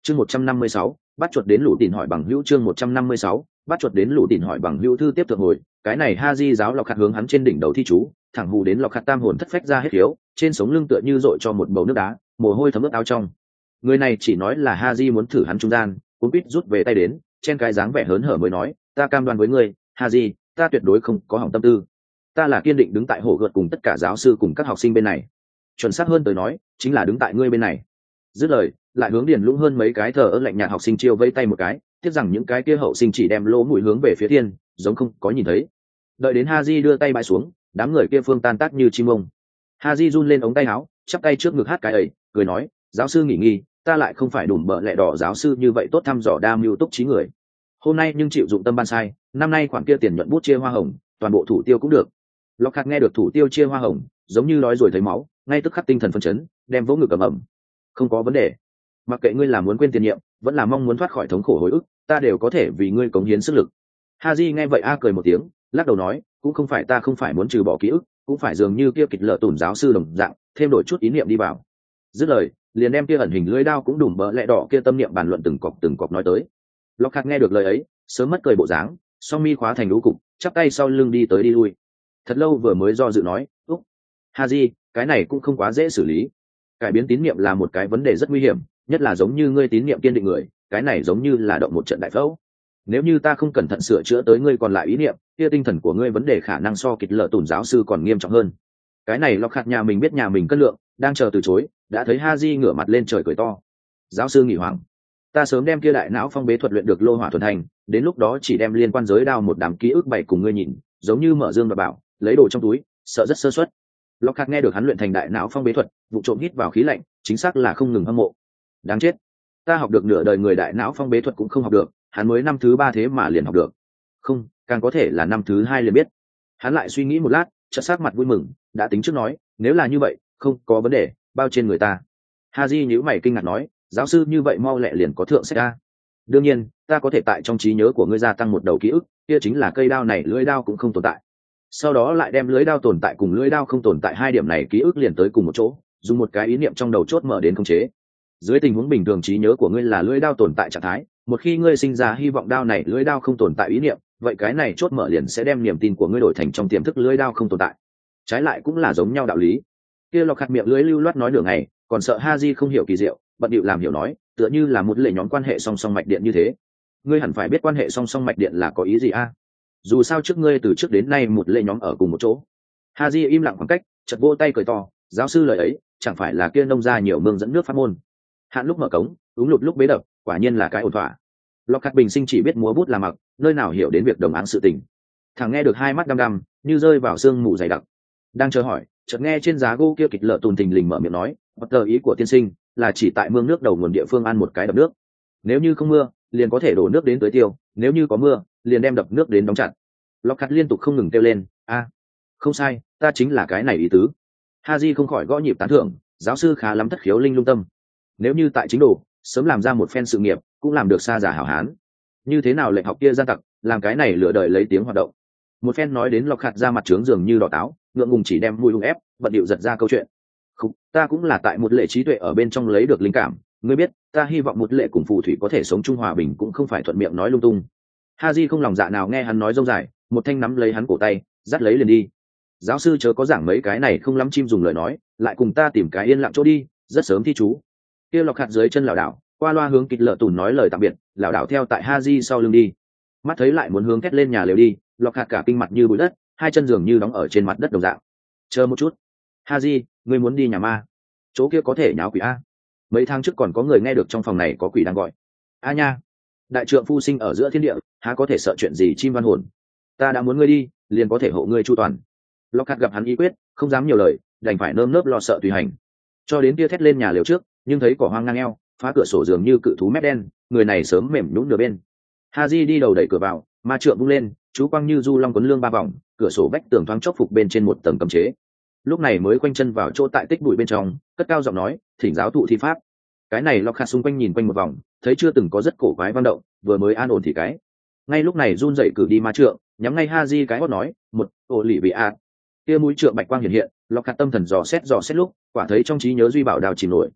Chương 156, bắt chuột đến lũ tỉn hỏi bằng hữu. Chương 156, bắt chuột đến lũ tỉn hỏi bằng hữu. Thư tiếp thượng hồi, cái này Haji giáo Lộc Khạt hướng hắn trên đỉnh đầu thi chú, thẳng hù đến Lộc Khạt tam hồn thất phách ra hết hiếu, trên sống lưng tựa như dội cho một bầu nước đá, mồ hôi thấm ướt áo trong. Người này chỉ nói là Haji muốn thử hắn trung gian, cuốn quýt rút về tay đến, trên cái dáng vẻ hớn hở mới nói, ta cam đoan với ngươi, Haji, ta tuyệt đối không có hỏng tâm tư. Ta là kiên định đứng tại hổ gợt cùng tất cả giáo sư cùng các học sinh bên này. Chuẩn xác hơn tới nói, chính là đứng tại ngươi bên này. Dứt lời, lại hướng Điền Lũng hơn mấy cái thờ ơ lạnh nhạt học sinh chiêu vây tay một cái, tiếc rằng những cái kia hậu sinh chỉ đem lỗ mũi hướng về phía thiên, giống không có nhìn thấy. Đợi đến Haji đưa tay bãi xuống, đám người kia phương tan tác như chim ông. Haji run lên ống tay áo, chắp tay trước ngực hát cái ấy, cười nói, giáo sư nghỉ nghi, ta lại không phải đùm bợ lẹ đỏ giáo sư như vậy tốt thăm dò đa mưu túc trí người. Hôm nay nhưng chịu dụng tâm ban sai, năm nay khoản kia tiền nhuận bút chia hoa hồng, toàn bộ thủ tiêu cũng được. Lộc Hạt nghe được thủ tiêu chia hoa hồng, giống như đói rồi thấy máu, ngay tức khắc tinh thần phấn chấn, đem vỗ ngực ầm ầm. Không có vấn đề. Mặc kệ ngươi là muốn quên tiền nhiệm, vẫn là mong muốn thoát khỏi thống khổ hồi ức, ta đều có thể vì ngươi cống hiến sức lực. Haji nghe vậy cười một tiếng, lắc đầu nói, cũng không phải ta không phải muốn trừ bỏ ký ức, cũng phải dường như kia kịch lợ tủn giáo sư đồng dạng, thêm đổi chút ý niệm đi vào. Dứt lời, liền đem kia ẩn hình lưỡi đao cũng đùm bỡ lẹ đỏ kia tâm niệm bàn luận từng cọc nói tới. Lộc Hạt nghe được lời ấy, sớm mất cười bộ dáng, song mi khóa thành lũ cục, chắp tay sau lưng đi tới đi lui. Thật lâu vừa mới do dự nói, úc, Haji, cái này cũng không quá dễ xử lý. Cải biến tín niệm là một cái vấn đề rất nguy hiểm, nhất là giống như ngươi tín niệm kiên định người, cái này giống như là động một trận đại phẫu. Nếu như ta không cẩn thận sửa chữa tới ngươi còn lại ý niệm, kia tinh thần của ngươi vấn đề khả năng so kịch lợ tủn giáo sư còn nghiêm trọng hơn. Cái này Lộc Hạt nhà mình biết nhà mình cân lượng, đang chờ từ chối, đã thấy Haji ngửa mặt lên trời cười to. Giáo sư nghỉ hoảng, ta sớm đem kia đại não phong bế thuật luyện được lô hỏa thuần thành, đến lúc đó chỉ đem liên quan giới đao một đám ký ức bày cùng ngươi nhìn, giống như mở dương và bảo, lấy đồ trong túi, sợ rất sơ suất. Lộc Hạt nghe được hắn luyện thành đại não phong bế thuật, vụ trộm hít vào khí lạnh, chính xác là không ngừng hâm mộ. Đáng chết, ta học được nửa đời người đại não phong bế thuật cũng không học được, hắn mới năm thứ 3 thế mà liền học được. Không, càng có thể là năm thứ 2 liền biết. Hắn lại suy nghĩ một lát, chợt sắc mặt vui mừng, đã tính trước nói, nếu là như vậy, không có vấn đề, bao trên người ta. Haji nhíu mày kinh ngạc nói, giáo sư như vậy mau lẹ liền có thượng sách a. Đương nhiên, ta có thể tại trong trí nhớ của ngươi gia tăng một đầu ký ức, kia chính là cây đao này lưỡi đao cũng không tồn tại. Sau đó lại đem lưỡi đao tồn tại cùng lưỡi đao không tồn tại hai điểm này ký ức liền tới cùng một chỗ, dùng một cái ý niệm trong đầu chốt mở đến khống chế. Dưới tình huống bình thường trí nhớ của ngươi là lưỡi đao tồn tại trạng thái, một khi ngươi sinh ra hy vọng đao này lưỡi đao không tồn tại ý niệm, vậy cái này chốt mở liền sẽ đem niềm tin của ngươi đổi thành trong tiềm thức lưỡi đao không tồn tại. Trái lại cũng là giống nhau đạo lý. Kia Lộc Hạt miệng lưỡi lưu loát nói nửa ngày, còn sợ Haji không hiểu kỳ diệu, bận điệu làm hiểu nói, tựa như là một lệ nhóm quan hệ song song mạch điện như thế. Ngươi hẳn phải biết quan hệ song song mạch điện là có ý gì a? Dù sao trước ngươi từ trước đến nay một lệ nhóm ở cùng một chỗ. Haji im lặng khoảng cách, chợt vỗ tay cười to, giáo sư lời ấy, chẳng phải là kia nông ra nhiều mương dẫn nước phát môn. Hạn lúc mở cống, đúng lụt lúc bế đập, quả nhiên là cái ổn thỏa. Lộc Hạt bình sinh chỉ biết múa bút làm mặc, nơi nào hiểu đến việc đồng áng sự tình. Thằng nghe được hai mắt đăm đăm, như rơi vào sương mù dày đặc. Đang chờ hỏi, chợt nghe trên giá gỗ kia kịch lợ tùn thình lình mở miệng nói, bất tờ ý của tiên sinh là chỉ tại mương nước đầu nguồn địa phương ăn một cái đập nước. Nếu như không mưa, liền có thể đổ nước đến tới tiêu, nếu như có mưa, liền đem đập nước đến đóng chặt. Lộc Hạt liên tục không ngừng kêu lên, a, không sai, ta chính là cái này ý tứ. Haji không khỏi gõ nhịp tán thưởng, giáo sư khá lắm thất khiếu linh lung tâm. Nếu như tại chính đồ, sớm làm ra một phen sự nghiệp, cũng làm được xa giả hảo hán. Như thế nào lệnh học kia gian tặc, làm cái này lựa đời lấy tiếng hoạt động. Một phen nói đến Lộc Hạt ra mặt trướng dường như đỏ táo, ngượng ngùng chỉ đem mùi hung ép, bận điệu giật ra câu chuyện. Không, ta cũng là tại một lệ trí tuệ ở bên trong lấy được linh cảm, ngươi biết, ta hy vọng một lệ cùng phù thủy có thể sống chung hòa bình cũng không phải thuận miệng nói lung tung. Haji không lòng dạ nào nghe hắn nói dông dài, một thanh nắm lấy hắn cổ tay, dắt lấy liền đi. Giáo sư chớ có giảng mấy cái này không lắm chim dùng lời nói, lại cùng ta tìm cái yên lặng chỗ đi, rất sớm thi chú. Kia Lộc Hạt dưới chân lảo đảo, qua loa hướng kịch lợ tùn nói lời tạm biệt, lảo đảo theo tại Haji sau lưng đi. Mắt thấy lại muốn hướng két lên nhà lều đi, Lộc Hạt cả kinh mặt như bụi đất, hai chân dường như đóng ở trên mặt đất đồng dạng. Chờ một chút, Haji, ngươi muốn đi nhà ma? Chỗ kia có thể nháo quỷ a? Mấy tháng trước còn có người nghe được trong phòng này có quỷ đang gọi. A nha, đại trượng phu sinh ở giữa thiên địa, há có thể sợ chuyện gì chim văn hồn? Ta đã muốn ngươi đi, liền có thể hộ ngươi chu toàn. Lộc Hạt gặp hắn ý quyết, không dám nhiều lời, đành phải nơm nớp lo sợ tùy hành. Cho đến kia thét lên nhà lều trước, nhưng thấy cỏ hoang ngang eo, phá cửa sổ dường như cự thú mép đen, người này sớm mềm nhũn nửa bên. Haji đi đầu đẩy cửa vào, ma trượng vung lên, chú quang như du long quấn lương ba vòng, cửa sổ vách tường thoáng chốc phục bên trên một tầng cấm chế. Lúc này mới quanh chân vào chỗ tại tích bụi bên trong, cất cao giọng nói, thỉnh giáo thụ thi pháp. Cái này Lộc Hạt xung quanh nhìn quanh một vòng, thấy chưa từng có rất cổ quái vang động, vừa mới an ổn thì cái. Ngay lúc này run dậy cử đi ma trượng, nhắm ngay Haji cái hót nói, một, ổ lì vị a. Kia mũi trượng bạch quang hiện hiện, Lộc Hạt tâm thần dò xét lúc, quả thấy trong trí nhớ duy bảo đào chìm nổi.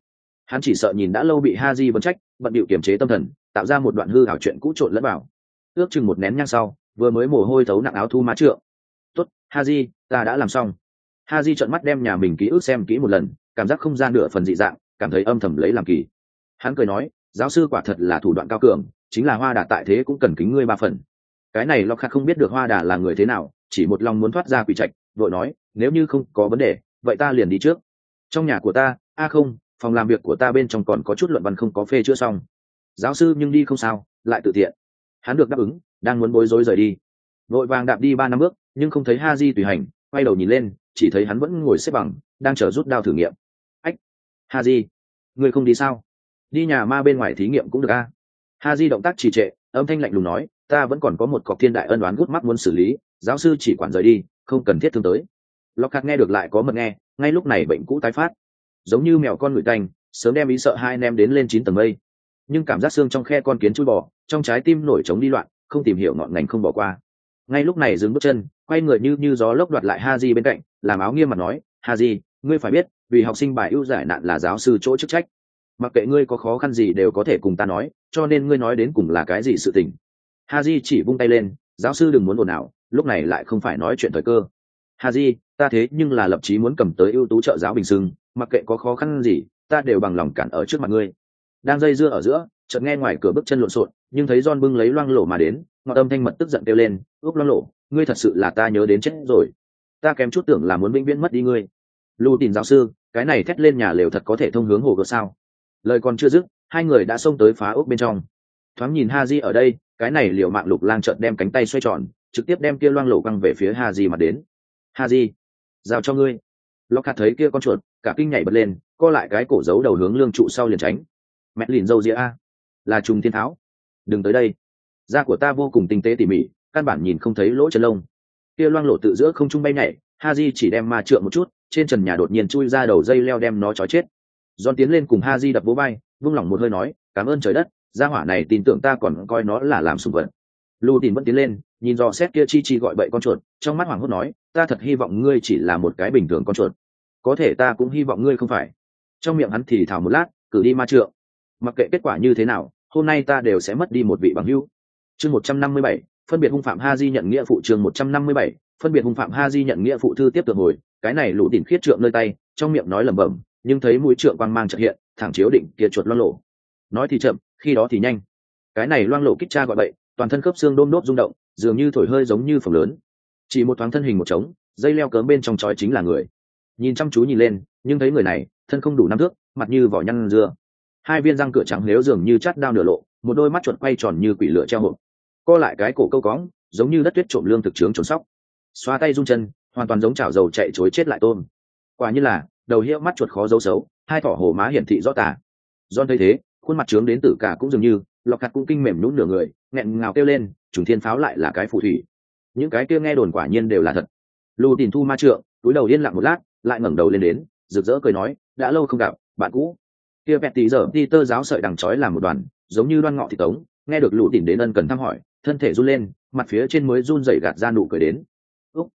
Hắn chỉ sợ nhìn đã lâu bị Haji vấn trách, bận bịu kiềm chế tâm thần, tạo ra một đoạn hư ảo chuyện cũ trộn lẫn vào. Ước chừng một nén nhang sau, vừa mới mồ hôi thấu nặng áo thu ma trượng. "Tốt, Haji, ta đã làm xong." Haji trợn mắt đem nhà mình ký ức xem kỹ một lần, cảm giác không gian nửa phần dị dạng, cảm thấy âm thầm lấy làm kỳ. Hắn cười nói, "Giáo sư quả thật là thủ đoạn cao cường, chính là Hoa Đà tại thế cũng cần kính ngươi 3 phần." Cái này Lockhart không biết được Hoa Đà là người thế nào, chỉ một lòng muốn thoát ra quỷ trạch, vội nói, "Nếu như không có vấn đề, vậy ta liền đi trước. Trong nhà của ta, không, phòng làm việc của ta bên trong còn có chút luận văn không có phê chưa xong." Giáo sư nhưng đi không sao, lại tự tiện. Hắn được đáp ứng, đang muốn bối rối rời đi, vội vàng đạp đi 3 5 bước, nhưng không thấy Haji tùy hành, quay đầu nhìn lên, chỉ thấy hắn vẫn ngồi xếp bằng, đang chờ rút đao thử nghiệm. "Ách, Haji, ngươi không đi sao? Đi nhà ma bên ngoài thí nghiệm cũng được a." Haji động tác trì trệ, âm thanh lạnh lùng nói, "Ta vẫn còn có một cọc thiên đại ân oán gút mắt muốn xử lý, giáo sư chỉ quản rời đi, không cần thiết thương tới." Lockhart nghe được lại có mật nghe, ngay lúc này bệnh cũ tái phát, giống như mèo con ngửi tanh, sớm đem ý sợ hai ném đến lên 9 tầng mây. Nhưng cảm giác xương trong khe con kiến chui bò, trong trái tim nổi trống đi loạn, không tìm hiểu ngọn ngành không bỏ qua. Ngay lúc này dừng bước chân, quay người như gió lốc đoạt lại Haji bên cạnh, làm áo nghiêm mặt nói, "Haji, ngươi phải biết, vì học sinh bài ưu giải nạn là giáo sư chỗ chức trách. Mặc kệ ngươi có khó khăn gì đều có thể cùng ta nói, cho nên ngươi nói đến cùng là cái gì sự tình." Haji chỉ vung tay lên, "Giáo sư đừng muốn ồn ào, lúc này lại không phải nói chuyện thời cơ. Haji, ta thế nhưng là lập chí muốn cầm tới ưu tú trợ giáo bình xưng, mặc kệ có khó khăn gì, ta đều bằng lòng cản ở trước mặt ngươi." Đang dây dưa ở giữa, chợt nghe ngoài cửa bước chân lộn xộn, nhưng thấy John bưng lấy loang lổ mà đến, ngọt âm thanh mật tức giận kêu lên, "Úp loang lổ, ngươi thật sự là ta nhớ đến chết rồi. Ta kém chút tưởng là muốn vĩnh viễn mất đi ngươi." Lưu Tín giáo sư, cái này thét lên nhà lều thật có thể thông hướng hồ gợt sao? Lời còn chưa dứt, hai người đã xông tới phá ốc bên trong. Thoáng nhìn Haji ở đây, cái này liều mạng Lục Lang chợt đem cánh tay xoay tròn, trực tiếp đem kia loang lổ căng về phía Haji mà đến. "Haji, giao cho ngươi." Lockhart thấy kia con chuột, cả kinh nhảy bật lên, co lại cái cổ giấu đầu hướng lương trụ sau liền tránh. "Mẹ lìn dâu dĩa a, là trùng thiên tháo, đừng tới đây. Da của ta vô cùng tinh tế tỉ mỉ, căn bản nhìn không thấy lỗ chân lông." Kia loang lổ tự giữa không trung bay nhảy, Haji chỉ đem ma trượng một chút, trên trần nhà đột nhiên chui ra đầu dây leo đem nó trói chết. John tiến lên cùng Haji đập vỗ vai, vung lòng một hơi nói, "Cảm ơn trời đất, gia hỏa này tin tưởng ta còn coi nó là làm sủng vật." Lưu Tín vẫn tiến lên, nhìn dò xét kia chi gọi bậy con chuột, trong mắt hoảng hốt nói, "Ta thật hy vọng ngươi chỉ là một cái bình thường con chuột. Có thể ta cũng hy vọng ngươi không phải." Trong miệng hắn thì thào một lát, cử đi ma trượng. "Mặc kệ kết quả như thế nào, hôm nay ta đều sẽ mất đi một vị bằng hữu." Chương 157, phân biệt hung phạm Haji nhận nghĩa phụ. Chương 157, phân biệt hung phạm Haji nhận nghĩa phụ. Thư tiếp tượng hồi, cái này Lũ Tín khiết trượng nơi tay, trong miệng nói lẩm bẩm, nhưng thấy mũi trượng quang mang chợt hiện, thẳng chiếu định kia chuột loang lổ. Nói thì chậm, khi đó thì nhanh. Cái này loang lổ kích cha gọi bậy, toàn thân khớp xương đôm đốp rung động, dường như thổi hơi giống như phồng lớn. Chỉ một thoáng thân hình một trống, dây leo cớm bên trong trói chính là người. Nhìn chăm chú nhìn lên, nhưng thấy người này thân không đủ 5 thước, mặt như vỏ nhăn dưa, hai viên răng cửa trắng nếu dường như chát đao nửa lộ, một đôi mắt chuột quay tròn như quỷ lửa treo hộp, co lại cái cổ câu cóng giống như đất tuyết trộm lương thực trướng trốn sóc, xoa tay rung chân, hoàn toàn giống chảo dầu chạy chối chết lại tôm. Quả như là đầu hiệu mắt chuột khó giấu xấu, hai thỏ hổ má hiển thị rõ tả. John thấy thế, khuôn mặt trướng đến tử cả cũng dường như Lockhart cũng kinh mềm nhũn nửa người, nghẹn ngào kêu lên, trùng thiên pháo lại là cái phù thủy. Những cái kia nghe đồn quả nhiên đều là thật. Lưu Tín thu ma trượng, túi đầu yên lặng một lát, lại ngẩng đầu lên đến, rực rỡ cười nói, "Đã lâu không gặp, bạn cũ." Kia vẹt tí giờ Peter giáo sợi đằng chói làm một đoàn, giống như đoan ngọ thị tống, nghe được Lưu Tín đến ân cần thăm hỏi, thân thể run lên, mặt phía trên mới run rẩy gạt ra nụ cười đến. "Úc,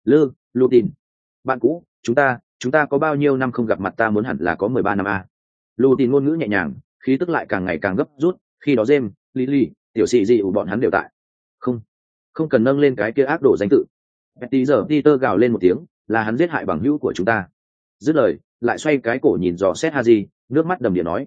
Lưu Tín, bạn cũ, chúng ta có bao nhiêu năm không gặp mặt, ta muốn hẳn là có 13 năm a." Lưu Tín ngôn ngữ nhẹ nhàng, khí tức lại càng ngày càng gấp rút, khi đó James, Lily, tiểu sĩ gì bọn hắn đều tại. Không cần nâng lên cái kia ác đồ danh tự. Tí giờ Peter gào lên một tiếng, "Là hắn giết hại bằng hữu của chúng ta." Dứt lời, lại xoay cái cổ nhìn dò xét Haji, nước mắt đầm đìa nói,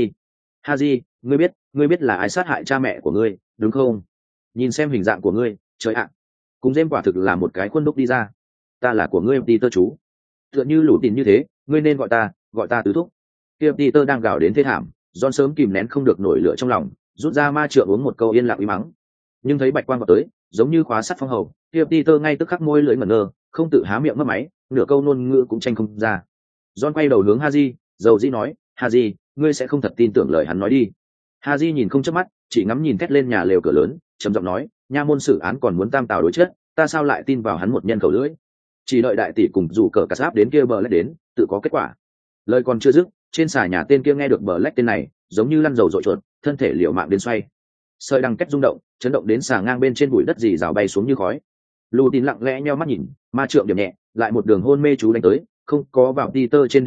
Haji, ngươi biết là ai sát hại cha mẹ của ngươi, đúng không? Nhìn xem hình dạng của ngươi, trời ạ, cùng James quả thực là một cái khuôn đúc đi ra. Ta là của ngươi Peter chú. Tựa như Lũ Tín như thế, ngươi nên gọi ta tứ thúc." Kia Peter đang gào đến thê thảm, John sớm kìm nén không được nổi lửa trong lòng, rút ra ma trượng uống một câu yên lặng uy mắng. Nhưng thấy bạch quang vào tới, giống như khóa sắt phong hầu, kia Peter ngay tức khắc môi lưỡi ngẩn ngơ, không tự há miệng mất máy, nửa câu ngôn ngữ cũng tranh không ra. John quay đầu hướng Haji, dầu dĩ nói, "Haji, ngươi sẽ không thật tin tưởng lời hắn nói đi." Haji nhìn không chớp mắt, chỉ ngắm nhìn thét lên nhà lều cửa lớn, trầm giọng nói, "Nha môn xử án còn muốn tam tào đối chất, ta sao lại tin vào hắn một nhân khẩu lưỡi? Chỉ đợi đại tỷ cùng rủ cờ cà sáp đến kia bờ lách đến, tự có kết quả." Lời còn chưa dứt, trên xà nhà tên kia nghe được bờ lách tên này, giống như lăn dầu dội chuột, thân thể liều mạng đến xoay. Sợi đằng kết rung động, chấn động đến xà ngang bên trên bụi đất dì rào bay xuống như khói. Lưu Tín lặng lẽ nheo mắt nhìn, ma trượng điểm nhẹ, lại một đường hôn mê chú đánh tới, không có vào Peter trên đỉnh đầu,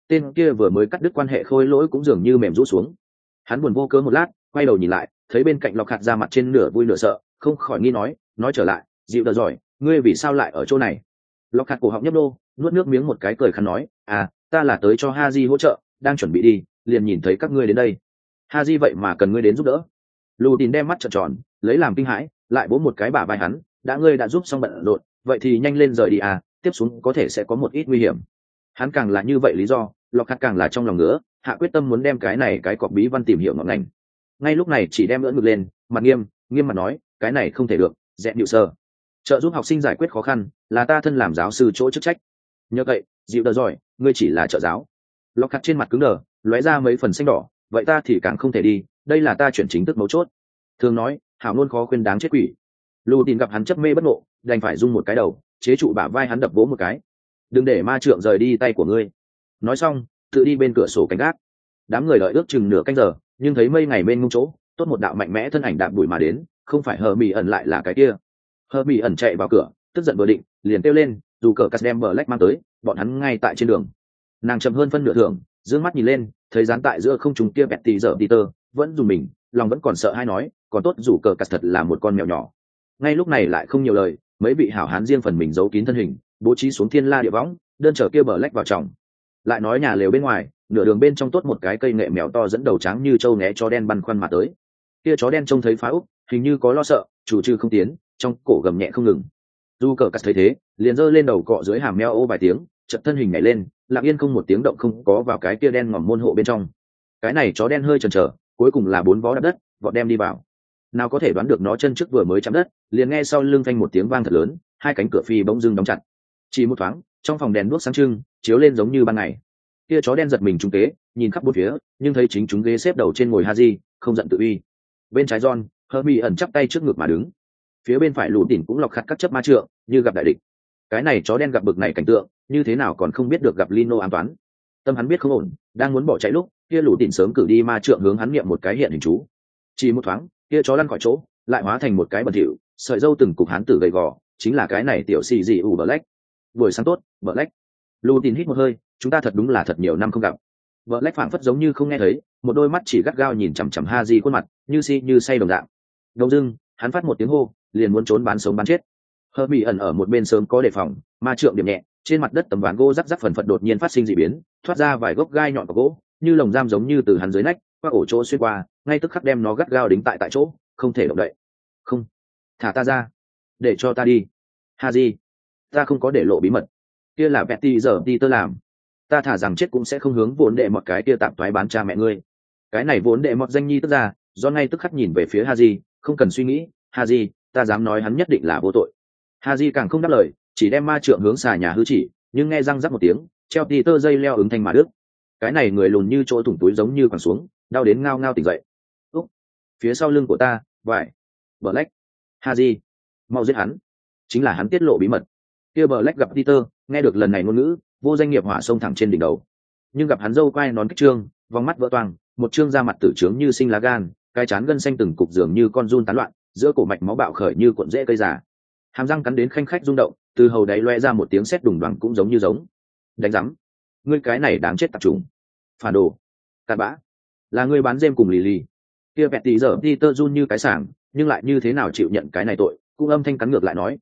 tên kia vừa mới cắt đứt quan hệ khôi lỗi cũng dường như mềm rũ xuống. Hắn buồn vô cớ một lát, quay đầu nhìn lại, thấy bên cạnh Lọc Hạt ra mặt trên nửa vui nửa sợ, không khỏi nghi nói trở lại, dịu đờ giỏi, ngươi vì sao lại ở chỗ này? Lọc Hạt cổ họng nhấp nô, nuốt nước miếng một cái cười khăn nói, ta là tới cho Haji hỗ trợ, đang chuẩn bị đi, liền nhìn thấy các ngươi đến đây. Haji vậy mà cần ngươi đến giúp đỡ. Lù Tín đem mắt trợn tròn, lấy làm kinh hãi, lại vỗ một cái bả vai hắn, ngươi đã giúp xong bận rộn, vậy thì nhanh lên rời đi tiếp xuống có thể sẽ có một ít nguy hiểm. Hắn càng là như vậy lý do, Lọc Hạt càng là trong lòng ngứa, hạ quyết tâm muốn đem cái cọc bí văn tìm hiểu ngọn ngành. Ngay lúc này chỉ đem ưỡn ngực lên, mặt nghiêm mặt nói, cái này không thể được, dẹp nhự sơ. Trợ giúp học sinh giải quyết khó khăn là ta thân làm giáo sư chỗ chức trách. Nhờ vậy, dịu đờ giỏi, ngươi chỉ là trợ giáo. Lọc Hạt trên mặt cứng đờ, lóe ra mấy phần xanh đỏ, vậy ta thì càng không thể đi, đây là ta chuyển chính thức mấu chốt. Thường nói, hảo luôn khó khuyên đáng chết quỷ. Lù Tín gặp hắn chấp mê bất ngộ, đành phải rung một cái đầu, chế trụ bả vai hắn đập vỗ một cái. Đừng để ma trượng rời đi tay của ngươi. Nói xong, tự đi bên cửa sổ cánh gác. Đám người đợi ước chừng nửa canh giờ, nhưng thấy mây ngày bên ngông chỗ, tốt một đạo mạnh mẽ thân ảnh đạp bụi mà đến, không phải Hờ Mị ẩn lại là cái kia. Hờ Mị ẩn chạy vào cửa, tức giận vừa định, liền kêu lên, dù cờ cắt đem Black mang tới, bọn hắn ngay tại trên đường. Nàng chậm hơn phân nửa thưởng, dương mắt nhìn lên, thấy dán tại giữa không trung kia bẹt tì dở Peter, vẫn dùng mình, lòng vẫn còn sợ hay nói, còn tốt dù cờ cắt thật là một con mèo nhỏ. Ngay lúc này lại không nhiều lời, mấy vị hảo hán riêng phần mình giấu kín thân hình, bố trí xuống thiên la địa võng, đơn chở kia Black vào trong. Lại nói nhà lều bên ngoài, nửa đường bên trong tốt một cái cây nghệ mèo to dẫn đầu trắng như trâu né chó đen băn khoăn mà tới. Kia chó đen trông thấy phá úc, hình như có lo sợ, chủ trừ không tiến, trong cổ gầm nhẹ không ngừng. Du cờ cắt thấy thế, liền giơ lên đầu cọ dưới hàm meo ô vài tiếng, chợt thân hình nhảy lên, lặng yên không một tiếng động không có vào cái kia đen ngòm môn hộ bên trong. Cái này chó đen hơi chần chờ, cuối cùng là 4 vó đạp đất, vọt đem đi vào. Nào có thể đoán được nó chân trước vừa mới chạm đất, liền nghe sau lưng phanh một tiếng vang thật lớn, hai cánh cửa phi bỗng dưng đóng chặt. Chỉ một thoáng, trong phòng đèn đuốc sáng trưng, chiếu lên giống như ban ngày. Kia chó đen giật mình trúng kế, nhìn khắp bốn phía, nhưng thấy chính chúng ghế xếp đầu trên ngồi Haji, không giận tự uy. Bên trái John, Hermione ẩn chắp tay trước ngực mà đứng. Phía bên phải Lũ Tỉn cũng lọc khắt các chấp ma trượng, như gặp đại địch. Cái này chó đen gặp bực này cảnh tượng, như thế nào còn không biết được gặp Lino an toán. Tâm hắn biết không ổn, đang muốn bỏ chạy lúc, kia Lũ Tỉn sớm cử đi ma trượng hướng hắn niệm một cái hiện hình chú. Chỉ một thoáng, kia chó lăn khỏi chỗ, lại hóa thành một cái bẩn thỉu, sợi râu từng cục hán tử gầy gò, chính là cái này tiểu xì dị Black. Buổi sáng tốt, Black. Lũ Tỉn hít một hơi, chúng ta thật đúng là thật nhiều năm không gặp. Black phảng phất giống như không nghe thấy, một đôi mắt chỉ gắt gao nhìn chằm chằm Haji khuôn mặt, như như say đồng dạng. Đông dưng, hắn phát một tiếng hô, liền muốn trốn bán sống bán chết. Hermione ẩn ở một bên sớm có đề phòng, ma trượng điểm nhẹ, trên mặt đất tấm ván gỗ rắc rắc phần phật đột nhiên phát sinh dị biến, thoát ra vài gốc gai nhọn của gỗ, như lồng giam giống như từ hắn dưới nách, qua ổ chỗ xuyên qua, ngay tức khắc đem nó gắt gao đính tại chỗ, không thể động đậy. Không, thả ta ra, để cho ta đi. Haji, ta không có để lộ bí mật, kia là Betty giờ Peter làm. Ta thả rằng chết cũng sẽ không hướng vốn đệ một cái kia tạm thoái bán cha mẹ ngươi. Cái này vốn đệ một danh nhi tức ra, do ngay tức khắc nhìn về phía Haji, không cần suy nghĩ, Haji, ta dám nói hắn nhất định là vô tội. Haji càng không đáp lời, chỉ đem ma trượng hướng xà nhà hư chỉ, nhưng nghe răng rắc một tiếng, treo Peter dây leo ứng thanh mà đứt. Cái này người lùn như chỗ thủng túi giống như quẳng xuống, đau đến ngao ngao tỉnh dậy. Úc, phía sau lưng của ta, vải, Black, Haji, mau giết hắn, chính là hắn tiết lộ bí mật. Kia Black gặp Peter, nghe được lần này ngôn ngữ, vô danh nghiệp hỏa xông thẳng trên đỉnh đầu. Nhưng gặp hắn dâu quai nón kích trương, vòng mắt vỡ toang, một trương da mặt tử trướng như sinh lá gan, cái trán gân xanh từng cục dường như con giun tán loạn, giữa cổ mạch máu bạo khởi như cuộn rễ cây già. Hàm răng cắn đến khanh khách rung động, từ hầu đáy loe ra một tiếng sét đùng đoàng cũng giống như giống. Đánh rắm, ngươi cái này đáng chết tạp trùng, phản đồ, cặn bã, là ngươi bán dêm cùng Lily. Kia vẹt tí giờ Peter run như cái sảng, nhưng lại như thế nào chịu nhận cái này tội, cũng âm thanh cắn ngược lại nói,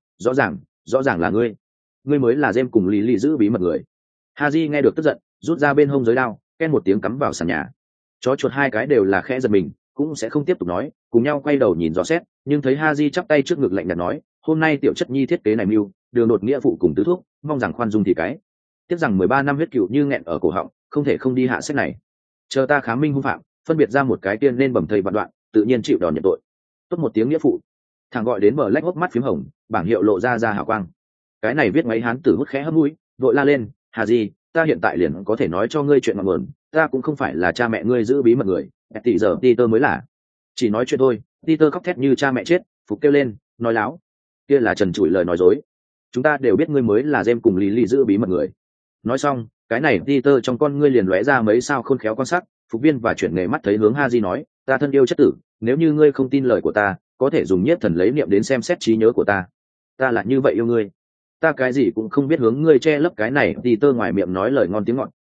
rõ ràng là ngươi mới là dêm cùng Lily giữ bí mật người. Haji nghe được tức giận, rút ra bên hông giới đao, ken một tiếng cắm vào sàn nhà. Chó chuột hai cái đều là khẽ giật mình, cũng sẽ không tiếp tục nói, cùng nhau quay đầu nhìn dò xét, nhưng thấy Haji chắp tay trước ngực lạnh nhạt nói, hôm nay tiểu chất nhi thiết kế này mưu, đường đột nghĩa phụ cùng tứ thuốc, mong rằng khoan dung thì cái. Tiếc rằng 13 năm huyết cựu như nghẹn ở cổ họng, không thể không đi hạ sách này. Chờ ta khám minh hung phạm, phân biệt ra một cái tiên nên bẩm thầy vạn đoạn, tự nhiên chịu đòn nhận tội. Tốt một tiếng nghĩa phụ, thằng gọi đến bờ lách hốc mắt phím hồng, bảng hiệu lộ ra hào quang. Cái này viết máy hán tử hút khẽ hấp mũi, vội la lên, Haji, ta hiện tại liền có thể nói cho ngươi chuyện ngọn nguồn, ta cũng không phải là cha mẹ ngươi giữ bí mật người, tỷ giờ Peter mới là. Chỉ nói chuyện thôi. Peter khóc thét như cha mẹ chết, phục kêu lên, nói láo. Kia là trần trụi lời nói dối. Chúng ta đều biết ngươi mới là James cùng Lily giữ bí mật người. Nói xong, cái này Peter trong con ngươi liền lóe ra mấy sao khôn khéo quan sát, phục viên và chuyển nghề mắt thấy hướng Haji nói, ta thân yêu chất tử, nếu như ngươi không tin lời của ta, có thể dùng nhiếp thần lấy niệm đến xem xét trí nhớ của ta. Ta là như vậy yêu ngươi. Ta cái gì cũng không biết hướng ngươi che lấp cái này. Peter ngoài miệng nói lời ngon tiếng ngọt,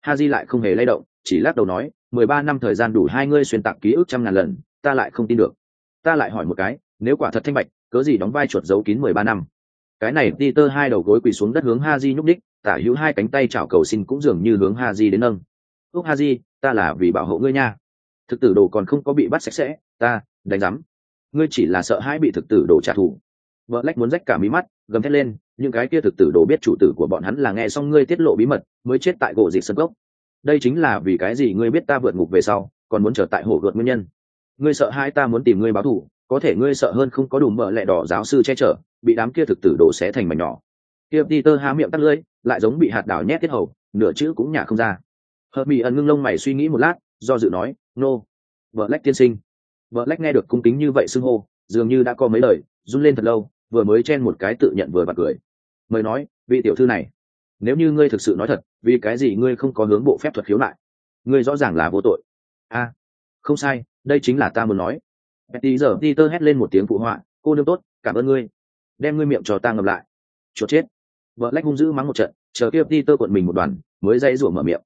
Haji lại không hề lay động, chỉ lắc đầu nói, 13 năm thời gian đủ hai ngươi xuyên tạc ký ức trăm ngàn lần, ta lại không tin được. Ta lại hỏi một cái, nếu quả thật thanh bạch, cớ gì đóng vai chuột giấu kín 13 năm? Cái này Peter hai đầu gối quỳ xuống đất hướng Haji nhúc nhích, tả hữu hai cánh tay chào cầu xin cũng dường như hướng Haji đến nâng. "Úc Haji, ta là vì bảo hộ ngươi nha. Thực tử đồ còn không có bị bắt sạch sẽ, ta đánh rắm. Ngươi chỉ là sợ hãi bị thực tử đồ trả thù." Black muốn rách cả mí mắt, gầm thét lên, những cái kia thực tử đồ biết chủ tử của bọn hắn là nghe xong ngươi tiết lộ bí mật, mới chết tại gỗ dịch sân gốc. Đây chính là vì cái gì ngươi biết ta vượt ngục về sau, còn muốn trở tại hổ gợt nguyên nhân. Ngươi sợ hãi ta muốn tìm ngươi báo thù, có thể ngươi sợ hơn không có đủ mỡ lẹ đỏ giáo sư che chở, bị đám kia thực tử đổ xé thành mảnh nhỏ. Kia Peter há miệng tắt lưỡi, lại giống bị hạt đào nhét tiết hầu, nửa chữ cũng nhả không ra. Hermione ngưng lông mày suy nghĩ một lát, do dự nói, "No, Black tiên sinh." Black nghe được cung kính như vậy xưng hô, dường như đã có mấy lời, run lên thật lâu, vừa mới chen một cái tự nhận vừa bật cười. Mới nói, "Vị tiểu thư này, nếu như ngươi thực sự nói thật, vì cái gì ngươi không có hướng bộ phép thuật khiếu nại? Ngươi rõ ràng là vô tội." "A, không sai, đây chính là ta muốn nói." Betty giờ Peter hét lên một tiếng phụ họa, "Cô nương tốt, cảm ơn ngươi. Đem ngươi miệng cho ta ngậm lại." Chuột chết. Black hung dữ mắng một trận, chờ kia Peter cuộn mình một đoàn, mới dãy rủa mở miệng.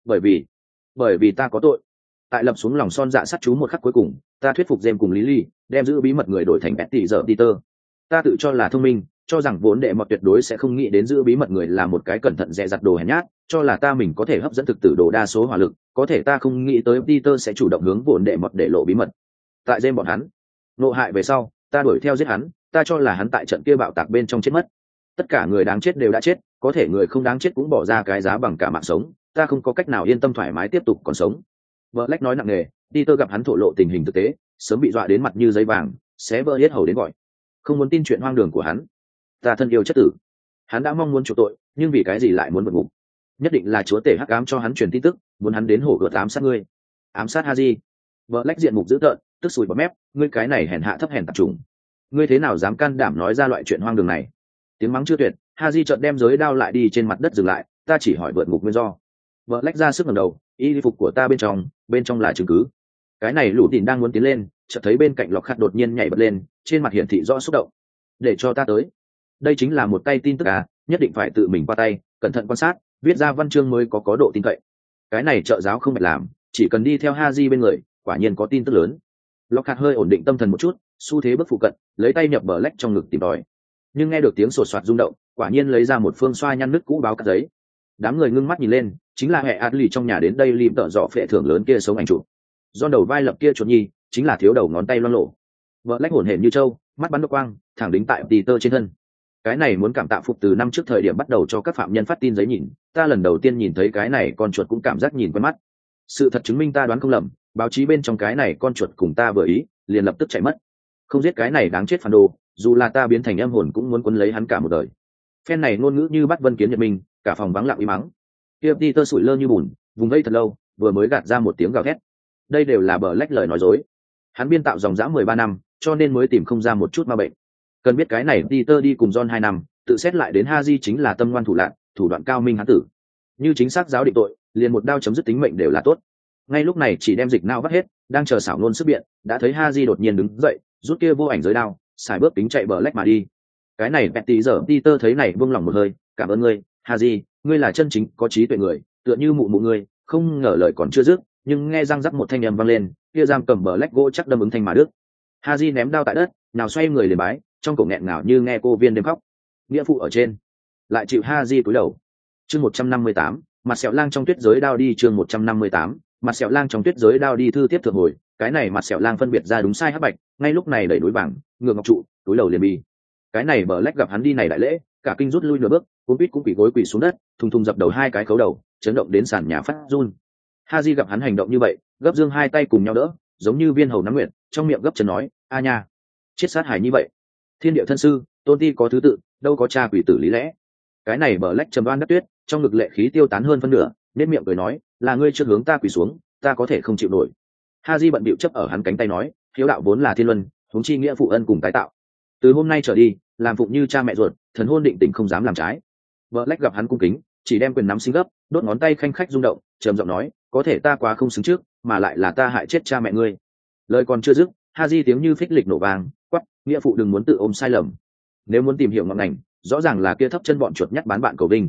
Bởi vì ta có tội. Tại lập xuống lòng son dạ sắt chú một khắc cuối cùng, ta thuyết phục James cùng Lily, đem giữ bí mật người đổi thành Betty giờ Peter. Ta tự cho là thông minh, cho rằng vốn đệ mọt tuyệt đối sẽ không nghĩ đến giữ bí mật người là một cái cẩn thận dè dặt đồ hèn nhát, cho là ta mình có thể hấp dẫn thực tử đồ đa số hỏa lực, có thể ta không nghĩ tới Peter sẽ chủ động hướng vốn đệ mọt để lộ bí mật. Tại James bọn hắn nộ hại về sau, ta đuổi theo giết hắn, ta cho là hắn tại trận kia bạo tạc bên trong chết mất. Tất cả người đáng chết đều đã chết, có thể người không đáng chết cũng bỏ ra cái giá bằng cả mạng sống, ta không có cách nào yên tâm thoải mái tiếp tục còn sống. Black nói nặng nề, Peter gặp hắn thổ lộ tình hình thực tế, sớm bị dọa đến mặt như giấy vàng, xé vỡ hết hầu đến gọi. Không muốn tin chuyện hoang đường của hắn. Ta thân yêu chất tử. Hắn đã mong muốn chuộc tội, nhưng vì cái gì lại muốn vượt ngục? Nhất định là chúa tể hắc ám cho hắn truyền tin tức, muốn hắn đến hổ gợt ám sát ngươi. Ám sát Haji. Black diện mục dữ tợn, tức sùi bọt mép, ngươi cái này hèn hạ thấp hèn tạp trùng. Ngươi thế nào dám can đảm nói ra loại chuyện hoang đường này? Tiếng mắng chưa tuyệt, Haji chợt đem giới đao lại đi trên mặt đất dừng lại, ta chỉ hỏi vượt ngục nguyên do. Black ra sức ngẩng đầu, y phục của ta bên trong là chứng cứ. Cái này lũ tỉn đang muốn tiến lên, chợt thấy bên cạnh Lọc Khát đột nhiên nhảy bật lên, trên mặt hiển thị rõ xúc động. Để cho ta tới. Đây chính là một tay tin tức à, nhất định phải tự mình qua tay, cẩn thận quan sát, viết ra văn chương mới có độ tin cậy. Cái này trợ giáo không phải làm, chỉ cần đi theo Haji bên người, quả nhiên có tin tức lớn. Lọc Khát hơi ổn định tâm thần một chút, xu thế bước phụ cận, lấy tay nhập Black trong ngực tìm tòi. Nhưng nghe được tiếng sột soạt rung động, quả nhiên lấy ra một phương xoa nhăn nứt cũ báo cắt giấy. Đám người ngưng mắt nhìn lên, chính là hệ Adley trong nhà đến đây lim tợ dọ phệ thưởng lớn kia sống ảnh chụp. Do đầu vai lập kia chuột nhi, chính là thiếu đầu ngón tay loang lộ. Black hổn hển như trâu, mắt bắn độc quang, thẳng đính tại Peter trên thân. Cái này muốn cảm tạ phục từ năm trước thời điểm bắt đầu cho các phạm nhân phát tin giấy nhìn, ta lần đầu tiên nhìn thấy cái này con chuột cũng cảm giác nhìn quen mắt. Sự thật chứng minh ta đoán không lầm, báo chí bên trong cái này con chuột cùng ta vừa ý, liền lập tức chạy mất. Không giết cái này đáng chết phản đồ, dù là ta biến thành âm hồn cũng muốn quấn lấy hắn cả một đời. Phen này ngôn ngữ như bắt vân kiến nhật minh, cả phòng vắng lặng im mắng. Kia Peter sủi lơ như bùn, vùng vây thật lâu, vừa mới gạt ra một tiếng gào thét. Đây đều là Black lời nói dối. Hắn biên tạo dòng dã 13 năm, cho nên mới tìm không ra một chút ma bệnh. Cần biết cái này Peter đi cùng John 2 năm, tự xét lại đến Haji chính là tâm ngoan thủ lạn, thủ đoạn cao minh hắn tử. Như chính xác giáo định tội, liền một đao chấm dứt tính mệnh đều là tốt. Ngay lúc này chỉ đem dịch não vắt hết, đang chờ xảo ngôn sức biện, đã thấy Haji đột nhiên đứng dậy, rút kia vô ảnh giới đao, xài bước tính chạy Black mà đi. Cái này Betty giờ Peter thấy này buông lòng một hơi, cảm ơn ngươi, Haji, ngươi là chân chính có trí tuệ người, tựa như mụ ngươi, không ngờ lời còn chưa dứt, nhưng nghe răng rắc một thanh âm vang lên, kia giam cầm Black gỗ chắc đâm ứng thanh mà đứt. Haji ném đao tại đất, nào xoay người liền bái, trong cổ nghẹn ngào như nghe cô viên đêm khóc. Nghĩa phụ ở trên, lại chịu Haji cúi đầu. Chương 158, mặt sẹo lang trong tuyết giới đao đi. Chương 158, mặt sẹo lang trong tuyết giới đao đi. Thư tiếp thượng hồi, cái này mặt sẹo lang phân biệt ra đúng sai hắc bạch, ngay lúc này đẩy núi vàng, ngược ngọc trụ, túi đầu liền bi. Cái này Black gặp hắn đi này đại lễ, cả kinh rút lui nửa bước, cuống quýt cũng quỳ gối quỳ xuống đất, thùng thùng dập đầu hai cái khấu đầu, chấn động đến sàn nhà phát run. Haji gặp hắn hành động như vậy, gấp dương hai tay cùng nhau đỡ, giống như viên hầu nắm nguyện, trong miệng gấp chân nói, a nha, chết sát hài như vậy. Thiên địa thân sư, tôn ti có thứ tự, đâu có cha quỷ tử lý lẽ. Cái này Black trầm đoan đất tuyết, trong ngực lệ khí tiêu tán hơn phân nửa, nên miệng cười nói, là ngươi trước hướng ta quỳ xuống, ta có thể không chịu nổi. Haji bận bịu chấp ở hắn cánh tay nói, hiếu đạo vốn là thiên luân, huống chi nghĩa phụ ân cùng tái tạo. Từ hôm nay trở đi, làm phụng như cha mẹ ruột, thần hôn định tình không dám làm trái. Black gặp hắn cung kính, chỉ đem quyền nắm sinh gấp, đốt ngón tay khanh khách rung động, trầm giọng nói, có thể ta quá không xứng trước, mà lại là ta hại chết cha mẹ ngươi. Lời còn chưa dứt, Haji tiếng như phích lịch nổ vang, quát, nghĩa phụ đừng muốn tự ôm sai lầm. Nếu muốn tìm hiểu ngọn ngành, rõ ràng là kia thấp chân bọn chuột nhắt bán bạn cầu vinh.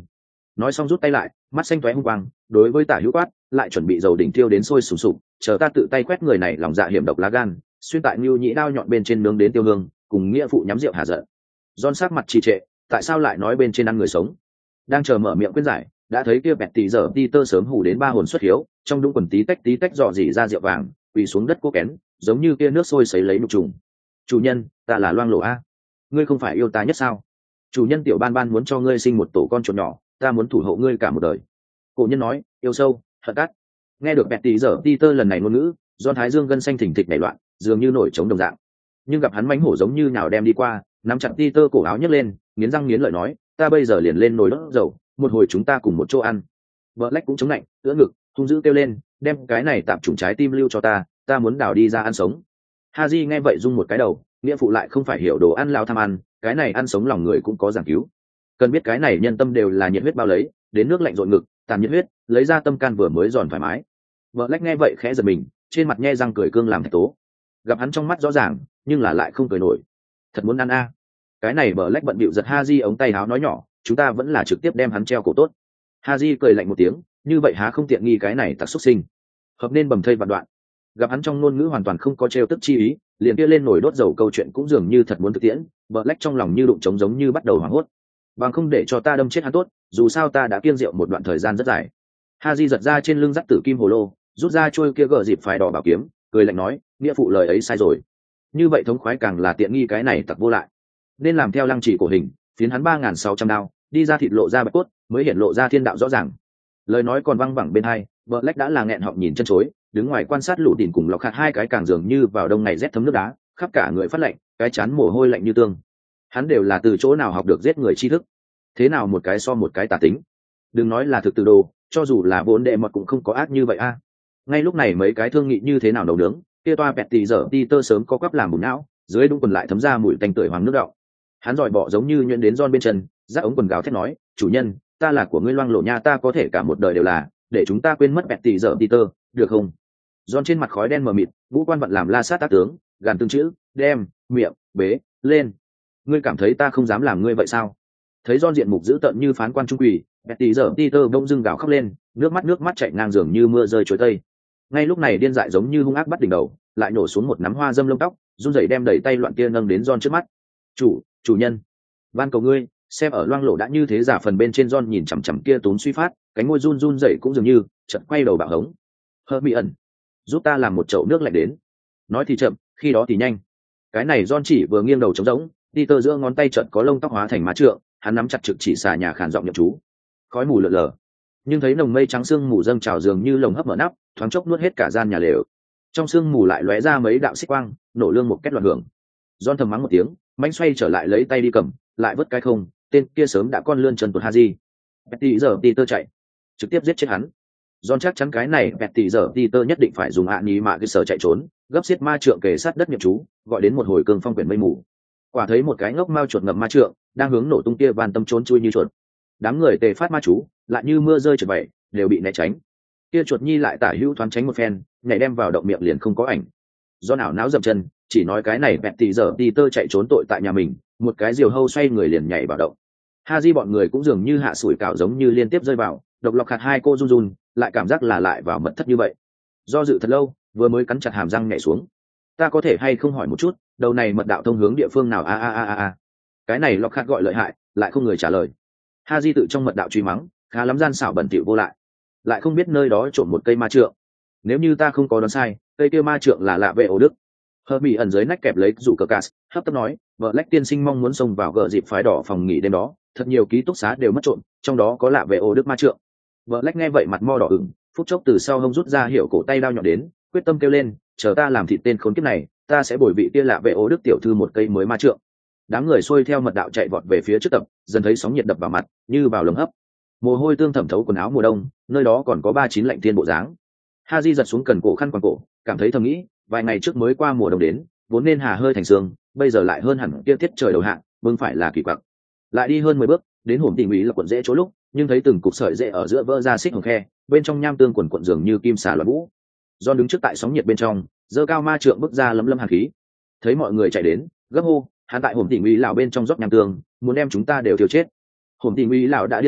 nói xong rút tay lại, mắt xanh tóe hung quang, đối với Tả Hữu quát, lại chuẩn bị dầu đỉnh tiêu đến sôi sùng sục, chờ ta tự tay quét người này lòng dạ hiểm độc lá gan, xuyên tại Nưu Nhĩ đao nhọn bên trên nướng đến tiêu hương, cùng nghĩa phụ nhắm rượu hạ giận. John sắc mặt trì trệ, tại sao lại nói bên trên ăn người sống? Đang chờ mở miệng khuyên giải, đã thấy kia bẹt tỷ giờ Peter sớm hù đến ba hồn xuất hiếu, trong đũng quần tí tách dò dỉ ra rượu vàng, quỳ xuống đất cố kén, giống như kia nước sôi sấy lấy nục trùng. Chủ nhân, ta là Loang Lổ a, ngươi không phải yêu ta nhất sao? Chủ nhân tiểu ban ban muốn cho ngươi sinh một tổ con chuột nhỏ, ta muốn thủ hộ ngươi cả một đời. Cổ nhân nói, yêu sâu, hận cắt. Nghe được bẹt tỷ giờ Peter lần này ngôn ngữ, John Thái Dương gân xanh thỉnh thịch nảy loạn, dường như nổi trống đồng dạng. Nhưng gặp hắn mãnh hổ giống như nào đem đi qua, nắm chặt Peter cổ áo nhấc lên, nghiến răng nghiến lợi nói, ta bây giờ liền lên nồi đốt dầu, một hồi chúng ta cùng một chỗ ăn. Black cũng chống lạnh, ưỡn ngực, hung dữ kêu lên, đem cái này tạm trùng trái tim lưu cho ta muốn đào đi ra ăn sống. Haji nghe vậy rung một cái đầu, nghĩa phụ lại không phải hiểu đồ ăn lao tham ăn, cái này ăn sống lòng người cũng có giảng cứu. Cần biết cái này nhân tâm đều là nhiệt huyết bao lấy, đến nước lạnh rộn ngực, tàn nhiệt huyết, lấy ra tâm can vừa mới giòn thoải mái. Black nghe vậy khẽ giật mình, trên mặt nhe răng cười cương làm thạch tố. Gặp hắn trong mắt rõ ràng, nhưng là lại không cười nổi. Thật muốn ăn a. Cái này Black bận bịu giật Haji ống tay áo nói nhỏ, chúng ta vẫn là trực tiếp đem hắn treo cổ tốt. Haji cười lạnh một tiếng, như vậy há không tiện nghi cái này tặc xuất sinh. Hợp nên bầm thây vạn đoạn. Gặp hắn trong ngôn ngữ hoàn toàn không có trêu tức chi ý, liền kia lên nổi đốt dầu câu chuyện cũng dường như thật muốn thực tiễn, Black trong lòng như đụng trống giống như bắt đầu hoảng hốt. Bằng không để cho ta đâm chết hắn tốt, dù sao ta đã kiêng rượu một đoạn thời gian rất dài. Haji giật ra trên lưng dắt tử kim hồ lô, rút ra trôi kia gờ dịp phái đỏ bảo kiếm, cười lạnh nói, nghĩa phụ lời ấy sai rồi. Như vậy thống khoái càng là tiện nghi cái này tặc vô lại. Nên làm theo lăng chỉ cổ hình, phiến hắn 3.600 đao, đi ra thịt lộ ra bạch cốt, mới hiện lộ ra thiên đạo rõ ràng. Lời nói còn văng vẳng bên hai, Black đã là nghẹn họng nhìn chân chối, đứng ngoài quan sát lũ tìm cùng lọc hạt hai cái càng dường như vào đông ngày rét thấm nước đá, khắp cả người phát lạnh, cái chán mồ hôi lạnh như tương. Hắn đều là từ chỗ nào học được giết người tri thức? Thế nào một cái so một cái tà tính? Đừng nói là thực từ đồ, cho dù là vốn đệ mật cũng không có ác như vậy a. Ngay lúc này mấy cái thương nghị như thế nào nấu nướng, kia toa bẹt tỷ giờ Peter sớm có quắp làm bùn não, dưới đúng quần lại thấm ra mùi tanh tưởi hoàng nước đọng. Hắn dòi bọ giống như nhuyễn đến John bên chân, giáp ống quần gáo thét nói, chủ nhân, ta là của ngươi Loang Lổ nha, ta có thể cả một đời đều là, để chúng ta quên mất bẹt tỷ giờ Peter, được không? John trên mặt khói đen mờ mịt, vũ quan vận làm la sát tác tướng, gàn tương chữ, đem, miệng, bế, lên. Ngươi cảm thấy ta không dám làm ngươi vậy sao? Thấy John diện mục dữ tợn như phán quan trung quỷ, bẹt tỷ giờ Peter bỗng dưng gào khóc lên, nước mắt chạy ngang giường như mưa rơi chuối tây. Ngay lúc này điên dại giống như hung ác bắt đỉnh đầu, lại nổ xuống một nắm hoa dâm lông tóc, run rẩy đem đẩy tay loạn kia nâng đến John trước mắt. Chủ nhân, van cầu ngươi, xem ở Loang Lổ đã như thế giả phần bên trên. John nhìn chằm chằm kia túm suy phát, cánh môi run run rẩy cũng dường như chợt quay đầu bạo hống. Hermione, giúp ta làm một chậu nước lạnh đến. Nói thì chậm, khi đó thì nhanh. Cái này John chỉ vừa nghiêng đầu trống rỗng, Peter giữa ngón tay chợt có lông tóc hóa thành má trượng, hắn nắm chặt trực chỉ xà nhà khàn giọng nhậm chú. Khói mù lượn lờ, nhưng thấy nồng mây trắng sương mù dâng trào dường như lồng hấp mở nắp, thoáng chốc nuốt hết cả gian nhà lều. Trong sương mù lại lóe ra mấy đạo xích quang, nổ lương một kết loạn hưởng. John thầm mắng một tiếng, mánh xoay trở lại lấy tay đi cầm, lại vứt cái không, tên kia sớm đã con lươn chân tuột Haji. Betty giờ Peter chạy, trực tiếp giết chết hắn. John chắc chắn cái này Betty giờ Peter nhất định phải dùng ạ nhí mà cái sở chạy trốn, gấp xiết ma trượng kề sát đất nhập chú, gọi đến một hồi cương phong quyển mây mù. Quả thấy một cái ngốc mao chuột ngậm ma trượng, đang hướng nổ tung kia van tâm trốn chui như chuột. Đám người tề phát ma chú, lại như mưa rơi trượt vậy, đều bị né tránh. Kia chuột nhi lại tả hữu thoáng tránh một phen, nhảy đem vào động miệng liền không có ảnh. Do nào náo dậm chân, chỉ nói cái này Betty giờ Peter chạy trốn tội tại nhà mình, một cái diều hâu xoay người liền nhảy vào động. Haji bọn người cũng dường như hạ sủi cảo giống như liên tiếp rơi vào, độc lọc hạt hai cô run run, lại cảm giác là lại vào mật thất như vậy. Do dự thật lâu, vừa mới cắn chặt hàm răng nhảy xuống. Ta có thể hay không hỏi một chút, đầu này mật đạo thông hướng địa phương nào a. Cái này lọc hạt gọi lợi hại, lại không người trả lời. Haji tự trong mật đạo truy mắng, khá lắm gian xảo bẩn thỉu vô lại không biết nơi đó trộm một cây ma trượng. Nếu như ta không có đoán sai, cây kia ma trượng là lạ vệ ổ đức. Hermione ẩn dưới nách kẹp lấy rủ cờ cas, hấp tấp nói, vợ Lách tiên sinh mong muốn xông vào gờ dịp phái đỏ phòng nghỉ đêm đó, thật nhiều ký túc xá đều mất trộm, trong đó có lạ vệ ổ đức ma trượng. Vợ Lách nghe vậy mặt mo đỏ ửng, phút chốc từ sau hông rút ra hiểu cổ tay đao nhọn đến, quyết tâm kêu lên, chờ ta làm thịt tên khốn kiếp này, ta sẽ bồi vị kia lạ vệ ổ đức tiểu thư một cây mới ma trượng. Đám người xuôi theo mật đạo chạy vọt về phía trước tập, dần thấy sóng nhiệt đập vào mặt, như vào lồng hấp. Mồ hôi tương thẩm thấu quần áo mùa đông, nơi đó còn có 39 lạnh thiên bộ dáng. Haji giật xuống cần cổ khăn quàng cổ, cảm thấy thầm nghĩ, vài ngày trước mới qua mùa đông đến, vốn nên hà hơi thành sương, bây giờ lại hơn hẳn kia tiết trời đầu hạ, vương phải là kỳ quặc. Lại đi hơn 10 bước, đến hổm tỉ mỹ là quận rễ chỗ lúc, nhưng thấy từng cục sợi rễ ở giữa vỡ ra xích hồng khe, bên trong nham tương quần quận dường như kim xà loạn vũ. Do đứng trước tại sóng nhiệt bên trong, giơ cao ma trượng bước ra lấm lấm hàn khí. Thấy mọi người chạy đến, gấp hô, hắn tại hổm tỉ mỹ lão bên trong dốc nham tương, muốn đem chúng ta đều thiêu chết. Hổm tỉ mỹ lão đã điên rồi,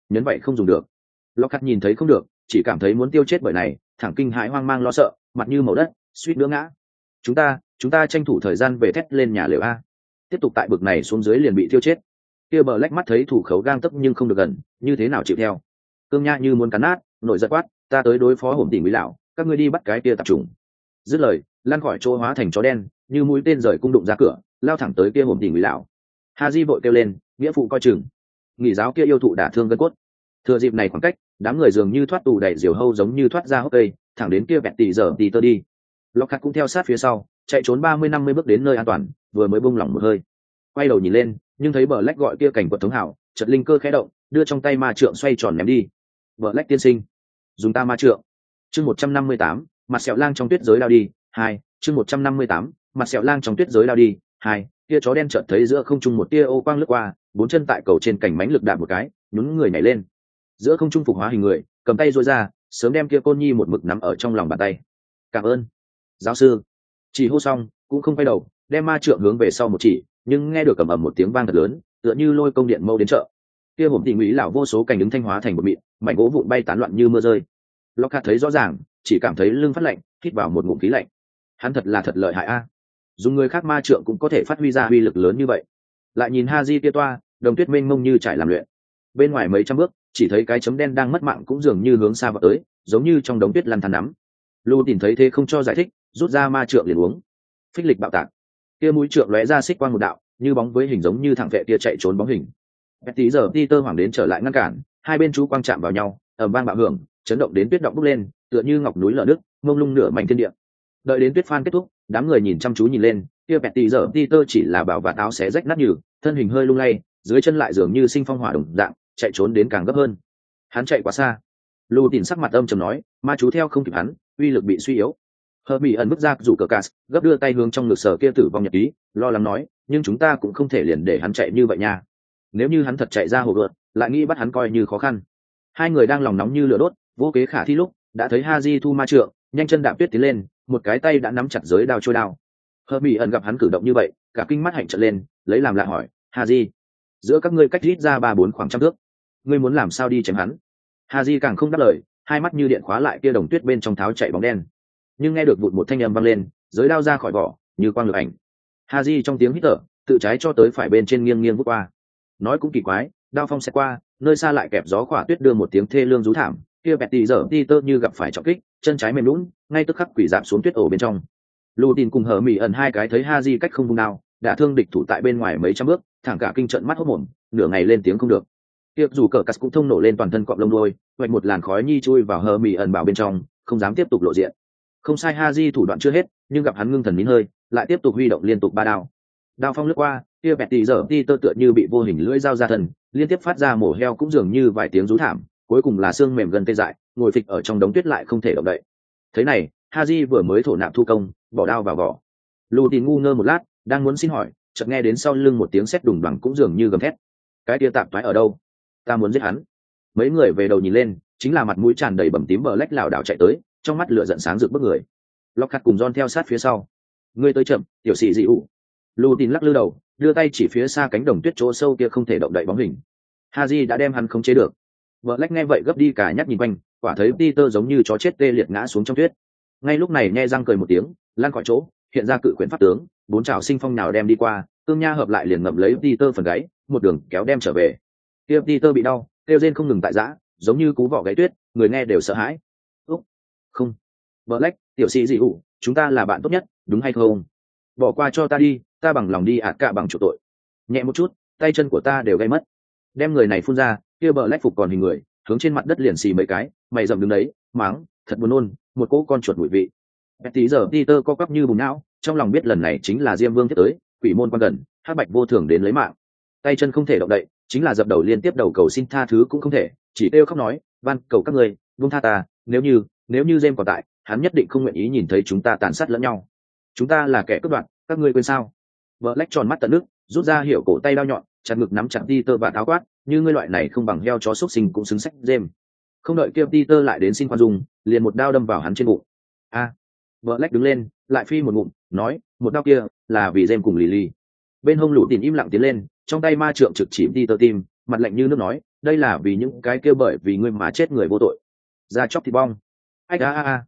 nhấn vậy không dùng được. Lockhart nhìn thấy không được, chỉ cảm thấy muốn tiêu chết bởi này, thẳng kinh hãi hoang mang lo sợ, mặt như màu đất, suýt nữa ngã. Chúng ta tranh thủ thời gian về thét lên nhà lều a. Tiếp tục tại bực này xuống dưới liền bị tiêu chết. Kia bờ lách mắt thấy thủ khấu gang tấc nhưng không được gần, như thế nào chịu theo. Cương Nha như muốn cắn nát, nổi giận quát, ta tới đối phó hổm tỉnh mỹ lão, các ngươi đi bắt cái kia tạp trùng. Dứt lời, lăn khỏi chỗ hóa thành chó đen, như mũi tên rời cung đụng ra cửa, lao thẳng tới kia hổm tỉnh mỹ lão. Haji vội kêu lên, nghĩa phụ coi chừng. Nghỉ giáo kia yêu thụ đả thương gân cốt. Thừa dịp này khoảng cách, đám người dường như thoát tù đẩy diều hâu giống như thoát ra hốc cây, thẳng đến kia bẹt tỷ giờ tì tơ đi. Lockhart cũng theo sát phía sau, chạy trốn 30-50 bước đến nơi an toàn, vừa mới buông lỏng một hơi. Quay đầu nhìn lên, nhưng thấy bờ lách gọi kia cảnh quật thống hảo, chợt linh cơ khẽ động, đưa trong tay ma trượng xoay tròn ném đi. Bờ lách tiên sinh, dùng ta ma trượng. Chương 158, mặt sẹo lang trong tuyết giới lao đi, 2, chương 158, mặt sẹo lang trong tuyết giới lao đi, 2, kia chó đen chợt thấy giữa không trung một tia ô quang lướt qua, bốn chân tại cầu trên cảnh mánh lực đạp một cái, nhún người nhảy lên. Giữa không trung phục hóa hình người, cầm tay duỗi ra, sớm đem kia côn nhi một mực nắm ở trong lòng bàn tay. Cảm ơn giáo sư. Chỉ hô xong cũng không quay đầu, đem ma trượng hướng về sau một chỉ, nhưng nghe được cầm ầm một tiếng vang thật lớn, tựa như lôi công điện mâu đến chợ. Kia hổm tỉ mỹ lão vô số cành đứng thanh hóa thành một mịn, mảnh gỗ vụn bay tán loạn như mưa rơi. Lockhart thấy rõ ràng, chỉ cảm thấy lưng phát lạnh, hít vào một ngụm khí lạnh. Hắn thật là thật lợi hại a, dùng người khác ma trượng cũng có thể phát huy ra uy lực lớn như vậy. Lại nhìn Haji kia toa, đồng tuyết mênh mông như trải làm luyện. Bên ngoài mấy trăm bước, chỉ thấy cái chấm đen đang mất mạng cũng dường như hướng xa vào tới, giống như trong đống tuyết lăn tăn nắm. Lưu tìm thấy thế không cho giải thích, rút ra ma trượng liền uống. Phích lịch bạo tạc, kia mũi trượng lóe ra xích quang một đạo, như bóng với hình giống như thằng vệ kia chạy trốn bóng hình. Tí giờ Peter hoàng đến trở lại ngăn cản, hai bên chú quang chạm vào nhau, ầm vang bạo hưởng, chấn động đến tuyết động bốc lên, tựa như ngọc núi lở nước, mông lung nửa mảnh thiên địa. Đợi đến tuyết phan kết thúc, đám người nhìn chăm chú nhìn lên, kia Tí giờ Peter chỉ là bảo vạt áo xé rách nát nhừ, thân hình hơi lung lay, dưới chân lại dường như sinh phong hỏa đồng dạng, chạy trốn đến càng gấp hơn. Hắn chạy quá xa. Lưu Tín sắc mặt âm trầm nói, ma chú theo không kịp hắn, uy lực bị suy yếu. Hờ bị ẩn bước ra rủ cờ cast, gấp đưa tay hướng trong ngực sở kia tử vong nhật ký, lo lắng nói, nhưng chúng ta cũng không thể liền để hắn chạy như vậy nha. Nếu như hắn thật chạy ra hồ gợt, lại nghĩ bắt hắn coi như khó khăn. Hai người đang lòng nóng như lửa đốt, vô kế khả thi lúc, đã thấy Haji thu ma trượng, nhanh chân đạp tuyết tiến lên, một cái tay đã nắm chặt giới đao trôi đao. Hờ bị ẩn gặp hắn cử động như vậy, cả kinh mắt hạnh trợn lên, lấy làm lạ hỏi, Haji, giữa các ngươi cách rít ra 3-4 khoảng trăm thước, ngươi muốn làm sao đi chém hắn? Haji càng không đáp lời, hai mắt như điện khóa lại kia đồng tuyết bên trong tháo chạy bóng đen. Nhưng nghe được vụt một thanh âm vang lên, giới đao ra khỏi vỏ, như quang lực ảnh. Haji trong tiếng hít thở, tự trái cho tới phải bên trên nghiêng nghiêng vút qua. Nói cũng kỳ quái, đao phong sẽ qua, nơi xa lại kẹp gió khỏa tuyết đưa một tiếng thê lương rú thảm, kia Betty giờ Peter như gặp phải trọng kích, chân trái mềm nhũn, ngay tức khắc quỷ dạp xuống tuyết ổ bên trong. Lutin cùng Hở Mị ẩn hai cái thấy Haji cách không vung đao, đã thương địch thủ tại bên ngoài mấy trăm bước, thẳng cả kinh trận mắt hốt mồm, nửa ngày lên tiếng không được. Tiệp dù cờ cắt cũng thông nổ lên toàn thân cọp lông đôi, vạch một làn khói nhi chui vào Hở Mị ẩn bảo bên trong, không dám tiếp tục lộ diện. Không sai, Haji thủ đoạn chưa hết, nhưng gặp hắn ngưng thần nín hơi, lại tiếp tục huy động liên tục ba đao. Đao phong lướt qua, kia Betty giờ Peter tựa như bị vô hình lưỡi dao ra thần, liên tiếp phát ra mổ heo cũng dường như vài tiếng rú thảm, cuối cùng là xương mềm gần tê dại, ngồi phịch ở trong đống tuyết lại không thể động đậy. Thế này, Haji vừa mới thổ nạp thu công, bỏ đao vào vỏ. Lutin ngu ngơ một lát, đang muốn xin hỏi, chợt nghe đến sau lưng một tiếng sét đùng đoằng cũng dường như gầm thét. Cái kia tạp toái ở đâu? Ta muốn giết hắn. Mấy người về đầu nhìn lên, chính là mặt mũi tràn đầy bầm tím bờ lách lảo đảo chạy tới, trong mắt lửa giận sáng rực bức người. Lockhart cùng John theo sát phía sau. Ngươi tới chậm, tiểu sĩ dị ủ. Lutin lắc lư đầu, đưa tay chỉ phía xa cánh đồng tuyết chỗ sâu kia không thể động đậy bóng hình. Haji đã đem hắn khống chế được. Black nghe vậy gấp đi cả nhắc nhìn quanh, quả thấy Peter giống như chó chết tê liệt ngã xuống trong tuyết. Ngay lúc này nghe răng cười một tiếng, lan khỏi chỗ, hiện ra cự quyển pháp tướng, bốn trảo sinh phong nào đem đi qua, Cương Nha hợp lại liền ngậm lấy Peter phần gáy, một đường kéo đem trở về. Kia Peter bị đau, kêu rên không ngừng tại giã, giống như cú vọ gáy tuyết, người nghe đều sợ hãi. Úc, không, Black, tiểu sĩ dị ủ, chúng ta là bạn tốt nhất, đúng hay không? Bỏ qua cho ta đi, ta bằng lòng đi ạt cả bằng chủ tội. Nhẹ một chút, tay chân của ta đều gây mất. Đem người này phun ra, kia Black phục còn hình người, hướng trên mặt đất liền xì mấy cái, mày dầm đứng đấy, máng, thật buồn nôn, một cỗ con chuột mùi vị. Tí giờ Peter co quắp như bùng não, trong lòng biết lần này chính là Diêm Vương tiếp tới, quỷ môn quan gần, hắc bạch vô thường đến lấy mạng. Tay chân không thể động đậy, chính là dập đầu liên tiếp đầu cầu xin tha thứ cũng không thể, chỉ kêu khóc nói, van cầu các ngươi, buông tha ta, nếu như James còn tại, hắn nhất định không nguyện ý nhìn thấy chúng ta tàn sát lẫn nhau. Chúng ta là kẻ cướp đoạt, các ngươi quên sao? Black tròn mắt tận nước, rút ra hiểu cổ tay đao nhọn, chặt ngực nắm chặt Peter và tháo quát, như ngươi loại này không bằng heo chó xúc sinh cũng xứng sách James. Không đợi kia Peter lại đến xin khoan dung, liền một đao đâm vào hắn trên bụng. A. Black đứng lên, lại phi một ngụm, nói, một đao kia là vì James cùng Lily. Bên hông Lũ Tìm im lặng tiến lên, trong tay ma trượng trực chỉ Peter tim, mặt lạnh như nước nói, đây là vì những cái kia bởi vì ngươi mà chết người vô tội. Ra chóc thịt bong. Ách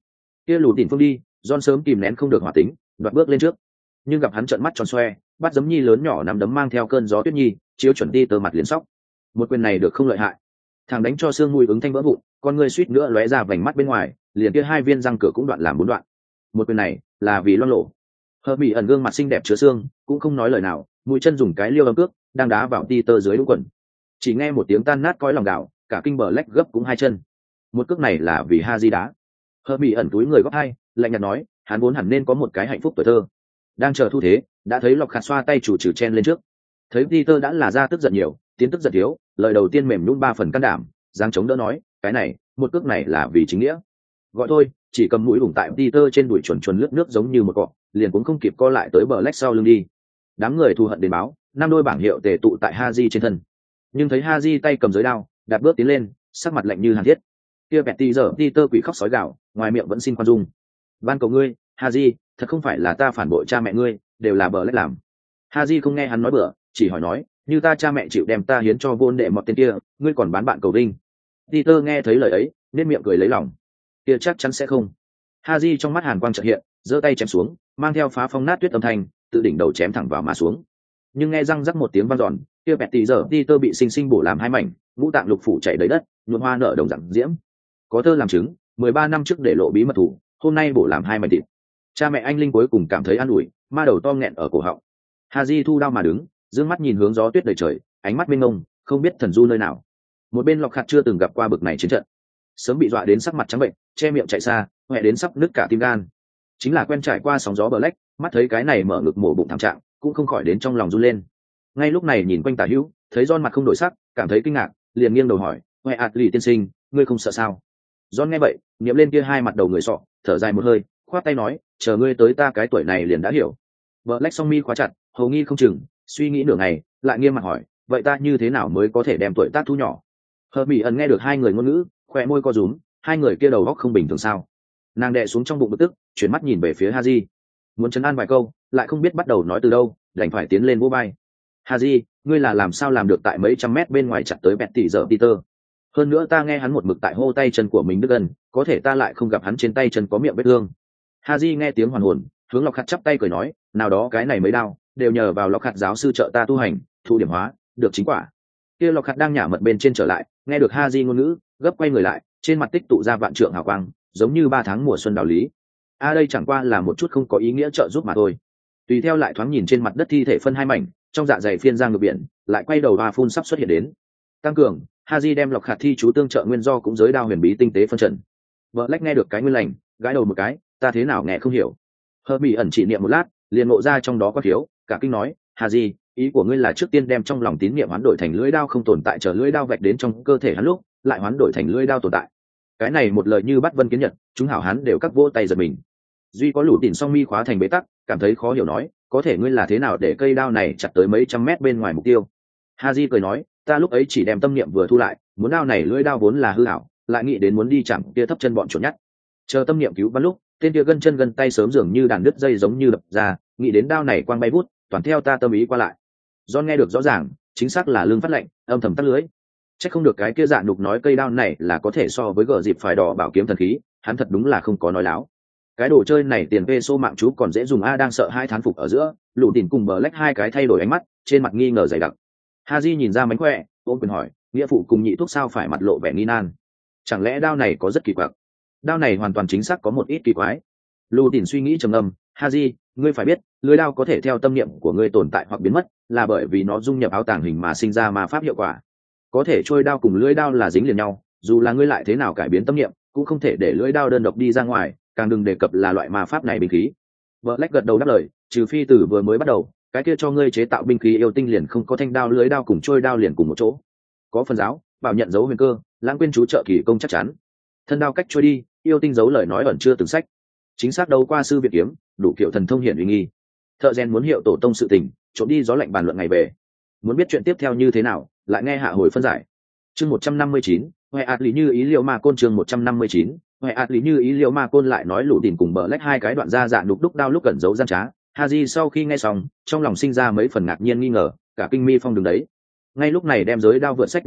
kia lù tỉn phương đi, John sớm kìm nén không được hỏa tính, đoạt bước lên trước. Nhưng gặp hắn trợn mắt tròn xoe, bắt giấm nhi lớn nhỏ nắm đấm mang theo cơn gió tuyết nhi, chiếu chuẩn đi tơ mặt liền sóc. Một quyền này được không lợi hại, thằng đánh cho xương mùi ứng thanh vỡ vụn, con ngươi suýt nữa lóe ra vành mắt bên ngoài, liền kia hai viên răng cửa cũng đoạn làm 4 đoạn. Một quyền này là vì loan lộ. Hợp bị ẩn gương mặt xinh đẹp chứa xương, cũng không nói lời nào, mũi chân dùng cái liêu âm cước, đang đá vào Peter dưới đúng quần. Chỉ nghe một tiếng tan nát cõi lòng đảo, cả kinh bờ lách gấp cũng hai chân. Một cước này là vì Haji đá. Hợp bị ẩn túi người góc hai, lạnh nhạt nói, hắn vốn hẳn nên có một cái hạnh phúc tuổi thơ. Đang chờ thu thế, đã thấy Lọc Khạt xoa tay chủ trừ chen lên trước. Thấy Peter đã là ra tức giận nhiều, tiến tức giận thiếu, lời đầu tiên mềm nhũn 3 phần can đảm, giang chống đỡ nói, cái này, một cước này là vì chính nghĩa. Gọi thôi, chỉ cầm mũi ủng tại Peter trên đùi chuẩn chuẩn lướt nước giống như một cọ, liền cũng không kịp co lại tới bờ lách sau lưng đi. Đám người thù hận đến báo, 5 đôi bảng hiệu tề tụ tại Haji trên thân. Nhưng thấy Haji tay cầm giới đao, đạp bước tiến lên, sắc mặt lạnh như hàn thiết. Kia Betty giờ Peter quỷ khóc sói gào, ngoài miệng vẫn xin khoan dung. Van cầu ngươi, Haji, thật không phải là ta phản bội cha mẹ ngươi, đều là bờ lách làm. Haji không nghe hắn nói bừa, chỉ hỏi nói, như ta cha mẹ chịu đem ta hiến cho Vôn đệ mọt tên kia, ngươi còn bán bạn cầu vinh. Peter nghe thấy lời ấy, nên miệng cười lấy lòng. Kia chắc chắn sẽ không. Haji trong mắt hàn quang chợt hiện, giơ tay chém xuống, mang theo phá phong nát tuyết âm thanh, tự đỉnh đầu chém thẳng vào mà xuống. Nhưng nghe răng rắc một tiếng vang dọn, kia Betty giờ Peter bị sinh sinh bổ làm 2 mảnh, ngũ tạng lục phủ chảy đầy đất, nhuộm hoa nở đồng dạng diễm. Có thơ làm chứng, 13 năm trước để lộ bí mật thủ, hôm nay bổ làm 2 mảnh thịt. Cha mẹ anh linh cuối cùng cảm thấy an ủi, ma đầu to nghẹn ở cổ họng. Haji thu đao mà đứng, dương mắt nhìn hướng gió tuyết đầy trời, ánh mắt mênh mông, không biết thần du nơi nào. Một bên Lọc Khạt chưa từng gặp qua bực này chiến trận, sớm bị dọa đến sắc mặt trắng bệnh, che miệng chạy xa, hoẹ đến sắp nứt cả tim gan. Chính là quen trải qua sóng gió bờ lách, mắt thấy cái này mở ngực mổ bụng thảm trạng, cũng không khỏi đến trong lòng run lên. Ngay lúc này nhìn quanh tả hữu, thấy John mặt không đổi sắc, cảm thấy kinh ngạc, liền nghiêng đầu hỏi, "Hoẹ lì tiên sinh, ngươi không sợ sao?" John nghe vậy, niệm lên kia hai mặt đầu người sọ, thở dài một hơi, khoát tay nói, "Chờ ngươi tới ta cái tuổi này liền đã hiểu." Bờ lách song mi khóa chặt, hầu nghi không chừng, suy nghĩ nửa ngày, lại nghiêm mặt hỏi, "Vậy ta như thế nào mới có thể đem tuổi tác thu nhỏ?" Hợp bị ẩn nghe được hai người ngôn ngữ, khỏe môi co rúm, hai người kia đầu óc không bình thường sao? Nàng đè xuống trong bụng bực tức, chuyển mắt nhìn về phía Haji, muốn trấn an vài câu, lại không biết bắt đầu nói từ đâu, đành phải tiến lên vỗ vai. Haji, ngươi là làm sao làm được tại mấy trăm mét bên ngoài chặt tới Betty giờ Peter? Hơn nữa ta nghe hắn một mực tại hô tay chân của mình đứt gần, có thể ta lại không gặp hắn trên tay chân có miệng vết thương. Haji nghe tiếng hoàn hồn, hướng Lọc Khạt chắp tay cười nói, nào đó cái này mới đau, đều nhờ vào Lọc Khạt giáo sư trợ ta tu hành, thu điểm hóa, được chính quả. Kia Lọc Khạt đang nhả mật bên trên trở lại, nghe được Haji ngôn ngữ, gấp quay người lại, trên mặt tích tụ ra vạn trượng hào quang, giống như 3 tháng mùa xuân đạo lý. Đây chẳng qua là một chút không có ý nghĩa trợ giúp mà thôi. Tùy theo lại thoáng nhìn trên mặt đất thi thể phân 2 mảnh, trong dạ dày phiên giang ngược biển, lại quay đầu hoa phun sắp xuất hiện đến. Tăng cường, Haji đem Lọc Khạt thi chú tương trợ nguyên do cũng giới đao huyền bí tinh tế phân trận. Black nghe được cái nguyên lành, gãi đầu một cái, ta thế nào nghe không hiểu. Hợp bị ẩn chỉ niệm một lát, liền ngộ ra trong đó có thiếu, cả kinh nói, Haji, ý của ngươi là trước tiên đem trong lòng tín niệm hoán đổi thành lưỡi đao không tồn tại, chờ lưỡi đao vạch đến trong cơ thể hắn lúc, lại hoán đổi thành lưỡi đao tồn tại. Cái này một lời như bắt vân kiến nhật, chúng hảo hắn đều các vỗ tay giật mình. Duy có lũ tỉn song mi khóa thành bế tắc, cảm thấy khó hiểu nói, có thể ngươi là thế nào để cây đao này chặt tới mấy trăm mét bên ngoài mục tiêu? Haji cười nói, ta lúc ấy chỉ đem tâm niệm vừa thu lại, muốn đao này lưỡi đao vốn là hư ảo, lại nghĩ đến muốn đi chạm kia thấp chân bọn chuột nhắt. Chờ tâm niệm cứu vãn lúc, tên kia gân chân gân tay sớm dường như đàn đứt dây giống như đập ra, nghĩ đến đao này quang bay vút, toàn theo ta tâm ý qua lại. John nghe được rõ ràng, chính xác là lương phát lệnh, âm thầm tắt lưới. Chắc không được cái kia dạ đục nói cây đao này là có thể so với gờ dịp phải đỏ bảo kiếm thần khí, hắn thật đúng là không có nói láo. Cái đồ chơi này tiền peso mạng chú còn dễ dùng, đang sợ hai thán phục ở giữa, lũ tỉn cùng Black hai cái thay đổi ánh mắt, trên mặt nghi ngờ dày đặc. Haji nhìn ra mánh khỏe, ôm quyền hỏi, nghĩa phụ cùng nhị thuốc sao phải mặt lộ vẻ nghi nan? Chẳng lẽ đao này có rất kỳ quặc? Đao này hoàn toàn chính xác có một ít kỳ quái. Lũ tỉn suy nghĩ trầm ngâm, Haji, ngươi phải biết, lưỡi đao có thể theo tâm niệm của ngươi tồn tại hoặc biến mất, là bởi vì nó dung nhập áo tàng hình mà sinh ra ma pháp hiệu quả. Có thể trôi đao cùng lưỡi đao là dính liền nhau, dù là ngươi lại thế nào cải biến tâm niệm, cũng không thể để lưỡi đao đơn độc đi ra ngoài, càng đừng đề cập là loại ma pháp này binh khí. Black gật đầu đáp lời, trừ phi từ vừa mới bắt đầu, cái kia cho ngươi chế tạo binh khí yêu tinh liền không có thanh đao lưỡi đao cùng trôi đao liền cùng một chỗ. Có phần giáo, bảo nhận dấu huyền cơ, lãng quên chú trợ kỳ công chắc chắn. Thân đao cách trôi đi, yêu tinh giấu lời nói ẩn chưa từng sách. Chính xác đấu qua sư việt kiếm, đủ kiểu thần thông hiển uy nghi. Thợ rèn muốn hiệu tổ tông sự tình, trộm đi gió lạnh bàn luận ngày về. Muốn biết chuyện tiếp theo như thế nào, lại nghe hạ hồi phân giải. Chương 159, Hoè ạt lý như ý liệu ma côn. Chương 159, Hoè ạt lý như ý liệu ma côn lại nói lũ tỉn cùng Black hai cái đoạn ra dạ đục đúc đao lúc cẩn giấu gian trá. Haji sau khi nghe xong, trong lòng sinh ra mấy phần ngạc nhiên nghi ngờ, cả kinh mi phong đứng đấy. Ngay lúc này đem giới đao vượt sách nơi tay,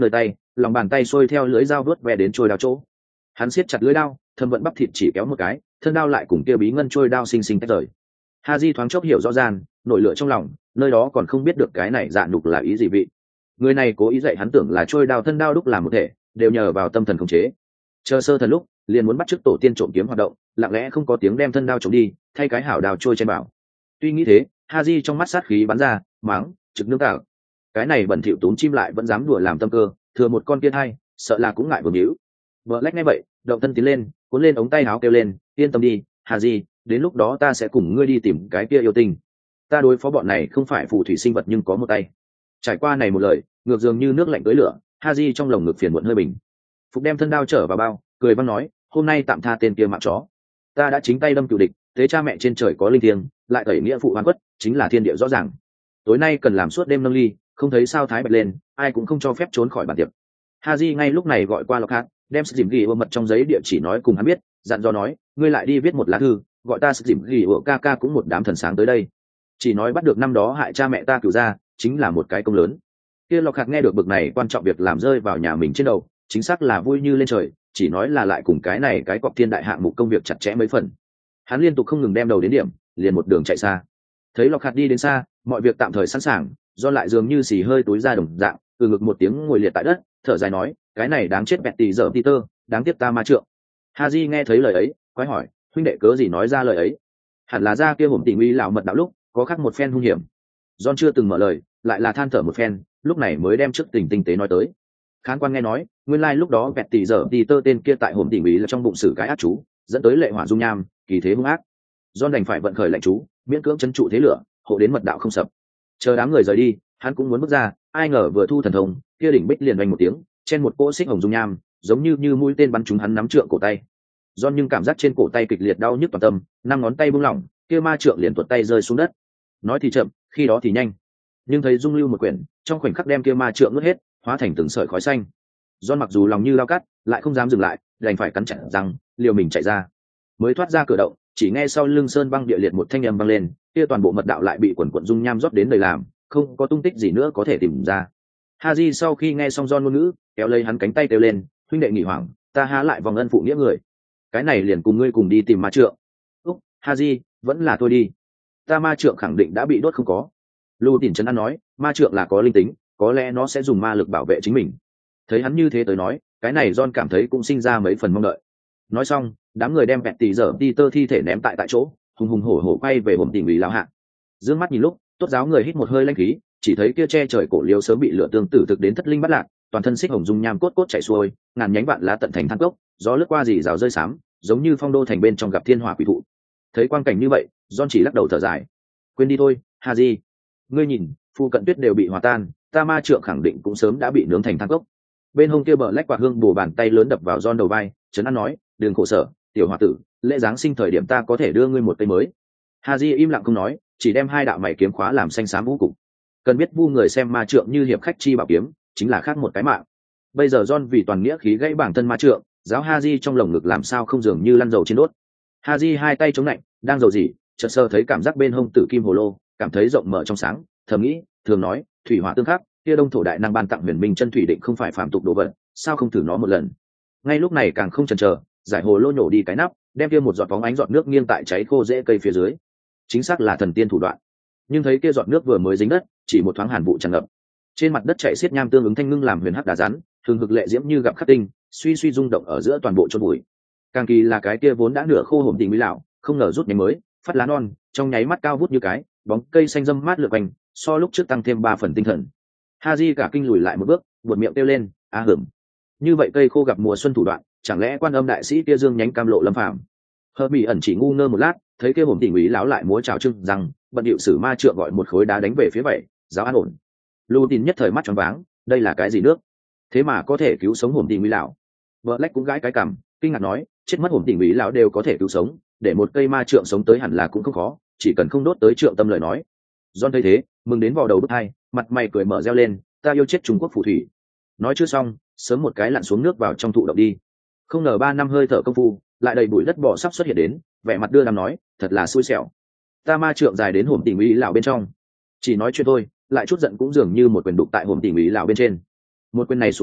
lòng bàn tay xuôi theo lưỡi dao vớt ve đến trôi đao chỗ. Hắn siết chặt lưỡi đao, thâm vận bắp thịt chỉ kéo một cái, thân đao lại cùng kia bí ngân trôi đao xinh xinh tách rời. Haji thoáng chốc hiểu rõ ràng, nổi lửa trong lòng, nơi đó còn không biết được cái này dạ nhục là ý gì vị. Người này cố ý dạy hắn tưởng là trôi đao thân đao đúc làm một thể, đều nhờ vào tâm thần khống chế. Chờ sơ thần lúc, liền muốn bắt chước tổ tiên trộm kiếm hoạt động, lặng lẽ không có tiếng đem thân đao trộm đi, thay cái hảo đao trôi trên bảo. Tuy nghĩ thế, Haji trong mắt sát khí bắn ra, mắng, trực nước tạo. Cái này bẩn thỉu túm chim lại vẫn dám đùa làm tâm cơ, thừa một con kiên hay, sợ là cũng ngại vừa nhíu. Black nghe vậy, động thân tiến lên, cuốn lên ống tay áo kêu lên, yên tâm đi, Haji, đến lúc đó ta sẽ cùng ngươi đi tìm cái kia yêu tinh. Ta đối phó bọn này không phải phù thủy sinh vật nhưng có một tay. Trải qua này một lời, ngược dường như nước lạnh tới lửa, Haji trong lồng ngực phiền muộn hơi bình. Phục đem thân đao trở vào bao, cười vang nói, hôm nay tạm tha tên kia mạng chó. Ta đã chính tay đâm cựu địch, thế cha mẹ trên trời có linh thiêng, lại tẩy nghĩa phụ hoàn quất, chính là thiên địa rõ ràng. Tối nay cần làm suốt đêm nâng ly, không thấy sao thái bạch lên, ai cũng không cho phép trốn khỏi bàn tiệc. Haji ngay lúc này gọi qua Lockhart, đem sự dìm ghi ôm mật trong giấy địa chỉ nói cùng hắn biết, dặn dò nói, ngươi lại đi viết một lá thư, gọi ta sự dìm ghi ổ ca ca cũng một đám thần sáng tới đây. Chỉ nói bắt được năm đó hại cha mẹ ta cửu ra, chính là một cái công lớn. Kia Lockhart nghe được bực này quan trọng việc làm rơi vào nhà mình trên đầu, chính xác là vui như lên trời, chỉ nói là lại cùng cái này cái cọp thiên đại hạng mục công việc chặt chẽ mấy phần. Hắn liên tục không ngừng đem đầu đến điểm, liền một đường chạy xa. Thấy Lockhart đi đến xa, mọi việc tạm thời sẵn sàng, do lại dường như xì hơi túi ra đồng dạng, từ ngực một tiếng ngồi liệt tại đất, thở dài nói, cái này đáng chết bẹt tì giờ Peter, đáng tiếc ta ma trượng. Haji nghe thấy lời ấy, quái hỏi, huynh đệ cớ gì nói ra lời ấy? Hẳn là ra kia hổm tình uy lão mật đạo lúc, có khác một phen hung hiểm. John chưa từng mở lời, lại là than thở một phen, lúc này mới đem trước tình tinh tế nói tới. Khán quan nghe nói, nguyên lai lúc đó bẹt tì giờ Peter tên kia tại hổm tình uy là trong bụng sử cái ác chú, dẫn tới lệ hỏa dung nham, kỳ thế hung ác. John đành phải vận khởi lệnh chú, miễn cưỡng trấn trụ thế lửa, hộ đến mật đạo không sập. Chờ đám người rời đi, hắn cũng muốn bước ra, ai ngờ vừa thu thần thông, kia đỉnh bích liền vang một tiếng, trên một cỗ xích hồng dung nham, giống như mũi tên bắn trúng hắn nắm trượng cổ tay. John nhưng cảm giác trên cổ tay kịch liệt đau nhức toàn tâm, năm ngón tay buông lỏng, kia ma trượng liền tuột tay rơi xuống đất. Nói thì chậm, khi đó thì nhanh, nhưng thấy dung lưu một quyển, trong khoảnh khắc đem kia ma trượng nuốt hết, hóa thành từng sợi khói xanh. John mặc dù lòng như lao cắt, lại không dám dừng lại, đành phải cắn chặt răng, liều mình chạy ra. Mới thoát ra cửa động, chỉ nghe sau lưng sơn băng địa liệt một thanh âm vang lên, kia toàn bộ mật đạo lại bị quần quần dung nham rót đến đầy làm, không có tung tích gì nữa có thể tìm ra. Haji sau khi nghe xong John ngôn ngữ, kéo lấy hắn cánh tay kêu lên, huynh đệ nghỉ hoảng, ta há lại vòng ân phụ nghĩa người, cái này liền cùng ngươi cùng đi tìm ma trượng. Úc, Haji, vẫn là thôi đi, ta ma trượng khẳng định đã bị đốt không có. Lưu Tỉnh Trấn An nói, ma trượng là có linh tính, có lẽ nó sẽ dùng ma lực bảo vệ chính mình. Thấy hắn như thế tới nói, cái này John cảm thấy cũng sinh ra mấy phần mong đợi. Nói xong, đám người đem bẹt tì giờ Peter thi thể ném tại chỗ, hùng hùng hổ hổ quay về hổm tình ủy lão hạ. Dương mắt nhìn lúc, tốt giáo người hít một hơi lãnh khí, chỉ thấy kia che trời cổ liêu sớm bị lửa tương tử thực đến thất linh bắt lạc, toàn thân xích hồng dung nham cốt cốt chảy xuôi, ngàn nhánh vạn lá tận thành than cốc, gió lướt qua dì rào rơi xám, giống như phong đô thành bên trong gặp thiên hỏa quỷ thụ. Thấy quang cảnh như vậy, John chỉ lắc đầu thở dài, quên đi thôi, Haji, ngươi nhìn, phu cận tuyết đều bị hòa tan, ta ma trượng khẳng định cũng sớm đã bị nướng thành than cốc. Bên hông kia bờ lách quạt hương bổ bàn tay lớn đập vào John đầu vai, trấn an nói, đừng khổ sở, tiểu hòa tử, lễ giáng sinh thời điểm ta có thể đưa ngươi một cây mới. Haji im lặng không nói, chỉ đem hai đạo mày kiếm khóa làm xanh xám vũ cục. Cần biết vu người xem ma trượng như hiệp khách chi bảo kiếm, chính là khác một cái mạng. Bây giờ John vì toàn nghĩa khí gãy bản thân ma trượng, giáo Haji trong lồng ngực làm sao không dường như lăn dầu trên đốt. Haji hai tay chống lạnh, đang dầu gì, chợt sơ thấy cảm giác bên hông tử kim hồ lô, cảm thấy rộng mở trong sáng, thầm nghĩ, thường nói, thủy hỏa tương khắc, kia đông thổ đại năng ban tặng huyền minh chân thủy định không phải phàm tục đồ vật, sao không thử nó một lần. Ngay lúc này càng không chần chờ, giải hồ lô nhổ đi cái nắp, đem kia một giọt bóng ánh giọt nước nghiêng tại cháy khô rễ cây phía dưới. Chính xác là thần tiên thủ đoạn. Nhưng thấy kia giọt nước vừa mới dính đất, chỉ một thoáng hàn vụ tràn ngập. Trên mặt đất chảy xiết nham tương ứng thanh ngưng làm huyền hắc đá rắn, thường hực lệ diễm như gặp khắc tinh, suy suy rung động ở giữa toàn bộ chôn bụi. Càng kỳ là cái kia vốn đã nửa khô hổm tình mỹ lão, không ngờ rút nhánh mới, phát lá non, trong nháy mắt cao vút như cái, bóng cây xanh râm mát lượn quanh, so lúc trước tăng thêm 3 phần tinh thần. Haji cả kinh lùi lại một bước, buột miệng kêu lên, a hửng. Như vậy cây khô gặp mùa xuân thủ đoạn, chẳng lẽ Quan Âm đại sĩ kia dương nhánh cam lộ lâm phàm? Hợp Mỹ ẩn chỉ ngu ngơ một lát, thấy kia hổm tình ý lão lại múa chào trưng rằng, bận điệu sử ma trượng gọi một khối đá đánh về phía vậy, giáo an ổn. Lưu Tín nhất thời mắt tròn váng, đây là cái gì nước? Thế mà có thể cứu sống hổm tình ý lão? Black cũng gãi cái cằm, kinh ngạc nói, chết mất hổm tình ý lão đều có thể cứu sống, để một cây ma trượng sống tới hẳn là cũng không khó, chỉ cần không đốt tới trượng tâm lời nói. John thấy thế, mừng đến vào đầu bứt tai, mặt mày cười mở reo lên, ta yêu chết Trung Quốc phù thủy. Nói chưa xong, sớm một cái lặn xuống nước vào trong thụ động đi. Không ngờ 3 năm hơi thở công phu, lại đầy bụi đất bỏ sắp xuất hiện đến, vẻ mặt đưa đàm nói, thật là xui xẻo. Ta ma trượng dài đến hổm tình ý lão bên trong. Chỉ nói chuyện thôi, lại chút giận cũng dường như một quyền đục tại hổm tình ý lão bên trên. Một quyền này xuống dưới,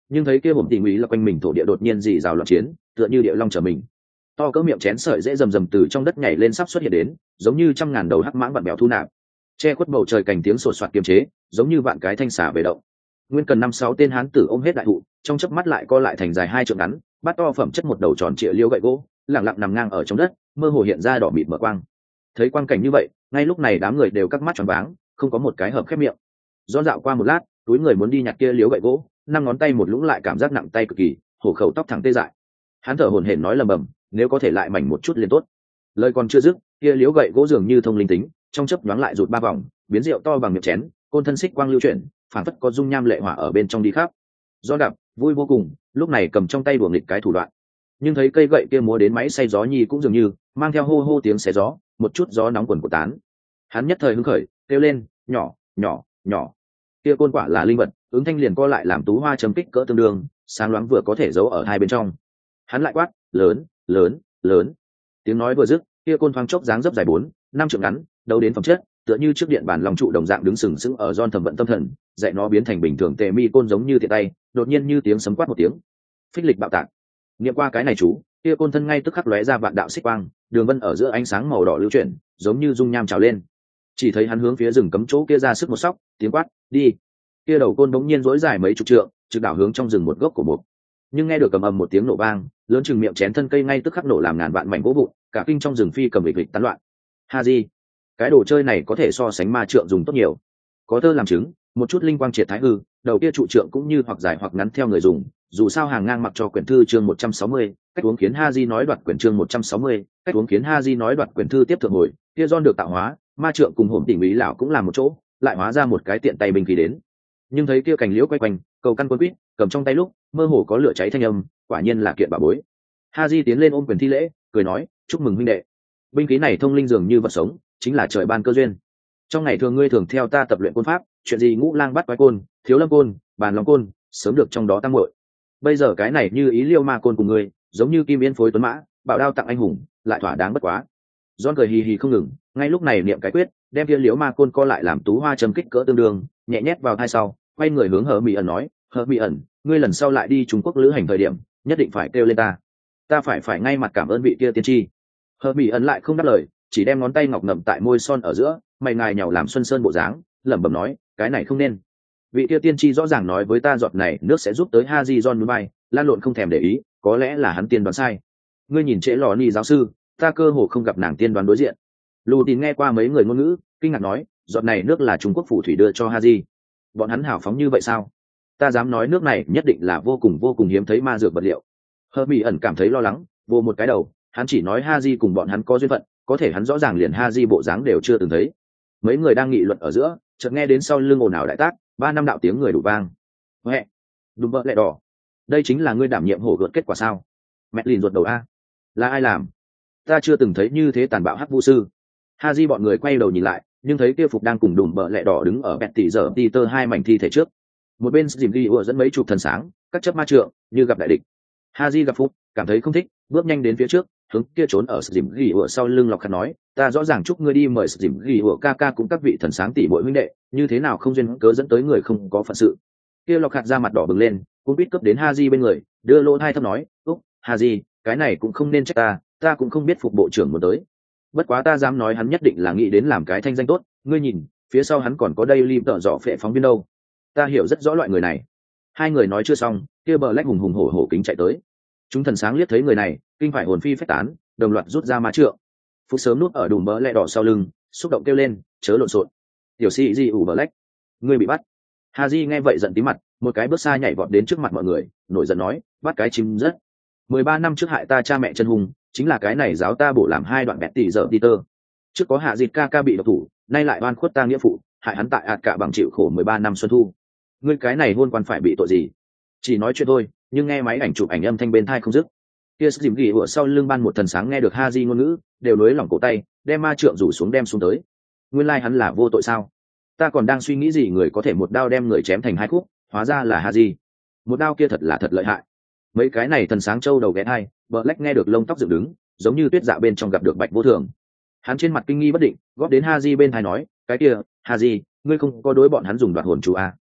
nhưng thấy kia hổm tỉ mỹ là quanh mình thổ địa đột nhiên dì rào loạn chiến, tựa như địa long trở mình. To cỡ miệng chén sợi dễ rầm rầm từ trong đất nhảy lên sắp xuất hiện đến, giống như trăm ngàn đầu hắc mãng vặn bèo thu nạp, che khuất bầu trời cành tiếng sột soạt kiềm chế, giống như vạn cái thanh xà về động. Nguyên Cần 5-6 tên hán tử ôm hết đại thụ, trong chớp mắt lại co lại thành dài 2 trượng ngắn, bát to phẩm chất một đầu tròn trịa liêu gậy gỗ, lặng lặng nằm ngang ở trong đất, mơ hồ hiện ra đỏ mịt mở quang. Thấy quang cảnh như vậy, ngay lúc này đám người đều cắt mắt tròn váng, không có một cái hợp khép miệng. Giòn dạo qua một lát, túi người muốn đi nhặt kia liếu gậy gỗ, năm ngón tay một lũng lại cảm giác nặng tay cực kỳ, hổ khẩu tóc thẳng tê dại. Hắn thở hổn hển nói lầm bầm, nếu có thể lại mảnh một chút liền tốt. Lời còn chưa dứt, kia liếu gậy gỗ dường như thông linh tính, trong chớp nhoáng lại rụt 3 vòng, biến rượu to bằng miệng chén, côn thân xích quang lưu chuyển, phảng phất có dung nham lệ hỏa ở bên trong đi khắp. Do đạp vui vô cùng, lúc này cầm trong tay đùa nghịch cái thủ đoạn, nhưng thấy cây gậy kia múa đến máy xay gió nhi cũng dường như mang theo hô hô tiếng xé gió, một chút gió nóng quần của tán. Hắn nhất thời hứng khởi, kêu lên, nhỏ nhỏ nhỏ. Kia côn quả là linh vật, ứng thanh liền co lại làm tú hoa chấm kích cỡ tương đương, sáng loáng vừa có thể giấu ở hai bên trong. Hắn lại quát, lớn lớn lớn. Tiếng nói vừa dứt, kia côn thoáng chốc dáng dấp dài 4-5 trượng ngắn, đầu đến phẩm chất tựa như trước điện bản lòng trụ đồng dạng đứng sừng sững ở Giòn thẩm vận tâm thần, dạy nó biến thành bình thường tề mi côn giống như tiện tay, đột nhiên như tiếng sấm quát một tiếng, phích lịch bạo tạc. Niệm qua cái này chú, kia côn thân ngay tức khắc lóe ra vạn đạo xích quang, đường vân ở giữa ánh sáng màu đỏ lưu chuyển, giống như dung nham trào lên. Chỉ thấy hắn hướng phía rừng cấm chỗ kia ra sức một sóc, tiếng quát, đi. Kia đầu côn bỗng nhiên rỗi dài mấy chục trượng, trực đảo hướng trong rừng một gốc của mục. Nhưng nghe được cầm ầm một tiếng nổ vang, lớn chừng miệng chén thân cây ngay tức khắc nổ làm ngàn vạn mảnh gỗ vụn, cả kinh trong rừng phi cầm ịch ịch tán loạn. Haji, cái đồ chơi này có thể so sánh ma trượng dùng tốt nhiều. Có thơ làm chứng, một chút linh quang triệt thái hư, đầu kia trụ trượng cũng như hoặc dài hoặc ngắn theo người dùng, dù sao hàng ngang mặc cho quyển thư chương 160, cách uống khiến Haji nói đoạt quyển chương 160, cách uống khiến Haji nói đoạt quyển thư tiếp thượng hồi, kia Giòn được tạo hóa, ma trượng cùng hổm tỉ mỹ lão cũng làm một chỗ, lại hóa ra một cái tiện tay binh khí đến. Nhưng thấy kia cành liễu quay quanh, cầu căn quân quýt, cầm trong tay lúc, mơ hồ có lửa cháy thanh âm, quả nhiên là kiện bảo bối. Haji tiến lên ôm quyền thi lễ, cười nói, chúc mừng huynh đệ. Binh khí này thông linh dường như vật sống, chính là trời ban cơ duyên. Trong ngày thường ngươi thường theo ta tập luyện côn pháp, chuyện gì ngũ lang bắt quái côn, thiếu lâm côn, bàn long côn, sớm được trong đó tăng muội. Bây giờ cái này như ý liêu ma côn của ngươi, giống như kim yên phối tuấn mã, bảo đao tặng anh hùng, lại thỏa đáng bất quá. Giòn cười hì hì không ngừng, ngay lúc này niệm cái quyết, đem kia liễu ma côn co lại làm tú hoa châm kích cỡ tương đương, nhẹ nhét vào thai sau, quay người hướng Hở Mỹ ẩn nói, Hở Mỹ ẩn, ngươi lần sau lại đi Trung Quốc lữ hành thời điểm, nhất định phải kêu lên ta phải ngay mặt cảm ơn vị kia tiên tri. Hở Mỹ ẩn lại không đáp lời, chỉ đem ngón tay ngọc ngậm tại môi son ở giữa, mày ngài nhàu làm xuân sơn bộ dáng, lẩm bẩm nói, cái này không nên. Vị kia tiên tri rõ ràng nói với ta giọt này nước sẽ giúp tới Haji John núi bay, lan lộn không thèm để ý, có lẽ là hắn tiên đoán sai. Ngươi nhìn trễ lò ni giáo sư, ta cơ hồ không gặp nàng tiên đoán đối diện. Lù Tín nghe qua mấy người ngôn ngữ, kinh ngạc nói, giọt này nước là Trung Quốc phù thủy đưa cho Haji. Bọn hắn hào phóng như vậy sao? Ta dám nói nước này nhất định là vô cùng hiếm thấy ma dược vật liệu. Hơ Mỹ ẩn cảm thấy lo lắng, vô một cái đầu, hắn chỉ nói Haji cùng bọn hắn có duyên phận, có thể hắn rõ ràng liền Haji bộ dáng đều chưa từng thấy. Mấy người đang nghị luận ở giữa, chợt nghe đến sau lưng ồn ào đại tác, 3-5 đạo tiếng người đủ vang. Huệ, đùm bợ lẹ đỏ, đây chính là ngươi đảm nhiệm hổ gợt kết quả sao? Mẹ lìn ruột đầu a, là ai làm? Ta chưa từng thấy như thế tàn bạo hắc vũ sư. Haji bọn người quay đầu nhìn lại, nhưng thấy kia phục đang cùng đùm bợ lẹ đỏ đứng ở bẹt tỉ giờ Peter hai mảnh thi thể trước. Một bên dìm ghi ủa dẫn mấy chục thần sáng, các chấp ma trượng như gặp đại địch. Haji gặp Phúc, cảm thấy không thích, bước nhanh đến phía trước, hướng kia trốn ở dìm ghi ủa sau lưng lọc khăn nói, ta rõ ràng chúc ngươi đi mời dìm ghi ủa ca ca cũng các vị thần sáng tỷ muội huynh đệ, như thế nào không duyên cớ dẫn tới người không có phận sự. Kia lọc khạt ra mặt đỏ bừng lên, cũng biết cấp đến Haji bên người, đưa lỗ hai thấp nói, úc, Haji, cái này cũng không nên trách ta cũng không biết Phục bộ trưởng muốn tới. Bất quá ta dám nói hắn nhất định là nghĩ đến làm cái thanh danh tốt, ngươi nhìn, phía sau hắn còn có đây lim tợ dọ phệ phóng viên đâu. Ta hiểu rất rõ loại người này. Hai người nói chưa xong, kia bờ lách hùng hùng hổ hổ kính chạy tới. Chúng thần sáng liếc thấy người này, kinh phải hồn phi phách tán, đồng loạt rút ra ma trượng. Phúc sớm núp ở đùm bờ lẹ đỏ sau lưng, xúc động kêu lên, chớ lộn xộn. Tiểu sĩ di ủ bờ lách, ngươi bị bắt. Haji nghe vậy giận tí mặt, một cái bước xa nhảy vọt đến trước mặt mọi người, nổi giận nói, bắt cái chim rất. 13 năm trước hại ta cha mẹ chân hùng, chính là cái này giáo ta bổ làm 2 đoạn bẹt tỷ giờ Peter. Trước có hạ dịt ca bị độc thủ, nay lại oan khuất ta nghĩa phụ, hại hắn tại ạt cả bằng chịu khổ 13 năm xuân thu. Ngươi cái này hôn quan phải bị tội gì? Chỉ nói chuyện thôi, nhưng nghe máy ảnh chụp ảnh âm thanh bên tai không dứt. Kia dìm ghi ở sau lưng ban một thần sáng nghe được Haji ngôn ngữ, đều nối lỏng cổ tay, đem ma trượng rủ xuống đem xuống tới. Nguyên lai hắn là vô tội sao? Ta còn đang suy nghĩ gì người có thể một đao đem người chém thành 2 khúc, hóa ra là Haji. Một đao kia thật là thật lợi hại. Mấy cái này thần sáng châu đầu ghé hai, Black nghe được lông tóc dựng đứng, giống như tuyết dạ bên trong gặp được bạch vô thường. Hắn trên mặt kinh nghi bất định, góp đến Haji bên tai nói, cái kia, Haji, ngươi không có đối bọn hắn dùng đoạt hồn chú à?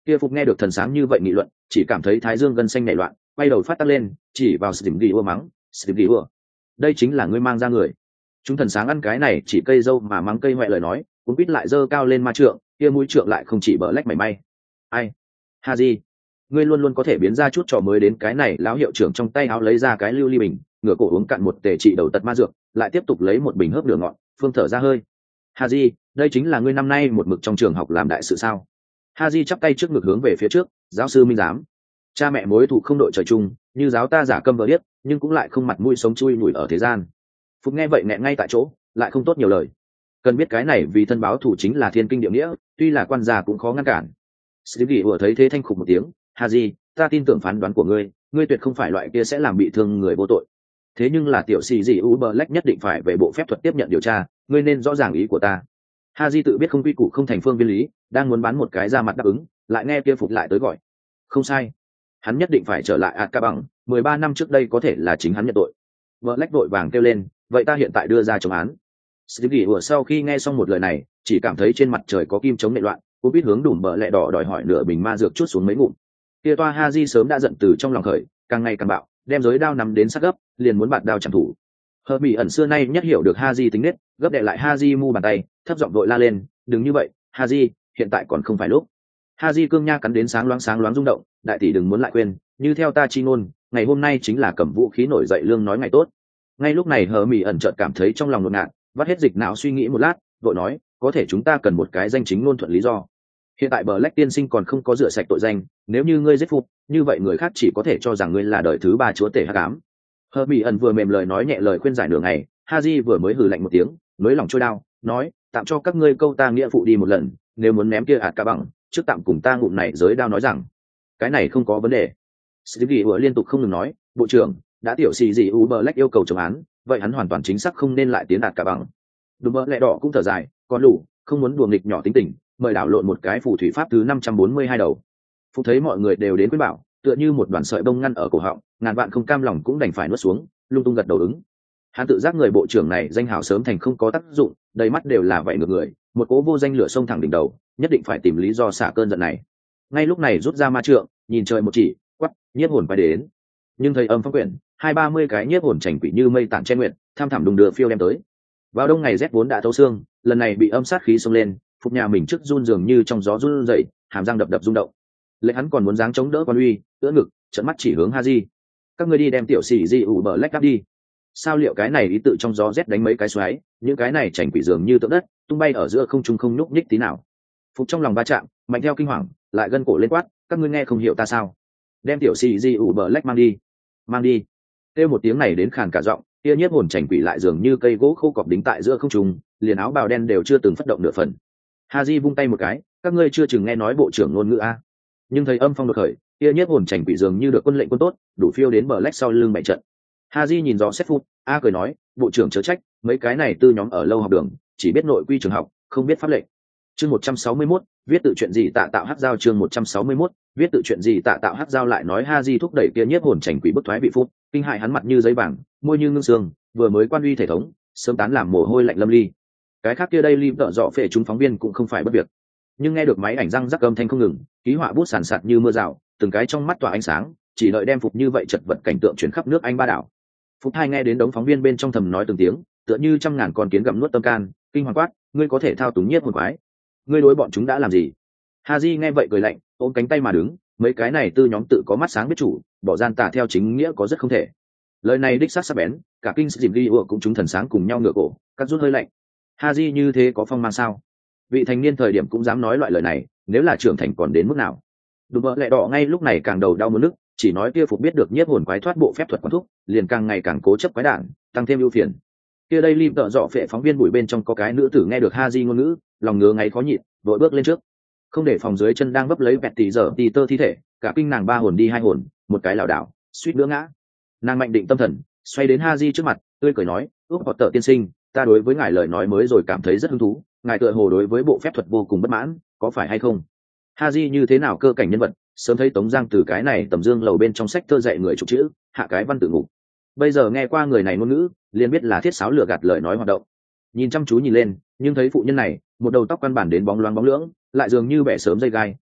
Kia Phục nghe được thần sáng như vậy nghị luận, chỉ cảm thấy thái dương gân xanh nảy loạn, quay đầu phát tắc lên, chỉ vào Slim Ghi ua mắng, Slim Ghi ua, đây chính là ngươi mang ra người. Chúng thần sáng ăn cái này chỉ cây dâu mà mắng cây ngoại lời nói, cũng biết lại dơ cao lên ma trượng, kia mũi trượng lại không chỉ bờ lách mảy may. Ai? Haji, ngươi luôn luôn có thể biến ra chút trò mới đến cái này. Lão hiệu trưởng trong tay áo lấy ra cái lưu ly bình, ngửa cổ uống cạn một tể trị đầu tật ma dược, lại tiếp tục lấy một bình hớp nửa ngọn, phương thở ra hơi. Haji, đây chính là ngươi năm nay một mực trong trường học làm đại sự sao? Haji chắp tay trước ngực hướng về phía trước, giáo sư minh giám. Cha mẹ mối thù không đội trời chung, như giáo ta giả câm vợ điếc, nhưng cũng lại không mặt mũi sống chui nhủi ở thế gian. Phục nghe vậy nghẹn ngay tại chỗ, lại không tốt nhiều lời. Cần biết cái này vì thân báo thù chính là thiên kinh địa nghĩa, tuy là quan già cũng khó ngăn cản. Stevie vừa thấy thế thanh khục một tiếng, Haji, ta tin tưởng phán đoán của ngươi, ngươi tuyệt không phải loại kia sẽ làm bị thương người vô tội. Thế nhưng là tiểu sĩ gì Black nhất định phải về bộ phép thuật tiếp nhận điều tra, ngươi nên rõ ràng ý của ta. Haji tự biết không quy củ không thành phương viên lý, đang muốn bán một cái ra mặt đáp ứng, lại nghe kia Phục lại tới gọi. Không sai, hắn nhất định phải trở lại Ạt Ca Bằng, 13 năm trước đây có thể là chính hắn nhận tội. Black vội vàng kêu lên, vậy ta hiện tại đưa ra chống án. Stevie vừa sau khi nghe xong một lời này, chỉ cảm thấy trên mặt trời có kim chống nệ loạn, cô biết hướng đùm bờ lẹ đỏ đòi hỏi nửa bình ma dược chút xuống mấy ngụm. Kia toa Haji sớm đã giận từ trong lòng khởi, càng ngày càng bạo, đem giới đao nắm đến sát gấp, liền muốn bạt đao chẳng thủ. Hờ Mỹ ẩn xưa nay nhất hiểu được Haji tính nết, gấp đệ lại Haji mu bàn tay, thấp giọng vội la lên, đừng như vậy, Haji, hiện tại còn không phải lúc. Haji cương nha cắn đến sáng loáng rung động, đại tỷ đừng muốn lại quên, như theo ta chi ngôn, ngày hôm nay chính là cầm vũ khí nổi dậy lương nói ngày tốt. Ngay lúc này Hờ Mỹ ẩn chợt cảm thấy trong lòng ngột ngạt, vắt hết dịch não suy nghĩ một lát, vội nói, có thể chúng ta cần một cái danh chính ngôn thuận lý do. Hiện tại Black tiên sinh còn không có rửa sạch tội danh, nếu như ngươi giết Phục, như vậy người khác chỉ có thể cho rằng ngươi là đời thứ ba chúa tể hắc ám. Hờ Mỹ ẩn vừa mềm lời nói nhẹ lời khuyên giải nửa ngày, Haji vừa mới hừ lạnh một tiếng, nới lòng trôi đao, nói, tạm cho các ngươi câu ta nghĩa phụ đi một lần, nếu muốn ném kia Ạt Ca Bằng, trước tạm cùng ta ngụm này giới đao nói rằng, cái này không có vấn đề. Stevie vừa liên tục không ngừng nói, bộ trưởng, đã tiểu xì gì Black yêu cầu chống án, vậy hắn hoàn toàn chính xác không nên lại tiến Ạt Ca Bằng. Đùm bơ lẹ đỏ cũng thở dài, còn lù, không muốn đùa nghịch nhỏ tính tình, mời đảo lộn một cái phù thủy pháp thứ 542 đầu. Phục thấy mọi người đều đến khuyên bảo, tựa như một đoàn sợi bông ngăn ở cổ họng, ngàn vạn không cam lòng cũng đành phải nuốt xuống, lung tung gật đầu ứng. Hắn tự giác người bộ trưởng này danh hào sớm thành không có tác dụng, đầy mắt đều là vậy ngược người, một cố vô danh lửa sông thẳng đỉnh đầu, nhất định phải tìm lý do xả cơn giận này. Ngay lúc này rút ra ma trượng, nhìn trời một chỉ, quắc, nhiếp hồn phải đến. Nhưng thầy âm phong quyển, 20-30 cái nhiếp hồn chảnh quỷ như mây tản che nguyệt, tham thẳm đùng đưa phiêu đem tới. Vào đông ngày rét vốn đã thấu xương, lần này bị âm sát khí xông lên, Phục nhà mình trước run dường như trong gió run rẩy, hàm răng đập đập rung động. Lệnh hắn còn muốn giáng chống đỡ quan uy, ưỡn ngực, trợn mắt chỉ hướng Haji. Các ngươi đi đem tiểu sĩ di ủ bờ lách đắp đi. Sao liệu cái này ý tự trong gió rét đánh mấy cái xoáy, những cái này chảnh quỷ dường như tượng đất, tung bay ở giữa không trung không nhúc nhích tí nào. Phục trong lòng va chạm, mạnh theo kinh hoàng, lại gân cổ lên quát, các ngươi nghe không hiểu ta sao? Đem tiểu sĩ di ủ bờ lách mang đi, mang đi. Kêu một tiếng này đến khàn cả giọng, kia nhiếp hồn chảnh quỷ lại dường như cây gỗ khô cọp đính tại giữa không trung, liền áo bào đen đều chưa từng phất động nửa phần. Haji vung tay một cái, các ngươi chưa chừng nghe nói bộ trưởng ngôn ngữ a? Nhưng thấy âm phong đột khởi, kia nhiếp hồn chảnh quỷ dường như được quân lệnh quân tốt, đủ phiêu đến bờ lách sau lưng bảy trận. Haji nhìn rõ xét phút, a cười nói, bộ trưởng chớ trách, mấy cái này tư nhóm ở lâu học đường, chỉ biết nội quy trường học, không biết pháp lệnh. Chương 161, viết tự chuyện gì tạ tạo hắc giao. Chương 161, viết tự chuyện gì tạ tạo hắc giao. Lại nói Haji thúc đẩy kia nhiếp hồn chảnh quỷ bức thoái bị phút, kinh hại hắn mặt như giấy vàng, môi như ngưng xương, vừa mới quan uy thể thống, sớm tán làm mồ hôi lạnh lâm ly. Cái khác kia đây lim tợ dọ phệ chúng phóng viên cũng không phải bất việc, nhưng nghe được máy ảnh răng rắc âm thanh không ngừng, ký họa bút sàn sạt như mưa rào, từng cái trong mắt tỏa ánh sáng, chỉ đợi đem Phục như vậy chật vật cảnh tượng chuyển khắp nước Anh ba đảo. Phục hai nghe đến đống phóng viên bên trong thầm nói từng tiếng, tựa như trăm ngàn con kiến gặm nuốt tâm can, kinh hoàng quát, ngươi có thể thao túng nhiếp hồn quái, ngươi đối bọn chúng đã làm gì? Haji nghe vậy cười lạnh, ôm cánh tay mà đứng, mấy cái này tư nhóm tự có mắt sáng biết chủ, bỏ gian tà theo chính nghĩa có rất không thể. Lời này đích xác sắc bén, cả kinh dìm ghi ủa cũng chúng thần sáng cùng nhau ngựa cổ, cắt rút hơi lạnh. Haji như thế có phong mang sao? Vị thành niên thời điểm cũng dám nói loại lời này, nếu là trưởng thành còn đến mức nào? Đùm bợ lẹ đỏ ngay lúc này càng đầu đau muốn nức, chỉ nói kia Phục biết được nhiếp hồn quái thoát bộ phép thuật quán thúc, liền càng ngày càng cố chấp quái đản, tăng thêm ưu phiền. Kia đây lim tợ dọ phệ phóng viên bụi bên trong có cái nữ tử nghe được Haji ngôn ngữ, lòng ngứa ngáy khó nhịn, vội bước lên trước, không để phòng dưới chân đang vấp lấy vẹt tỷ giờ tì tơ thi thể, cả kinh nàng ba hồn đi hai hồn, một cái lảo đảo, suýt nữa ngã. Nàng mạnh định tâm thần, xoay đến Haji trước mặt, tươi cười nói, ước hoặc tợ tiên sinh, ta đối với ngài lời nói mới rồi cảm thấy rất hứng thú, ngài tựa hồ đối với bộ phép thuật vô cùng bất mãn, có phải hay không? Haji như thế nào cơ cảnh nhân vật, sớm thấy Tống Giang từ cái này tầm dương lầu bên trong sách thơ dạy người chụp chữ, hạ cái văn tự ngục. Bây giờ nghe qua người này ngôn ngữ, liền biết là thiết sáo lừa gạt lời nói hoạt động. Nhìn chăm chú nhìn lên, nhưng thấy phụ nhân này, một đầu tóc căn bản đến bóng loáng bóng lưỡng, lại dường như bẻ sớm dây gai,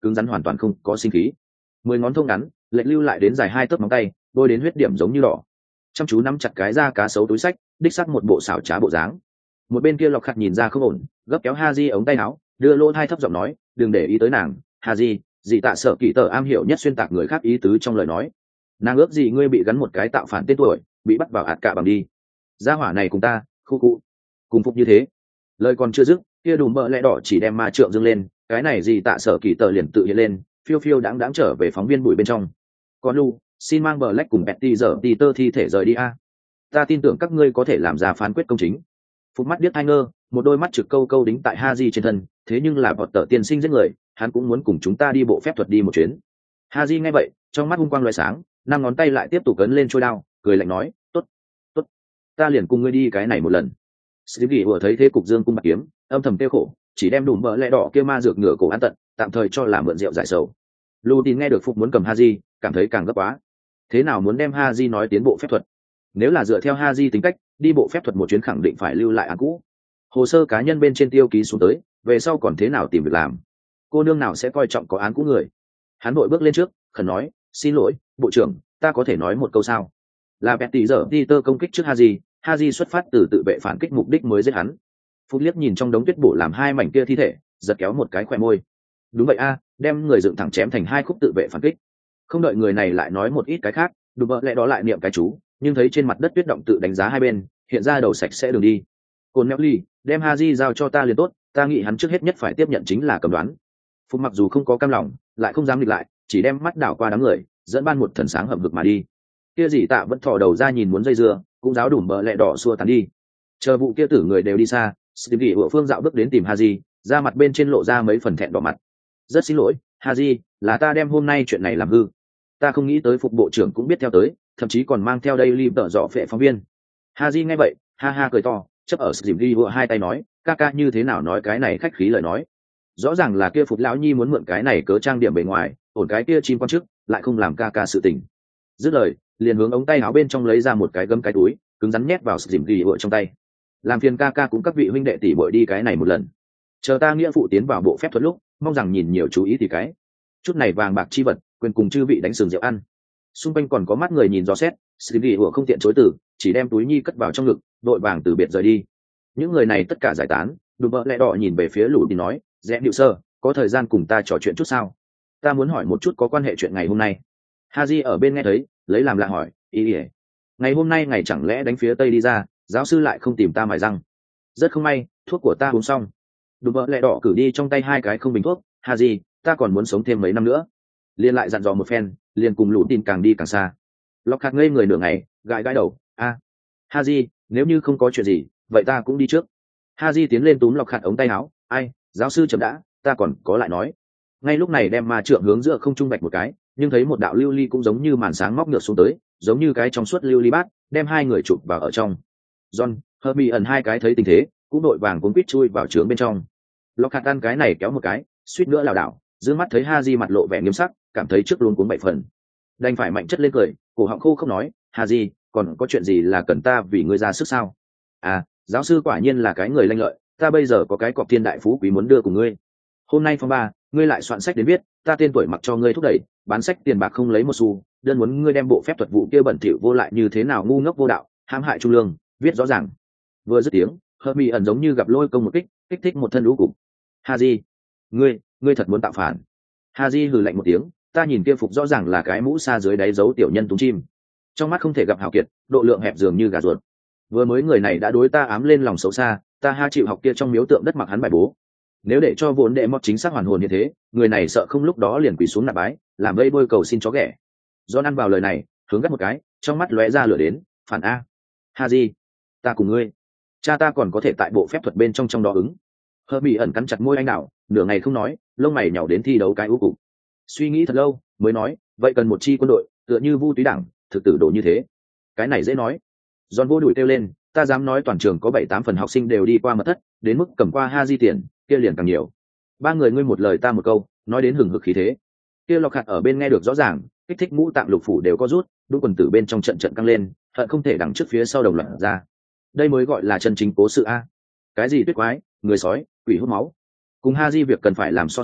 cứng rắn hoàn toàn không có sinh khí. 10 ngón thông ngắn lệch lưu lại đến dài 2 tấc móng tay, đôi đến huyết điểm giống như đỏ. Chăm chú nắm chặt cái da cá sấu túi sách, đích xác một bộ xảo trá bộ dáng. Một bên kia Lộc Khắc nhìn ra không ổn, gấp kéo Haji ống tay áo, đưa lỗ tai thấp giọng nói, đừng để ý tới nàng, Haji, dị tạ sợ kỳ tờ am hiểu nhất xuyên tạc người khác ý tứ trong lời nói. Nàng ước gì ngươi bị gắn một cái tạo phản tên tuổi, bị bắt vào hạt cả bằng đi. Gia hỏa này cùng ta, khu cụ, cùng phục như thế. Lời còn chưa dứt, kia đùm bợ lẽ đỏ chỉ đem ma trượng dâng lên, cái này dị tạ sợ kỳ tờ liền tự hiện lên, phiêu phiêu đáng đáng trở về phóng viên bụi bên trong. Còn Lu, xin mang Black cùng Betty giờ Peter thi thể rời đi a. Ta tin tưởng các ngươi có thể làm ra phán quyết công chính. Phục mắt biết hai ngơ, một đôi mắt trực câu câu đính tại Haji trên thân, thế nhưng là vọt tờ tiên sinh giết người, hắn cũng muốn cùng chúng ta đi bộ phép thuật đi một chuyến. Haji nghe vậy, trong mắt hung quang lóe sáng, năm ngón tay lại tiếp tục cấn lên trôi đao, cười lạnh nói, tốt, tốt, ta liền cùng ngươi đi cái này một lần. Stevie vừa thấy thế cục dương cung bạc kiếm, âm thầm tiêu khổ, chỉ đem đủ mỡ lẽ đỏ kia ma dược ngựa cổ ăn tận, tạm thời cho là mượn rượu giải sầu. Lutin nghe được Phục muốn cầm Haji, cảm thấy càng gấp quá. Thế nào muốn đem Haji nói tiến bộ phép thuật? Nếu là dựa theo Haji tính cách, đi bộ phép thuật một chuyến khẳng định phải lưu lại án cũ. Hồ sơ cá nhân bên trên tiêu ký xuống tới, về sau còn thế nào tìm việc làm? Cô nương nào sẽ coi trọng có án cũ người? Hắn vội bước lên trước, khẩn nói, xin lỗi, bộ trưởng, ta có thể nói một câu sao? Là Betty giờ Peter công kích trước Haji, Haji xuất phát từ tự vệ phản kích mục đích mới giết hắn. Phúc liếc nhìn trong đống tuyết bổ làm hai mảnh kia thi thể, giật kéo một cái khỏe môi. Đúng vậy a, đem người dựng thẳng chém thành hai khúc tự vệ phản kích. Không đợi người này lại nói một ít cái khác, đùm bợ lẽ đó lại niệm cái chú, nhưng thấy trên mặt đất tuyết động tự đánh giá hai bên, hiện ra đầu sạch sẽ đường đi. Côn Nelly, đem Haji giao cho ta liền tốt, ta nghĩ hắn trước hết nhất phải tiếp nhận chính là cầm đoán. Phúc mặc dù không có cam lòng, lại không dám nghịch lại, chỉ đem mắt đảo qua đám người, dẫn ban một thần sáng hậm hực mà đi. Kia gì tạ vẫn thò đầu ra nhìn muốn dây dưa, cũng giáo đùm bợ lẽ đỏ xua tán đi. Chờ vụ kia tử người đều đi xa, Stevie ở phương dạo bước đến tìm Haji, ra mặt bên trên lộ ra mấy phần thẹn đỏ mặt. Rất xin lỗi, Haji, là ta đem hôm nay chuyện này làm hư. Ta không nghĩ tới Phục bộ trưởng cũng biết theo tới, thậm chí còn mang theo đây lim tợ dọ phệ phóng viên. Haji nghe vậy, ha ha cười to, chấp ở Stevie vừa hai tay nói, ca ca như thế nào nói cái này khách khí lời nói. Rõ ràng là kia Phục lão nhi muốn mượn cái này cớ trang điểm bề ngoài, ổn cái kia chim quan chức, lại không làm ca ca sự tình. Dứt lời, liền hướng ống tay áo bên trong lấy ra một cái gấm cái túi, cứng rắn nhét vào Stevie vừa trong tay. Làm phiền ca ca cũng các vị huynh đệ tỷ muội đi cái này một lần. Chờ ta nghĩa phụ tiến vào bộ phép thuật lúc, mong rằng nhìn nhiều chú ý thì cái chút này vàng bạc chi vật, quyền cùng chư vị đánh sừng rượu ăn. Xung quanh còn có mắt người nhìn dò xét, Stevie vừa không tiện chối từ, chỉ đem túi nhi cất vào trong ngực, đội vàng từ biệt rời đi. Những người này tất cả giải tán, đùm bợ lẽ đỏ nhìn về phía lũ thì nói, rẽ điệu sơ, có thời gian cùng ta trò chuyện chút sao? Ta muốn hỏi một chút có quan hệ chuyện ngày hôm nay. Haji ở bên nghe thấy, lấy làm lạ hỏi, ý ỉa, ngày hôm nay ngày chẳng lẽ đánh phía tây đi ra, giáo sư lại không tìm ta mài răng? Rất không may, thuốc của ta uống xong. Đùm bợ lẽ đỏ cử đi trong tay hai cái không bình thuốc, Haji, ta còn muốn sống thêm mấy năm nữa. Liên lại dặn dò một phen, liền cùng lũ tin càng đi càng xa. Lockhart ngây người nửa ngày, gãi gãi đầu, Haji, nếu như không có chuyện gì, vậy ta cũng đi trước. Haji tiến lên túm Lockhart ống tay áo, ai, giáo sư chậm đã, ta còn có lại nói. Ngay lúc này đem ma trượng hướng giữa không trung bạch một cái, nhưng thấy một đạo lưu ly cũng giống như màn sáng móc ngược xuống tới, giống như cái trong suốt lưu ly bát, đem hai người chụp vào ở trong. John, Hermione hai cái thấy tình thế, cũng đội vàng cuốn quýt chui vào trướng bên trong. Lockhart ăn cái này kéo một cái, suýt nữa lảo đảo, dương mắt thấy Haji mặt lộ vẻ nghiêm sắc, cảm thấy trước luôn cuốn bảy phần. Đành phải mạnh chất lên cười, cổ họng khô không nói, Haji, còn có chuyện gì là cần ta vì ngươi ra sức sao? Giáo sư quả nhiên là cái người lanh lợi, ta bây giờ có cái cọc thiên đại phú quý muốn đưa cùng ngươi. Hôm nay phong ba, ngươi lại soạn sách đến viết, ta tên tuổi mặc cho ngươi thúc đẩy, bán sách tiền bạc không lấy một xu, đơn muốn ngươi đem bộ phép thuật vụ kia bẩn thỉu vô lại như thế nào ngu ngốc vô đạo, hãm hại trung lương, viết rõ ràng. Vừa dứt tiếng, Hermione giống như gặp lôi công một kích thích một thân lũ cục. Haji, ngươi thật muốn tạo phản? Haji hừ lạnh một tiếng, ta nhìn kia Phục rõ ràng là cái mũ xa dưới đáy giấu tiểu nhân túng chim, trong mắt không thể gặp hào kiệt, độ lượng hẹp dường như gà ruột. Vừa mới người này đã đối ta ám lên lòng xấu xa, ta ha chịu học kia trong miếu tượng đất mặc hắn bài bố. Nếu để cho vốn đệ mọt chính xác hoàn hồn như thế, người này sợ không lúc đó liền quỳ xuống nạp bái, làm vây bôi cầu xin chó ghẻ. John ăn vào lời này, hướng gắt một cái, trong mắt lóe ra lửa đến, phản a. Haji, ta cùng ngươi, cha ta còn có thể tại bộ phép thuật bên trong đó ứng. Hermione cắn chặt môi anh đào, nửa ngày không nói, lông mày nhàu đến thi đấu cái ưu cục. Suy nghĩ thật lâu, mới nói, vậy cần một chi quân đội, tựa như Vu Túy Đảng, thực tử đồ như thế. Cái này dễ nói. John vô đuổi kêu lên, ta dám nói toàn trường có 7-8 phần học sinh đều đi qua mật thất, đến mức cầm qua Haji tiền, kia liền càng nhiều. Ba người ngươi một lời ta một câu, nói đến hừng hực khí thế. Kia Lockhart ở bên nghe được rõ ràng, kích thích ngũ tạng lục phủ đều có rút, đu quần tử bên trong trận căng lên, hận không thể đằng trước phía sau đồng loạt ra. Đây mới gọi là chân chính cố sự a. Cái gì tuyết quái, người sói, quỷ hút máu. Cùng Haji việc cần phải làm so sánh,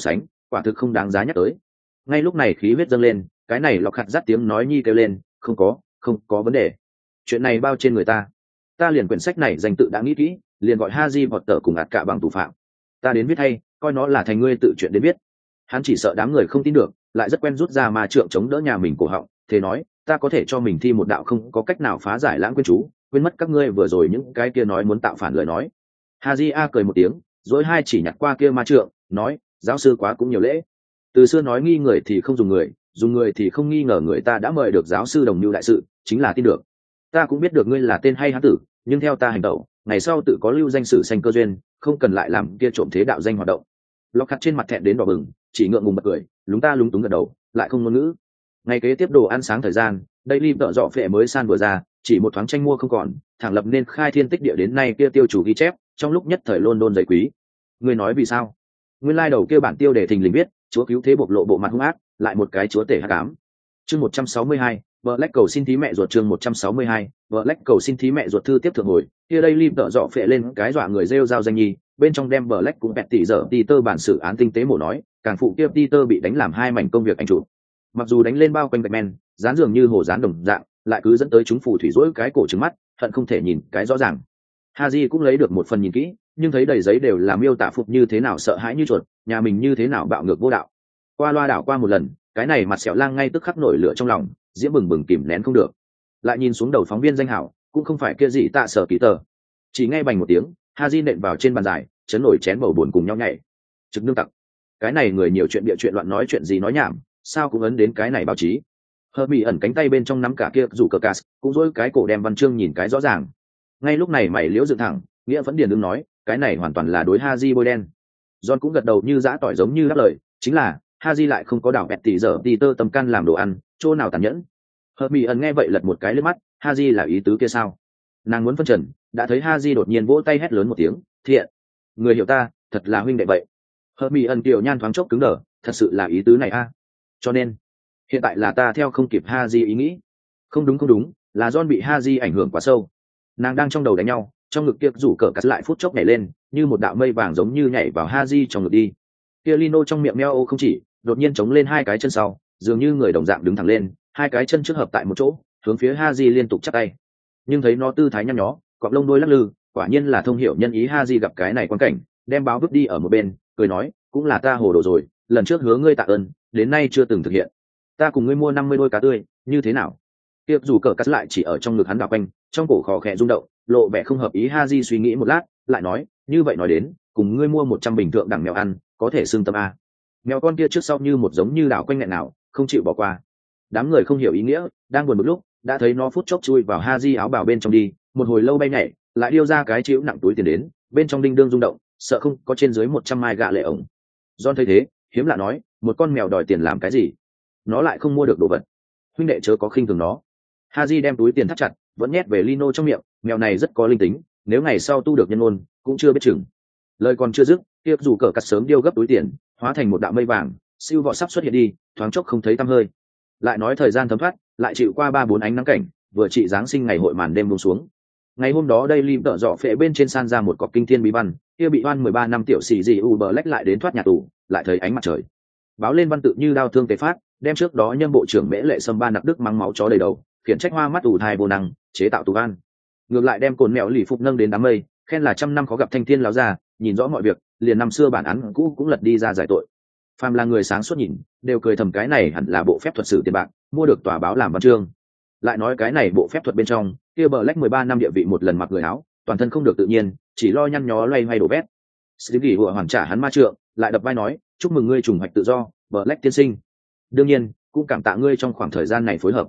quả thực không đáng giá nhắc tới. Ngay lúc này khí huyết dâng lên, cái này lọc hạt dắt tiếng nói nhi kêu lên, không có vấn đề, chuyện này bao trên người ta liền quyển sách này danh tự đã nghĩ kỹ, liền gọi Haji Potter cùng ạt cả bằng thủ phạm, ta đến viết hay, coi nó là thành ngươi tự chuyện đến viết. Hắn chỉ sợ đám người không tin được, lại rất quen rút ra ma trượng chống đỡ nhà mình cổ họng, thế nói, ta có thể cho mình thi một đạo không có cách nào phá giải lãng quên chú, quên mất các ngươi vừa rồi những cái kia nói muốn tạo phản lời nói. Haji A cười một tiếng, rồi hai chỉ nhặt qua kia ma trượng, nói, giáo sư quá cũng nhiều lễ. Từ xưa nói nghi người thì không dùng người thì không nghi ngờ người, ta đã mời được giáo sư đồng mưu đại sự, chính là tin được. Ta cũng biết được ngươi là tên hay hán tử, nhưng theo ta hành động, ngày sau tự có lưu danh sử sanh cơ duyên, không cần lại làm kia trộm thế đạo danh hoạt động. Lọc hạt trên mặt thẹn đến đỏ bừng, chỉ ngượng ngùng bật cười, lúng ta lúng túng gật đầu, lại không ngôn ngữ. Ngày kế tiếp đồ ăn sáng thời gian, đây lim tợ dọ phệ mới san vừa ra, chỉ một thoáng tranh mua không còn, thẳng lập nên khai thiên tích địa đến nay kia tiêu chủ ghi chép, trong lúc nhất thời London dậy quý. Ngươi nói vì sao? Nguyên lai đầu kia bản tiêu để thình lình viết, chúa cứu thế bộc lộ bộ mặt hung ác, lại một cái chúa tể hắc ám. Chương 162, Black cầu xin thí mẹ ruột. Chương 162, Black cầu xin thí mẹ ruột. Thư tiếp thượng hồi, kia đây lim tợ dọ phệ lên cái dọa người rêu rao danh nhi, bên trong đem Black cũng bẹt tỉ dở Peter bản sự án tinh tế mổ nói, càng phụ kia Peter bị đánh làm hai mảnh công việc anh chủ. Mặc dù đánh lên bao quanh Batman, dán dường như hồ dán đồng dạng, lại cứ dẫn tới chúng phù thủy rỗi cái cổ trừng mắt, hận không thể nhìn cái rõ ràng. Haji cũng lấy được một phần nhìn kỹ, nhưng thấy đầy giấy đều là miêu tả phục như thế nào sợ hãi như chuột, nhà mình như thế nào bạo ngược vô đạo. Qua loa đảo qua một lần, cái này mặt sẹo lang ngay tức khắc nổi lửa trong lòng, diễm bừng bừng kìm nén không được. Lại nhìn xuống đầu phóng viên danh hảo, cũng không phải kia gì tạ sở ký tờ. Chỉ nghe bành một tiếng, Haji nện vào trên bàn dài, chấn nổi chén bầu buồn cùng nhau nhảy. Trực nương tặc, cái này người nhiều chuyện bịa chuyện loạn nói chuyện gì nói nhảm, sao cũng ấn đến cái này báo chí. Herbie ẩn cánh tay bên trong nắm cả kia rủ cờ cast, cũng dối cái cổ đem văn chương nhìn cái rõ ràng. Ngay lúc này mày liễu dựng thẳng, nghĩa vẫn điền đứng nói, cái này hoàn toàn là đối Haji bôi đen. John cũng gật đầu như dã tỏi giống như đáp lời, chính là Haji lại không có đảo bẹt tỉ giờ Peter tâm can làm đồ ăn, chỗ nào tàn nhẫn. Herbie ẩn nghe vậy lật một cái lên mắt, Haji là ý tứ kia sao? Nàng muốn phân trần, đã thấy Haji đột nhiên vỗ tay hét lớn một tiếng, thiện, người hiểu ta, thật là huynh đệ vậy. Herbie ẩn tiểu nhan thoáng chốc cứng đờ, thật sự là ý tứ này a? Cho nên hiện tại là ta theo không kịp Haji ý nghĩ. Không đúng, là John bị Haji ảnh hưởng quá sâu. Nàng đang trong đầu đánh nhau, trong ngực kia rủ cờ cắt lại phút chốc nhảy lên, như một đạo mây vàng giống như nhảy vào Haji trong ngực đi. Kia Lino trong miệng meo ô không chỉ, đột nhiên chống lên hai cái chân sau, dường như người đồng dạng đứng thẳng lên, hai cái chân trước hợp tại một chỗ, hướng phía Haji liên tục chắp tay. Nhưng thấy nó tư thái nhăn nhó, cọp lông đôi lắc lư, quả nhiên là thông hiểu nhân ý. Haji gặp cái này quan cảnh, đem báo vứt đi ở một bên, cười nói, cũng là ta hồ đồ rồi, lần trước hứa ngươi tạ ơn, đến nay chưa từng thực hiện. Ta cùng ngươi mua 50 đôi cá tươi, như thế nào? Tiếp dù cờ cắt lại chỉ ở trong ngực hắn đảo quanh, trong cổ khò khẽ rung động, lộ vẻ không hợp ý. Haji suy nghĩ một lát, lại nói, như vậy nói đến, cùng ngươi mua 100 bình thượng đẳng mèo ăn, có thể xương tâm a. Mèo con kia trước sau như một giống như đảo quanh nghẹn nào, không chịu bỏ qua. Đám người không hiểu ý nghĩa, đang buồn một lúc, đã thấy nó phút chốc chui vào Haji áo bào bên trong đi, một hồi lâu bay nhảy, lại điêu ra cái chịu nặng túi tiền đến, bên trong đinh đương rung động, sợ không có trên dưới 100 mai gạ lệ ổng. John thấy thế, hiếm lạ nói, một con mèo đòi tiền làm cái gì? Nó lại không mua được đồ vật, huynh đệ chớ có khinh thường nó. Haji đem túi tiền thắt chặt, vẫn nhét về Lino trong miệng, mèo này rất có linh tính, nếu ngày sau tu được nhân ôn, cũng chưa biết chừng. Lời còn chưa dứt, tiếp dù cờ cắt sớm điêu gấp túi tiền, hóa thành một đạo mây vàng, siêu vọ sắp xuất hiện đi, thoáng chốc không thấy tăm hơi. Lại nói thời gian thấm thoát, lại chịu qua 3-4 ánh nắng cảnh, vừa trị giáng sinh ngày hội màn đêm buông xuống. Ngày hôm đó đây lim tợ dọ phệ bên trên san ra một cọc kinh thiên bí văn, kia bị oan 13 năm tiểu sĩ gì Black lại đến thoát nhà tù, lại thấy ánh mặt trời. Báo lên văn tự như đao thương tế phát, đem trước đó nhân bộ trưởng Mễ Lệ Sâm Ban nặc đức mắng máu chó đầy đầu, khiển trách hoa mắt ủ thai vô năng, chế tạo tù an. Ngược lại đem cồn mèo lì phục nâng đến đám mây, khen là 100 năm khó gặp thanh thiên láo ra, nhìn rõ mọi việc, liền năm xưa bản án cũ cũng lật đi ra giải tội. Phàm là người sáng suốt nhìn, đều cười thầm cái này hẳn là bộ phép thuật sử tiền bạc, mua được tòa báo làm văn chương. Lại nói cái này bộ phép thuật bên trong, kia Black 13 năm địa vị một lần mặc người áo, toàn thân không được tự nhiên, chỉ lo nhăn nhó loay hoay đổ bét. Stevie vừa hoàn trả hắn ma trượng, lại đập vai nói, chúc mừng ngươi trùng hoạch tự do, Black tiên sinh. Đương nhiên, cũng cảm tạ ngươi trong khoảng thời gian này phối hợp.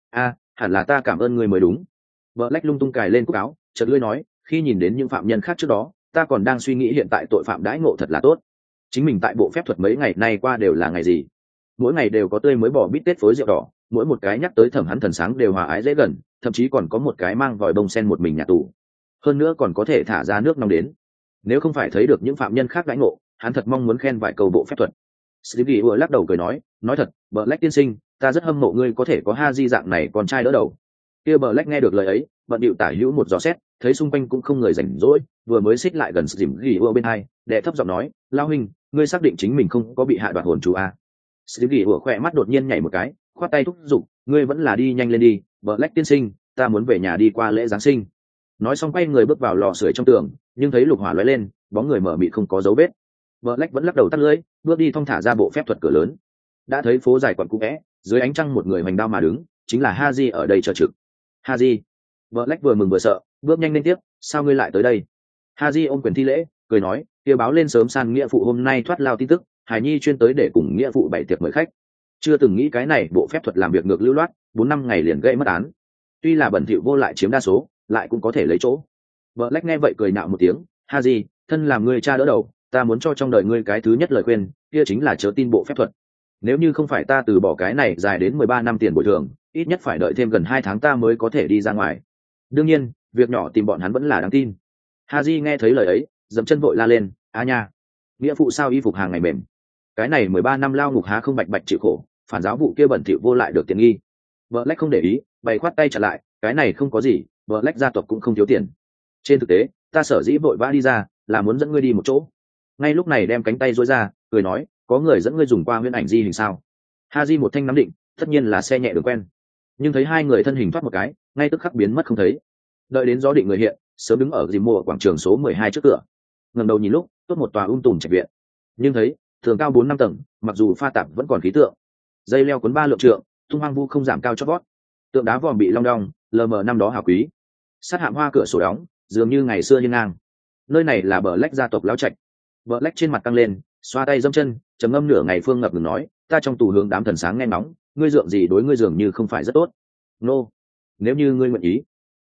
Hẳn là ta cảm ơn ngươi mới đúng. Black lung tung cài lên cúc áo, chợt lưỡi nói, khi nhìn đến những phạm nhân khác trước đó, ta còn đang suy nghĩ hiện tại tội phạm đãi ngộ thật là tốt. Chính mình tại bộ phép thuật mấy ngày nay qua đều là ngày gì? Mỗi ngày đều có tươi mới bò bít tết phối rượu đỏ, mỗi một cái nhắc tới thẩm hắn thần sáng đều hòa ái dễ gần, thậm chí còn có một cái mang vòi bông sen một mình nhà tù. Hơn nữa còn có thể thả ra nước nóng đến. Nếu không phải thấy được những phạm nhân khác đãi ngộ, hắn thật mong muốn khen vài câu bộ phép thuật. Stevie vừa lắc đầu cười nói thật, Black tiên sinh, ta rất hâm mộ ngươi có thể có Haji dạng này con trai đỡ đầu. Kia Black nghe được lời ấy, bận điệu tả hữu một giò xét, thấy xung quanh cũng không người rảnh rỗi, vừa mới xích lại gần dìm ghi ua bên hai, đệ thấp giọng nói, lao huynh, ngươi xác định chính mình không có bị hạ đoạt hồn chú à? Sĩ Gỉ ủa khỏe mắt đột nhiên nhảy một cái, khoát tay thúc giục, ngươi vẫn là đi nhanh lên đi, Black tiên sinh, ta muốn về nhà đi qua lễ Giáng sinh. Nói xong quay người bước vào lò sưởi trong tường, nhưng thấy lục hỏa lóe lên, bóng người mở mịt không có dấu vết. Black vẫn lắc đầu tắt lưỡi, bước đi thong thả ra bộ phép thuật cửa lớn. Đã thấy phố dài quặn cũ vẽ, dưới ánh trăng một người hoành đao mà đứng, chính là Haji ở đây chờ trực. Haji. Black vừa mừng vừa sợ, bước nhanh lên tiếp, sao ngươi lại tới đây? Haji ôm quyền thi lễ, cười nói, kia báo lên sớm san nghĩa phụ hôm nay thoát lao tin tức, Hải Nhi chuyên tới để cùng nghĩa phụ bày tiệc mời khách. Chưa từng nghĩ cái này bộ phép thuật làm việc ngược lưu loát, 4 năm ngày liền gây mất án. Tuy là bẩn thỉu vô lại chiếm đa số, lại cũng có thể lấy chỗ. Black nghe vậy cười nạo một tiếng, Haji, thân làm ngươi cha đỡ đầu, ta muốn cho trong đời ngươi cái thứ nhất lời khuyên, kia chính là chớ tin bộ phép thuật. Nếu như không phải ta từ bỏ cái này dài đến 13 năm tiền bồi thường, ít nhất phải đợi thêm gần 2 tháng ta mới có thể đi ra ngoài. Đương nhiên, việc nhỏ tìm bọn hắn vẫn là đáng tin. Haji nghe thấy lời ấy, dậm chân vội la lên, a nha, nghĩa phụ sao y phục hàng ngày mềm. Cái này 13 năm lao ngục há không bạch bạch chịu khổ, phản giáo vụ kia bẩn thỉu vô lại được tiện nghi. Black không để ý, bày khoát tay trả lại, cái này không có gì, Black gia tộc cũng không thiếu tiền. Trên thực tế, ta sở dĩ vội vã đi ra, là muốn dẫn ngươi đi một chỗ. Ngay lúc này đem cánh tay duỗi ra, cười nói, có người dẫn ngươi dùng qua huyễn ảnh di hình sao? Haji một thanh nắm định, tất nhiên là xe nhẹ đường quen. Nhưng thấy hai người thân hình thoát một cái, ngay tức khắc biến mất không thấy. Đợi đến gió định người hiện, sớm đứng ở dìm mùa quảng trường số 12 trước cửa. Ngẩng đầu nhìn lúc, tốt một tòa tùm trạch viện. Nhưng thấy, thường cao 4-5 tầng, mặc dù pha tạp vẫn còn khí tượng. Dây leo cuốn 3 lượng trượng, tung hoang vu không giảm cao chót vót. Tượng đá vòm bị long đong, lờ mờ năm đó hào quý. Sát hạm hoa cửa sổ đóng, dường như ngày xưa hiên ngang. Nơi này là Black gia tộc lão trạch. Black trên mặt căng lên, xoa tay dâm chân, trầm ngâm nửa ngày phương ngập ngừng nói, ta trong tù hướng đám thần sáng nghe nóng, ngươi dượng gì đối ngươi dường như không phải rất tốt. Nô, nếu như ngươi nguyện ý,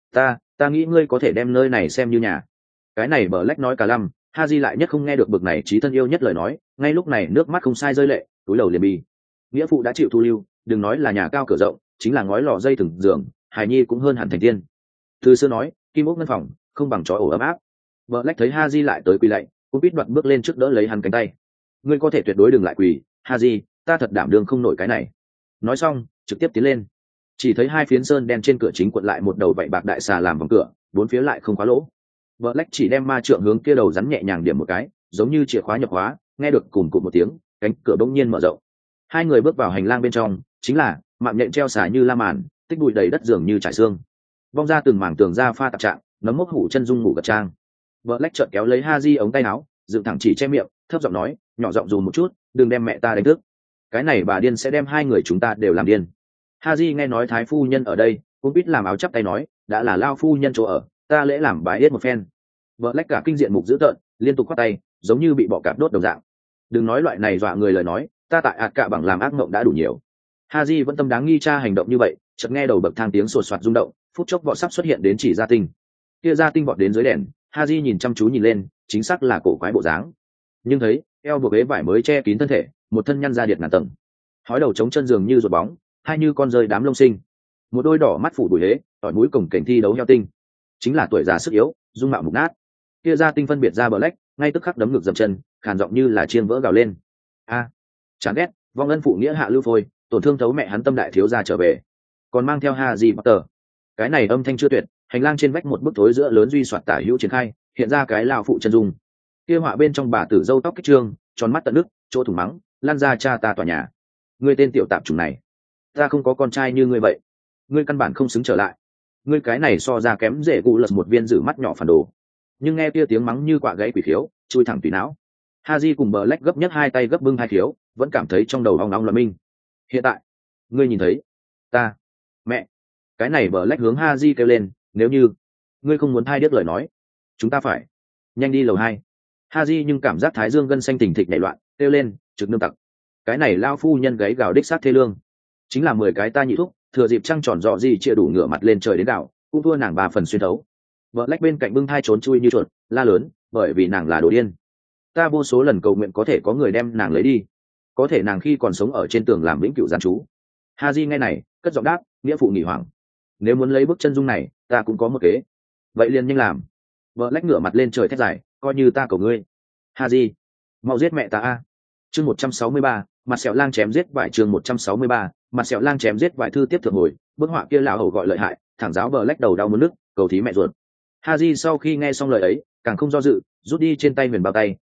ta nghĩ ngươi có thể đem nơi này xem như nhà. Cái này Black nói cả lăm, Haji lại nhất không nghe được bực này trí thân yêu nhất lời nói, ngay lúc này nước mắt không sai rơi lệ, túi đầu liền bi. Nghĩa phụ đã chịu thu lưu, đừng nói là nhà cao cửa rộng, chính là ngói lò dây thừng giường, Hải Nhi cũng hơn hẳn thành tiên. Từ xưa nói, kim ốc ngân phòng, không bằng chó ổ ấm áp. Black thấy Haji lại tới quỳ lạy, cũng biết đoạt bước lên trước đỡ lấy hắn cánh tay. Ngươi có thể tuyệt đối đừng lại quỳ, Haji, ta thật đảm đương không nổi cái này. Nói xong, trực tiếp tiến lên. Chỉ thấy hai phiến sơn đen trên cửa chính quật lại một đầu vảy bạc đại xà làm vòng cửa, bốn phía lại không khóa lỗ. Black chỉ đem ma trượng hướng kia đầu rắn nhẹ nhàng điểm một cái, giống như chìa khóa nhập khóa, nghe được cùn cụt một tiếng, cánh cửa bỗng nhiên mở rộng. Hai người bước vào hành lang bên trong, chính là mạng nhện treo xà như la màn, tích bụi đầy đất giường như trải xương. Vong ra từng mảng tường ra pha tạp trạng, nấm mốc hủ chân dung ngủ gật trang. Black chợt kéo lấy Haji ống tay áo, dựng thẳng chỉ che miệng, thấp giọng nói, nhỏ giọng dùm một chút, đừng đem mẹ ta đánh thức. Cái này bà điên sẽ đem hai người chúng ta đều làm điên. Haji nghe nói thái phu nhân ở đây, cũng biết làm áo chắp tay nói, đã là lao phu nhân chỗ ở, ta lễ làm bài yết một phen. Black cả kinh diện mục dữ tợn, liên tục khoát tay, giống như bị bọ cạp đốt đồng dạng. Đừng nói loại này dọa người lời nói, ta tại ạt cả bằng làm ác mộng đã đủ nhiều. Haji vẫn tâm đáng nghi cha hành động như vậy, chợt nghe đầu bậc thang tiếng sột soạt rung động, phút chốc vọ sắp xuất hiện đến chỉ gia tinh. Kia gia tinh vọt đến dưới đèn, Haji nhìn chăm chú nhìn lên, chính xác là cổ quái bộ dáng. Nhưng thấy, eo buộc ế vải mới che kín thân thể, một thân nhăn da điệt ngàn tầng. Hói đầu trống chân giường như ruột bóng, hai như con rơi đám lông sinh. Một đôi đỏ mắt phủ đuổi hế, tỏi mũi cổng cảnh thi đấu heo tinh. Chính là tuổi già sức yếu, dung mạo mục nát. Kia gia tinh phân biệt ra Black, ngay tức khắc đấm ngực dậm chân, khàn giọng như là chiên vỡ gào lên. A, chán ghét, vong ân phụ nghĩa hạ lưu phôi, tổn thương thấu mẹ hắn tâm đại thiếu gia trở về. Còn mang theo Haji Potter. Cái này âm thanh chưa tuyệt, hành lang trên vách một bức thối giữa lớn duy soạt tả hữu triển khai, hiện ra cái lao phụ chân dung. Kia họa bên trong bà tử râu tóc kích trương, tròn mắt tận nước, chỗ thủng mắng, lan ra cha ta tòa nhà. Ngươi tên tiểu tạp chủng này, ta không có con trai như ngươi vậy, ngươi căn bản không xứng trở lại. Ngươi cái này so ra kém dễ cụ lật một viên rử mắt nhỏ phản đồ. Nhưng nghe kia tiếng mắng như quạ gãy quỷ khiếu, chui thẳng tùy não. Haji cùng Black gấp nhất hai tay gấp bưng hai khiếu, vẫn cảm thấy trong đầu ong ong loạn minh. Hiện tại, ngươi nhìn thấy, ta, mẹ, cái này Black hướng Haji kêu lên, nếu như ngươi không muốn thay điếc lời nói, chúng ta phải nhanh đi lầu 2. Haji nhưng cảm giác thái dương gân xanh tỉnh thịch nảy loạn, kêu lên, trực nương tặc. Cái này lao phu nhân gáy gào đích sát thê lương, chính là 10 cái ta nhị thúc, thừa dịp trăng tròn dọ gì chia đủ ngửa mặt lên trời đến đảo, cũng thua nàng 3 phần xuyên thấu. Black bên cạnh bưng thai trốn chui như chuột, la lớn, bởi vì nàng là đồ điên. Ta vô số lần cầu nguyện có thể có người đem nàng lấy đi, có thể nàng khi còn sống ở trên tường làm vĩnh cửu giàn trú. Haji nghe này, cất giọng đáp, nghĩa phụ nghỉ hoảng. Nếu muốn lấy bức chân dung này, ta cũng có một kế. Vậy liền nhanh làm. Black ngửa mặt lên trời thét dài, coi như ta cầu ngươi. Haji, mau giết mẹ ta a. Chương 163, mặt sẹo lang chém giết vải. Chương 163, mặt sẹo lang chém giết vải. Thư tiếp thượng hồi, bức họa kia lão hầu gọi lợi hại, thẳng giáo Black đầu đau muốn nức, cầu thí mẹ ruột. Haji sau khi nghe xong lời ấy, càng không do dự, rút đi trên tay huyền bao tay,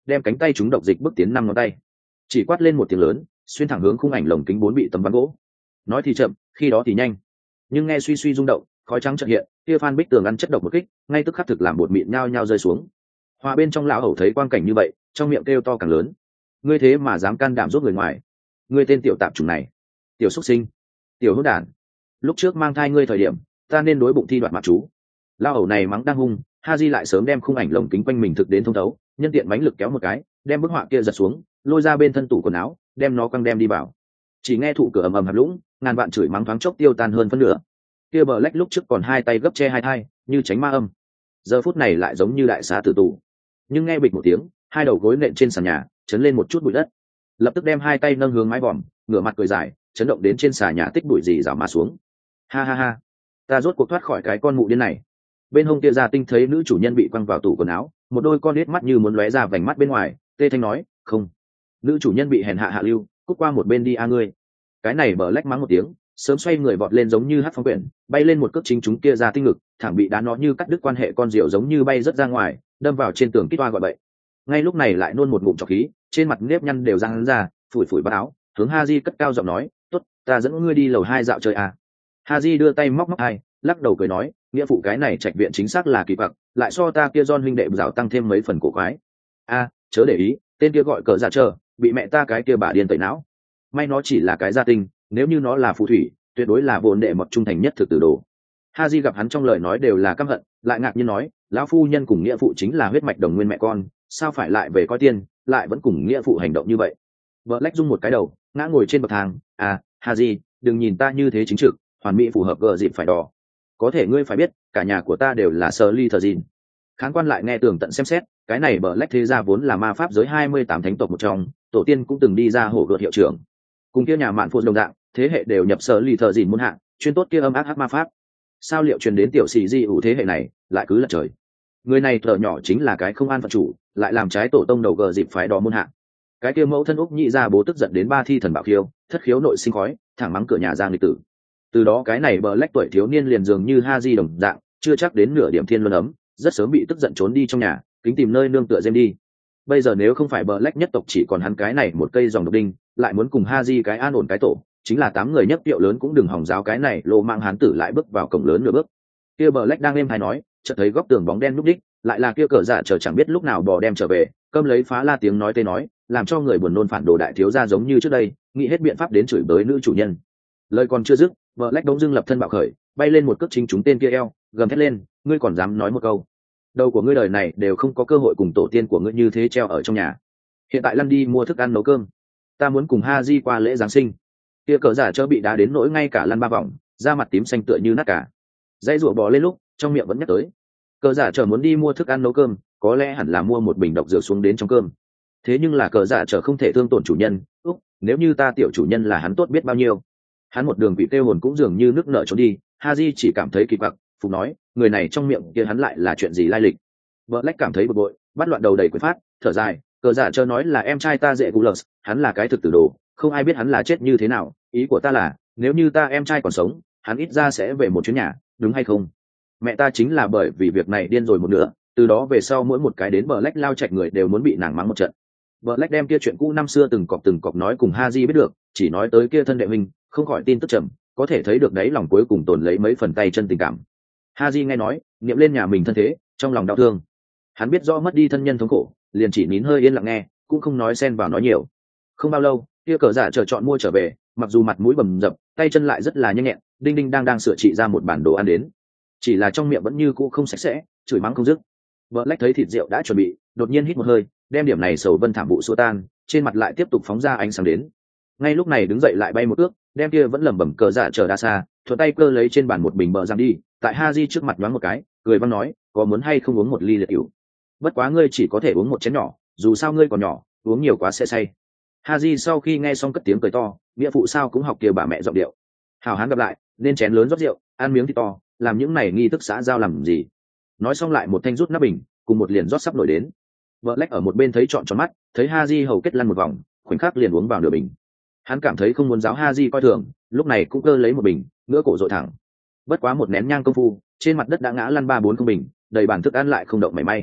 đem cánh tay chúng độc dịch bước tiến 5 ngón tay, chỉ quát lên một tiếng lớn, xuyên thẳng hướng khung ảnh lồng kính 4 bị tấm ván gỗ. Nói thì chậm, khi đó thì nhanh, nhưng nghe suy suy rung động, khói trắng chợt hiện, kia Phan Bích Tường ăn chất độc một kích, ngay tức khắc thực làm bột mịn nhao nhao rơi xuống. Hòa bên trong lão hầu thấy quang cảnh như vậy, trong miệng kêu to càng lớn. Ngươi thế mà dám can đảm giết người ngoài? Ngươi tên tiểu tạp chủng này, tiểu xuất sinh, tiểu hỗn đản! Lúc trước mang thai ngươi thời điểm, ta nên đối bụng thi đoạt mạng chú. Lão hầu này mắng đang hung, Haji lại sớm đem khung ảnh lồng kính quanh mình thực đến thông thấu, nhân tiện bánh lực kéo một cái, đem bức họa kia giật xuống, lôi ra bên thân tủ quần áo, đem nó quăng đem đi vào. Chỉ nghe thụ cửa ầm ầm hạp lũng, ngàn vạn chửi mắng thoáng chốc tiêu tan hơn phân nửa. Kia bờ lách lúc trước còn hai tay gấp che hai thai, như tránh ma âm, giờ phút này lại giống như đại xá tử tù. Nhưng nghe bịch một tiếng, hai đầu gối nện trên sàn nhà, chấn lên một chút bụi đất, lập tức đem hai tay nâng hướng mái vòm, ngửa mặt cười dài, chấn động đến trên sàn nhà tích bụi gì rào mà xuống. Ha ha ha, ta rốt cuộc thoát khỏi cái con mụ điên này. Bên hông kia gia tinh thấy nữ chủ nhân bị quăng vào tủ quần áo, một đôi con nít mắt như muốn lóe ra vành mắt bên ngoài, tê thanh nói, không, nữ chủ nhân bị hèn hạ hạ lưu, cút qua một bên đi a ngươi. Cái này bờ lách mắng một tiếng, sớm xoay người vọt lên giống như hát phong quyển, bay lên một cước chính chúng kia ra tinh ngực, thẳng bị đá nó như cắt đứt quan hệ con diều giống như bay rất ra ngoài, đâm vào trên tường kít toa gọi bậy. Ngay lúc này lại nôn một ngụm trọc khí, trên mặt nếp nhăn đều răng ra, phủi phủi bắt áo, hướng Haji cất cao giọng nói, tốt, ta dẫn ngươi đi lầu 2 dạo chơi à. Haji đưa tay móc móc hai, lắc đầu cười nói, nghĩa phụ cái này trạch viện chính xác là kỳ quặc, lại so ta kia John huynh đệ dạo tăng thêm mấy phần cổ quái. A, chớ để ý, tên kia gọi cờ dạ chờ, bị mẹ ta cái kia bà điên tẩy não. May nó chỉ là cái gia tinh, nếu như nó là phù thủy, tuyệt đối là vốn đệ mọt trung thành nhất thực tử đồ. Haji gặp hắn trong lời nói đều là căm hận, lại ngạc nhiên nói, lão phu nhân cùng nghĩa phụ chính là huyết mạch đồng nguyên mẹ con, sao phải lại về coi tiên, lại vẫn cùng nghĩa phụ hành động như vậy. Vợ lách rung một cái đầu, ngã ngồi trên bậc thang. À, Haji, đừng nhìn ta như thế chính trực, hoàn mỹ phù hợp gờ dịp phải đỏ. Có thể ngươi phải biết, cả nhà của ta đều là sơ ly thờ gìn. Khán quan lại nghe tường tận xem xét, cái này bờ lách thế gia vốn là ma pháp giới 28 thánh tộc một trong, tổ tiên cũng từng đi ra hổ gợt hiệu trưởng. Cùng kia nhà mạn phụ đồng dạng, thế hệ đều nhập sở lì thợ dìn muôn hạng, chuyên tốt kia âm ác hắc ma pháp. Sao liệu truyền đến tiểu sĩ di ủ thế hệ này lại cứ lật trời? Người này thợ nhỏ chính là cái không an phận chủ, lại làm trái tổ tông đầu gờ dịp phái đỏ muôn hạng. Cái kia mẫu thân úc nhị ra bố tức giận đến ba thi thần bạo khiêu, thất khiếu nội sinh khói, thẳng mắng cửa nhà giang lịch tử. Từ đó cái này bờ lách tuổi thiếu niên liền dường như Haji đồng dạng, chưa chắc đến nửa điểm thiên luân ấm, rất sớm bị tức giận trốn đi trong nhà, kính tìm nơi nương tựa dêm đi. Bây giờ nếu không phải bờ lách nhất tộc chỉ còn hắn cái này một cây dòng độc đinh, lại muốn cùng Haji cái an ổn cái tổ, chính là 8 người nhất tiệu lớn cũng đừng hòng giáo cái này lô mang hán tử lại bước vào cổng lớn nửa bước. Kia bờ lách đang êm hay nói, chợt thấy góc tường bóng đen núp đích, lại là kia cờ dạ chờ chẳng biết lúc nào bò đem trở về, cơm lấy phá la tiếng nói tê nói, làm cho người buồn nôn phản đồ đại thiếu gia giống như trước đây, nghĩ hết biện pháp đến chửi bới nữ chủ nhân. Lời còn chưa dứt, bờ lách đống dưng lập thân bạo khởi, bay lên một cước chính chúng tên kia eo, gầm thét lên, ngươi còn dám nói một câu? Đầu của ngươi đời này đều không có cơ hội cùng tổ tiên của ngươi như thế treo ở trong nhà. Hiện tại lăn đi mua thức ăn nấu cơm, ta muốn cùng Haji qua lễ Giáng sinh. Kia cờ giả chớ bị đá đến nỗi ngay cả lăn 3 vòng, da mặt tím xanh tựa như nát cả. Dãy rủa bò lên lúc, trong miệng vẫn nhắc tới. Cờ giả chờ muốn đi mua thức ăn nấu cơm, có lẽ hẳn là mua một bình độc dược xuống đến trong cơm. Thế nhưng là cờ giả chờ không thể thương tổn chủ nhân, nếu như ta tiểu chủ nhân là hắn tốt biết bao nhiêu. Hắn một đường bị tiêu hồn cũng dường như nước nợ trốn đi, Haji chỉ cảm thấy kỳ quặc, phục nói, người này trong miệng kia hắn lại là chuyện gì lai lịch. Vợ lách cảm thấy bực bội, bắt loạn đầu đầy quyền phát, thở dài, cờ giả chờ nói là em trai ta dễ Gulus, hắn là cái thực tử đồ, không ai biết hắn là chết như thế nào, ý của ta là, nếu như ta em trai còn sống, hắn ít ra sẽ về một chuyến nhà, đúng hay không? Mẹ ta chính là bởi vì việc này điên rồi một nửa, từ đó về sau mỗi một cái đến bờ lách lao chạch người đều muốn bị nàng mắng một trận. Bờ lách đem kia chuyện cũ năm xưa từng cọp nói cùng Haji biết được, chỉ nói tới kia thân đệ huynh, không khỏi tin tức chậm, có thể thấy được đấy lòng cuối cùng tồn lấy mấy phần tay chân tình cảm. Haji nghe nói, niệm lên nhà mình thân thế, trong lòng đau thương. Hắn biết rõ mất đi thân nhân thống khổ, liền chỉ nín hơi yên lặng nghe, cũng không nói xen vào nói nhiều. Không bao lâu, kia cờ giả chờ chọn mua trở về, mặc dù mặt mũi bầm dập, tay chân lại rất là nhanh nhẹn, đinh đinh đang sửa trị ra một bản đồ ăn đến. Chỉ là trong miệng vẫn như cũ không sạch sẽ, chửi mắng không dứt. Vợ lách thấy thịt rượu đã chuẩn bị, đột nhiên hít một hơi, đem điểm này sầu vân thảm vụ xua tan, trên mặt lại tiếp tục phóng ra ánh sáng đến. Ngay lúc này đứng dậy lại bay một ước, đem kia vẫn lẩm bẩm cờ giả chờ đa xa, thuận tay cơ lấy trên bàn một bình bờ giang đi, tại Haji trước mặt nhoáng một cái, cười văng nói, có muốn hay không uống một ly liệt rượu? Bất quá ngươi chỉ có thể uống một chén nhỏ, dù sao ngươi còn nhỏ, uống nhiều quá sẽ say. Haji sau khi nghe xong cất tiếng cười to, nghĩa phụ sao cũng học kia bà mẹ giọng điệu. Hảo hán gặp lại, nên chén lớn rót rượu, ăn miếng thịt to, làm những này nghi thức xã giao làm gì? Nói xong lại một thanh rút nắp bình, cùng một liền rót sắp nổi đến. Vợ lách ở một bên thấy trọn tròn mắt, thấy Haji hầu kết lăn một vòng, khoảnh khắc liền uống vào nửa bình. Hắn cảm thấy không muốn giáo Haji coi thường, lúc này cũng cơ lấy một bình, ngửa cổ dội thẳng. Bất quá một nén nhang công phu, trên mặt đất đã ngã lăn 3-4 không bình, đầy bàn thức ăn lại không động mảy may.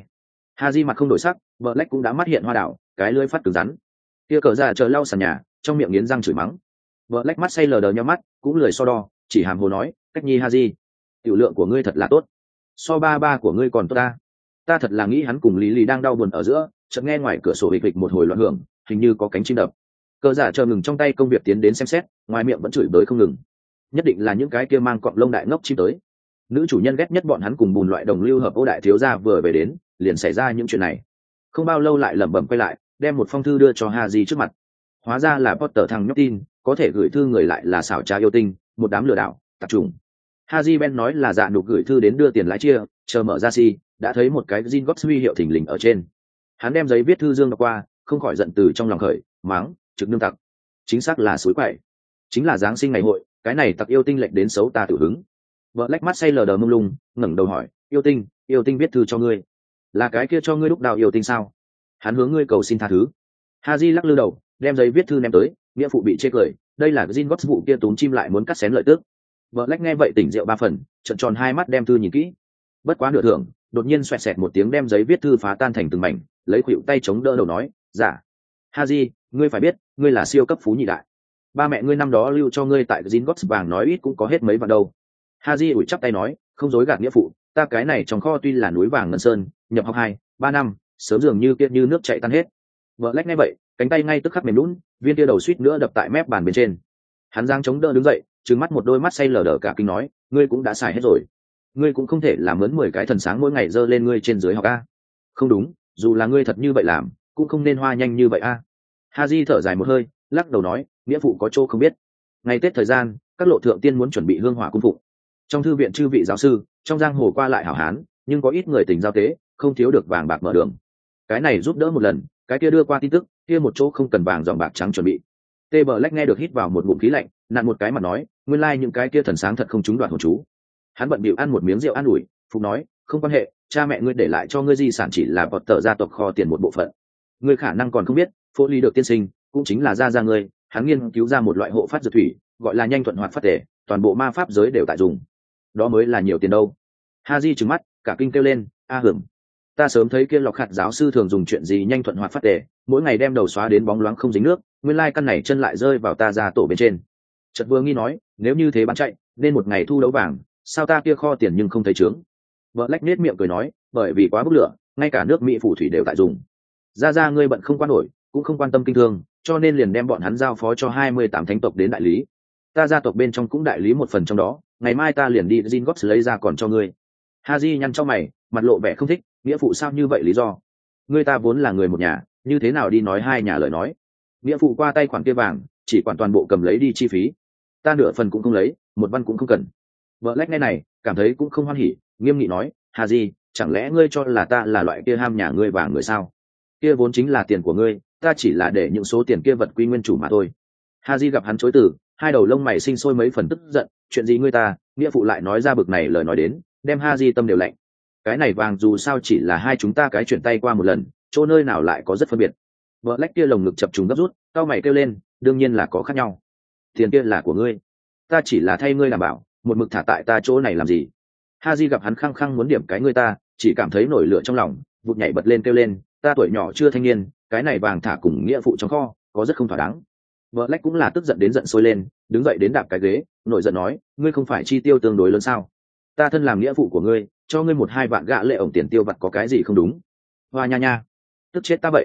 Haji mặt không đổi sắc, Black cũng đã mắt hiện hoa đảo, cái lưỡi phát cứng rắn. Kia cờ ra chờ lau sàn nhà, trong miệng nghiến răng chửi mắng. Black mắt say lờ đờ nhắm mắt, cũng lười so đo, chỉ hàm hồ nói, cách nhi Haji, tiểu lượng của ngươi thật là tốt, so ba của ngươi còn tốt ta thật là nghĩ hắn cùng Lý Lý đang đau buồn ở giữa, chợt nghe ngoài cửa sổ hịch hịch một hồi loạn hưởng, hình như có cánh chim đập. Cờ giả chờ ngừng trong tay công việc tiến đến xem xét, ngoài miệng vẫn chửi bới không ngừng. Nhất định là những cái kia mang cọng lông đại ngốc chim tới. Nữ chủ nhân ghét nhất bọn hắn cùng bùn loại đồng lưu hợp ô đại thiếu gia vừa về đến, liền xảy ra những chuyện này. Không bao lâu lại lẩm bẩm quay lại, đem một phong thư đưa cho Haji trước mặt. Hóa ra là Potter thằng nhóc tin, có thể gửi thư người lại là xảo trá yêu tinh, một đám lừa đảo, tạp trùng. Haji Ben nói là dạ nục gửi thư đến đưa tiền lãi chia, chờ mở ra si, đã thấy một cái Gringotts huy hiệu thình lình ở trên. Hắn đem giấy viết thư dương đọc qua, không khỏi giận từ trong lòng khởi, mắng, trực nương tặc. Chính xác là suối quậy. Chính là giáng sinh ngày hội, cái này tặc yêu tinh lệch đến xấu ta tự hứng. Vợ lách mắt say lờ đờ mông lung, ngẩng đầu hỏi, yêu tinh viết thư cho ngươi. Là cái kia cho ngươi lúc đào yêu tinh sao? Hắn hướng ngươi cầu xin tha thứ. Haji lắc lư đầu, đem giấy viết thư ném tới, nghĩa phụ bị chê cười, đây là Gringotts vụ kia túm chim lại muốn cắt xén lợi tức. Vợ lách nghe vậy tỉnh rượu ba phần, trợn tròn hai mắt đem thư nhìn kỹ. Bất quá nửa thưởng, đột nhiên xoẹt xẹt một tiếng đem giấy viết thư phá tan thành từng mảnh, lấy khuỷu tay chống đỡ đầu nói, dạ. Haji, ngươi phải biết, ngươi là siêu cấp phú nhị đại. Ba mẹ ngươi năm đó lưu cho ngươi tại Gringotts vàng nói ít cũng có hết mấy vạn đâu. Haji ủi chắp tay nói, không dối gạt nghĩa phụ, ta cái này trong kho tuy là núi vàng ngân sơn, nhập học 2-3 năm, sớm dường như kia như nước chảy tan hết. Vợ lách nghe vậy, cánh tay ngay tức khắc mềm lún, viên kia đầu suýt nữa đập tại mép bàn bên trên. Hắn giang chống đỡ đứng dậy, trừng mắt một đôi mắt say lờ đờ cả kinh nói, ngươi cũng đã xài hết rồi. Ngươi cũng không thể làm mướn 10 cái thần sáng mỗi ngày dơ lên ngươi trên dưới học a. Không đúng, dù là ngươi thật như vậy làm, cũng không nên hoa nhanh như vậy a. Haji thở dài một hơi, lắc đầu nói, nghĩa phụ có chỗ không biết. Ngày Tết thời gian, các lộ thượng tiên muốn chuẩn bị hương hỏa cung phụng. Trong thư viện chư vị giáo sư, trong giang hồ qua lại hảo hán, nhưng có ít người tình giao tế, không thiếu được vàng bạc mở đường. Cái này giúp đỡ một lần, cái kia đưa qua tin tức, kia một chỗ không cần vàng dòng bạc trắng chuẩn bị. Tê Bờ Lách nghe được hít vào một ngụm khí lạnh, nặn một cái mặt nói, nguyên lai những cái kia thần sáng thật không trúng đoạn hồn chú. Hắn bận bịu ăn một miếng rượu an ủi, phục nói, không quan hệ, cha mẹ ngươi để lại cho ngươi di sản chỉ là bọt tờ gia tộc kho tiền một bộ phận. Ngươi khả năng còn không biết, Phô Ly được tiên sinh, cũng chính là gia ngươi, hắn nghiên cứu ra một loại hộ phát dược thủy, gọi là nhanh thuận hoạt phát tể, toàn bộ ma pháp giới đều tại dùng. Đó mới là nhiều tiền đâu. Haji trừng mắt, cả kinh kêu lên, a hưởng. Ta sớm thấy kia lọc hạt giáo sư thường dùng chuyện gì nhanh thuận hoạt phát tể, mỗi ngày đem đầu xóa đến bóng loáng không dính nước, nguyên lai căn này chân lại rơi vào ta ra tổ bên trên. Chợt vừa nghi nói, nếu như thế bán chạy, nên một ngày thu đấu vàng, sao ta kia kho tiền nhưng không thấy trướng. Vợ lách nết miệng cười nói, bởi vì quá bức lửa, ngay cả nước Mỹ phù thủy đều tại dùng. Ra ngươi bận không quan nổi, cũng không quan tâm kinh thương, cho nên liền đem bọn hắn giao phó cho 28 thánh tộc đến đại lý. Ta gia tộc bên trong cũng đại lý một phần trong đó, ngày mai ta liền đi Gringotts lấy ra còn cho ngươi. Haji nhăn trong mày, mặt lộ vẻ không thích, nghĩa phụ sao như vậy lý do? Ngươi ta vốn là người một nhà, như thế nào đi nói hai nhà lời nói? Nghĩa phụ qua tay khoản kia vàng, chỉ quản toàn bộ cầm lấy đi chi phí. Ta nửa phần cũng không lấy, một văn cũng không cần. Vợ lách nghe này, cảm thấy cũng không hoan hỉ, nghiêm nghị nói, Haji, chẳng lẽ ngươi cho là ta là loại kia ham nhà ngươi vàng người sao? Kia vốn chính là tiền của ngươi, ta chỉ là để những số tiền kia vật quy nguyên chủ mà thôi. Haji gặp hắn chối từ, hai đầu lông mày sinh sôi mấy phần tức giận, chuyện gì ngươi ta, nghĩa phụ lại nói ra bực này lời nói đến, đem Haji tâm đều lạnh. Cái này vàng dù sao chỉ là hai chúng ta cái chuyển tay qua một lần, chỗ nơi nào lại có rất phân biệt. Vợ lách kia lồng ngực chập trùng gấp rút, cao mày kêu lên, đương nhiên là có khác nhau. Tiền kia là của ngươi, ta chỉ là thay ngươi đảm bảo, một mực thả tại ta chỗ này làm gì? Haji gặp hắn khăng khăng muốn điểm cái ngươi ta, chỉ cảm thấy nổi lửa trong lòng, vụt nhảy bật lên kêu lên, ta tuổi nhỏ chưa thanh niên, cái này vàng thả cùng nghĩa phụ trong kho, có rất không thỏa đáng. Vợ lách cũng là tức giận đến giận sôi lên, đứng dậy đến đạp cái ghế, nổi giận nói, ngươi không phải chi tiêu tương đối lớn sao? Ta thân làm nghĩa phụ của ngươi, cho ngươi 1-2 vạn gạ lệ ổng tiền tiêu vặt có cái gì không đúng? Hoa nha nha, tức chết ta vậy.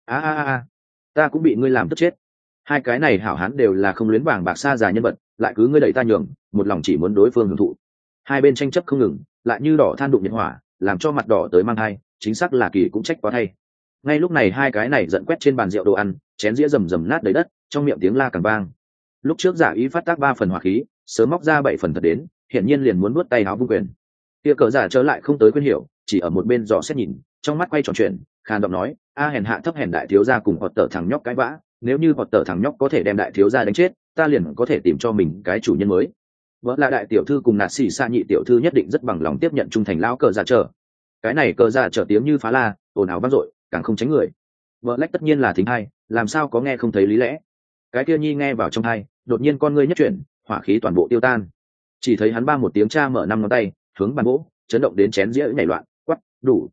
A, ta cũng bị ngươi làm tức chết. Hai cái này hảo hán đều là không luyến vàng bạc xa già nhân vật, lại cứ ngươi đẩy ta nhường, một lòng chỉ muốn đối phương hưởng thụ. Hai bên tranh chấp không ngừng, lại như đỏ than đụng nhiệt hỏa, làm cho mặt đỏ tới mang hai, chính xác là kỳ cũng trách quá thay. Ngay lúc này hai cái này giận quét trên bàn rượu đồ ăn, chén dĩa rầm rầm nát đầy đất, trong miệng tiếng la càng vang. Lúc trước giả ý phát tác 3 phần hỏa khí, sớm móc ra 7 phần thật đến, hiển nhiên liền muốn nuốt tay háo vung quyền. Kia cờ giả trở lại không tới quên hiểu, chỉ ở một bên dò xét nhìn, trong mắt quay tròn chuyện, khàn giọng nói, a hèn hạ thấp hèn đại thiếu gia cùng hoạt tở thằng nhóc cái vã, nếu như hoạt tở thằng nhóc có thể đem đại thiếu gia đánh chết, ta liền có thể tìm cho mình cái chủ nhân mới. Vợ là đại tiểu thư cùng nạt xỉ xa nhị tiểu thư nhất định rất bằng lòng tiếp nhận trung thành lão cờ giả trở. Cái này cờ giả trở tiếng như phá la, ồn ào vang dội, càng không tránh người. Vợ lách tất nhiên là thính hay, làm sao có nghe không thấy lý lẽ. Cái kia nhi nghe vào trong tai, đột nhiên con ngươi nhất chuyển, hỏa khí toàn bộ tiêu tan. Chỉ thấy hắn ba một tiếng cha mở 5 ngón tay, hướng bàn gỗ, chấn động đến chén dĩa nhảy loạn, quắc, đủ.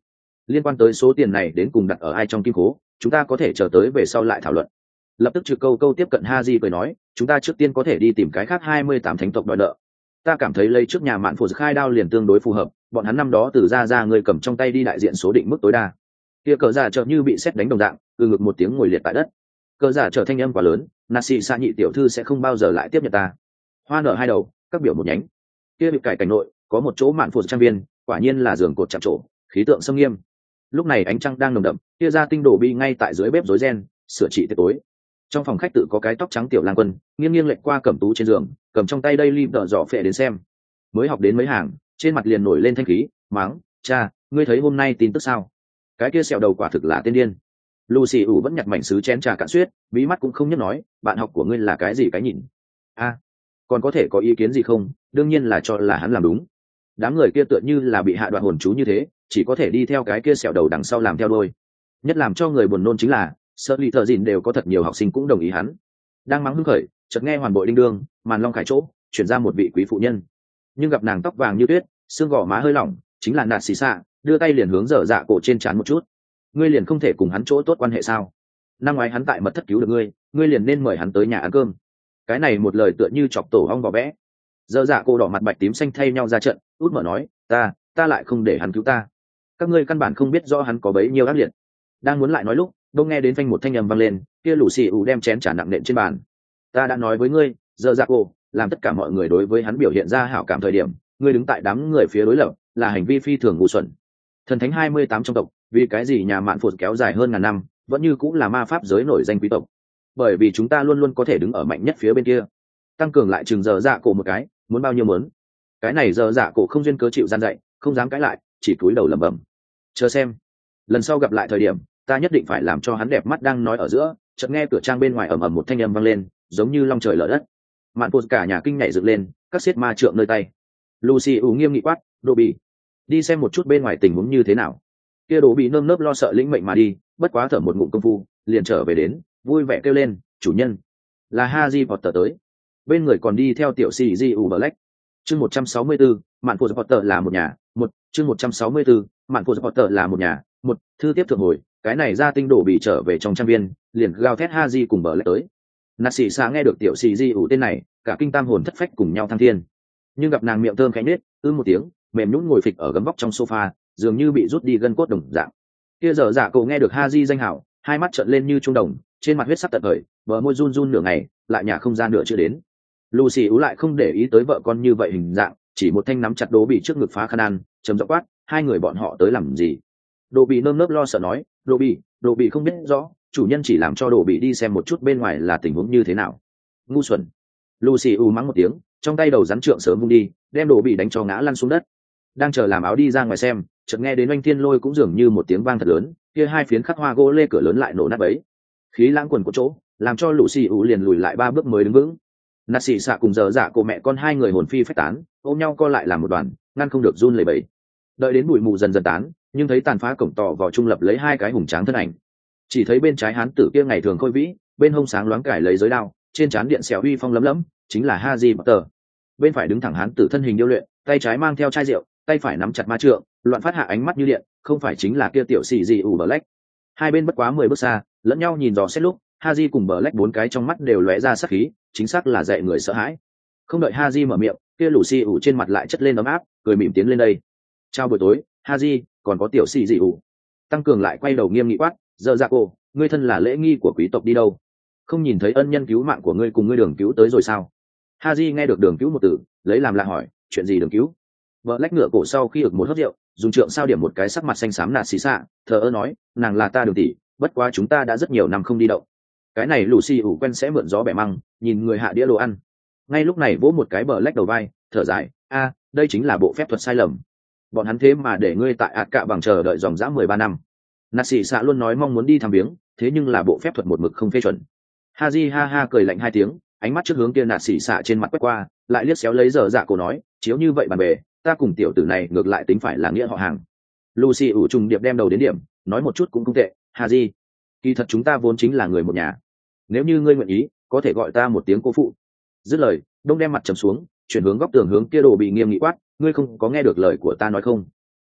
liên quan tới số tiền này đến cùng đặt ở ai trong kim cố, chúng ta có thể chờ tới về sau lại thảo luận. Lập tức trực câu tiếp cận Haji cười nói, chúng ta trước tiên có thể đi tìm cái khác 28 thánh tộc đòi nợ. Ta cảm thấy lấy trước nhà mạn phụ khai đao liền tương đối phù hợp, bọn hắn năm đó từ ra người cầm trong tay đi đại diện số định mức tối đa. Kia cờ giả chợt như bị sét đánh đồng dạng, từ ngực một tiếng ngồi liệt tại đất. Cờ giả trở thanh âm quá lớn, Nasi Sa nhị tiểu thư sẽ không bao giờ lại tiếp nhận ta. Hoa nở hai đầu, các biểu một nhánh. Kia bị cải cảnh nội, có một chỗ mạn phụ trang viên, quả nhiên là giường cột chạm trổ, khí tượng sâm nghiêm. Lúc này ánh trăng đang nồng đậm, kia ra tinh đổ bi ngay tại dưới bếp rối ren, sửa trị tiệc tối. Trong phòng khách tự có cái tóc trắng tiểu lang quân, nghiêng nghiêng lệch qua cẩm tú trên giường, cầm trong tay đây lim đỏ dọ phệ đến xem. Mới học đến mấy hàng, trên mặt liền nổi lên thanh khí, mắng, cha, ngươi thấy hôm nay tin tức sao? Cái kia sẹo đầu quả thực là tên điên. Lucy ủ vẫn nhặt mảnh sứ chén trà cạn suyết, bí mắt cũng không nhấc nói, bạn học của ngươi là cái gì cái nhìn? A, còn có thể có ý kiến gì không? Đương nhiên là cho là hắn làm đúng. Đám người kia tựa như là bị hạ đoạn hồn chú như thế, chỉ có thể đi theo cái kia sẹo đầu đằng sau làm theo đôi. Nhất làm cho người buồn nôn chính là, sợ lì thợ dìn đều có thật nhiều học sinh cũng đồng ý hắn. Đang mắng hưng khởi, chợt nghe hoàn bội đinh đương, màn long khải chỗ, chuyển ra một vị quý phụ nhân. Nhưng gặp nàng tóc vàng như tuyết, xương gò má hơi lỏng, chính là nạt xì xạ, đưa tay liền hướng dở dạ cổ trên trán một chút. Ngươi liền không thể cùng hắn chỗ tốt quan hệ sao? Năm ngoái hắn tại mật thất cứu được ngươi, ngươi liền nên mời hắn tới nhà ăn cơm. Cái này một lời tựa như chọc tổ ong vò vẽ. Dở dạ cổ đỏ mặt bạch tím xanh thay nhau ra trận, út mở nói, ta lại không để hắn cứu ta. Các ngươi căn bản không biết rõ hắn có bấy nhiêu ác liệt. Đang muốn lại nói lúc, đông nghe đến phanh một thanh âm vang lên, kia lũ xì ủ đem chén trà nặng nện trên bàn. Ta đã nói với ngươi, dở dạ cổ, làm tất cả mọi người đối với hắn biểu hiện ra hảo cảm thời điểm, ngươi đứng tại đám người phía đối lập, là hành vi phi thường ngu xuẩn. Thần thánh 28 trong tộc, vì cái gì nhà mạn phụt kéo dài hơn ngàn năm, vẫn như cũng là ma pháp giới nổi danh quý tộc. Bởi vì chúng ta luôn luôn có thể đứng ở mạnh nhất phía bên kia. Tăng cường lại chừng dở dạ cổ một cái, muốn bao nhiêu muốn. Cái này dở dạ cổ không duyên cớ chịu gian dạy, không dám cãi lại, chỉ cúi đầu lẩm bẩm. Chờ xem, lần sau gặp lại thời điểm, ta nhất định phải làm cho hắn đẹp mắt. Đang nói ở giữa, chợt nghe cửa trang bên ngoài ầm ầm một thanh âm vang lên, giống như long trời lở đất. Mạn phụt cả nhà kinh nhảy dựng lên, các xiết ma trượng nơi tay. Lucy nghiêm nghị quát, Đồ bị, đi xem một chút bên ngoài tình huống như thế nào. Kia Đồ bị nơm nớp lo sợ lĩnh mệnh mà đi, bất quá thở một ngụm công phu, liền trở về đến, vui vẻ kêu lên, chủ nhân, là Harry Potter tới. Bên người còn đi theo tiểu sĩ G.U. Black. Chương 164, Mạn phụt Potter là một nhà, một. Chương 164, Mạn phụt Potter là một nhà, một. Thư tiếp thượng hồi, cái này ra tinh Đồ bị trở về trong trang viên, liền gào thét Harry cùng Black tới. Nạt sĩ xa nghe được tiểu sĩ G.U. tên này, cả kinh tam hồn thất phách cùng nhau thăng thiên. Nhưng gặp nàng miệng thơm khẽ nết, một tiếng, mềm nhũn ngồi phịch ở gấm vóc trong sofa, dường như bị rút đi gân cốt đồng dạng. Kia dở dạ cổ nghe được Haji danh hảo, hai mắt trợn lên như trung đồng, trên mặt huyết sắc tận khởi, bờ môi run run nửa ngày, lại nhả không ra nửa chưa đến. Lucy ú lại không để ý tới vợ con như vậy hình dạng, chỉ một thanh nắm chặt Đỗ Bị trước ngực phá khăn ăn, trầm giọng quát, hai người bọn họ tới làm gì? Đỗ Bị nơm nớp lo sợ nói, Đỗ Bị không biết rõ, chủ nhân chỉ làm cho Đỗ Bị đi xem một chút bên ngoài là tình huống như thế nào. Ngu xuẩn. Lucy ú mắng một tiếng, trong tay đầu rắn trượng sớm vung đi, đem Đỗ Bị đánh cho ngã lăn xuống đất. Đang chờ làm áo đi ra ngoài xem, chợt nghe đến oanh thiên lôi cũng dường như một tiếng vang thật lớn, kia hai phiến khắc hoa gỗ lê cửa lớn lại nổ nát bấy. Khí lãng quần của chỗ, làm cho Lucy ú liền lùi lại 3 bước mới đứng vững. Nạt sĩ xạ cùng dở dạ cổ mẹ con hai người hồn phi phách tán, ôm nhau co lại làm một đoàn, ngăn không được run lẩy bẩy. Đợi đến bụi mù dần dần tán, nhưng thấy tàn phá cổng tỏ vào trung lập lấy hai cái hùng tráng thân ảnh. Chỉ thấy bên trái hán tử kia ngày thường khôi vĩ, bên hông sáng loáng cải lấy giới đao, trên trán điện xẻo uy phong lấm lấm, chính là Harry Potter. Bên phải đứng thẳng hán tử thân hình điêu luyện, tay trái mang theo chai rượu, tay phải nắm chặt ma trượng, loạn phát hạ ánh mắt như điện, không phải chính là kia tiểu sĩ gì ủ Black. Hai bên bất quá 10 bước xa, lẫn nhau nhìn dò xét lúc, Harry cùng Black bốn cái trong mắt đều lóe ra sát khí, chính xác là dạy người sợ hãi. Không đợi Harry mở miệng, kia Lucy ủ trên mặt lại chất lên ấm áp, cười mỉm tiến lên đây. Chào buổi tối, Harry, còn có tiểu sĩ gì ủ. Tăng cường lại quay đầu nghiêm nghị quát, dở dạ cổ, ngươi thân là lễ nghi của quý tộc đi đâu? Không nhìn thấy ân nhân cứu mạng của ngươi cùng ngươi đường cứu tới rồi sao? Harry nghe được đường cứu một từ, lấy làm lạ hỏi, chuyện gì đường cứu? Black ngửa cổ sau khi ực một hớp rượu, dùng trượng sao điểm một cái sắc mặt xanh xám nạt xì xạ, thờ ơ nói, nàng là ta đường tỷ, bất quá chúng ta đã rất nhiều năm không đi đậu. Cái này Lucy ủ quen sẽ mượn gió bẻ măng, nhìn người hạ đĩa đồ ăn. Ngay lúc này vỗ một cái Black đầu vai, thở dài, đây chính là bộ phép thuật sai lầm. Bọn hắn thế mà để ngươi tại ạt cạ bằng chờ đợi dòng dã 13 năm. Nạt xì xạ luôn nói mong muốn đi thăm viếng, thế nhưng là bộ phép thuật một mực không phê chuẩn. Haji ha ha cười lạnh hai tiếng, ánh mắt trước hướng kia nạt xì xạ trên mặt quét qua, lại liếc xéo lấy dở dạ cổ nói, chiếu như vậy bàn bề, ta cùng tiểu tử này ngược lại tính phải là nghĩa họ hàng. Lucy ủ trùng điệp đem đầu đến điểm, nói một chút cũng không tệ, Haji, kỳ thật chúng ta vốn chính là người một nhà. Nếu như ngươi nguyện ý, có thể gọi ta một tiếng cô phụ. Dứt lời, đông đem mặt trầm xuống, chuyển hướng góc tường hướng kia Đồ Bị nghiêm nghị quát, ngươi không có nghe được lời của ta nói không?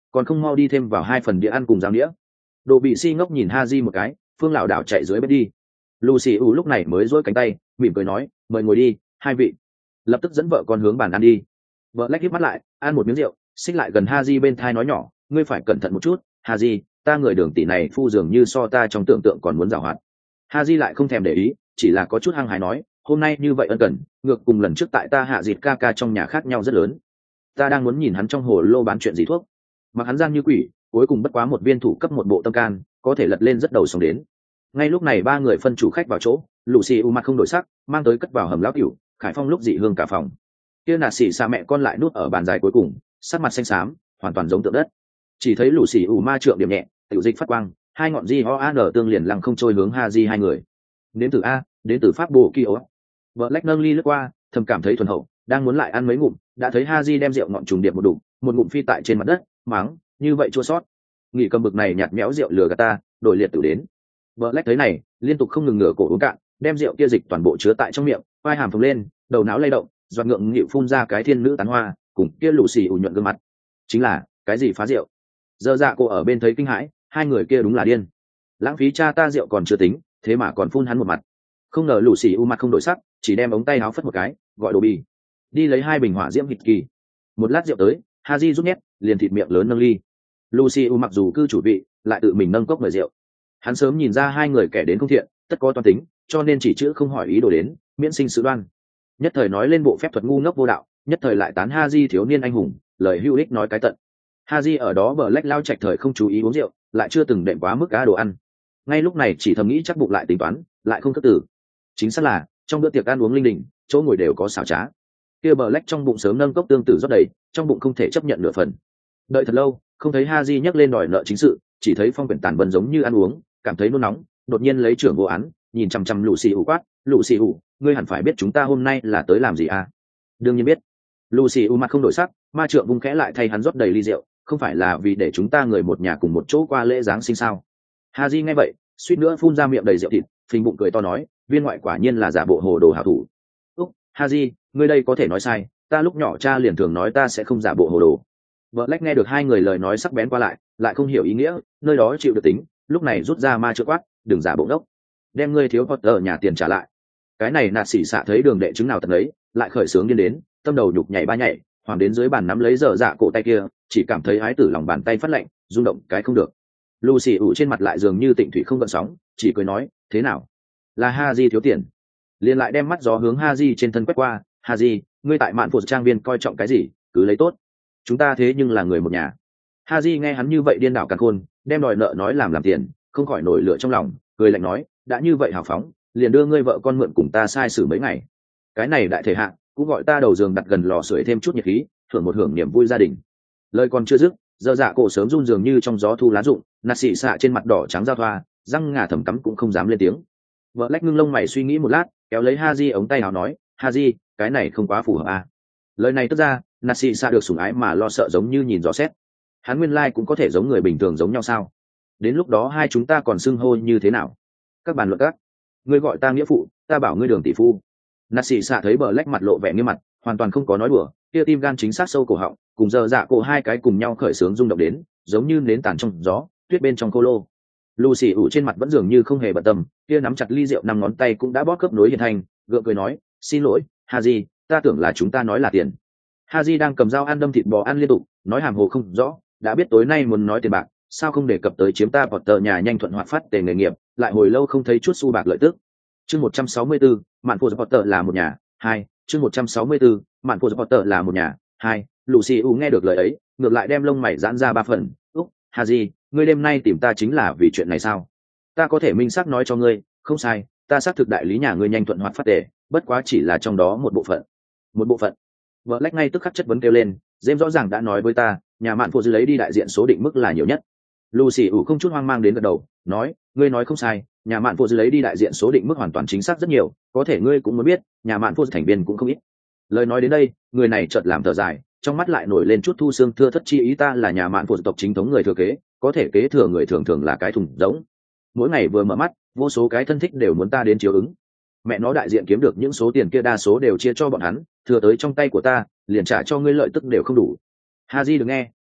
còn không mau đi thêm vào 2 phần đĩa ăn cùng dao đĩa. Đồ bị si ngốc nhìn Haji một cái, phương lão đảo chạy dưới bếp đi. Lucy U lúc này mới duỗi cánh tay, mỉm cười nói, mời ngồi đi, hai vị. Lập tức dẫn vợ con hướng bàn ăn đi. Vợ lách híp mắt lại, ăn một miếng rượu, xích lại gần Haji bên thai nói nhỏ, ngươi phải cẩn thận một chút, Haji, ta người đường tỷ này phu dường như so ta trong tưởng tượng còn muốn giàu hoạt. Haji lại không thèm để ý, chỉ là có chút hăng hái nói, hôm nay như vậy ân cần, ngược cùng lần trước tại ta hạ dịt ca ca trong nhà khác nhau rất lớn. Ta đang muốn nhìn hắn trong hồ lô bán chuyện gì thuốc, mặc hắn gian như quỷ, cuối cùng bất quá một viên thủ cấp một bộ tâm can, có thể lật lên rất đầu sóng đến. Ngay lúc này ba người phân chủ khách vào chỗ, Lucy U mặt không đổi sắc, mang tới cất vào hầm lão cửu, Khải Phong lúc dị hương cả phòng. Kia nạt xỉ xa mẹ con lại nuốt ở bàn dài cuối cùng, sắc mặt xanh xám, hoàn toàn giống tượng đất. Chỉ thấy Lucy U ma trượng điểm nhẹ, tiểu dịch phát quang, hai ngọn di ho an tương liền lăng không trôi hướng Haji hai người. Đến từ A, đến từ pháp bộ Kyo. Vợ lách nâng ly lướt qua, thầm cảm thấy thuần hậu, đang muốn lại ăn mấy ngụm, đã thấy Haji đem rượu ngọn trùng điệp một ngụm phi tại trên mặt đất, mắng, như vậy chua sót. Nghỉ cầm bực này nhạt méo rượu lừa gạt ta, đổi liệt tử đến. Vợ lách thấy này, liên tục không ngừng ngửa cổ uống cạn, đem rượu kia dịch toàn bộ chứa tại trong miệng, vai hàm phồng lên, đầu não lay động, giọt ngượng nghịu phun ra cái thiên nữ tán hoa, cùng kia lù xì ủ nhuận gương mặt. Chính là cái gì phá rượu? Giờ dạ cô ở bên thấy kinh hãi, hai người kia đúng là điên. Lãng phí cha ta rượu còn chưa tính, thế mà còn phun hắn một mặt. Không ngờ lù xì u mặt không đổi sắc, chỉ đem ống tay áo phất một cái, gọi đồ bì, đi lấy 2 bình hỏa diễm hít kỳ. Một lát rượu tới, Haji rút nhét, liền thịt miệng lớn nâng ly. Lucy mặc dù cư chủ vị, lại tự mình nâng cốc mời rượu. Hắn sớm nhìn ra hai người kẻ đến không thiện, tất có toan tính, cho nên chỉ chữ không hỏi ý đồ đến, miễn sinh sự đoan. Nhất thời nói lên bộ phép thuật ngu ngốc vô đạo, nhất thời lại tán Haji thiếu niên anh hùng, lời hữu ích nói cái tận. Haji ở đó bờ lách lao chạch thời không chú ý uống rượu, lại chưa từng đệm quá mức cá đồ ăn. Ngay lúc này chỉ thầm nghĩ chắc bụng lại tính toán, lại không cất tử. Chính xác là trong bữa tiệc ăn uống linh đình, chỗ ngồi đều có xảo trá. Kia bờ lách trong bụng sớm nâng cốc tương tử rót đầy, trong bụng không thể chấp nhận nửa phần. Đợi thật lâu, không thấy Haji nhắc lên đòi nợ chính sự, chỉ thấy phong quyển tàn bần giống như ăn uống, cảm thấy nôn nóng, đột nhiên lấy trưởng vô án, nhìn chằm chằm Lucy ủ quát, Lucy ủ, ngươi hẳn phải biết chúng ta hôm nay là tới làm gì à? Đương nhiên biết. Lucy ủ mặt không đổi sắc, ma trượng vung khẽ lại thay hắn rót đầy ly rượu, không phải là vì để chúng ta người một nhà cùng một chỗ qua lễ giáng sinh sao? Haji nghe vậy, suýt nữa phun ra miệng đầy rượu thịt, phình bụng cười to nói, viên ngoại quả nhiên là giả bộ hồ đồ hảo thủ. Úc, Haji, ngươi đây có thể nói sai, ta lúc nhỏ cha liền thường nói ta sẽ không giả bộ hồ đồ. Vợ lách nghe được hai người lời nói sắc bén qua lại không hiểu ý nghĩa, nơi đó chịu được tính, lúc này rút ra ma chữa quát, đừng giả bộ ngốc, đem ngươi thiếu Potter nhà tiền trả lại. Cái này nạt xỉ xạ thấy đường đệ chứng nào tận ấy, lại khởi sướng điên đến, tâm đầu nhục nhảy ba nhảy, hoàng đến dưới bàn nắm lấy dở dạ cổ tay kia, chỉ cảm thấy ái tử lòng bàn tay phát lạnh, rung động cái không được. Lucy ủ trên mặt lại dường như tịnh thủy không gợn sóng, chỉ cười nói, thế nào? Là Haji thiếu tiền. Liền lại đem mắt gió hướng Haji trên thân quét qua, Haji, ngươi tại mạn phụ trang viên coi trọng cái gì, cứ lấy tốt. Chúng ta thế nhưng là người một nhà. Haji nghe hắn như vậy điên đảo càn khôn, đem đòi nợ nói làm tiền, không khỏi nổi lửa trong lòng, cười lạnh nói, đã như vậy hào phóng, liền đưa ngươi vợ con mượn cùng ta sai sử mấy ngày. Cái này đại thể hạ, cũng gọi ta đầu giường đặt gần lò sưởi thêm chút nhiệt khí, hưởng niềm vui gia đình. Lời còn chưa dứt, giờ dạ cổ sớm run dường như trong gió thu lá rụng, nạt xị xạ trên mặt đỏ trắng giao thoa, răng ngà thầm cắm cũng không dám lên tiếng. Vợ lách ngưng lông mày suy nghĩ một lát, kéo lấy Haji ống tay áo nói, Haji, cái này không quá phù hợp à? Lời này tức ra, nạt xị xạ được sủng ái mà lo sợ giống như nhìn dò xét. Hắn nguyên lai cũng có thể giống người bình thường giống nhau sao? Đến lúc đó hai chúng ta còn xưng hô như thế nào? Các bàn luận các. Ngươi gọi ta nghĩa phụ, ta bảo ngươi đường tỷ phu. Nạt xị xạ thấy bờ lách mặt lộ vẻ nghiêm mặt, hoàn toàn không có nói đùa, kia tim gan chính xác sâu cổ họng, cùng giờ dạ cổ hai cái cùng nhau khởi sướng rung động đến, giống như nến tàn trong gió, tuyết bên trong cô lô. Lucy ủ trên mặt vẫn dường như không hề bận tâm, kia nắm chặt ly rượu 5 ngón tay cũng đã bóp khớp nối hiền thành, gượng cười nói, xin lỗi, Haji, ta tưởng là chúng ta nói là tiền. Haji đang cầm dao ăn đâm thịt bò ăn liên tục, nói hàm hồ không rõ, đã biết tối nay muốn nói tiền bạc, sao không đề cập tới chiếm ta Potter nhà nhanh thuận hoạt phát tiền nghề nghiệp, lại hồi lâu không thấy chút xu bạc lợi tức. Chương 164, Mạn Phù Potter là một nhà, 2, chương 164, Mạn Phù Potter là một nhà, 2. Lucy U nghe được lời ấy, ngược lại đem lông mày giãn ra 3 phần. Úc, Haji, ngươi đêm nay tìm ta chính là vì chuyện này sao? Ta có thể minh xác nói cho ngươi, không sai, ta xác thực đại lý nhà ngươi nhanh thuận hoạt phát tệ, bất quá chỉ là trong đó một bộ phận. Một bộ phận? Vợ lách ngay tức khắc chất vấn kêu lên, James rõ ràng đã nói với ta, nhà Mạn Phù lấy đi đại diện số định mức là nhiều nhất. Lucy U không chút hoang mang đến gật đầu, nói, ngươi nói không sai, nhà Mạn Phù lấy đi đại diện số định mức hoàn toàn chính xác rất nhiều, có thể ngươi cũng muốn biết, nhà Mạn Phù thành viên cũng không ít. Lời nói đến đây, người này chợt làm thở dài, trong mắt lại nổi lên chút thu xương thưa thất chi ý, ta là nhà Mạn Phù tộc chính thống người thừa kế, có thể kế thừa người thường thường là cái thùng giống. Mỗi ngày vừa mở mắt, vô số cái thân thích đều muốn ta đến chiếu ứng. Mẹ nó đại diện kiếm được những số tiền kia đa số đều chia cho bọn hắn, thừa tới trong tay của ta, liền trả cho ngươi lợi tức đều không đủ. Haji được nghe,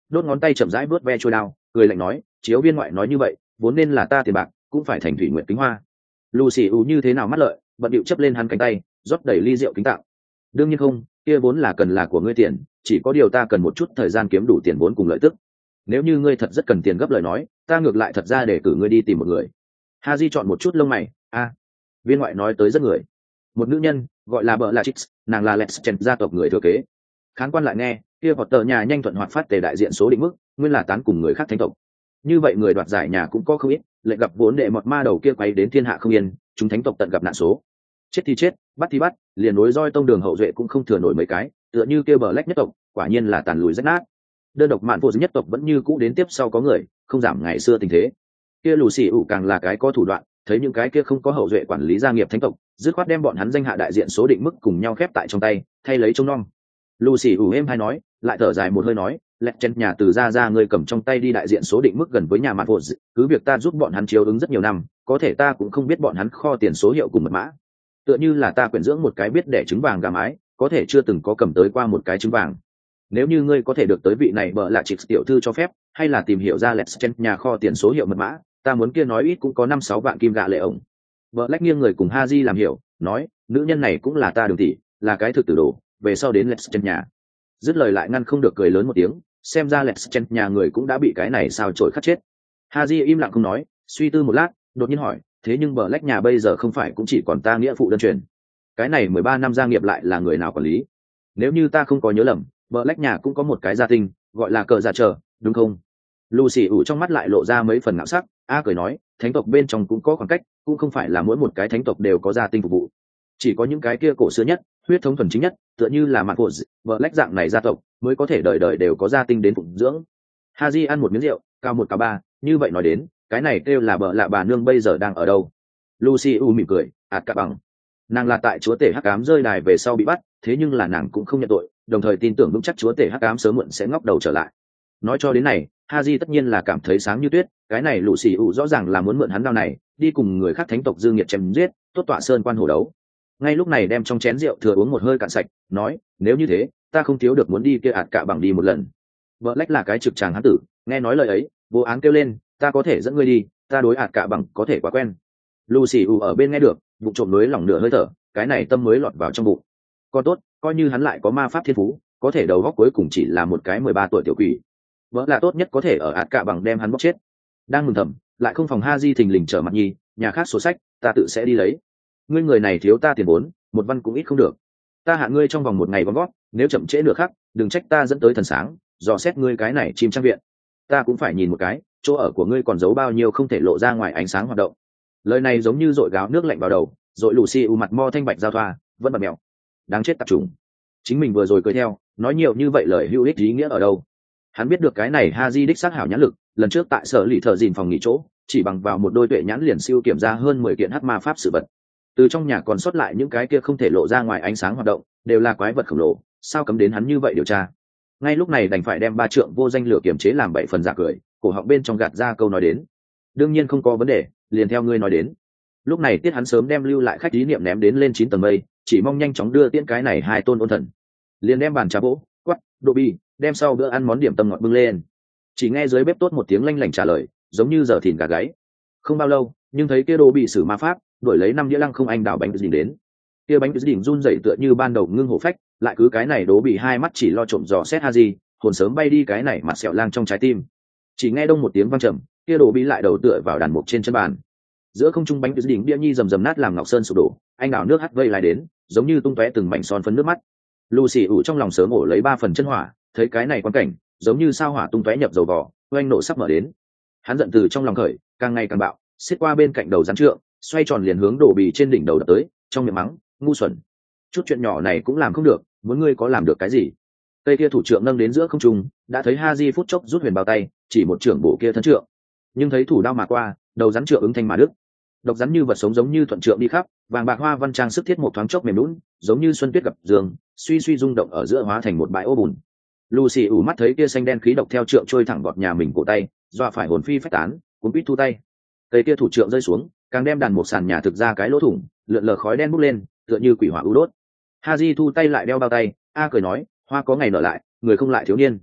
đốt ngón tay chậm rãi vớt ve trôi đao, cười lạnh nói, chiếu viên ngoại nói như vậy, vốn nên là ta tiền bạc cũng phải thành thủy nguyện kính hoa. Lucy u như thế nào mắt lợi, bận điệu chấp lên hắn cánh tay, rót đầy ly rượu kính tạo. Đương nhiên không, kia vốn là cần là của ngươi tiền, chỉ có điều ta cần một chút thời gian kiếm đủ tiền vốn cùng lợi tức. Nếu như ngươi thật rất cần tiền gấp lời nói, ta ngược lại thật ra để cử ngươi đi tìm một người. Haji chọn một chút lông mày, viên ngoại nói tới rất người. Một nữ nhân gọi là bợ là Chix, nàng là Letchen gia tộc người thừa kế. Khán quan lại nghe, kia vọt tờ nhà nhanh thuận hoạt phát tề đại diện số định mức, nguyên là tán cùng người khác thánh tộc. Như vậy người đoạt giải nhà cũng có không ít, lệnh gặp vốn đệ mọt ma đầu kia quay đến thiên hạ không yên, chúng thánh tộc tận gặp nạn số. Chết thì chết, bắt thì bắt, liền nối roi tông đường hậu duệ cũng không thừa nổi mấy cái, tựa như kia bờ lách nhất tộc, quả nhiên là tàn lùi rách nát. Đơn độc mạn vô nhất tộc vẫn như cũ đến tiếp sau có người, không giảm ngày xưa tình thế. Kia lù xì ủ càng là cái có thủ đoạn, thấy những cái kia không có hậu duệ quản lý gia nghiệp thánh tộc, dứt khoát đem bọn hắn danh hạ đại diện số định mức cùng nhau khép tại trong tay, thay lấy trông nom. Lù xì ủ êm hay nói, lại thở dài một hơi nói, lẹt chen nhà từ ra người cầm trong tay đi đại diện số định mức gần với nhà mạn vô, cứ việc ta giúp bọn hắn chiếu ứng rất nhiều năm, có thể ta cũng không biết bọn hắn kho tiền số hiệu cùng mật mã. Tựa như là ta quyển dưỡng một cái biết đẻ trứng vàng gà mái, có thể chưa từng có cầm tới qua một cái trứng vàng. Nếu như ngươi có thể được tới vị này bợ là Chix tiểu thư cho phép, hay là tìm hiểu ra Letchen nhà kho tiền số hiệu mật mã, ta muốn kia nói ít cũng có 5-6 vạn kim gạ lệ ổng. Bợ lách nghiêng người cùng Haji làm hiểu, nói, nữ nhân này cũng là ta đường tỷ, là cái thực tử đồ, về sau đến Letchen nhà. Dứt lời lại ngăn không được cười lớn một tiếng, xem ra Letchen nhà người cũng đã bị cái này sao chổi khắc chết. Haji im lặng không nói, suy tư một lát, đột nhiên hỏi, thế nhưng bợ lách nhà bây giờ không phải cũng chỉ còn ta nghĩa phụ đơn truyền. Cái này 13 năm gia nghiệp lại là người nào quản lý? Nếu như ta không có nhớ lầm, bợ lách nhà cũng có một cái gia tinh, gọi là cờ già chờ, đúng không? Lucy ủ trong mắt lại lộ ra mấy phần ngạo sắc, cười nói, thánh tộc bên trong cũng có khoảng cách, cũng không phải là mỗi một cái thánh tộc đều có gia tinh phục vụ. Chỉ có những cái kia cổ xưa nhất, huyết thống thuần chính nhất, tựa như là mạn phụ, bợ lách dạng này gia tộc, mới có thể đời đời đều có gia tinh đến phụng dưỡng. Haji ăn một miếng rượu, cao một cao ba, như vậy nói đến, cái này kêu là bợ lạ bà nương bây giờ đang ở đâu? Lucy ủ mỉm cười, cả bằng. Nàng là tại chúa tể hắc ám rơi đài về sau bị bắt, thế nhưng là nàng cũng không nhận tội, đồng thời tin tưởng vững chắc chúa tể hắc ám sớm muộn sẽ ngóc đầu trở lại. Nói cho đến này, Haji tất nhiên là cảm thấy sáng như tuyết, cái này lũ xì ủ rõ ràng là muốn mượn hắn đao này đi cùng người khác thánh tộc dương nhiệt chém giết, tốt tọa sơn quan hổ đấu. Ngay lúc này đem trong chén rượu thừa uống một hơi cạn sạch, nói, nếu như thế, ta không thiếu được muốn đi kia cả bằng đi một lần. Vợ lách là cái trực tràng hán tử, nghe nói lời ấy, vô án kêu lên, ta có thể dẫn ngươi đi, ta đối cả bằng có thể quá quen. Lucy ủ ở bên nghe được, bụng trộm núi lòng nửa hơi thở, cái này tâm mới lọt vào trong bụng. Còn tốt, coi như hắn lại có ma pháp thiên phú, có thể đầu góc cuối cùng chỉ là một cái 13 tuổi tiểu quỷ. Vợ là tốt nhất có thể ở cả bằng đem hắn bóc chết. Đang mừng thầm, lại không phòng Haji thình lình trở mặt nhi, nhà khác sổ sách, ta tự sẽ đi lấy. Ngươi người này thiếu ta tiền vốn, một văn cũng ít không được. Ta hạ ngươi trong vòng một ngày gom gót, nếu chậm trễ nửa khắc, đừng trách ta dẫn tới thần sáng, dò xét ngươi cái này chim trang viện. Ta cũng phải nhìn một cái, chỗ ở của ngươi còn giấu bao nhiêu không thể lộ ra ngoài ánh sáng hoạt động. Lời này giống như dội gáo nước lạnh vào đầu, dội Lucy u mặt mo thanh bạch giao thoa, vẫn bật mèo. Đáng chết tạp trùng. Chính mình vừa rồi cười theo, nói nhiều như vậy lời hữu ích ý nghĩa ở đâu? Hắn biết được cái này Haji đích xác hảo nhãn lực, lần trước tại sở lì thợ dìn phòng nghỉ chỗ, chỉ bằng vào một đôi tuệ nhãn liền siêu kiểm ra hơn 10 kiện hắc ma pháp sự vật. Từ trong nhà còn sót lại những cái kia không thể lộ ra ngoài ánh sáng hoạt động, đều là quái vật khổng lồ, sao cấm đến hắn như vậy điều tra? Ngay lúc này đành phải đem ba trượng vô danh lửa kiểm chế làm 7 phần giả cười, cổ họng bên trong gạt ra câu nói đến. Đương nhiên không có vấn đề, liền theo ngươi nói đến. Lúc này tiết hắn sớm đem lưu lại khách ý niệm ném đến lên 9 tầng mây, chỉ mong nhanh chóng đưa tiễn cái này hai tôn ôn thần. Liền đem bàn trà vỗ, quắt, độ bi, đem sau bữa ăn món điểm tâm ngọt bưng lên. Chỉ nghe dưới bếp tốt một tiếng lanh lảnh trả lời, giống như giờ thìn gà gáy. Không bao lâu, nhưng thấy kia đồ bị xử ma pháp, đổi lấy 5 đĩa lăng không anh đảo bánh dình đến. Kia bánh dình run rẩy tựa như ban đầu ngưng hổ phách, lại cứ cái này đố bị hai mắt chỉ lo trộm dò xét Haji, hồn sớm bay đi cái này mặt sẹo lang trong trái tim. Chỉ nghe đông một tiếng vang trầm, kia đồ bị lại đầu tựa vào đàn mục trên chân bàn. Giữa không trung bánh dình bia nhi rầm rầm nát làm ngọc sơn sụp đổ, anh đảo nước hắt vây lại đến, giống như tung tóe từng mảnh son phấn nước mắt. Lucy ủ trong lòng sớm ổ lấy 3 phần chân hỏa, thấy cái này quan cảnh, giống như sao hỏa tung tóe nhập dầu vỏ, oanh nổ sắp mở đến. Hắn giận từ trong lòng khởi, càng ngày càng bạo, xiết qua bên cạnh đầu rắn trượng, xoay tròn liền hướng đổ bì trên đỉnh đầu đập tới, trong miệng mắng, ngu xuẩn. Chút chuyện nhỏ này cũng làm không được, muốn ngươi có làm được cái gì? Cây kia thủ trượng nâng đến giữa không trung, đã thấy Haji phút chốc rút huyền bao tay, chỉ một trưởng bổ kia thân trượng. Nhưng thấy thủ đao mà qua, đầu rắn trượng ứng thanh mà đứt. Độc rắn như vật sống giống như thuận trượng đi khắp, vàng bạc hoa văn trang sức thiết một thoáng chốc mềm nhũn, giống như xuân tuyết gặp giường, suy suy rung động ở giữa hóa thành một bãi ô bùn. Lucy ủ mắt thấy kia xanh đen khí độc theo trượng trôi thẳng gọt nhà mình cổ tay, dọa phải hồn phi phách tán, cuốn quýt thu tay. Cây kia thủ trượng rơi xuống, càng đem đàn một sàn nhà thực ra cái lỗ thủng, lượn lờ khói đen bốc lên, tựa như quỷ hỏa u đốt. Haji thu tay lại đeo bao tay, cười nói, hoa có ngày nở lại, người không lại thiếu niên.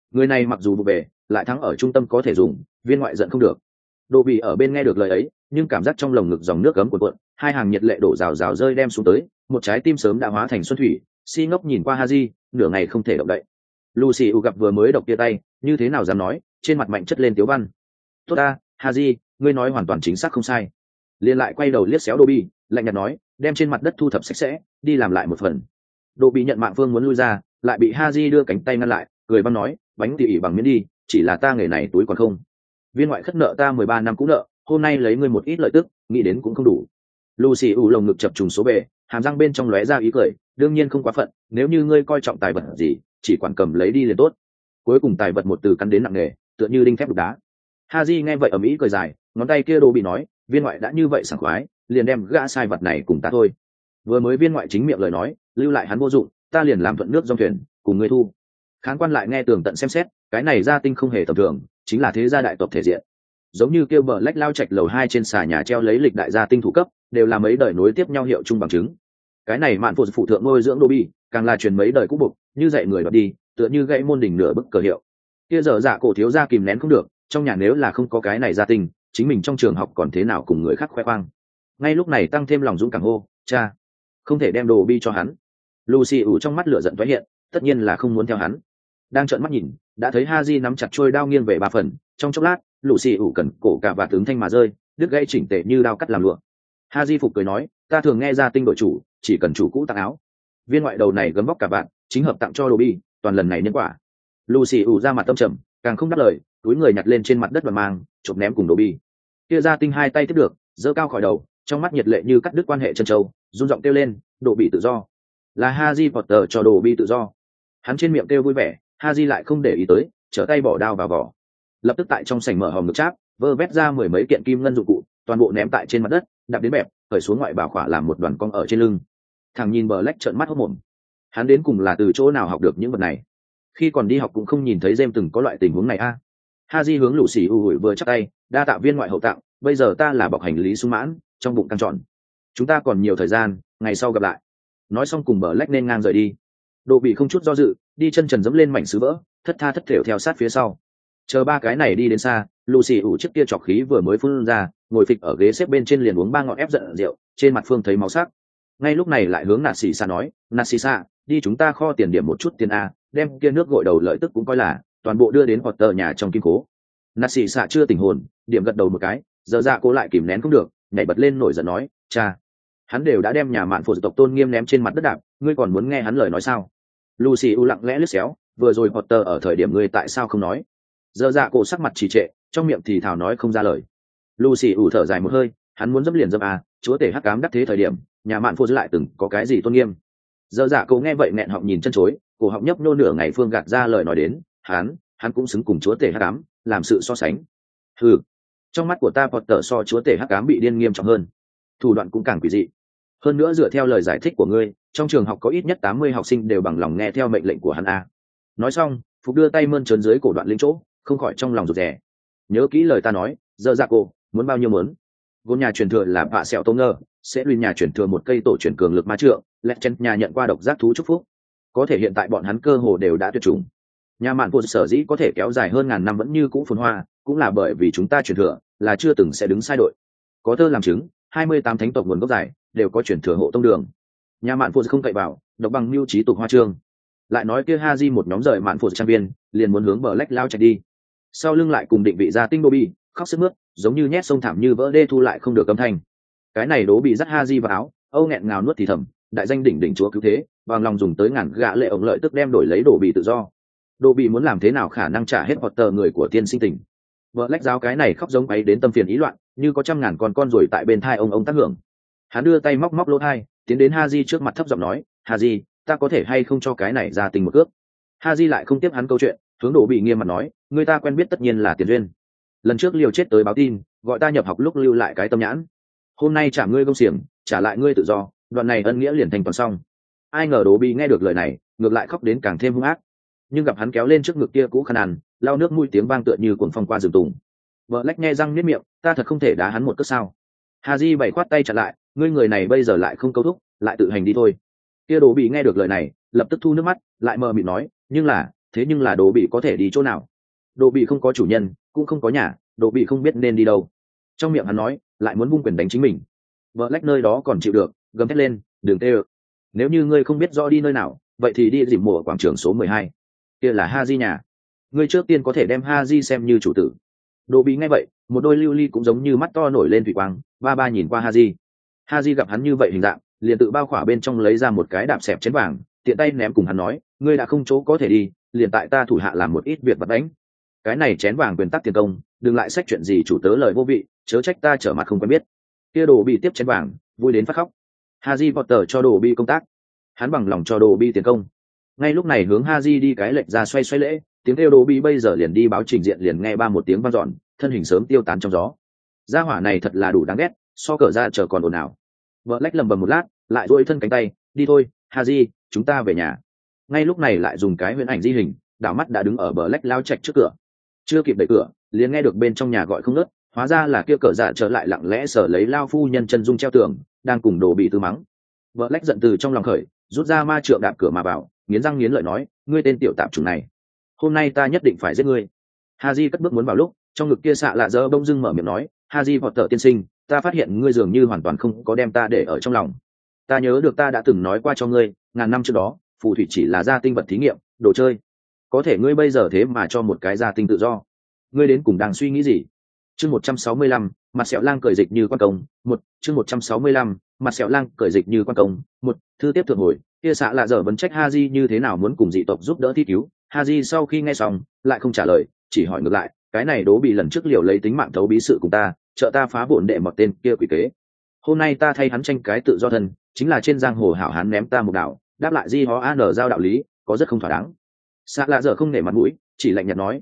Người này mặc dù vụ về lại thắng ở trung tâm có thể dùng, viên ngoại giận không được. Đồ bị ở bên nghe được lời ấy, nhưng cảm giác trong lồng ngực dòng nước cấm cuộn cuộn, hai hàng nhiệt lệ đổ rào rào rơi đem xuống tới, một trái tim sớm đã hóa thành xuân thủy. Si ngốc nhìn qua Haji, nửa ngày không thể động đậy. Lucy gặp vừa mới độc tia tay, như thế nào dám nói, trên mặt mạnh chất lên tiếu văn. Tốt ta, Haji, ngươi nói hoàn toàn chính xác không sai. Liên lại quay đầu liếc xéo Dobby, lạnh nhạt nói, đem trên mặt đất thu thập sạch sẽ, đi làm lại một phần. Dobby nhận mạng phương muốn lui ra, lại bị Haji đưa cánh tay ngăn lại, cười băng nói, bánh tỉ ỉ bằng miếng đi, chỉ là ta nghề này túi còn không. Viên ngoại khất nợ ta 13 năm cũ nợ, hôm nay lấy ngươi một ít lợi tức, nghĩ đến cũng không đủ. Lucy lồng ngực chập trùng số bề, hàm răng bên trong lóe ra ý cười, đương nhiên không quá phận, nếu như ngươi coi trọng tài vật gì, chỉ quản cầm lấy đi liền tốt. Cuối cùng tài vật một từ cắn đến nặng nề, tựa như đinh thép đục đá. Haji nghe vậy ầm ĩ cười dài, ngón tay kia đồ bị nói, viên ngoại đã như vậy sảng khoái, liền đem gã sai vật này cùng ta thôi. Vừa mới viên ngoại chính miệng lời nói, lưu lại hắn vô dụng, ta liền làm thuận nước dòng thuyền, cùng ngươi thu. Khán quan lại nghe tường tận xem xét, cái này gia tinh không hề tầm thường, chính là thế gia đại tộc thể diện. Giống như kêu bờ lách lao trạch lầu 2 trên xà nhà treo lấy lịch đại gia tinh thủ cấp, đều là mấy đời nối tiếp nhau hiệu chung bằng chứng. Cái này mạn phụ thượng ngôi dưỡng đô bi, càng là truyền mấy đời cũ bục, như dạy người đoạt đi, tựa như gãy môn đỉnh nửa bức cờ hiệu. Kia giờ dạ cổ thiếu gia kìm nén không được, trong nhà nếu là không có cái này gia tinh, chính mình trong trường học còn thế nào cùng người khác khoe khoang. Ngay lúc này tăng thêm lòng dũng cảm hô, cha, không thể đem đồ bi cho hắn. Lucy trong mắt lửa giận thoái hiện, tất nhiên là không muốn theo hắn. Đang trợn mắt nhìn, đã thấy Haji nắm chặt trôi đao nghiêng về 3 phần, trong chốc lát, Lucy cần cổ cả và tướng thanh mà rơi, đứt gãy chỉnh tề như đao cắt làm lụa. Haji phục cười nói, ta thường nghe ra tinh đội chủ, chỉ cần chủ cũ tặng áo. Viên ngoại đầu này gấm vóc cả bạn, chính hợp tặng cho đồ bi, toàn lần này nhân quả. Lucy ra mặt tâm trầm, càng không đáp lời, túi người nhặt lên trên mặt đất và mang, chộp ném cùng đồ bi. Kia ra tinh hai tay tiếp được, giơ cao khỏi đầu, trong mắt nhiệt lệ như cắt đứt quan hệ chân châu, run giọng kêu lên, đồ bị tự do. Là Haji Potter cho đồ bi tự do. Hắn trên miệng kêu vui vẻ, Haji lại không để ý tới, trở tay bỏ đao vào vỏ. Lập tức tại trong sảnh mở hòm ngực cháp, vơ vét ra 10 mấy kiện kim ngân dụng cụ, toàn bộ ném tại trên mặt đất, đạp đến bẹp, cởi xuống ngoại bảo khỏa làm một đoàn cong ở trên lưng. Thằng nhìn bờ lách trợn mắt hốt mồm. Hắn đến cùng là từ chỗ nào học được những vật này? Khi còn đi học cũng không nhìn thấy James từng có loại tình huống này a. Haji hướng Lucy ủi vừa chắp tay, đa tạ viên ngoại hậu tặng, bây giờ ta là bọc hành lý sung mãn, trong bụng căng tròn. Chúng ta còn nhiều thời gian, ngày sau gặp lại. Nói xong cùng bờ lách nên ngang rời đi. Đồ bị không chút do dự, đi chân trần dẫm lên mảnh sứ vỡ, thất tha thất thểu theo sát phía sau. Chờ ba cái này đi đến xa, Lucy chiếc kia chọc khí vừa mới phun ra, ngồi phịch ở ghế xếp bên trên liền uống 3 ngọn ép giận rượu, trên mặt phương thấy máu sắc. Ngay lúc này lại hướng Narcissa nói, Narcissa, đi chúng ta kho tiền điểm một chút tiền a, đem kia nước gội đầu lợi tức cũng coi là toàn bộ đưa đến Potter nhà trong kim cố. Narcissa chưa tỉnh hồn, điểm gật đầu một cái, giờ dạ cô lại kìm nén không được, nhảy bật lên nổi giận nói, cha, hắn đều đã đem nhà mạn phụ tộc tôn nghiêm ném trên mặt đất đạp, ngươi còn muốn nghe hắn lời nói sao? Lucy lặng lẽ liếc xéo, vừa rồi Potter ở thời điểm ngươi tại sao không nói? Giờ dạ cô sắc mặt trì trệ, trong miệng thì thào nói không ra lời. Lucy thở dài một hơi, hắn muốn dẫm liền dẫm à, chúa tể hắc ám đắc thế thời điểm, nhà mạn phụ lại từng có cái gì tôn nghiêm? Giờ dạ cô nghe vậy nghẹn họng nhìn chân chối, cổ họng nhấp nô nửa ngày phương gạt ra lời nói đến, hắn cũng xứng cùng chúa tể hắc ám, làm sự so sánh. Hừ, trong mắt của ta Potter so chúa tể hắc ám bị điên nghiêm trọng hơn, thủ đoạn cũng càng quỷ dị. Hơn nữa dựa theo lời giải thích của ngươi, trong trường học có ít nhất 80 học sinh đều bằng lòng nghe theo mệnh lệnh của hắn a. Nói xong, Phục đưa tay mơn trớn dưới cổ đoạn linh chỗ, không khỏi trong lòng rụt rè. Nhớ kỹ lời ta nói, giờ dạ cô, muốn bao nhiêu muốn? Gôn nhà truyền thừa là vạ sẹo tông ngơ, sẽ lùi nhà truyền thừa một cây tổ truyền cường lực ma trượng, Legend nhà nhận qua độc giác thú chúc phúc. Có thể hiện tại bọn hắn cơ hồ đều đã tuyệt chủng. Nhà mạn phụ sở dĩ có thể kéo dài hơn ngàn năm vẫn như cũ phồn hoa, cũng là bởi vì chúng ta truyền thừa là chưa từng sẽ đứng sai đội. Có thơ làm chứng, 28 thánh tộc nguồn gốc dài đều có truyền thừa hộ tông đường. Nhà mạn phụ không cậy vào, độc bằng mưu trí tục hoa trương. Lại nói kia Haji một nhóm rời mạn phụ trang viên, liền muốn hướng bờ lách lao chạy đi. Sau lưng lại cùng định vị ra tinh đô bi, khóc sướt mướt, giống như nhét sông thảm như vỡ đê thu lại không được âm thanh. Cái này đố bị dắt Haji vào áo, âu nghẹn ngào nuốt thì thầm, đại danh đỉnh đỉnh chúa cứu thế, bằng lòng dùng tới ngàn gạ lệ ổng lợi tức đem đổi lấy đồ bị tự do. Đồ bị muốn làm thế nào khả năng trả hết Potter người của tiên sinh tình. Vợ lách giáo cái này khóc giống ấy đến tâm phiền ý loạn, như có trăm ngàn con rồi tại bên thai ông tác hưởng. Hắn đưa tay móc móc lỗ thai, tiến đến Haji trước mặt thấp giọng nói, Haji, ta có thể hay không cho cái này ra tình một cước? Haji lại không tiếp hắn câu chuyện, hướng Đồ bị nghiêm mặt nói, người ta quen biết tất nhiên là tiền duyên. Lần trước liều chết tới báo tin, gọi ta nhập học lúc lưu lại cái tâm nhãn. Hôm nay trả ngươi công xiềng, trả lại ngươi tự do, đoạn này ân nghĩa liền thành toàn xong. Ai ngờ Đồ bị nghe được lời này, ngược lại khóc đến càng thêm hung ác. Nhưng gặp hắn kéo lên trước ngực kia cũ khăn ăn, lau nước mũi tiếng vang tựa như cuồng phong qua rừng tùng. Vợ lách nghe răng niết miệng, ta thật không thể đá hắn một cước sao? Haji bày khoát tay chặn lại, ngươi người này bây giờ lại không câu thúc, lại tự hành đi thôi. Kia Đồ bị nghe được lời này, lập tức thu nước mắt, lại mờ mịt nói, nhưng là thế nhưng là đồ bị có thể đi chỗ nào? Đồ bị không có chủ nhân, cũng không có nhà, đồ bị không biết nên đi đâu. Trong miệng hắn nói lại muốn vung quyền đánh chính mình. Vợ lách nơi đó còn chịu được, gầm thét lên, đừng tê ơ. Nếu như ngươi không biết rõ đi nơi nào, vậy thì đi dìm mùa quảng trường số 12. Kia là Haji nhà. Ngươi trước tiên có thể đem Haji xem như chủ tử. Đồ bị nghe vậy, một đôi lưu ly cũng giống như mắt to nổi lên thủy quang, ba nhìn qua Haji. Haji gặp hắn như vậy hình dạng, liền tự bao khỏa bên trong lấy ra một cái đạp xẹp chén vàng, tiện tay ném cùng hắn nói, ngươi đã không chỗ có thể đi, liền tại ta thủ hạ làm một ít việc vặt đánh. Cái này chén vàng quyền tắc tiền công, đừng lại sách chuyện gì chủ tớ lời vô vị, chớ trách ta trở mặt không quen biết. Kia đồ bị tiếp chén vàng, vui đến phát khóc. Haji Potter cho đồ bị công tác, hắn bằng lòng cho đồ bị tiền công. Ngay lúc này hướng Haji đi cái lệch ra xoay lễ, tiếng kêu đồ bị bây giờ liền đi báo trình diện liền nghe ba một tiếng vang dọn, thân hình sớm tiêu tán trong gió. Gia hỏa này thật là đủ đáng ghét, so cờ ra chờ còn ồn ào. Vợ lách lầm bầm một lát, lại duỗi thân cánh tay, đi thôi, Haji, chúng ta về nhà. Ngay lúc này lại dùng cái huyễn ảnh di hình, đảo mắt đã đứng ở bờ lách lao chạch trước cửa. Chưa kịp đẩy cửa, liền nghe được bên trong nhà gọi không ngớt, hóa ra là kia cờ dạ trở lại lặng lẽ sở lấy lao phu nhân chân dung treo tường, đang cùng đồ bị tư mắng. Vợ lách giận từ trong lòng khởi, rút ra ma trượng đạp cửa mà vào, nghiến răng nghiến lợi nói, ngươi tên tiểu tạp chủng này, hôm nay ta nhất định phải giết ngươi. Haji cất bước muốn vào lúc, trong ngực kia xạ lạ dơ bông dưng mở miệng nói, Haji Potter tiên sinh, ta phát hiện ngươi dường như hoàn toàn không có đem ta để ở trong lòng. Ta nhớ được ta đã từng nói qua cho ngươi, ngàn năm trước đó, phù thủy chỉ là gia tinh vật thí nghiệm, đồ chơi. Có thể ngươi bây giờ thế mà cho một cái gia tinh tự do. Ngươi đến cùng đang suy nghĩ gì? Chương 165, mặt sẹo lang cởi dịch như quan công, chương 165, mặt sẹo lang cởi dịch như quan công, thư tiếp thượng hồi, kia xạ lạ dở vấn trách Haji như thế nào muốn cùng dị tộc giúp đỡ thi cứu. Haji sau khi nghe xong, lại không trả lời, chỉ hỏi ngược lại, cái này đố bị lần trước liều lấy tính mạng thấu bí sự cùng ta, trợ ta phá bổn đệ mọt tên kia quỷ kế. Hôm nay ta thay hắn tranh cái tự do thân, chính là trên giang hồ hảo hắn ném ta một đạo, đáp lại di hó an giao đạo lý, có rất không thỏa đáng. Xạ lạ dở không nể mặt mũi, chỉ lạnh nhạt nói,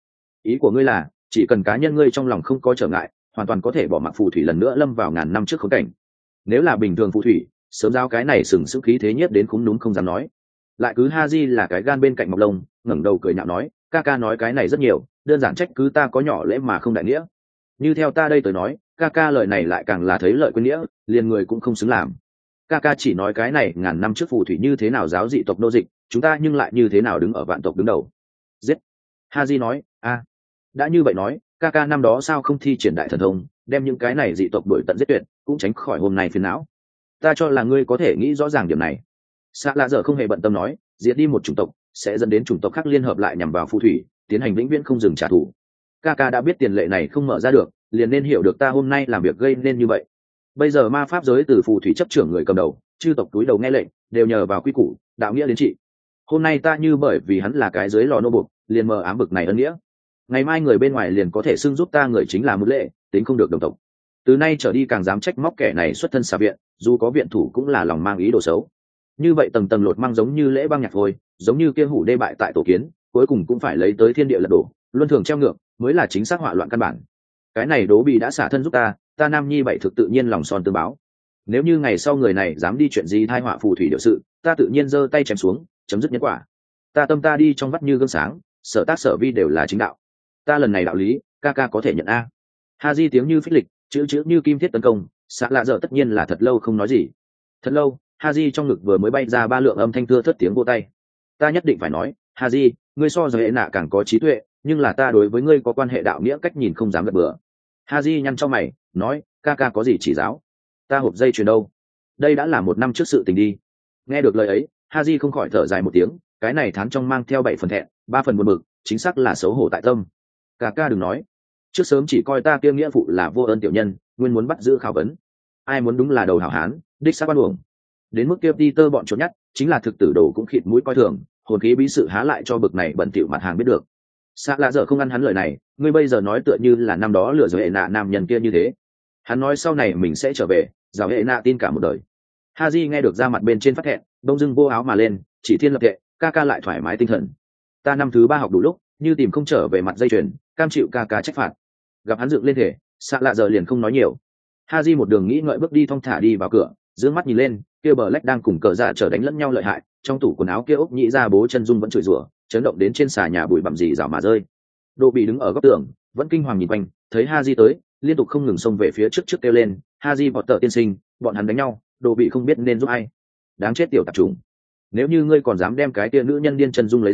ý của ngươi là chỉ cần cá nhân ngươi trong lòng không có trở ngại, hoàn toàn có thể bỏ mặc phù thủy lần nữa lâm vào ngàn năm trước khốn cảnh. Nếu là bình thường phù thủy, sớm giao cái này sừng sững khí thế nhất đến khúm núm không dám nói. Lại cứ Haji là cái gan bên cạnh mọc lông, ngẩng đầu cười nhạo nói, ca ca nói cái này rất nhiều, đơn giản trách cứ ta có nhỏ lễ mà không đại nghĩa. Như theo ta đây tới nói, ca ca lời này lại càng là thấy lợi quên nghĩa, liền người cũng không xứng làm. Ca ca chỉ nói cái này ngàn năm trước phù thủy như thế nào giáo dị tộc nô dịch, chúng ta nhưng lại như thế nào đứng ở vạn tộc đứng đầu. Giết. Haji nói, đã như vậy nói, ca ca năm đó sao không thi triển đại thần thông, đem những cái này dị tộc đuổi tận giết tuyệt, cũng tránh khỏi hôm nay phiền não. Ta cho là ngươi có thể nghĩ rõ ràng điểm này. Xạ lạ dở không hề bận tâm nói, diệt đi một chủng tộc sẽ dẫn đến chủng tộc khác liên hợp lại nhằm vào phù thủy, tiến hành vĩnh viễn không dừng trả thù. Ca ca đã biết tiền lệ này không mở ra được, liền nên hiểu được ta hôm nay làm việc gây nên như vậy. Bây giờ ma pháp giới từ phù thủy chấp trưởng người cầm đầu, chư tộc túi đầu nghe lệnh, đều nhờ vào quy củ đạo nghĩa đến trị. Hôm nay ta như bởi vì hắn là cái dưới lò nô buộc, liền mờ ám bực này ân nghĩa. Ngày mai người bên ngoài liền có thể xưng giúp ta người chính là một lệ, tính không được đồng tộc. Từ nay trở đi càng dám trách móc kẻ này xuất thân xà viện, dù có viện thủ cũng là lòng mang ý đồ xấu. Như vậy tầng tầng lột mang giống như lễ băng nhạc thôi, giống như kia hủ đê bại tại tổ kiến, cuối cùng cũng phải lấy tới thiên địa lật đổ, luân thường treo ngược, mới là chính xác họa loạn căn bản. Cái này đố bị đã xả thân giúp ta nam nhi bảy thực tự nhiên lòng son tương báo. Nếu như ngày sau người này dám đi chuyện gì thai họa phù thủy điệu sự, ta tự nhiên giơ tay chém xuống, chấm dứt nhân quả. Ta tâm ta đi trong vắt như gương sáng, sở tác sở vi đều là chính đạo. Ta lần này đạo lý, ca ca có thể nhận a. Haji tiếng như phích lịch, chữ như kim thiết tấn công, xạ lạ dở tất nhiên là thật lâu không nói gì. Thật lâu, Haji trong ngực vừa mới bay ra ba lượng âm thanh thưa thớt tiếng vô tay. Ta nhất định phải nói, Haji, ngươi so với hệ nạ càng có trí tuệ, nhưng là ta đối với ngươi có quan hệ đạo nghĩa cách nhìn không dám gật bừa. Haji nhăn trong mày, nói, ca ca có gì chỉ giáo? Ta hộp dây chuyền đâu? Đây đã là 1 năm trước sự tình đi. Nghe được lời ấy, Haji không khỏi thở dài một tiếng, cái này thán trong mang theo 7 phần thẹn, 3 phần buồn bực, chính xác là xấu hổ tại tâm. Ca ca đừng nói, trước sớm chỉ coi ta kia nghĩa phụ là vô ơn tiểu nhân, nguyên muốn bắt giữ khảo vấn. Ai muốn đúng là đầu hảo hán, đích xác quan uổng. Đến mức kia Peter bọn trốn nhát, chính là thực tử đồ cũng khịt mũi coi thường, hồn khí bí sự há lại cho bực này bẩn thỉu mặt hàng biết được. Xạ lạ dở không ăn hắn lời này, ngươi bây giờ nói tựa như là năm đó lừa dối hệ nạ nam nhân kia như thế. Hắn nói sau này mình sẽ trở về, giáo hệ nạ tin cả một đời. Haji nghe được ra mặt bên trên phát thẹn, đông dưng vô áo mà lên, chỉ thiên lập tệ, ca ca lại thoải mái tinh thần. Ta năm thứ 3 học đủ lúc, như tìm không trở về mặt dây chuyền, cam chịu ca ca trách phạt. Gặp hắn dựng lên thể, xạ lạ giờ liền không nói nhiều. Haji một đường nghĩ ngợi bước đi thong thả đi vào cửa, dương mắt nhìn lên, kia bờ lách đang cùng cờ dạ trở đánh lẫn nhau lợi hại, trong tủ quần áo kia ốc nhĩ ra bố chân dung vẫn chửi rủa, chấn động đến trên xà nhà bụi bặm gì rào mà rơi. Đỗ bị đứng ở góc tường, vẫn kinh hoàng nhìn quanh, thấy Haji tới, liên tục không ngừng xông về phía trước kêu lên, Haji Potter tiên sinh, bọn hắn đánh nhau, Đỗ bị không biết nên giúp ai. Đáng chết tiểu tạp trùng. Nếu như ngươi còn dám đem cái tia nữ nhân điên chân dung lấy ra,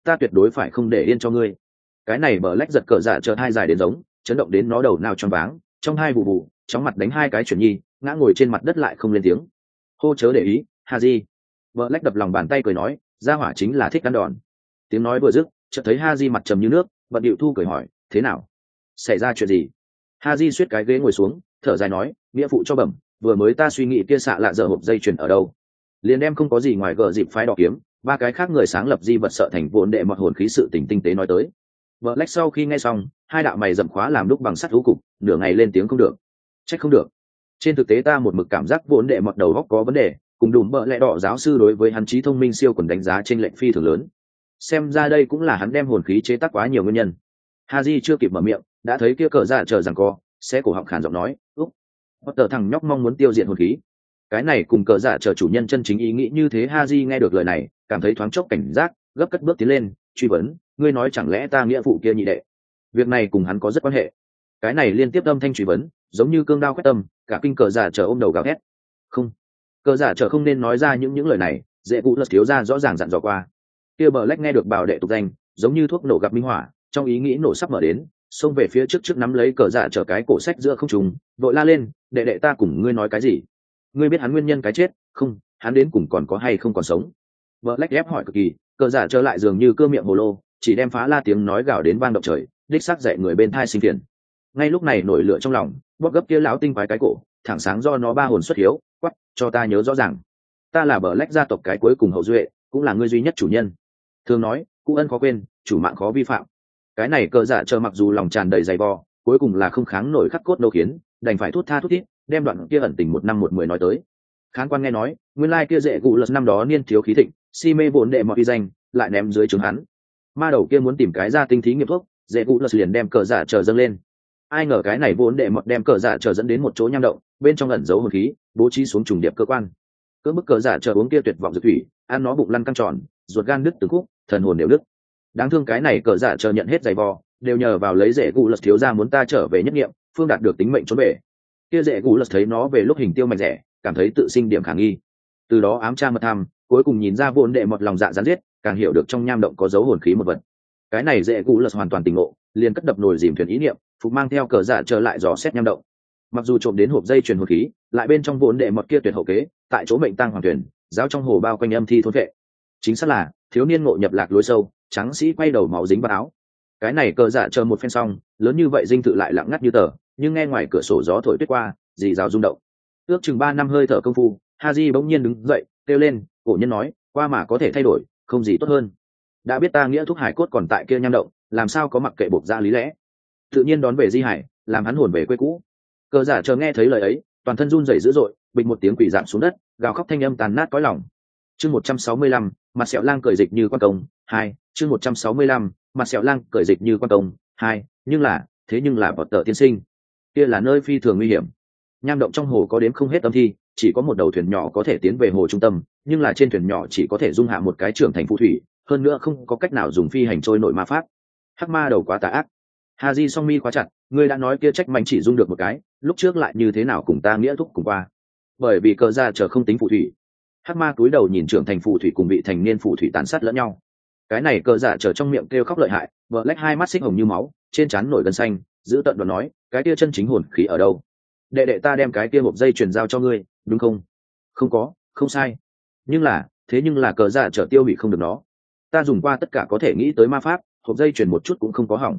ta tuyệt đối phải không để yên cho ngươi. Cái này bờ lách giật cờ dạ chờ hai dài đến giống, chấn động đến nó đầu nào choáng váng, trong hai vụ vụ chóng mặt đánh hai cái chuyển nhi, ngã ngồi trên mặt đất lại không lên tiếng. Hô chớ để ý, Haji. Bờ lách đập lòng bàn tay cười nói, gia hỏa chính là thích ăn đòn. Tiếng nói vừa dứt, chợt thấy Haji mặt trầm như nước, bận điệu thu cười hỏi, thế nào, xảy ra chuyện gì? Haji suýt cái ghế ngồi xuống, thở dài nói, nghĩa phụ cho bẩm, vừa mới ta suy nghĩ kia xạ lạ dở hộp dây chuyền ở đâu, liền đem không có gì ngoài gờ dịp phái đỏ kiếm, ba cái khác người sáng lập di vật sợ thành vốn đệ mọt hồn khí sự tình tinh tế nói tới. Vợ lách sau khi nghe xong, hai đạo mày dậm khóa làm đúc bằng sắt thú cục, nửa ngày lên tiếng không được, trách không được. Trên thực tế ta một mực cảm giác vốn đệ mọt đầu góc có vấn đề, cùng đùm bợ lẽ đỏ giáo sư đối với hắn trí thông minh siêu còn đánh giá trên lệnh phi thường lớn. Xem ra đây cũng là hắn đem hồn khí chế tác quá nhiều nguyên nhân. Haji chưa kịp mở miệng, đã thấy kia cờ dạ chờ rằng co, sẽ cổ họng khàn giọng nói, úc, tờ thằng nhóc mong muốn tiêu diệt hồn khí. Cái này cùng cờ dạ chờ chủ nhân chân chính ý nghĩ như thế. Haji nghe được lời này, cảm thấy thoáng chốc cảnh giác, gấp cất bước tiến lên, truy vấn, ngươi nói chẳng lẽ ta nghĩa phụ kia nhị đệ, việc này cùng hắn có rất quan hệ? Cái này liên tiếp âm thanh truy vấn, giống như cương đao quét tâm, cả kinh cờ giả chờ ôm đầu gào thét. Không, cờ giả chờ không nên nói ra những lời này, dễ cụ lật thiếu ra rõ ràng dặn dò qua. Kia bờ lách nghe được bảo đệ tục danh, giống như thuốc nổ gặp minh hỏa, trong ý nghĩ nổ sắp mở đến, xông về phía trước nắm lấy cờ giả chờ cái cổ sách giữa không trùng, vội la lên, đệ đệ ta cùng ngươi nói cái gì? Ngươi biết hắn nguyên nhân cái chết? Không, hắn đến cùng còn có hay không còn sống? Bờ lách ép hỏi cực kỳ, cờ giả trở lại dường như cưa miệng hồ lô, chỉ đem phá la tiếng nói gào đến vang động trời, đích xác dạy người bên thai sinh phiền. Ngay lúc này nổi lửa trong lòng, bóp gấp kia lão tinh quái cái cổ, thẳng sáng do nó ba hồn xuất hiếu, quắc, cho ta nhớ rõ ràng, ta là bờ lách gia tộc cái cuối cùng hậu duệ, cũng là ngươi duy nhất chủ nhân. Thường nói, cụ ân khó quên, chủ mạng khó vi phạm. Cái này cờ giả chờ mặc dù lòng tràn đầy dày vò, cuối cùng là không kháng nổi khắc cốt đâu khiến, đành phải thút tha thút thít, đem đoạn kia ẩn tình 1 năm 1 10 nói tới. Khán quan nghe nói, nguyên lai kia dễ cụ lật năm đó niên thiếu khí thịnh, si mê bổn đệ mọi uy danh, lại ném dưới trướng hắn. Ma đầu kia muốn tìm cái ra tinh thí nghiệm thuốc, dễ cụ lật liền đem cờ giả chờ dâng lên. Ai ngờ cái này vốn đệ mọt đem cờ giả chờ dẫn đến một chỗ nham động, bên trong ẩn giấu hồn khí, bố trí xuống trùng điệp cơ quan. Cỡ bức cờ giả chờ uống kia tuyệt vọng dược thủy, ăn nó bụng lăn căng tròn, ruột gan đứt từng khúc, thần hồn đều đứt. Đáng thương cái này cờ giả chờ nhận hết giày vò, đều nhờ vào lấy dễ cụ lật thiếu ra muốn ta trở về nhất nghiệm, phương đạt được tính mệnh trốn về. Kia dễ cụ lật thấy nó về lúc hình tiêu mạch rẻ, cảm thấy tự sinh điểm khả nghi. Từ đó ám tra mật thăm, cuối cùng nhìn ra vốn đệ mọt lòng dạ rắn giết, càng hiểu được trong nham động có dấu hồn khí một vật. Cái này dễ cụ lật hoàn toàn tỉnh ngộ, liền cất đập nồi dìm thuyền ý niệm, phục mang theo cờ giả trở lại dò xét nham động. Mặc dù trộm đến hộp dây truyền hồn khí, lại bên trong vốn đệ mọt kia tuyệt hậu kế, tại chỗ mệnh tăng hoàng thuyền, giáo trong hồ bao quanh âm thi thôn vệ. Chính xác là thiếu niên ngộ nhập lạc lối sâu, trắng sĩ quay đầu máu dính vào áo. Cái này cờ giả chờ một phen xong, lớn như vậy dinh thự lại lặng ngắt như tờ, nhưng nghe ngoài cửa sổ gió thổi tuyết qua, dì rào rung động. Ước chừng 3 năm hơi thở công phu, Haji bỗng nhiên đứng dậy, kêu lên, cổ nhân nói, qua mà có thể thay đổi, không gì tốt hơn. Đã biết ta nghĩa thúc hải cốt còn tại kia nham động, làm sao có mặc kệ bộc ra lý lẽ, tự nhiên đón về di hải, làm hắn hồn về quê cũ. Cờ giả chờ nghe thấy lời ấy, toàn thân run rẩy dữ dội, bịch một tiếng quỷ dạng xuống đất, gào khóc thanh âm tàn nát cõi lòng. Chương 165, mặt sẹo lang cười dịch như quan công 2. Chương 165, mặt sẹo lang cười dịch như quan công 2. Thế nhưng là bọt tờ tiên sinh, kia là nơi phi thường nguy hiểm. Nham động trong hồ có đếm không hết âm thi, chỉ có một đầu thuyền nhỏ có thể tiến về hồ trung tâm, nhưng là trên thuyền nhỏ chỉ có thể dung hạ một cái trưởng thành phù thủy, hơn nữa không có cách nào dùng phi hành trôi nổi ma pháp. Hắc ma đầu quá tà ác. Haji song mi khóa chặt, ngươi đã nói kia trách mạnh chỉ dung được một cái, lúc trước lại như thế nào cùng ta nghĩa thúc cùng qua? Bởi vì cờ ra chờ không tính phù thủy. Hắc ma cúi đầu nhìn trưởng thành phù thủy cùng vị thành niên phù thủy tàn sát lẫn nhau. Cái này cờ giả chờ trong miệng kêu khóc lợi hại, vợ lách hai mắt xích hồng như máu, trên trán nổi gân xanh, giữ tận đoán nói, cái kia chân chính hồn khí ở đâu? Đệ đệ ta đem cái kia hộp dây chuyển giao cho ngươi, đúng không? Không có, không sai. Nhưng là cờ giả chờ tiêu hủy không được nó. Ta dùng qua tất cả có thể nghĩ tới ma pháp, hộp dây chuyển một chút cũng không có hỏng.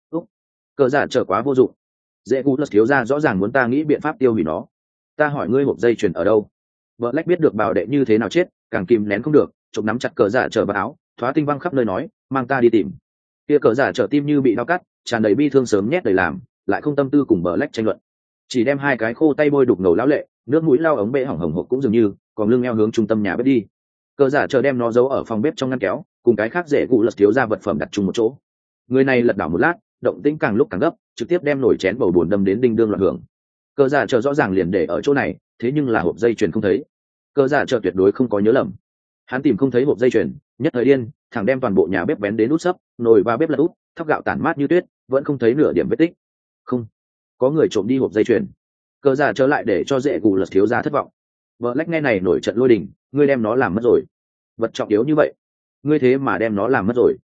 Cờ giả chờ quá vô dụng. Dễ cụ lật thiếu ra rõ ràng muốn ta nghĩ biện pháp tiêu hủy nó. Ta hỏi ngươi hộp dây chuyển ở đâu? Vợ lách biết được bảo đệ như thế nào chết, càng kìm nén không được, chụp nắm chặt cờ giả chờ vào áo, thoá tinh văng khắp nơi nói, mang ta đi tìm. Kia cờ giả chờ tim như bị đau cắt, tràn đầy bi thương sớm nhét đầy làm, lại không tâm tư cùng bờ lách tranh luận, chỉ đem hai cái khô tay bôi đục ngầu lão lệ, nước mũi lao ống bệ hỏng hồng hộc cũng dường như, còn lưng eo hướng trung tâm nhà bếp đi. Cờ giả chờ đem nó giấu ở phòng bếp trong ngăn kéo, cùng cái khác dễ cụ lật thiếu ra vật phẩm đặt chung một chỗ. Người này lật đảo một lát, động tĩnh càng lúc càng gấp, trực tiếp đem nổi chén bầu bùn đâm đến đinh đương loạn hưởng. Cờ giả chờ rõ ràng liền để ở chỗ này, thế nhưng là hộp dây chuyền không thấy. Cờ giả chờ tuyệt đối không có nhớ lầm, hắn tìm không thấy hộp dây chuyền, nhất thời điên, thẳng đem toàn bộ nhà bếp bén đến út sấp, nồi và bếp lật út, thóc gạo tản mát như tuyết, vẫn không thấy nửa điểm vết tích. Không, có người trộm đi hộp dây chuyền. Cờ giả trở lại để cho dễ cụ lật thiếu ra thất vọng. Vợ lách nghe này nổi trận lôi đình, ngươi đem nó làm mất rồi. Vật trọng yếu như vậy, ngươi thế mà đem nó làm mất rồi.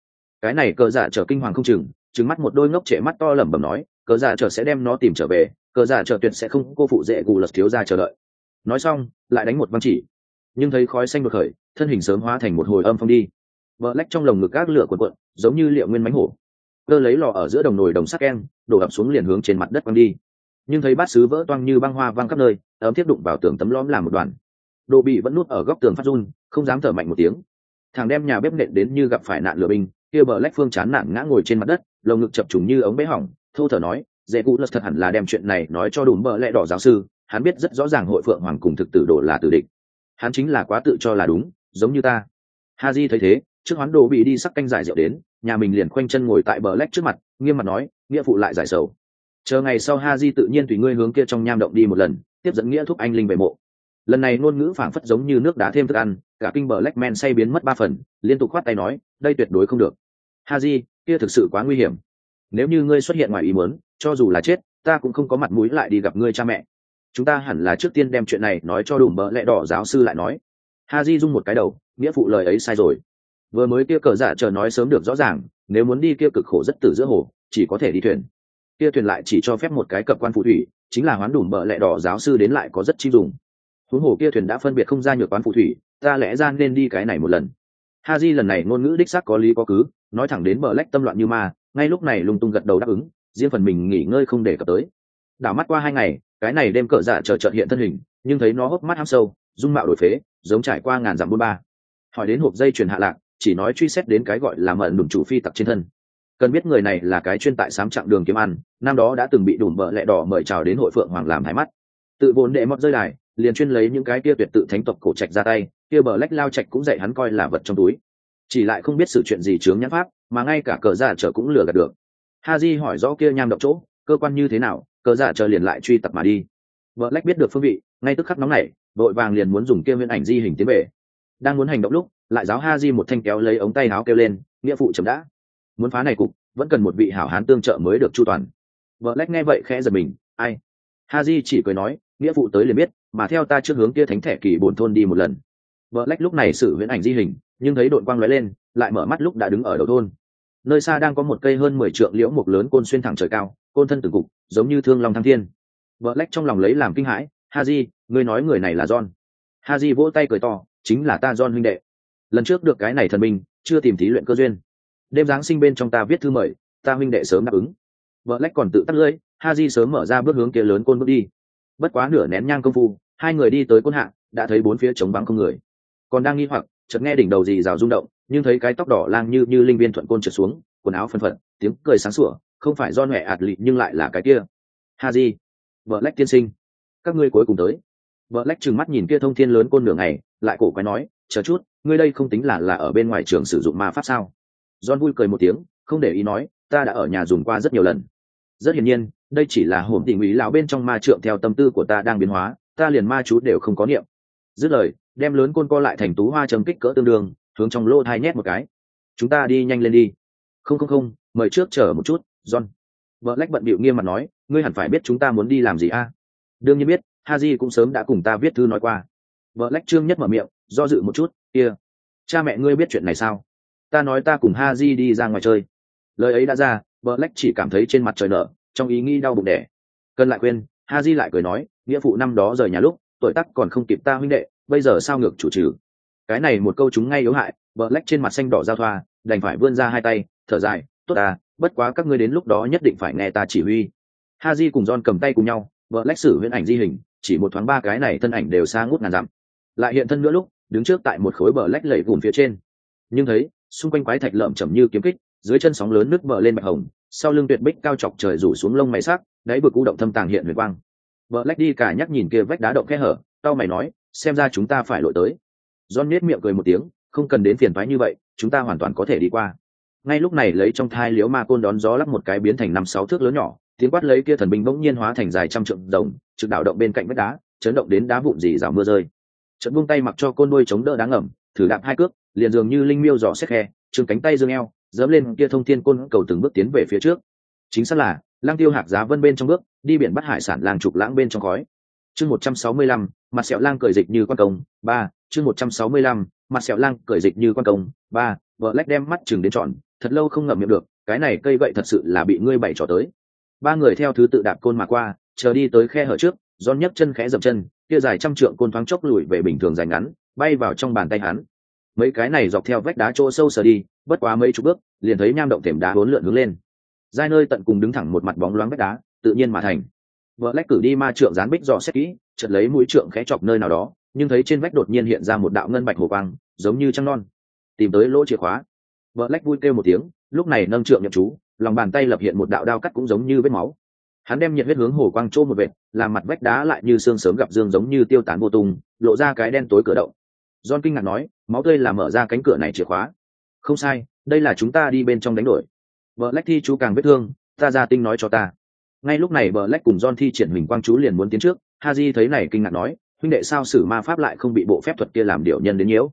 Cái này cờ dạ trở kinh hoàng không chừng, trừng mắt một đôi ngốc trệ mắt to lẩm bẩm nói, cờ dạ trở sẽ đem nó tìm trở về, cờ dạ trở tuyệt sẽ không cô phụ dễ gù lật thiếu gia chờ đợi. Nói xong lại đánh một văng chỉ, nhưng thấy khói xanh đột khởi, thân hình sớm hóa thành một hồi âm phong đi. Vợ lách trong lồng ngực gác lửa cuộn cuộn, giống như liệu nguyên mánh hổ. Cơ lấy lò ở giữa đồng nồi đồng sắt keng, đổ ập xuống liền hướng trên mặt đất quăng đi. Nhưng thấy bát sứ vỡ toang như băng hoa văng khắp nơi, ấm tiếp đụng vào tường tấm lõm làm một đoàn. Đồ bị vẫn núp ở góc tường phát run, không dám thở mạnh một tiếng. Thằng đem nhà bếp nện đến như gặp phải nạn lửa binh, kia bờ lách phương chán nản ngã ngồi trên mặt đất, lồng ngực chập trùng như ống bé hỏng, thô thở nói, dễ cụ lật thật hẳn là đem chuyện này nói cho đủ bờ lẽ đỏ giáo sư, hắn biết rất rõ ràng hội phượng hoàng cùng thực tử đồ là tử địch. Hắn chính là quá tự cho là đúng, giống như ta. Haji thấy thế, trước hoán đồ bị đi sắc canh giải rượu đến, nhà mình liền khoanh chân ngồi tại bờ lách trước mặt, nghiêm mặt nói, nghĩa phụ lại giải sầu. Chờ ngày sau Haji tự nhiên tùy ngươi hướng kia trong nham động đi một lần, tiếp dẫn nghĩa thúc anh linh về mộ. Lần này ngôn ngữ phảng phất giống như nước đá thêm thức ăn, cả kinh bờ lách men say biến mất 3 phần, liên tục khoát tay nói, đây tuyệt đối không được. Haji, kia thực sự quá nguy hiểm. Nếu như ngươi xuất hiện ngoài ý muốn, cho dù là chết, ta cũng không có mặt mũi lại đi gặp ngươi cha mẹ. Chúng ta hẳn là trước tiên đem chuyện này nói cho đủ bờ lẽ đỏ giáo sư lại nói. Haji rung một cái đầu, nghĩa phụ lời ấy sai rồi. Vừa mới kia cờ giả chờ nói sớm được rõ ràng, nếu muốn đi kia cực khổ rất tử giữa hồ, chỉ có thể đi thuyền. Kia thuyền lại chỉ cho phép một cái cập quan phù thủy, chính là hoán đủ bờ lẽ đỏ giáo sư đến lại có rất chi dùng. Huống hồ kia thuyền đã phân biệt không ra nhược quán phù thủy, ta lẽ ra nên đi cái này một lần. Haji lần này ngôn ngữ đích xác có lý có cứ, nói thẳng đến bờ lách tâm loạn như ma, ngay lúc này lung tung gật đầu đáp ứng, riêng phần mình nghỉ ngơi không để cập tới. Đảo mắt qua 2 ngày, cái này đêm cờ dạ chờ chợt hiện thân hình, nhưng thấy nó hốc mắt hăm sâu, dung mạo đổi phế, giống trải qua ngàn dặm buôn ba. Hỏi đến hộp dây truyền hạ lạc, chỉ nói truy xét đến cái gọi là mận đùm chủ phi tặc trên thân. Cần biết người này là cái chuyên tại sám chặng đường kiếm ăn, năm đó đã từng bị đùm bợ lẹ đỏ mời chào đến hội phượng hoàng làm thái mắt. Tự vốn đệ mọt rơi đài, liền chuyên lấy những cái kia tuyệt tự thánh tộc cổ trạch ra tay, kia bờ lách lao trạch cũng dạy hắn coi là vật trong túi. Chỉ lại không biết sự chuyện gì chướng nhãn pháp, mà ngay cả cờ giả trở cũng lừa gạt được. Haji hỏi rõ kia nham động chỗ, cơ quan như thế nào, cờ giả trở liền lại truy tập mà đi. Bờ lách biết được phương vị, ngay tức khắc nóng nảy, vội vàng liền muốn dùng kia nguyên ảnh di hình tiến về. Đang muốn hành động lúc, lại giáo Haji một thanh kéo lấy ống tay áo kêu lên, nghĩa phụ chậm đã. Muốn phá này cục, vẫn cần một vị hảo hán tương trợ mới được chu toàn. Bờ lách nghe vậy khẽ giật mình, ai? Haji chỉ cười nói, nghĩa phụ tới liền biết, mà theo ta trước hướng kia thánh thẻ kỳ bổn thôn đi một lần. Bờ lách lúc này sử huyễn ảnh di hình, nhưng thấy đội quang lóe lên, lại mở mắt lúc đã đứng ở đầu thôn. Nơi xa đang có một cây hơn 10 trượng liễu mục lớn côn xuyên thẳng trời cao, côn thân từng cục, giống như thương long thăng thiên. Bờ lách trong lòng lấy làm kinh hãi, Haji, ngươi nói người này là John? Haji vỗ tay cười to, chính là ta John huynh đệ. Lần trước được cái này thần minh, chưa tìm thí luyện cơ duyên. Đêm giáng sinh bên trong ta viết thư mời, ta huynh đệ sớm đáp ứng. Bờ lách còn tự tắt lưỡi, Haji sớm mở ra bước hướng kia lớn côn bước đi. Bất quá nửa nén nhang công phu, hai người đi tới côn hạ, đã thấy bốn phía trống vắng không người. Còn đang nghi hoặc, chợt nghe đỉnh đầu gì rào rung động, nhưng thấy cái tóc đỏ lang như linh viên thuận côn trượt xuống, quần áo phân phật, tiếng cười sáng sủa, không phải do nhẹ ạt lị nhưng lại là cái kia. Haji, Black tiên sinh, các ngươi cuối cùng tới. Black trừng mắt nhìn kia thông thiên lớn côn nửa ngày, lại cổ quái nói, chờ chút, ngươi đây không tính là ở bên ngoài trường sử dụng ma pháp sao? John vui cười một tiếng, không để ý nói, ta đã ở nhà dùng qua rất nhiều lần. Rất hiển nhiên, đây chỉ là hồn tình ý lão bên trong ma trượng theo tâm tư của ta đang biến hóa, ta liền ma chú đều không có niệm. Dứt lời, đem lớn côn co lại thành tú hoa chấm kích cỡ tương đương, hướng trong lỗ thai nhét một cái. Chúng ta đi nhanh lên đi. Không, mời trước chờ một chút, John. Black bận bịu nghiêm mặt nói, ngươi hẳn phải biết chúng ta muốn đi làm gì a? Đương nhiên biết, Haji cũng sớm đã cùng ta viết thư nói qua. Black trương nhất mở miệng, do dự một chút, kia, cha mẹ ngươi biết chuyện này sao? Ta nói ta cùng Haji đi ra ngoài chơi. Lời ấy đã ra, Black chỉ cảm thấy trên mặt trời nở, trong ý nghĩ đau bụng đẻ. Cần lại quên, Haji lại cười nói, nghĩa phụ năm đó rời nhà lúc, tuổi tác còn không kịp ta huynh đệ, bây giờ sao ngược chủ trừ. Cái này một câu chúng ngay yếu hại, Black trên mặt xanh đỏ giao thoa, đành phải vươn ra hai tay, thở dài, tốt à, bất quá các ngươi đến lúc đó nhất định phải nghe ta chỉ huy. Haji cùng John cầm tay cùng nhau, Black sử huyễn ảnh di hình, chỉ một thoáng ba cái này thân ảnh đều xa ngút ngàn dặm. Lại hiện thân nữa lúc, đứng trước tại một khối Black lẩy vụn phía trên. Nhưng thấy, xung quanh quái thạch lởm chởm như kiếm kích, dưới chân sóng lớn nước bờ lên bạch hồng, sau lưng tuyệt bích cao chọc trời rủ xuống lông mày sắc, đáy vực u động thâm tàng hiện huyền quang. Black đi cả nhắc nhìn kia vách đá động khe hở, tao mày nói, xem ra chúng ta phải lội tới. John nhếch miệng cười một tiếng, không cần đến phiền toái như vậy, chúng ta hoàn toàn có thể đi qua. Ngay lúc này lấy trong thai liếu ma côn đón gió lắc một cái biến thành 5-6 thước lớn nhỏ, tiếng quát lấy kia thần binh bỗng nhiên hóa thành dài trăm trượng rồng, trực đảo động bên cạnh vách đá, chấn động đến đá vụn rỉ rào mưa rơi. Chợt buông tay mặc cho côn đuôi chống đỡ đá ngầm, thử đạp hai cước, liền dường như linh miêu dò xét khe, trương cánh tay dương eo, giẫm lên kia thông thiên côn cầu từng bước tiến về phía trước. Chính xác là lang tiêu hạc giá vân bên trong bước, đi biển bắt hải sản lang trục lãng bên trong khói. Chương 165, mặt sẹo lang cười dịch như quan công, 3, chương 165, mặt sẹo lang cười dịch như quan công, 3, Black đem mắt chừng đến tròn, thật lâu không ngậm miệng được, cái này cây gậy thật sự là bị ngươi bày trò tới. Ba người theo thứ tự đạp côn mà qua, chờ đi tới khe hở trước, John nhấc chân khẽ dậm chân, kia dài trăm trượng côn thoáng chốc lùi về bình thường dài ngắn, bay vào trong bàn tay hắn. Mấy cái này dọc theo vách đá chỗ sâu sờ đi, bất quá mấy chục bước, liền thấy nham động thềm đá uốn lượn hướng lên. Giai nơi tận cùng đứng thẳng một mặt bóng loáng vách đá, tự nhiên mà thành. Black cử đi ma trượng dán bích dò xét kỹ, chợt lấy mũi trượng khẽ chọc nơi nào đó, nhưng thấy trên vách đột nhiên hiện ra một đạo ngân bạch hồ quang, giống như trăng non. Tìm tới lỗ chìa khóa. Black vui kêu một tiếng, lúc này nâng trượng nhậm chú, lòng bàn tay lập hiện một đạo đao cắt cũng giống như vết máu. Hắn đem nhiệt huyết hướng hồ quang trô một vệt, làm mặt vách đá lại như xương sớm gặp dương giống như tiêu tán vô tung, lộ ra cái đen tối cửa động. John kinh ngạc nói, máu tươi là mở ra cánh cửa này chìa khóa. Không sai, đây là chúng ta đi bên trong đánh đổi. Black thi chú càng vết thương, ta ra tinh nói cho ta. Ngay lúc này Black cùng John thi triển huỳnh quang chú liền muốn tiến trước, Haji thấy này kinh ngạc nói, huynh đệ sao sử ma pháp lại không bị bộ phép thuật kia làm điều nhân đến nhiễu?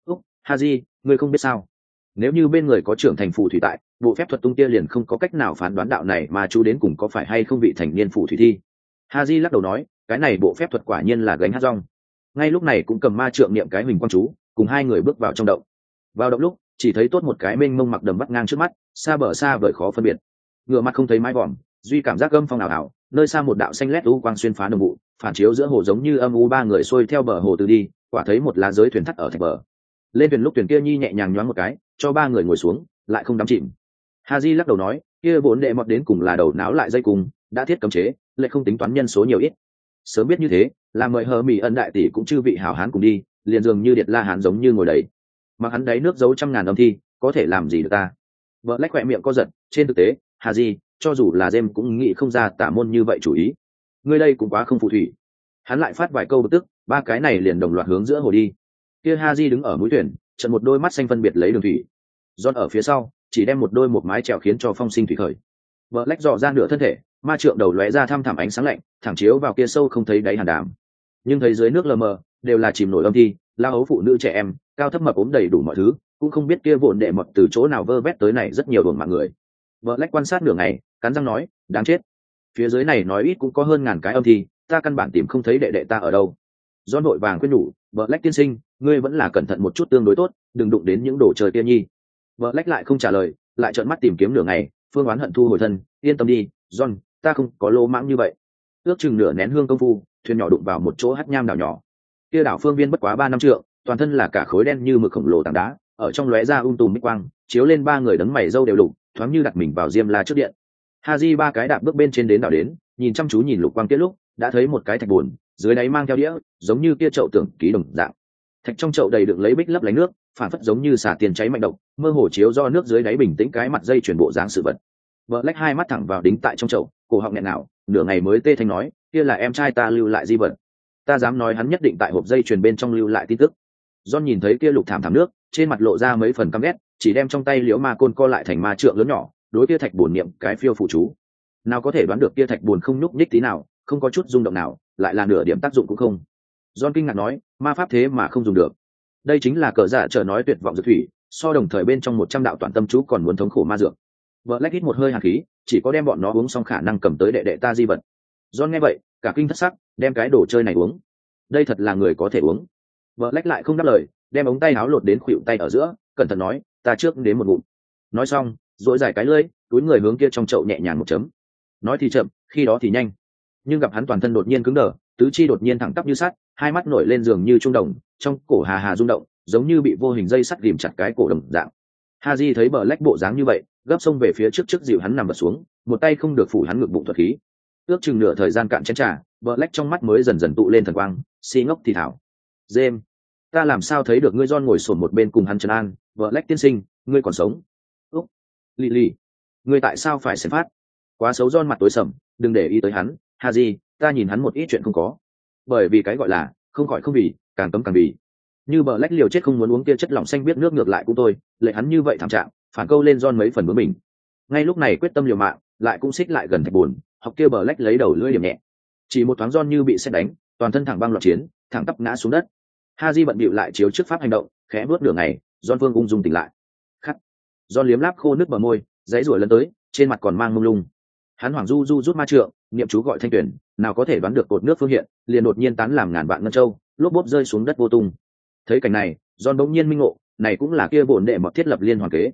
Haji, ngươi không biết sao? Nếu như bên người có trưởng thành phù thủy tại, bộ phép thuật tung kia liền không có cách nào phán đoán đạo này mà chú đến cùng có phải hay không vị thành niên phù thủy thi. Haji lắc đầu nói, cái này bộ phép thuật quả nhiên là gánh hát rong. Ngay lúc này cũng cầm ma trượng niệm cái huỳnh quang chú, cùng hai người bước vào trong động. Vào động lúc, chỉ thấy tốt một cái mênh mông mặc đầm vắt ngang trước mắt, xa bờ xa vời khó phân biệt. Ngựa mặt không thấy mái vòm, duy cảm giác gâm phong ảo ảo, nơi xa một đạo xanh lét u quang xuyên phá đồng vụ, phản chiếu giữa hồ giống như âm u ba người xuôi theo bờ hồ từ đi, quả thấy một lá giới thuyền thắt ở thạch bờ. Lên thuyền lúc thuyền kia nhi nhẹ nhàng nhoáng một cái, cho ba người ngồi xuống, lại không đắm chìm. Haji lắc đầu nói, kia vốn đệ mọt đến cùng là đầu náo lại dây cùng, đã thiết cấm chế, lại không tính toán nhân số nhiều ít. Sớm biết như thế, là mời hờ mỹ ân đại tỷ cũng chư vị hảo hán cùng đi, liền dường như điệt la hán giống như ngồi đầy. Mà hắn đáy nước giấu trăm ngàn âm thi, có thể làm gì được ta? Vợ lách khỏe miệng co giật, trên thực tế, Haji, cho dù là Jem cũng nghĩ không ra tả môn như vậy chủ ý. Ngươi đây cũng quá không phù thủy. Hắn lại phát vài câu bực tức, ba cái này liền đồng loạt hướng giữa hồ đi. Kia Haji đứng ở mũi thuyền, trận một đôi mắt xanh phân biệt lấy đường thủy. John ở phía sau, chỉ đem một đôi một mái chèo khiến cho phong sinh thủy khởi. Vợ lách dò ra nửa thân thể, ma trượng đầu lóe ra thăm thẳm ánh sáng lạnh, thẳng chiếu vào kia sâu không thấy đáy hàn đàm. Nhưng thấy dưới nước lờ mờ, đều là chìm nổi âm thi, la hấu phụ nữ trẻ em, cao thấp mập ốm đầy đủ mọi thứ, cũng không biết kia vụn đệ mọt từ chỗ nào vơ vét tới này rất nhiều đồn mạng người. Vợ lách quan sát nửa ngày, cắn răng nói, đáng chết. Phía dưới này nói ít cũng có hơn ngàn cái âm thi, ta căn bản tìm không thấy đệ đệ ta ở đâu. John vội vàng khuyên nhủ, vợ lách tiên sinh, ngươi vẫn là cẩn thận một chút tương đối tốt, đừng đụng đến những đồ chơi kia nhi. Vợ lách lại không trả lời, lại trợn mắt tìm kiếm nửa ngày, phương oán hận thu hồi thân, yên tâm đi, John, ta không có lô mãng như vậy. Ước chừng nửa nén hương công phu, thuyền nhỏ đụng vào một chỗ hắt nham đảo nhỏ. Kia đảo phương viên bất quá 3 năm trượng, toàn thân là cả khối đen như mực khổng lồ tảng đá, ở trong lóe ra tùm mít quang, chiếu lên ba người đấng mày râu đều lục, thoáng như đặt mình vào diêm la trước điện. Haji ba cái đạp bước bên trên đến đảo đến, nhìn chăm chú nhìn lục quang kia lúc, đã thấy một cái thạch buồn, dưới đáy mang theo đĩa, giống như kia chậu tưởng ký đồng dạng. Thạch trong chậu đầy đựng lấy bích lấp lánh nước, phản phất giống như xả tiền cháy mạnh độc, mơ hồ chiếu do nước dưới đáy bình tĩnh cái mặt dây chuyển bộ dáng sự vật. Vợ lách hai mắt thẳng vào đính tại trong chậu, cổ họng nghẹn nào, nửa ngày mới tê thanh nói, kia là em trai ta lưu lại di vật. Ta dám nói hắn nhất định tại hộp dây chuyền bên trong lưu lại tin tức. John nhìn thấy kia lục thảm thảm nước, trên mặt lộ ra mấy phần căm ghét, chỉ đem trong tay liễu ma côn co lại thành ma trượng lớn nhỏ, đối kia thạch buồn niệm cái phiêu phụ chú. Nào có thể đoán được kia thạch buồn không nhúc nhích tí nào, không có chút rung động nào, lại là nửa điểm tác dụng cũng không. John kinh ngạc nói, ma pháp thế mà không dùng được. Đây chính là cờ giả chờ nói tuyệt vọng dược thủy, so đồng thời bên trong 100 đạo toàn tâm chú còn muốn thống khổ ma dược. Vợ lách hít một hơi hàn khí, chỉ có đem bọn nó uống xong khả năng cầm tới đệ đệ ta di vật. John nghe vậy, cả kinh thất sắc, đem cái đồ chơi này uống. Đây thật là người có thể uống. Vợ lách lại không đáp lời, đem ống tay áo lột đến khuỷu tay ở giữa, cẩn thận nói, ta trước đến một ngụm. Nói xong, duỗi dài cái lưỡi, túi người hướng kia trong chậu nhẹ nhàng một chấm. Nói thì chậm, khi đó thì nhanh. Nhưng gặp hắn toàn thân đột nhiên cứng đờ, tứ chi đột nhiên thẳng tắp như sắt, hai mắt nổi lên giường như trung đồng, trong cổ hà hà rung động, giống như bị vô hình dây sắt ghìm chặt cái cổ đồng dạng. Haji thấy bờ lách bộ dáng như vậy, gấp xông về phía trước dịu hắn nằm bật xuống, một tay không được phủ hắn ngực bụng thuật khí. Ước chừng nửa thời gian cạn chén trà, bờ lách trong mắt mới dần dần tụ lên thần quang, si ngốc thì thảo. James, ta làm sao thấy được ngươi John ngồi sồn một bên cùng hắn trấn an, vợ lách tiên sinh, ngươi còn sống. Úc, Lily, ngươi tại sao phải xem phát? Quá xấu John mặt tối sầm, đừng để ý tới hắn, Haji, ta nhìn hắn một ít chuyện không có. Bởi vì cái gọi là không khỏi không vì, càng cấm càng vì. Như bờ lách liều chết không muốn uống kia chất lỏng xanh biết nước ngược lại cũng tôi, lệ hắn như vậy thảm trạng, phản câu lên John mấy phần bướng mình. Ngay lúc này quyết tâm liều mạng, lại cũng xích lại gần thạch buồn, học kia bờ lách lấy đầu lưỡi điểm nhẹ. Chỉ một thoáng John như bị sét đánh, toàn thân thẳng băng loạn chiến, thẳng tắp ngã xuống đất. Haji bận bịu lại chiếu trước pháp hành động, khẽ bước nửa ngày, John Vương ung dung tỉnh lại. Khắc. John liếm láp khô nước bờ môi, dãy rủa lần tới, trên mặt còn mang mông lung. Hắn hoảng du rút ma trượng, niệm chú gọi thanh tuyển, nào có thể đoán được cột nước phương hiện, liền đột nhiên tán làm ngàn vạn ngân châu, lốp bốp rơi xuống đất vô tung. Thấy cảnh này, John bỗng nhiên minh ngộ, này cũng là kia bổn đệ mọt thiết lập liên hoàn kế.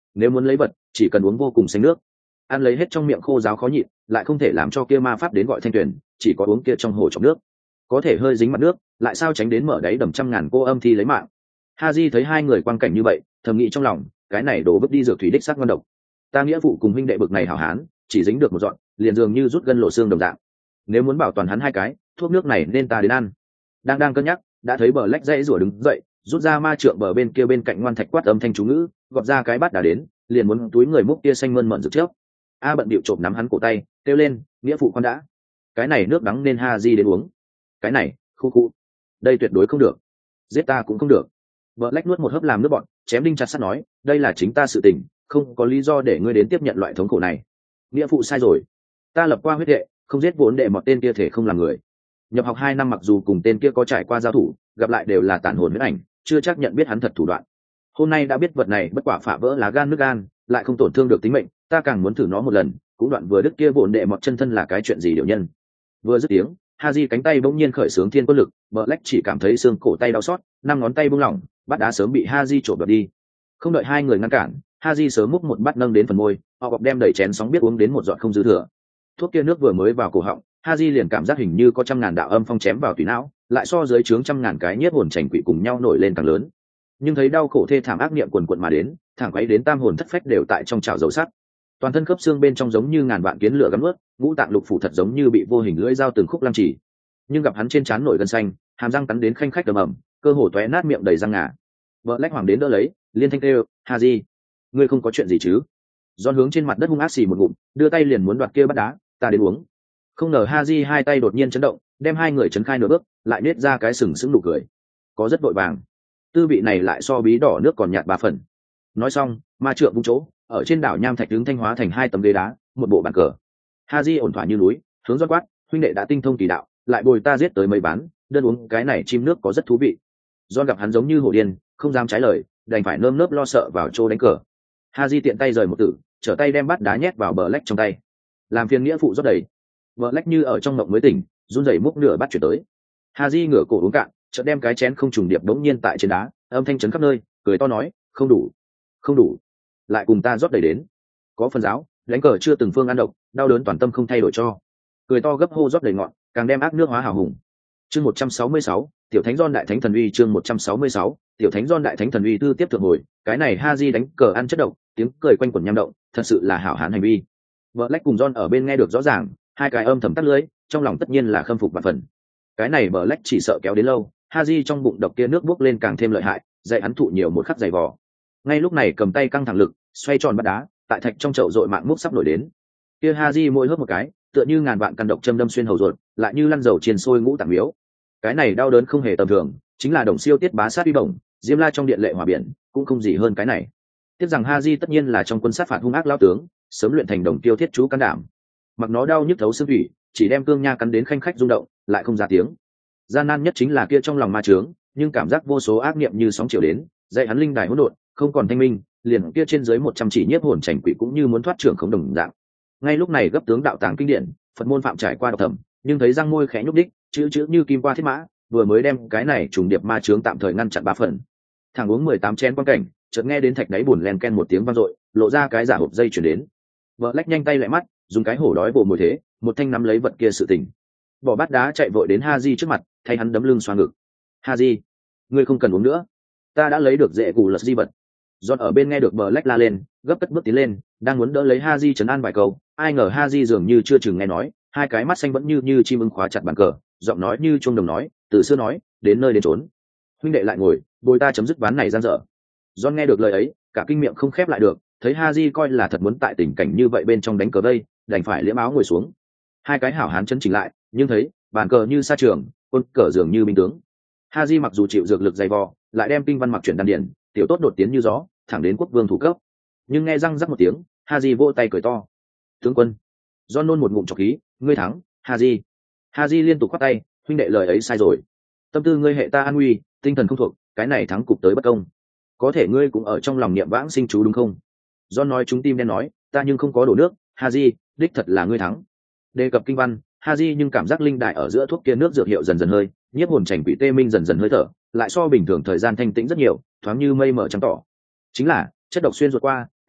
nếu muốn lấy vật chỉ cần uống vô cùng xanh nước, ăn lấy hết trong miệng khô ráo khó nhịn, lại không thể làm cho kia ma pháp đến gọi thanh tuyển, chỉ có uống kia trong hồ trong nước có thể hơi dính mặt nước, lại sao tránh đến mở đáy đầm trăm ngàn cô âm thi lấy mạng. Haji thấy hai người quang cảnh như vậy, thầm nghĩ trong lòng, cái này đổ vứt đi dược thủy đích xác ngon độc. Ta nghĩa vụ cùng huynh đệ bực này hảo hán, chỉ dính được một dọn, liền dường như rút gân lộ xương đồng dạng. Nếu muốn bảo toàn hắn hai cái, thuốc nước này nên ta đến ăn. Đang cân nhắc, đã thấy bờ lách dãy rủa đứng dậy, rút ra ma trượng bờ bên kia bên cạnh ngoan thạch quát âm thanh chú ngữ, gọt ra cái bát đá đến, liền muốn túi người múc kia xanh mơn mởn rực trước. A bận điệu trộm nắm hắn cổ tay, kêu lên, nghĩa phụ con đã. Cái này nước đắng nên Haji đến uống. Cái này, khu, đây tuyệt đối không được, giết ta cũng không được. Bờ lách nuốt một hớp làm nước bọn, chém đinh chặt sắt nói, đây là chính ta sự tình, không có lý do để ngươi đến tiếp nhận loại thống khổ này. Nghĩa phụ sai rồi, ta lập qua huyết hệ, không giết vốn đệ một tên kia thể không làm người. Nhập học 2 năm mặc dù cùng tên kia có trải qua giao thủ, gặp lại đều là tàn hồn huyết ảnh, chưa chắc nhận biết hắn thật thủ đoạn. Hôm nay đã biết vật này bất quả phá vỡ lá gan nước gan, lại không tổn thương được tính mệnh, ta càng muốn thử nó một lần. Cũng đoạn vừa đứt kia vốn đệ một chân thân là cái chuyện gì điều nhân. Vừa dứt tiếng, Haji cánh tay bỗng nhiên khởi xướng thiên quân lực, Black chỉ cảm thấy xương cổ tay đau xót, 5 ngón tay buông lỏng, bát đá sớm bị Haji trộm đoạt đi. Không đợi hai người ngăn cản, Haji sớm múc một bát nâng đến phần môi, họ bọc đem đầy chén sóng biết uống đến một giọt không dư thừa. Thuốc kia nước vừa mới vào cổ họng, Haji liền cảm giác hình như có trăm ngàn đạo âm phong chém vào tủy não, lại so dưới trướng trăm ngàn cái nhiếp hồn chảnh quỷ cùng nhau nổi lên càng lớn. Nhưng thấy đau khổ thê thảm ác niệm quần quật mà đến, thẳng quấy đến tam hồn thất phách đều tại trong chảo dầu sắt. Toàn thân khớp xương bên trong giống như ngàn vạn kiến lửa gắm ướt, ngũ tạng lục phủ thật giống như bị vô hình lưỡi dao từng khúc lăng chỉ. Nhưng gặp hắn trên trán nổi gân xanh, hàm răng cắn đến khanh khách ầm ầm, cơ hồ tóe nát miệng đầy răng ngà. Vợ lách hoàng đến đỡ lấy, liên thanh kêu, Haji, ngươi không có chuyện gì chứ? Giòn hướng trên mặt đất hung ác xì một ngụm, đưa tay liền muốn đoạt kia bắt đá, ta đến uống. Không ngờ Haji hai tay đột nhiên chấn động, đem hai người chấn khai nửa bước, lại nết ra cái sừng sững nụ cười, có rất vội vàng. Tư vị này lại so bí đỏ nước còn nhạt 3 phần. Nói xong, ma trượng vung chỗ, ở trên đảo nham thạch đứng thanh hóa thành 2 tấm ghế đá, một bộ bàn cờ. Haji ổn thỏa như núi, hướng Giòn quát, huynh đệ đã tinh thông kỳ đạo, lại bồi ta giết tới mấy bán, đơn uống cái này chim nước có rất thú vị. Giòn gặp hắn giống như hổ điên, không dám trái lời, đành phải nơm nớp lo sợ vào chỗ đánh cờ. Haji tiện tay rời một tử, trở tay đem bát đá nhét vào bờ lách trong tay, làm phiền nghĩa phụ rót đầy. Bờ lách như ở trong mộng mới tỉnh, run rẩy múc nửa bát chuyển tới. Haji ngửa cổ uống cạn, chợt đem cái chén không trùng điệp đống nhiên tại trên đá, âm thanh chấn khắp nơi, cười to nói, không đủ, không đủ, lại cùng ta rót đầy đến. Có phần giáo, đánh cờ chưa từng phương ăn độc, đau đớn toàn tâm không thay đổi cho. Cười to gấp hô rót đầy ngọn, càng đem ác nước hóa hào hùng. Chương 166, tiểu thánh Giòn đại thánh thần uy. Chương 166, tiểu thánh Giòn đại thánh thần uy. Tư tiếp thượng hồi, cái này Haji đánh cờ ăn chất độc, tiếng cười quanh quẩn nham động, thật sự là hảo hán hành vi. Vợ lách cùng Giòn ở bên nghe được rõ ràng, hai cái âm thầm tắt lưới, trong lòng tất nhiên là khâm phục vạn phần. Cái này bờ lách chỉ sợ kéo đến lâu, Haji trong bụng độc kia nước bốc lên càng thêm lợi hại, dạy hắn thụ nhiều một khắc dày vò. Ngay lúc này cầm tay căng thẳng lực, xoay tròn bắt đá, tại thạch trong chậu dội mạng múc sắp nổi đến. Kia Haji môi hớp một cái, tựa như ngàn vạn căn độc châm đâm xuyên hầu ruột, lại như lăn dầu chiên sôi ngũ tạng miếu. Cái này đau đớn không hề tầm thường, chính là đồng siêu tiết bá sát uy bổng, diêm la trong điện lệ hỏa biển, cũng không gì hơn cái này. Tiếc rằng Haji tất nhiên là trong quân sát phạt hung ác lao tướng, sớm luyện thành đồng tiêu thiết chú can đảm. Mặc nó đau nhức thấu xương thủy, chỉ đem cương nha cắn đến khanh khách rung động, lại không ra tiếng. Gian nan nhất chính là kia trong lòng ma trướng, nhưng cảm giác vô số ác niệm như sóng chiều đến, dạy hắn linh đài hỗn độn, không còn thanh minh, liền kia trên dưới 100 chỉ nhiếp hồn chảnh quỷ cũng như muốn thoát trưởng không đồng dạng. Ngay lúc này gấp tướng đạo tàng kinh điển, Phật môn phạm trải qua độc thẩm, nhưng thấy răng môi khẽ nhúc đích, chữ như kim qua thiết mã, vừa mới đem cái này trùng điệp ma trướng tạm thời ngăn chặn 3 phần. Thằng uống 18 chén quan cảnh, chợt nghe đến thạch đáy buồn len ken một tiếng vang dội, lộ ra cái giả hộp dây chuyển đến. Vợ lách nhanh tay lại mắt, dùng cái hổ đói vồ mồi thế, một thanh nắm lấy vật kia sự tình. Bỏ bát đá chạy vội đến Haji trước mặt, thay hắn đấm lưng xoa ngực. Haji, ngươi không cần uống nữa, ta đã lấy được dễ củ lật di vật. Giòn ở bên nghe được bờ lách la lên, gấp cất bước tiến lên, đang muốn đỡ lấy Haji trấn an vài câu, ai ngờ Haji dường như chưa chừng nghe nói, hai cái mắt xanh vẫn như chim ưng khóa chặt bàn cờ, giọng nói như chuông đồng nói, từ xưa nói, đến nơi đến trốn. Huynh đệ lại ngồi, bồi ta chấm dứt ván này gian dở. Giòn nghe được lời ấy, cả kinh miệng không khép lại được, thấy Haji coi là thật muốn tại tình cảnh như vậy bên trong đánh cờ vây, đành phải liễm áo ngồi xuống. Hai cái hảo hán chân chỉnh lại, nhưng thấy bàn cờ như sa trường, quân cờ dường như binh tướng. Haji mặc dù chịu dược lực dày vò, lại đem kinh văn mặc chuyển đan điển, tiểu tốt đột tiến như gió, thẳng đến quốc vương thủ cấp. Nhưng nghe răng rắc một tiếng, Haji vỗ tay cười to. Tướng quân, John nôn một ngụm trọc khí, ngươi thắng, Haji. Haji liên tục khoát tay, huynh đệ lời ấy sai rồi. Tâm tư ngươi hệ ta an nguy, tinh thần không thuộc, cái này thắng cục tới bất công. Có thể ngươi cũng ở trong lòng niệm vãng sinh chú đúng không? John nói chúng tim đen nói, ta nhưng không có đổ nước, Haji, đích thật là ngươi thắng. Đề cập kinh văn, Haji nhưng cảm giác linh đại ở giữa thuốc kia nước dược hiệu dần dần hơi, nhiếp hồn chảnh quỷ tê minh dần dần hơi thở, lại so bình thường thời gian thanh tĩnh rất nhiều, thoáng như mây mở trắng tỏ. Chính là chất độc xuyên ruột qua,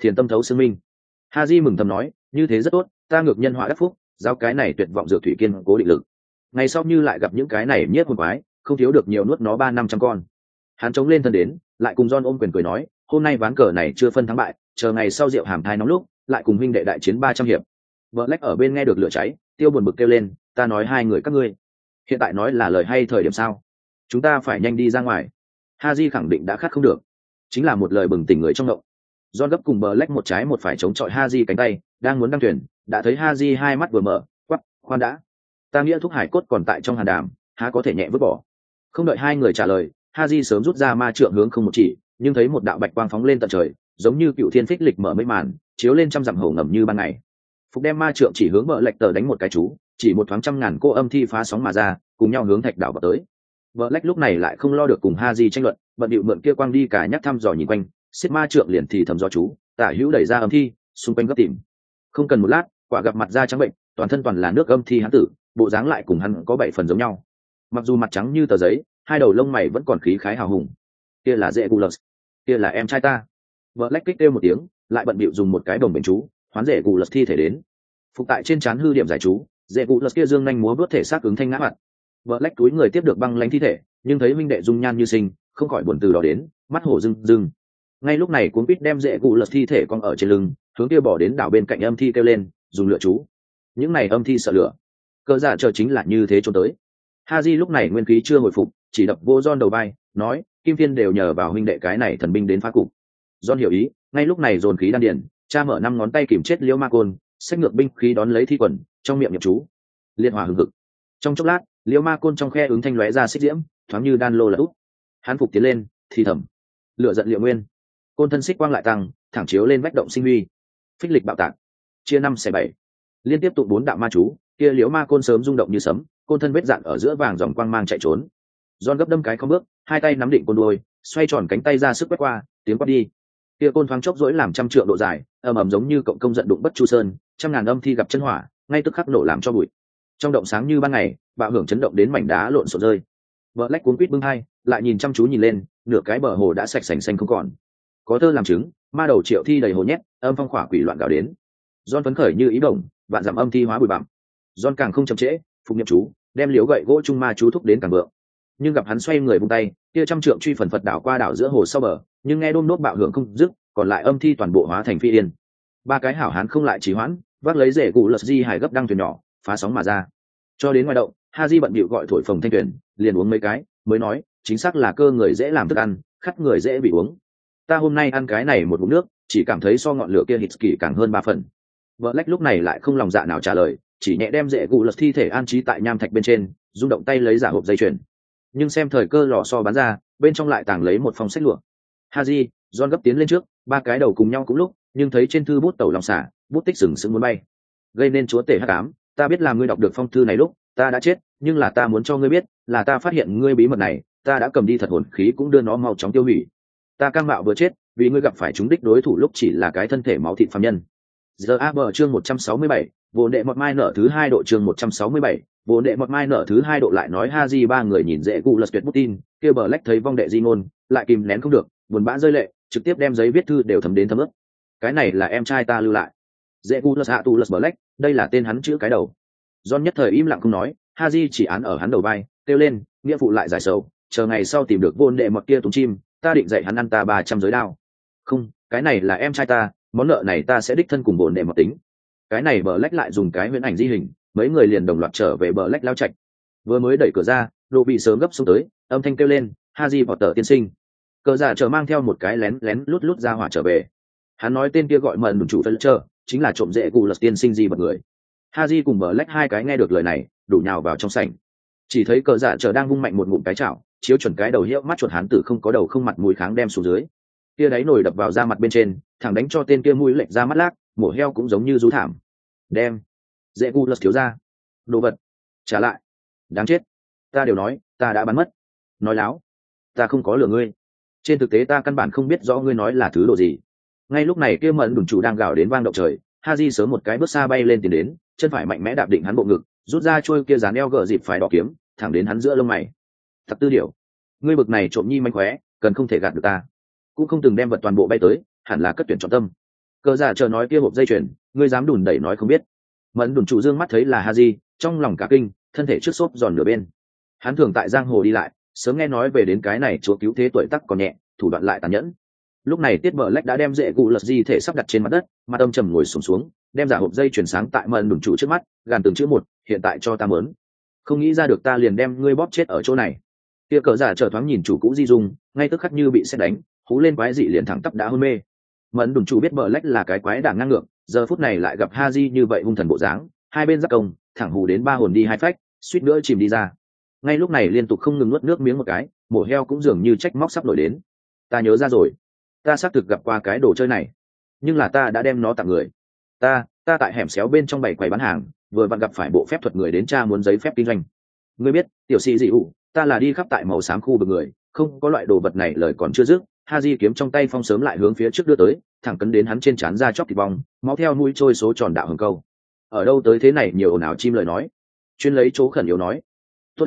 thiền tâm thấu xương minh. Haji mừng thầm nói, như thế rất tốt, ta ngược nhân họa đắc phúc, giao cái này tuyệt vọng dược thủy kiên cố định lực. Ngày sau như lại gặp những cái này nhiếp hồn quái, không thiếu được nhiều nuốt nó 300-500 con. Hắn chống lên thân đến, lại cùng John ôm quyền cười nói, hôm nay ván cờ này chưa phân thắng bại, chờ ngày sau rượu hàm thai nóng lúc, lại cùng huynh đệ đại chiến 300 hiệp. Black ở bên nghe được lửa cháy, tiêu buồn bực kêu lên, ta nói hai người các ngươi, hiện tại nói là lời hay thời điểm sao? Chúng ta phải nhanh đi ra ngoài. Haji khẳng định đã khát không được, chính là một lời bừng tỉnh người trong động. John gấp cùng Black một trái một phải chống chọi Haji cánh tay, đang muốn đăng thuyền, đã thấy Haji hai mắt vừa mở, quắc, khoan đã, ta nghĩa thúc hải cốt còn tại trong hàn đàm, há có thể nhẹ vứt bỏ. Không đợi hai người trả lời, Haji sớm rút ra ma trượng hướng không một chỉ, nhưng thấy một đạo bạch quang phóng lên tận trời, giống như cựu thiên phích lịch mở mấy màn, chiếu lên trăm dặm hổ ngầm như ban ngày. Phục đem ma trượng chỉ hướng vợ lệch tờ đánh một cái chú, chỉ một thoáng trăm ngàn cô âm thi phá sóng mà ra, cùng nhau hướng thạch đảo vào tới. Vợ lệch lúc này lại không lo được cùng Haji tranh luận, bận bịu mượn kia quang đi cả nhắc thăm dò nhìn quanh, xiết ma trượng liền thì thầm do chú, tả hữu đẩy ra âm thi, xung quanh gấp tìm. Không cần một lát, quả gặp mặt da trắng bệnh, toàn thân toàn là nước âm thi hắn tử, bộ dáng lại cùng hắn có 7 phần giống nhau. Mặc dù mặt trắng như tờ giấy, hai đầu lông mày vẫn còn khí khái hào hùng. Kia là Regulus, kia là em trai ta. Black kích kêu một tiếng, lại bận bịu dùng một cái đồng bệnh chú, hoán Regulus thi thể đến. Phục tại trên trán hư điểm giải chú, Regulus kia dương nhanh múa vuốt thể xác ứng thanh ngã mặt. Black túi người tiếp được băng lãnh thi thể, nhưng thấy huynh đệ dung nhan như sinh, không khỏi buồn từ đó đến, mắt hổ rưng rưng. Ngay lúc này cuốn quýt đem Regulus thi thể cong ở trên lưng, hướng kia bỏ đến đảo bên cạnh âm thi kêu lên, dùng lửa chú. Những này âm thi sợ lửa, cờ giả chờ chính là như thế trốn tới. Haji lúc này nguyên khí chưa hồi phục, chỉ đập vô John đầu vai, nói, kim phiên đều nhờ vào huynh đệ cái này thần binh đến phá cục. John hiểu ý, ngay lúc này dồn khí đan điền, cha mở 5 ngón tay kìm chết Liễu Ma Côn, xách ngược binh khí đón lấy thi quần, trong miệng nhập chú. Liên hòa hừng hực. Trong chốc lát, Liễu Ma Côn trong khe ứng thanh lóe ra xích diễm, thoáng như đan lô lật úp. Hắn phục tiến lên, thì thầm, lửa giận Liệu Nguyên. Côn thân xích quang lại tăng, thẳng chiếu lên vách động sinh huy. Phích lịch bạo tạc, chia 5/7. Liên tiếp tụ 4 đạo ma chú, kia Liễu Ma Côn sớm rung động như sấm, côn thân vết dạn ở giữa vàng dòng quang mang chạy trốn. John gấp đâm cái không bước, hai tay nắm định côn đuôi, xoay tròn cánh tay ra sức quét qua, tiếng quát đi. Kia côn thoáng chốc rỗi làm 100 trượng độ dài, ầm ầm giống như cộng công giận đụng bất chu sơn, trăm ngàn âm thi gặp chân hỏa, ngay tức khắc nổ làm cho bụi. Trong động sáng như ban ngày, bạo hưởng chấn động đến mảnh đá lộn xộn rơi. Black cuống quýt bưng hai, lại nhìn chăm chú nhìn lên, nửa cái bờ hồ đã sạch sành xanh không còn. Có thơ làm chứng, ma đầu triệu thi đầy hồ nhét, âm phong khỏa quỷ loạn gào đến. John phấn khởi như ý bổng, vạn dặm âm thi hóa bụi bặm. John càng không chậm trễ, phục nhậm chú, đem liếu gậy gỗ trung ma chú thúc đến càng vượng. Nhưng gặp hắn xoay người vung tay, kia trăm trượng truy phần phật đảo qua đảo giữa hồ sau bờ, nhưng nghe đôm nốt bạo hưởng không dứt, còn lại âm thi toàn bộ hóa thành phi yên. Ba cái hảo hán không lại trì hoãn, vác lấy rễ cụ lật di hải gấp đăng thuyền nhỏ, phá sóng mà ra. Cho đến ngoài động, Haji bận bịu gọi thổi phồng thanh thuyền, liền uống mấy cái, mới nói, chính xác là cơ người dễ làm thức ăn, khát người dễ bị uống. Ta hôm nay ăn cái này một ngụm nước, chỉ cảm thấy so ngọn lửa kia hít kỳ càng hơn 3 phần. Black lúc này lại không lòng dạ nào trả lời, chỉ nhẹ đem rễ cụ lật thi thể an trí tại nham thạch bên trên, rung động tay lấy giả hộp dây chuyền. Nhưng xem thời cơ lò xo bắn ra, bên trong lại tàng lấy một phong sách lụa. Haji, John gấp tiến lên trước, ba cái đầu cùng nhau cũng lúc, nhưng thấy trên thư bút tẩu lòng xả, bút tích sừng sững muốn bay, gây nên chúa tể hắc ám. Ta biết là ngươi đọc được phong thư này lúc, ta đã chết, nhưng là ta muốn cho ngươi biết, là ta phát hiện ngươi bí mật này, ta đã cầm đi thật hồn khí cũng đưa nó mau chóng tiêu hủy. Ta cam mạo vừa chết, vì ngươi gặp phải chúng đích đối thủ lúc chỉ là cái thân thể máu thịt phàm nhân. Giờ A bờ chương 167, vốn đệ một mai nở thứ 2 độ chương 167, vốn đệ một mai nở thứ 2 độ lại nói Haji ba người nhìn dễ cụ lật tuyệt bút tin, kia Black thấy vong đệ di ngôn, lại kìm nén không được, buồn bã rơi lệ, trực tiếp đem giấy viết thư đều thấm đến thấm ướt. Cái này là em trai ta lưu lại. Dễ cụ lật hạ tu lật Black, đây là tên hắn chữ cái đầu. John nhất thời im lặng không nói, Haji chỉ án ở hắn đầu vai, kêu lên, nghĩa phụ lại giải sầu, chờ ngày sau tìm được vốn đệ một kia túng chim, ta định dạy hắn ăn ta 300 giới đao. Không, cái này là em trai ta, món nợ này ta sẽ đích thân cùng vốn đệ một tính. Cái này Black lại dùng cái huyễn ảnh di hình, mấy người liền đồng loạt trở về Black lao trạch. Vừa mới đẩy cửa ra, lộ bị sớm gấp xuống tới, âm thanh kêu lên, Haji Potter tiên sinh. Cờ giả chờ mang theo một cái lén lén lút lút ra hỏa trở về. Hắn nói tên kia gọi mận đồn chủ phân chờ, chính là trộm dễ cụ lật tiên sinh gì bật người. Haji cùng Black hai cái nghe được lời này, đủ nhào vào trong sảnh. Chỉ thấy cờ giả chờ đang vung mạnh một ngụm cái chảo, chiếu chuẩn cái đầu hiệu mắt chuột hắn tử không có đầu không mặt mũi kháng đem xuống dưới. Kia đáy nồi đập vào da mặt bên trên, thẳng đánh cho tên kia mũi lệch ra mắt lác, mổ heo cũng giống như rú thảm. Đem dễ cụ lật thiếu ra, đồ vật trả lại, đáng chết, ta đều nói ta đã bắn mất, nói láo, ta không có lừa ngươi, trên thực tế ta căn bản không biết rõ ngươi nói là thứ đồ gì. Ngay lúc này kia mận đồn chủ đang gào đến vang động trời, Haji sớm một cái bước xa bay lên tiến đến, chân phải mạnh mẽ đạp định hắn bộ ngực, rút ra trôi kia dán eo gờ dịp phải đỏ kiếm, thẳng đến hắn giữa lông mày. Thật tư điểu, ngươi bực này trộm nhi manh khóe, cần không thể gạt được ta, cũng không từng đem vật toàn bộ bay tới, hẳn là cất tuyển trọng tâm. Cờ giả chờ nói kia hộp dây chuyền, ngươi dám đùn đẩy nói không biết. Mẫn đùn chủ dương mắt thấy là Haji, trong lòng cả kinh, thân thể trước xốp giòn nửa bên. Hắn thường tại giang hồ đi lại, sớm nghe nói về đến cái này chúa cứu thế tuổi tác còn nhẹ, thủ đoạn lại tàn nhẫn. Lúc này Tiết Bờ Lách đã đem dễ cụ lật di thể sắp đặt trên mặt đất, mặt âm trầm ngồi xuống, đem giả hộp dây chuyển sáng tại mẫn đùn chủ trước mắt, gàn từng chữ một, hiện tại cho ta mớn. Không nghĩ ra được ta liền đem ngươi bóp chết ở chỗ này. Kia cờ giả chờ thoáng nhìn chủ cũ di dung, ngay tức khắc như bị sét đánh, hú lên quái dị liền thẳng tắp đã hôn mê. Mẫn đùn chủ biết Bờ Lách là cái quái đảng ngang ngược, giờ phút này lại gặp Haji như vậy hung thần bộ dáng, hai bên giáp công, thẳng hù đến ba hồn đi hai phách, suýt nữa chìm đi ra. Ngay lúc này liên tục không ngừng nuốt nước miếng một cái, mổ heo cũng dường như trách móc sắp nổi đến. Ta nhớ ra rồi, ta xác thực gặp qua cái đồ chơi này, nhưng là ta đã đem nó tặng người. Ta tại hẻm xéo bên trong bày quầy bán hàng, vừa vặn gặp phải bộ phép thuật người đến tra muốn giấy phép kinh doanh. Ngươi biết, tiểu sĩ dị ủ, ta là đi khắp tại màu xám khu vực người, không có loại đồ vật này lời còn chưa dứt, Haji kiếm trong tay phong sớm lại hướng phía trước đưa tới, thẳng cấn đến hắn trên trán ra chóc thịt bong, máu theo mũi trôi số tròn đạo hừng câu. Ở đâu tới thế này nhiều ồn ào chim lời nói, chuyên lấy chỗ khẩn yếu nói. Tốt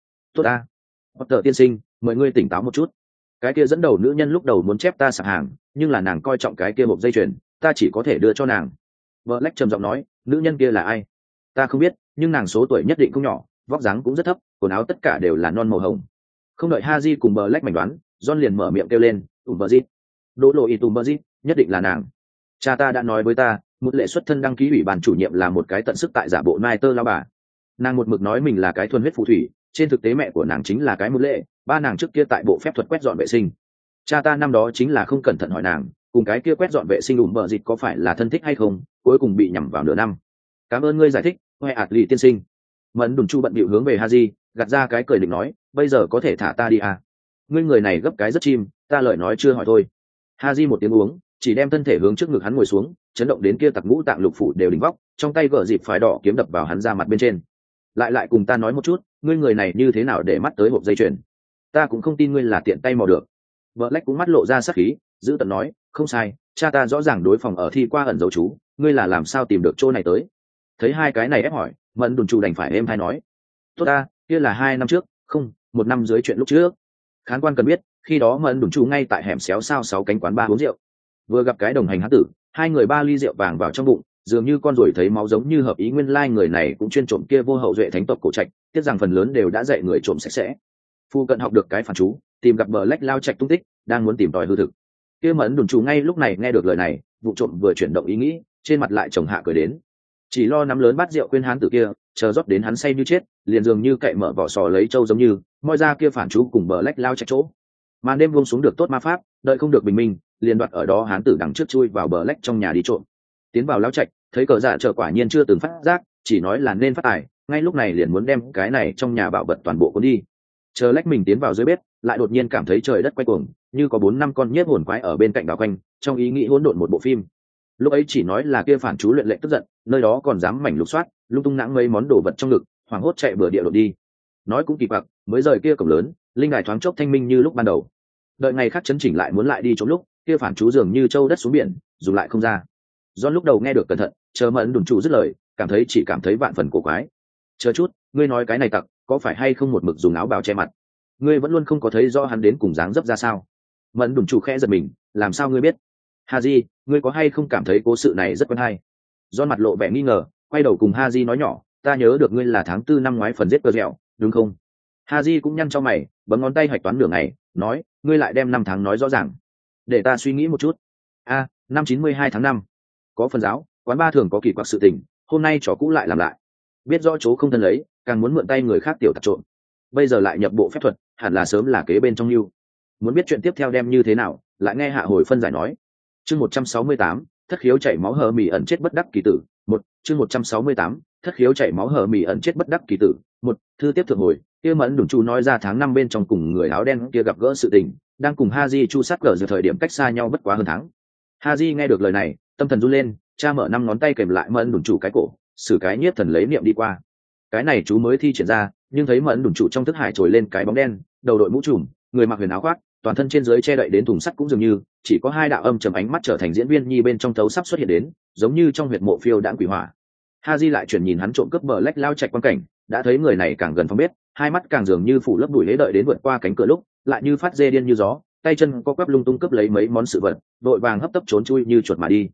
ta, Potter tiên sinh, mời ngươi tỉnh táo một chút. Cái kia dẫn đầu nữ nhân lúc đầu muốn chép ta sạp hàng, nhưng là nàng coi trọng cái kia hộp dây chuyền, ta chỉ có thể đưa cho nàng. Black trầm giọng nói, nữ nhân kia là ai? Ta không biết, nhưng nàng số tuổi nhất định không nhỏ, vóc dáng cũng rất thấp, quần áo tất cả đều là non màu hồng. Không đợi Haji cùng Black mảnh đoán, John liền mở miệng kêu lên, Tumberzit. Đỗ lộ Tumberzit, nhất định là nàng. Cha ta đã nói với ta, một lệ xuất thân đăng ký ủy ban chủ nhiệm là một cái tận sức tại giả bộ nai tơ lao bà. Nàng một mực nói mình là cái thuần huyết phù thủy, trên thực tế mẹ của nàng chính là cái một lệ, ba nàng trước kia tại bộ phép thuật quét dọn vệ sinh. Cha ta năm đó chính là không cẩn thận hỏi nàng, cùng cái kia quét dọn vệ sinh Tumberzit có phải là thân thích hay không, cuối cùng bị nhầm vào nửa năm. Cảm ơn ngươi giải thích, Hoe Atli tiên sinh. Mẫn đùn chu bận bịu hướng về Haji, gạt ra cái cười định nói, bây giờ có thể thả ta đi à? Ngươi người này gấp cái rất chim, ta lời nói chưa hỏi thôi. Haji một tiếng uống, chỉ đem thân thể hướng trước ngực hắn ngồi xuống, chấn động đến kia tặc ngũ tạng lục phủ đều đỉnh vóc, trong tay gỡ dịp phải đỏ kiếm đập vào hắn ra mặt bên trên. Lại cùng ta nói một chút, ngươi người này như thế nào để mắt tới hộp dây chuyền? Ta cũng không tin ngươi là tiện tay mò được. Black cũng mắt lộ ra sắc khí, giữ tận nói, không sai, cha ta rõ ràng đối phòng ở thi qua ẩn dấu chú, ngươi là làm sao tìm được chỗ này tới? Thấy hai cái này ép hỏi, Mẫn đùn chủ đành phải êm hay nói, tốt ta, kia là 2 năm trước, không, 1 năm dưới chuyện lúc trước. Khán quan cần biết, khi đó Mẫn đùn chủ ngay tại hẻm xéo sao 6 cánh quán ba uống rượu, vừa gặp cái đồng hành hán tử, hai người 3 ly rượu vàng vào trong bụng, dường như con ruồi thấy máu giống như hợp ý, nguyên lai người này cũng chuyên trộm kia vô hậu duệ thánh tộc cổ trạch, tiếc rằng phần lớn đều đã dạy người trộm sạch sẽ. Phu cận học được cái phản chú, tìm gặp Black lao trạch tung tích, đang muốn tìm tòi hư thực. Kia Mẫn đùn chủ ngay lúc này nghe được lời này, vụ trộm vừa chuyển động ý nghĩ, trên mặt lại chồng hạ cười đến, chỉ lo nắm lớn bát rượu quên hán tử kia, chờ rót đến hắn say như chết, liền dường như cậy mở vỏ sò lấy trâu giống như, moi ra kia phản chú cùng Black lao trạch chỗ. Màn đêm buông xuống được tốt ma pháp, đợi không được bình minh, liền đoạt ở đó hán tử đằng trước chui vào Black trong nhà đi trộm. Tiến vào lao trạch, thấy cờ dạ chờ quả nhiên chưa từng phát giác, chỉ nói là nên phát tài, ngay lúc này liền muốn đem cái này trong nhà bảo vật toàn bộ cuốn đi. Chờ lách mình tiến vào dưới bếp, lại đột nhiên cảm thấy trời đất quay cuồng, như có 4-5 con nhiếp hồn quái ở bên cạnh đảo quanh, trong ý nghĩ hỗn độn một bộ phim. Lúc ấy chỉ nói là kia phản chú luyện lệnh tức giận, nơi đó còn dám mảnh lục soát, lung tung nãng mấy món đồ vật trong ngực, hoảng hốt chạy bừa địa đột đi. Nói cũng kỳ quặc, mới rời kia cổng lớn, linh đài thoáng chốc thanh minh như lúc ban đầu. Đợi ngày khác chấn chỉnh lại muốn lại đi trốn lúc, kia phản chú dường như châu đất xuống biển, dùng lại không ra. Do lúc đầu nghe được cẩn thận, chờ Mẫn đùn chủ dứt lời, cảm thấy vạn phần cổ quái. Chờ chút, ngươi nói cái này tặc, có phải hay không một mực dùng áo bào che mặt? Ngươi vẫn luôn không có thấy rõ hắn đến cùng dáng dấp ra sao? Mẫn đùn chủ khẽ giật mình, làm sao ngươi biết? Haji, ngươi có hay không cảm thấy cố sự này rất quen hay? Do mặt lộ vẻ nghi ngờ, quay đầu cùng Haji nói nhỏ, ta nhớ được ngươi là tháng 4 năm ngoái phần giết cơ dẻo, đúng không? Haji cũng nhăn cho mày, bấm ngón tay hạch toán nửa ngày, nói, ngươi lại đem 5 tháng nói rõ ràng. Để ta suy nghĩ một chút. Năm 92 tháng 5. Có phần giáo, quán ba thường có kỳ quặc sự tình, hôm nay trò cũ lại làm lại. Biết rõ chỗ không thân lấy, càng muốn mượn tay người khác tiểu tặc trộn. Bây giờ lại nhập bộ phép thuật, hẳn là sớm là kế bên trong lưu. Muốn biết chuyện tiếp theo đem như thế nào, lại nghe hạ hồi phân giải nói. Chương 168, thất khiếu chảy máu hờ mì ẩn chết bất đắc kỳ tử. Chương 168, thất khiếu chảy máu hờ mì ẩn chết bất đắc kỳ tử. Thư tiếp thượng hồi, kia Mẫn đùn chu nói ra tháng 5 bên trong cùng người áo đen kia gặp gỡ sự tình, đang cùng Haji chu sát cờ giờ thời điểm cách xa nhau bất quá hơn tháng. Haji nghe được lời này, tâm thần run lên, cha mở 5 ngón tay kèm lại Mẫn đùn chủ cái cổ, sử cái nhiếp thần lấy niệm đi qua. Cái này chú mới thi triển ra, nhưng thấy Mẫn đùn chủ trong thức hải trồi lên cái bóng đen, đầu đội mũ trùm, người mặc huyền áo khoác, toàn thân trên dưới che đậy đến thùng sắt cũng dường như chỉ có 2 đạo âm trầm ánh mắt trở thành diễn viên nhi bên trong thấu sắp xuất hiện đến, giống như trong huyệt mộ phiêu đãng quỷ hỏa. Haji lại chuyển nhìn hắn trộm cướp Black lao chạy quan cảnh, đã thấy người này càng gần phòng bếp, hai mắt càng dường như phủ lớp bụi lễ đợi đến vượt qua cánh cửa lúc, lại như phát dê điên như gió, tay chân co quắp lung tung cướp lấy mấy món sự vật, đội vàng hấp tấp trốn chui như chuột mà đi.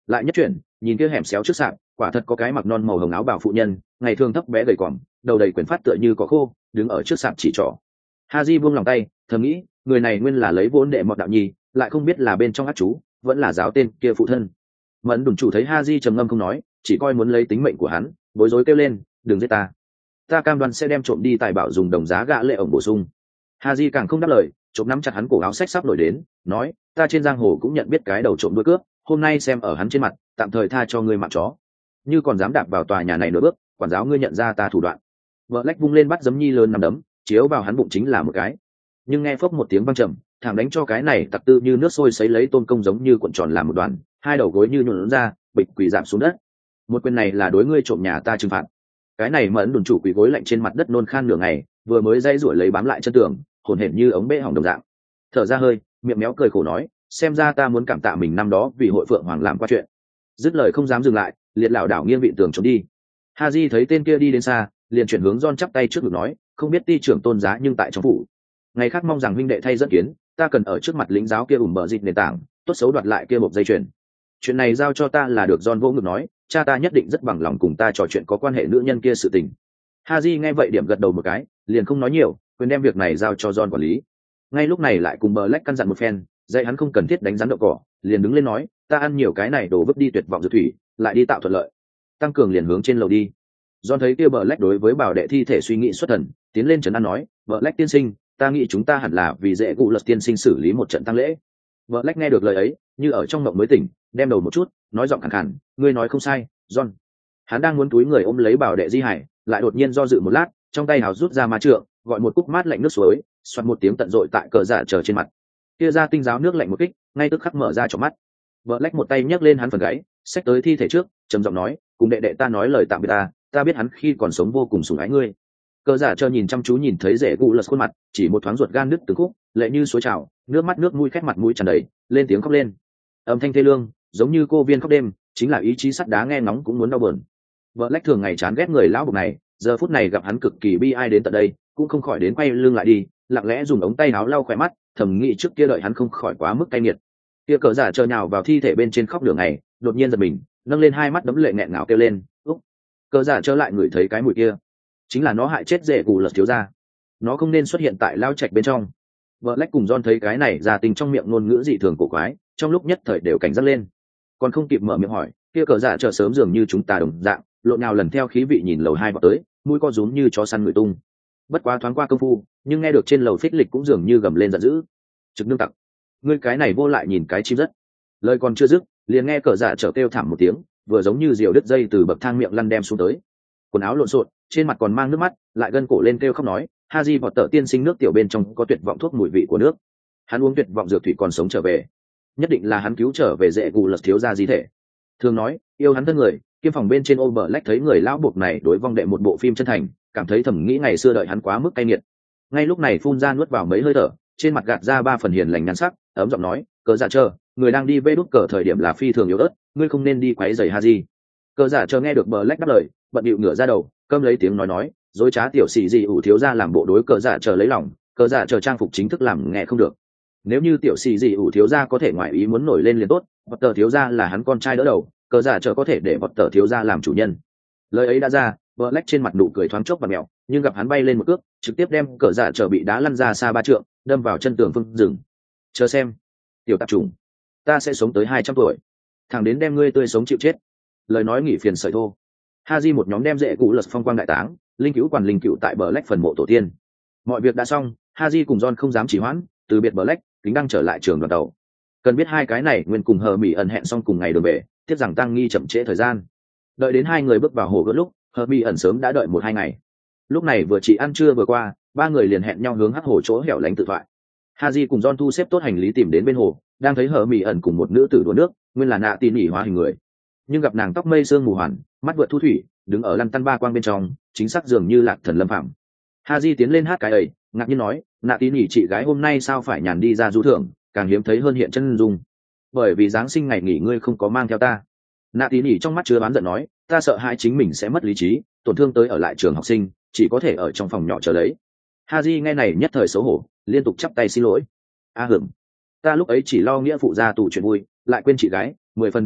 lại nhất chuyển nhìn kia hẻm xéo trước sạp, quả thật có cái mặc non màu hồng áo bào phụ nhân, ngày thường thấp bé gầy còm, đầu đầy quyển phát tựa như cỏ khô, đứng ở trước sạp chỉ trỏ. Haji buông lòng tay, thầm nghĩ, người này nguyên là lấy vốn đệ mọt đạo nhi, lại không biết là bên trong ác chú vẫn là giáo tên kia phụ thân. Mẫn đùn chủ thấy Haji trầm ngâm không nói, chỉ coi muốn lấy tính mệnh của hắn, bối rối kêu lên, đừng giết ta, ta cam đoan sẽ đem trộm đi tài bảo dùng đồng giá gạ lệ ổng bổ sung. Haji càng không đáp lời, trộm nắm chặt hắn cổ áo xách sắp nổi đến, nói, ta trên giang hồ cũng nhận biết cái đầu trộm đuôi cướp, hôm nay xem ở hắn trên mặt, tạm thời tha cho ngươi mạng chó, như còn dám đạp vào tòa nhà này nửa bước, quản giáo ngươi nhận ra ta thủ đoạn. Vợ lách vung lên bắt giấm nhi lớn nằm đấm, chiếu vào hắn bụng chính là một cái, nhưng nghe phốc một tiếng vang trầm, thẳng đánh cho cái này tặc tư như nước sôi sấy lấy tôn công giống như cuộn tròn làm một đoàn, hai đầu gối như nhuộn ra, bịch quỳ giảm xuống đất. Một quyền này là đối ngươi trộm nhà ta trừng phạt. Cái này Mẫn đùn chủ quỳ gối lạnh trên mặt đất nôn khan nửa ngày, vừa mới dây rủi lấy bám lại chân tường, hồn hển như ống bể hỏng đồng dạng. Thở ra hơi, miệng méo cười khổ nói, xem ra ta muốn cảm tạ mình năm đó vì hội phượng hoàng làm qua chuyện. Dứt lời không dám dừng lại, liệt lảo đảo nghiêng vị tường trốn đi. Haji thấy tên kia đi đến xa, liền chuyển hướng John chắp tay trước ngực nói, không biết ty trưởng tôn giá nhưng tại trong phủ. Ngày khác mong rằng huynh đệ thay dẫn kiến, ta cần ở trước mặt lính giáo kia ủng bờ dịch nền tảng, tốt xấu đoạt lại kia một dây chuyền. Chuyện này giao cho ta là được. John vỗ ngực nói, cha ta nhất định rất bằng lòng cùng ta trò chuyện có quan hệ nữ nhân kia sự tình. Haji nghe vậy điểm gật đầu một cái, liền không nói nhiều, quyền đem việc này giao cho John quản lý. Ngay lúc này lại cùng Black căn dặn một phen, dạy hắn không cần thiết đánh rắn đậu cỏ, liền đứng lên nói, ta ăn nhiều cái này đổ vứt đi tuyệt vọng dược thủy, lại đi tạo thuận lợi. Tăng cường liền hướng trên lầu đi. John thấy kia Black đối với bảo đệ thi thể suy nghĩ xuất thần, tiến lên trấn an nói, Black tiên sinh, ta nghĩ chúng ta hẳn là vì dễ cụ lật tiên sinh xử lý một trận tăng lễ. Black nghe được lời ấy, như ở trong mộng mới tỉnh, đem đầu một chút, nói giọng khàn khàn, ngươi nói không sai, John. Hắn đang muốn túi người ôm lấy bảo đệ di hải, lại đột nhiên do dự một lát, trong tay hào rút ra ma trượng, gọi một cúc mát lạnh nước suối, xoạt một tiếng tận dội tại cờ dạ chờ trên mặt. Kia ra tinh giáo nước lạnh một kích, ngay tức khắc mở ra cho mắt. Black một tay nhấc lên hắn phần gáy, xách tới thi thể trước, trầm giọng nói, cùng đệ đệ ta nói lời tạm biệt ta biết hắn khi còn sống vô cùng sủng ái ngươi. Cờ giả chờ nhìn chăm chú nhìn thấy rể cụ lật khuôn mặt, chỉ một thoáng ruột gan nứt từng khúc, lệ như suối trào, nước mắt nước mũi khét mặt mũi tràn đầy, lên tiếng khóc lên. Âm thanh thê lương, giống như cô viên khóc đêm, chính là ý chí sắt đá nghe ngóng cũng muốn đau buồn. Black thường ngày chán ghét người lão bộc này, giờ phút này gặp hắn cực kỳ bi ai đến tận đây, cũng không khỏi đến quay lưng lại đi, lặng lẽ dùng ống tay áo lau khóe mắt, thầm nghĩ trước kia đợi hắn không khỏi quá mức cay nghiệt. Kia cờ giả chờ nhào vào thi thể bên trên khóc đường này, đột nhiên giật mình, nâng lên hai mắt đấm lệ nghẹn ngào kêu lên, úc. Cờ giả trở lại ngửi thấy cái mùi kia, chính là nó hại chết rể cụ lật thiếu gia, nó không nên xuất hiện tại lao trạch bên trong. Black cùng John thấy cái này ra tình trong miệng ngôn ngữ dị thường cổ quái, trong lúc nhất thời đều cảnh giác lên, còn không kịp mở miệng hỏi, kia cờ giả chờ sớm dường như chúng ta đồng dạng, lộn nào lần theo khí vị nhìn lầu hai vào tới, mũi co rúm như chó săn người tung. Bất quá thoáng qua công phu, nhưng nghe được trên lầu phích lịch cũng dường như gầm lên giận dữ, trực nương tặc, ngươi cái này vô lại nhìn cái chim rất. Lời còn chưa dứt, liền nghe cờ giả trở kêu thảm một tiếng, vừa giống như diều đứt dây từ bậc thang miệng lăn đem xuống tới, quần áo lộn xộn, trên mặt còn mang nước mắt, lại gân cổ lên kêu khóc nói, Haji vọt tợ tiên sinh nước tiểu bên trong có tuyệt vọng thuốc mùi vị của nước, hắn uống tuyệt vọng dược thủy còn sống trở về, nhất định là hắn cứu trở về dễ gù lật thiếu gia di thể. Thường nói yêu hắn thân người, kiêm phòng bên trên Black thấy người lão buộc này đối vong đệ một bộ phim chân thành, cảm thấy thầm nghĩ ngày xưa đợi hắn quá mức cay nghiệt. Ngay lúc này phun ra nuốt vào mấy hơi thở, trên mặt gạt ra ba phần hiền lành nhăn sắc, ấm giọng nói, cờ giả chờ, người đang đi vê đút cờ thời điểm là phi thường yếu ớt, ngươi không nên đi quấy rầy Haji. Cờ giả chờ nghe được Black đáp lời, bận điệu ngửa ra đầu, câm lấy tiếng nói, dối trá tiểu sĩ gì ủ thiếu gia làm bộ đối cờ giả chờ lấy lòng, cờ giả chờ trang phục chính thức làm nghe không được. Nếu như tiểu sĩ gì ủ thiếu gia có thể ngoại ý muốn nổi lên liền tốt, vật tờ thiếu gia là hắn con trai đỡ đầu, cờ giả chờ có thể để vật tờ thiếu gia làm chủ nhân. Lời ấy đã ra, Black trên mặt nụ cười thoáng chốc và mèo, nhưng gặp hắn bay lên một cước, trực tiếp đem cờ giả chờ bị đá lăn ra xa 3 trượng, đâm vào chân tường phương rừng. Chờ xem, tiểu tạp trùng, ta sẽ sống tới 200 tuổi, thằng đến đem ngươi tươi sống chịu chết. Lời nói nghỉ phiền sợi thô. Haji một nhóm đem dễ cụ lật phong quang đại táng, linh cữu quản linh cữu tại Black phần mộ tổ tiên. Mọi việc đã xong, Haji cùng John không dám trì hoãn, từ biệt Black, kính đang trở lại trường đoàn tàu. Cần biết hai cái này nguyên cùng hờ mỹ ẩn hẹn xong cùng ngày đường về, tiếp rằng tăng nghi chậm trễ thời gian. Đợi đến hai người bước vào hồ gớt lúc, hờ mỹ ẩn sớm đã đợi 1-2 ngày. Lúc này vừa chỉ ăn trưa vừa qua, ba người liền hẹn nhau hướng hắc hồ chỗ hẻo lánh tự thoại. Haji cùng John thu xếp tốt hành lý tìm đến bên hồ, đang thấy hờ mỹ ẩn cùng một nữ tử đùa nước, nguyên là nạ tin nhỉ hóa hình người, nhưng gặp nàng tóc mây sương mù hoàn, mắt vượt thu thủy, đứng ở lăn tăn ba quang bên trong, chính xác dường như lạc thần lâm phạm. Haji tiến lên hát cái ấy, ngạc nhiên nói, nạ tin nhỉ chị gái hôm nay sao phải nhàn đi ra du thưởng, càng hiếm thấy hơn hiện chân dung. Bởi vì giáng sinh ngày nghỉ ngươi không có mang theo ta. Nạ tin nhỉ trong mắt chứa bán giận nói, ta sợ hai chính mình sẽ mất lý trí, tổn thương tới ở lại trường học sinh, chỉ có thể ở trong phòng nhỏ chờ lấy. Haji nghe này nhất thời xấu hổ, liên tục chắp tay xin lỗi. A hửng, ta lúc ấy chỉ lo nghĩa phụ gia tù chuyện vui, lại quên chị gái, 10 phần đáng chết,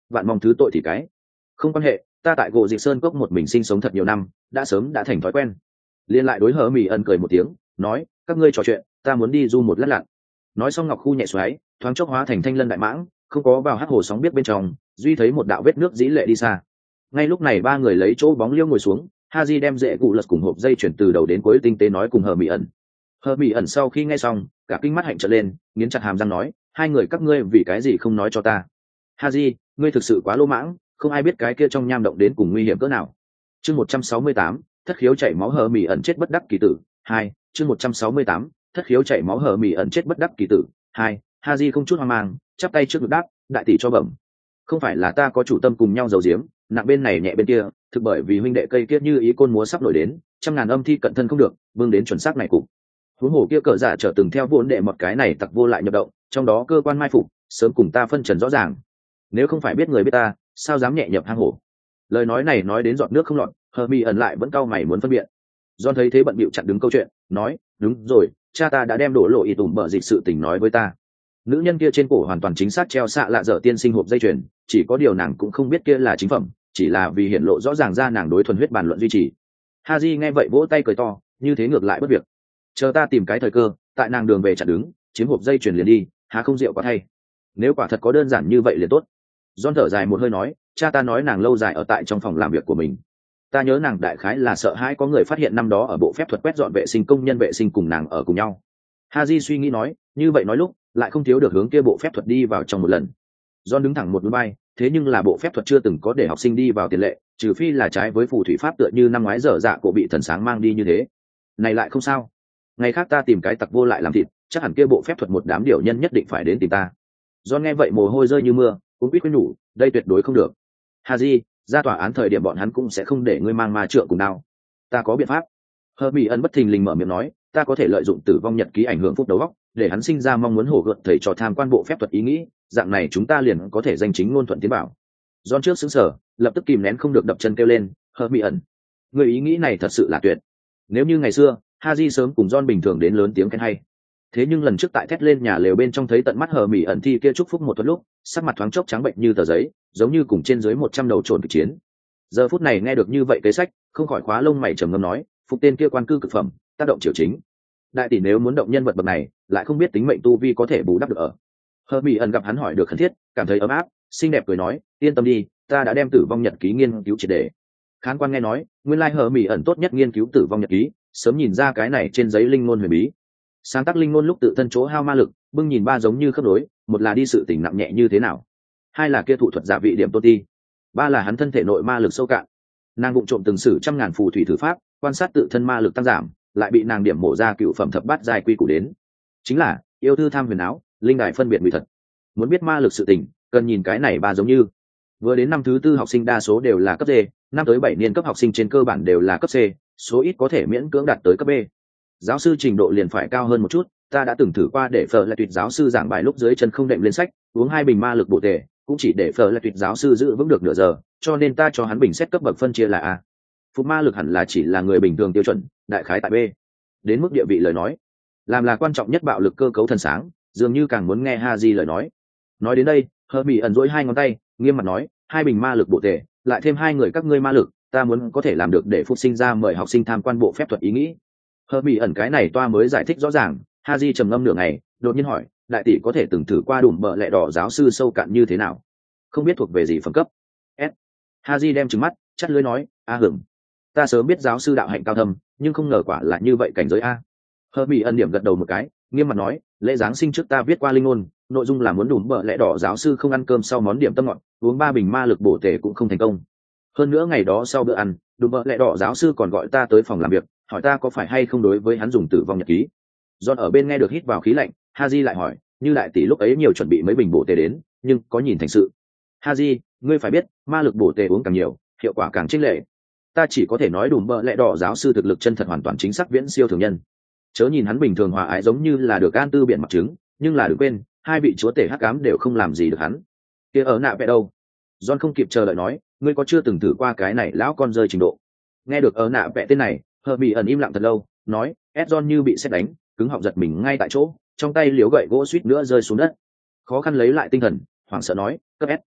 vạn mong thứ tội thì cái không quan hệ, ta tại gỗ dịch sơn cốc một mình sinh sống thật nhiều năm, đã sớm đã thành thói quen. Liên lại đối hờ mỹ ẩn cười một tiếng, nói các ngươi trò chuyện, ta muốn đi du một lát lặn. Nói xong ngọc khu nhẹ xoáy, thoáng chốc hóa thành thanh lân đại mãng, không có vào hắc hồ sóng biết bên trong, duy thấy một đạo vết nước dĩ lệ đi xa. Ngay lúc này ba người lấy chỗ bóng liêu ngồi xuống, Haji đem dễ cụ lật cùng hộp dây chuyển từ đầu đến cuối tinh tế nói cùng hờ mỹ ẩn. Hờ mỹ ẩn sau khi nghe xong, cả kinh mắt hạnh trợn lên, nghiến chặt hàm răng nói, hai người các ngươi vì cái gì không nói cho ta? Haji, ngươi thực sự quá lỗ mãng, không ai biết cái kia trong nham động đến cùng nguy hiểm cỡ nào. Chương 168, thất khiếu chảy máu hờ mỹ ẩn chết bất đắc kỳ tử. 2, chương 168, thất khiếu chảy máu hờ mỹ ẩn chết bất đắc kỳ tử. 2, Haji không chút hoang mang, chắp tay trước ngực đáp, đại tỷ cho bẩm. Không phải là ta có chủ tâm cùng nhau giấu giếm, nặng bên này nhẹ bên kia, thực bởi vì huynh đệ cây kia như ý côn múa sắp nổi đến, trăm ngàn âm thi cận thân không được, vương đến chuẩn xác này cục. Huống hồ kia cờ giả trở từng theo vốn đệ một cái này tặc vô lại nhập động, trong đó cơ quan mai phục, sớm cùng ta phân trần rõ ràng. Nếu không phải biết người biết ta, sao dám nhẹ nhập hang hổ? Lời nói này nói đến giọt nước không lọt, hờ mỹ ẩn lại vẫn cau mày muốn phân biện. John thấy thế bận bịu chặn đứng câu chuyện, nói, đúng rồi, cha ta đã đem đổ lộ ý tủm bợ dịch sự tình nói với ta. Nữ nhân kia trên cổ hoàn toàn chính xác treo xạ lạ dở tiên sinh hộp dây chuyền, chỉ có điều nàng cũng không biết kia là chính phẩm, chỉ là vì hiện lộ rõ ràng ra nàng đối thuần huyết bàn luận duy trì. Haji nghe vậy vỗ tay cười to, như thế ngược lại bất việc. Chờ ta tìm cái thời cơ, tại nàng đường về chặn đứng, chiếm hộp dây chuyền liền đi, há không rượu quá thay. Nếu quả thật có đơn giản như vậy liền tốt. John thở dài một hơi nói, cha ta nói nàng lâu dài ở tại trong phòng làm việc của mình. Ta nhớ nàng đại khái là sợ hãi có người phát hiện năm đó ở bộ phép thuật quét dọn vệ sinh công nhân vệ sinh cùng nàng ở cùng nhau. Haji suy nghĩ nói, như vậy nói lúc lại không thiếu được hướng kia bộ phép thuật đi vào trong một lần. John đứng thẳng một núi bay, thế nhưng là bộ phép thuật chưa từng có để học sinh đi vào tiền lệ, trừ phi là trái với phù thủy pháp tựa như năm ngoái dở dạ cổ bị thần sáng mang đi như thế. Này lại không sao. Ngày khác ta tìm cái tặc vô lại làm thịt, chắc hẳn kia bộ phép thuật một đám điều nhân nhất định phải đến tìm ta. John nghe vậy mồ hôi rơi như mưa, cũng biết khuyên nhủ, đây tuyệt đối không được. Haji, ra tòa án thời điểm bọn hắn cũng sẽ không để ngươi mang ma trượng cùng đao. Ta có biện pháp. Hermione bất thình lình mở miệng nói, ta có thể lợi dụng tử vong nhật ký ảnh hưởng phúc đầu óc, để hắn sinh ra mong muốn hổ gợt thầy trò tham quan bộ phép thuật ý nghĩ, dạng này chúng ta liền có thể danh chính ngôn thuận tiến bảo. John trước sững sờ, lập tức kìm nén không được đập chân kêu lên, Hermione, người ý nghĩ này thật sự là tuyệt. Nếu như ngày xưa, Haji sớm cùng John bình thường đến lớn tiếng khen hay. Thế nhưng lần trước tại thét lên nhà lều bên trong thấy tận mắt Hermione thi kia chúc phúc một tuần lúc, sắc mặt thoáng chốc trắng bệnh như tờ giấy, giống như cùng trên dưới 100 đầu trồn kịch chiến. Giờ phút này nghe được như vậy kế sách, không khỏi khóa lông mày trầm ngâm nói, phục tên kia quan cư cực phẩm, tác động triều chính. Đại tỷ nếu muốn động nhân vật bậc này, lại không biết tính mệnh tu vi có thể bù đắp được ở. Hermione gặp hắn hỏi được khẩn thiết, cảm thấy ấm áp, xinh đẹp cười nói, yên tâm đi, ta đã đem tử vong nhật ký nghiên cứu triệt để. Khán quan nghe nói, nguyên lai Hermione tốt nhất nghiên cứu tử vong nhật ký, sớm nhìn ra cái này trên giấy linh ngôn huyền bí. Sáng tác linh ngôn lúc tự thân chỗ hao ma lực, bưng nhìn ba giống như khớp nối, một là đi sự tình nặng nhẹ như thế nào, hai là kia thủ thuật giả vị điểm tôn ti, ba là hắn thân thể nội ma lực sâu cạn. Nàng vụng trộm từng sử trăm ngàn phù thủy thử pháp, quan sát tự thân ma lực tăng giảm, lại bị nàng điểm mổ ra cựu phẩm thập bát giai quy củ đến. Chính là yêu thư tham huyền áo, linh đài phân biệt nguy thật. Muốn biết ma lực sự tình, cần nhìn cái này ba giống như. Vừa đến năm thứ tư học sinh đa số đều là cấp D, năm tới 7 niên cấp học sinh trên cơ bản đều là cấp C, số ít có thể miễn cưỡng đạt tới cấp B. Giáo sư trình độ liền phải cao hơn một chút, ta đã từng thử qua để Phở Lại Tuyệt giáo sư giảng bài lúc dưới chân không đệm lên sách, uống 2 bình ma lực bổ tề, cũng chỉ để Phở Lại Tuyệt giáo sư giữ vững được nửa giờ, cho nên ta cho hắn bình xét cấp bậc phân chia là A. Phục ma lực hẳn là chỉ là người bình thường tiêu chuẩn, đại khái tại B. Đến mức địa vị lời nói, làm là quan trọng nhất bạo lực cơ cấu thần sáng, dường như càng muốn nghe Haji lời nói. Nói đến đây, Hermione ẩn duỗi 2 ngón tay, nghiêm mặt nói, 2 bình ma lực bổ tề, lại thêm 2 người các ngươi ma lực, ta muốn có thể làm được để phục sinh ra mời học sinh tham quan bộ phép thuật ý nghĩ. Hermione ẩn cái này toa mới giải thích rõ ràng, Haji trầm ngâm nửa ngày, đột nhiên hỏi, đại tỷ có thể từng thử qua đùm bợ lẹ đỏ giáo sư sâu cạn như thế nào? Không biết thuộc về gì phẩm cấp? S. Haji đem trừng mắt, chắt lưỡi nói, a hửng. Ta sớm biết giáo sư đạo hạnh cao thâm, nhưng không ngờ quả là như vậy cảnh giới a. Hermione ẩn điểm gật đầu một cái, nghiêm mặt nói, lễ giáng sinh trước ta viết qua linh ngôn, nội dung là muốn đùm bợ lẹ đỏ giáo sư không ăn cơm sau món điểm tâm ngọt, uống 3 bình ma lực bổ tề cũng không thành công. Hơn nữa ngày đó sau bữa ăn, đùm bợ lẹ đỏ giáo sư còn gọi ta tới phòng làm việc, hỏi ta có phải hay không đối với hắn dùng tử vong nhật ký. John ở bên nghe được hít vào khí lạnh, Haji lại hỏi, như đại tỷ lúc ấy nhiều chuẩn bị mấy bình bổ tề đến, nhưng có nhìn thành sự. Haji, ngươi phải biết, ma lực bổ tề uống càng nhiều, hiệu quả càng chênh lệ. Ta chỉ có thể nói đùm bợ lẹ đỏ giáo sư thực lực chân thật hoàn toàn chính xác viễn siêu thường nhân. Chớ nhìn hắn bình thường hòa ái giống như là được an tư biển mặc trứng, nhưng là đừng quên, hai vị chúa tể hắc ám đều không làm gì được hắn. Kia ở nạ vẽ đâu? John không kịp chờ đợi nói, ngươi có chưa từng thử qua cái này lão con rơi trình độ? Nghe được ở nạ vẽ tên này, Hermione ẩn im lặng thật lâu, nói, John như bị sét đánh, cứng họng giật mình ngay tại chỗ, trong tay liếu gậy gỗ suýt nữa rơi xuống đất. Khó khăn lấy lại tinh thần, hoảng sợ nói, cấp S.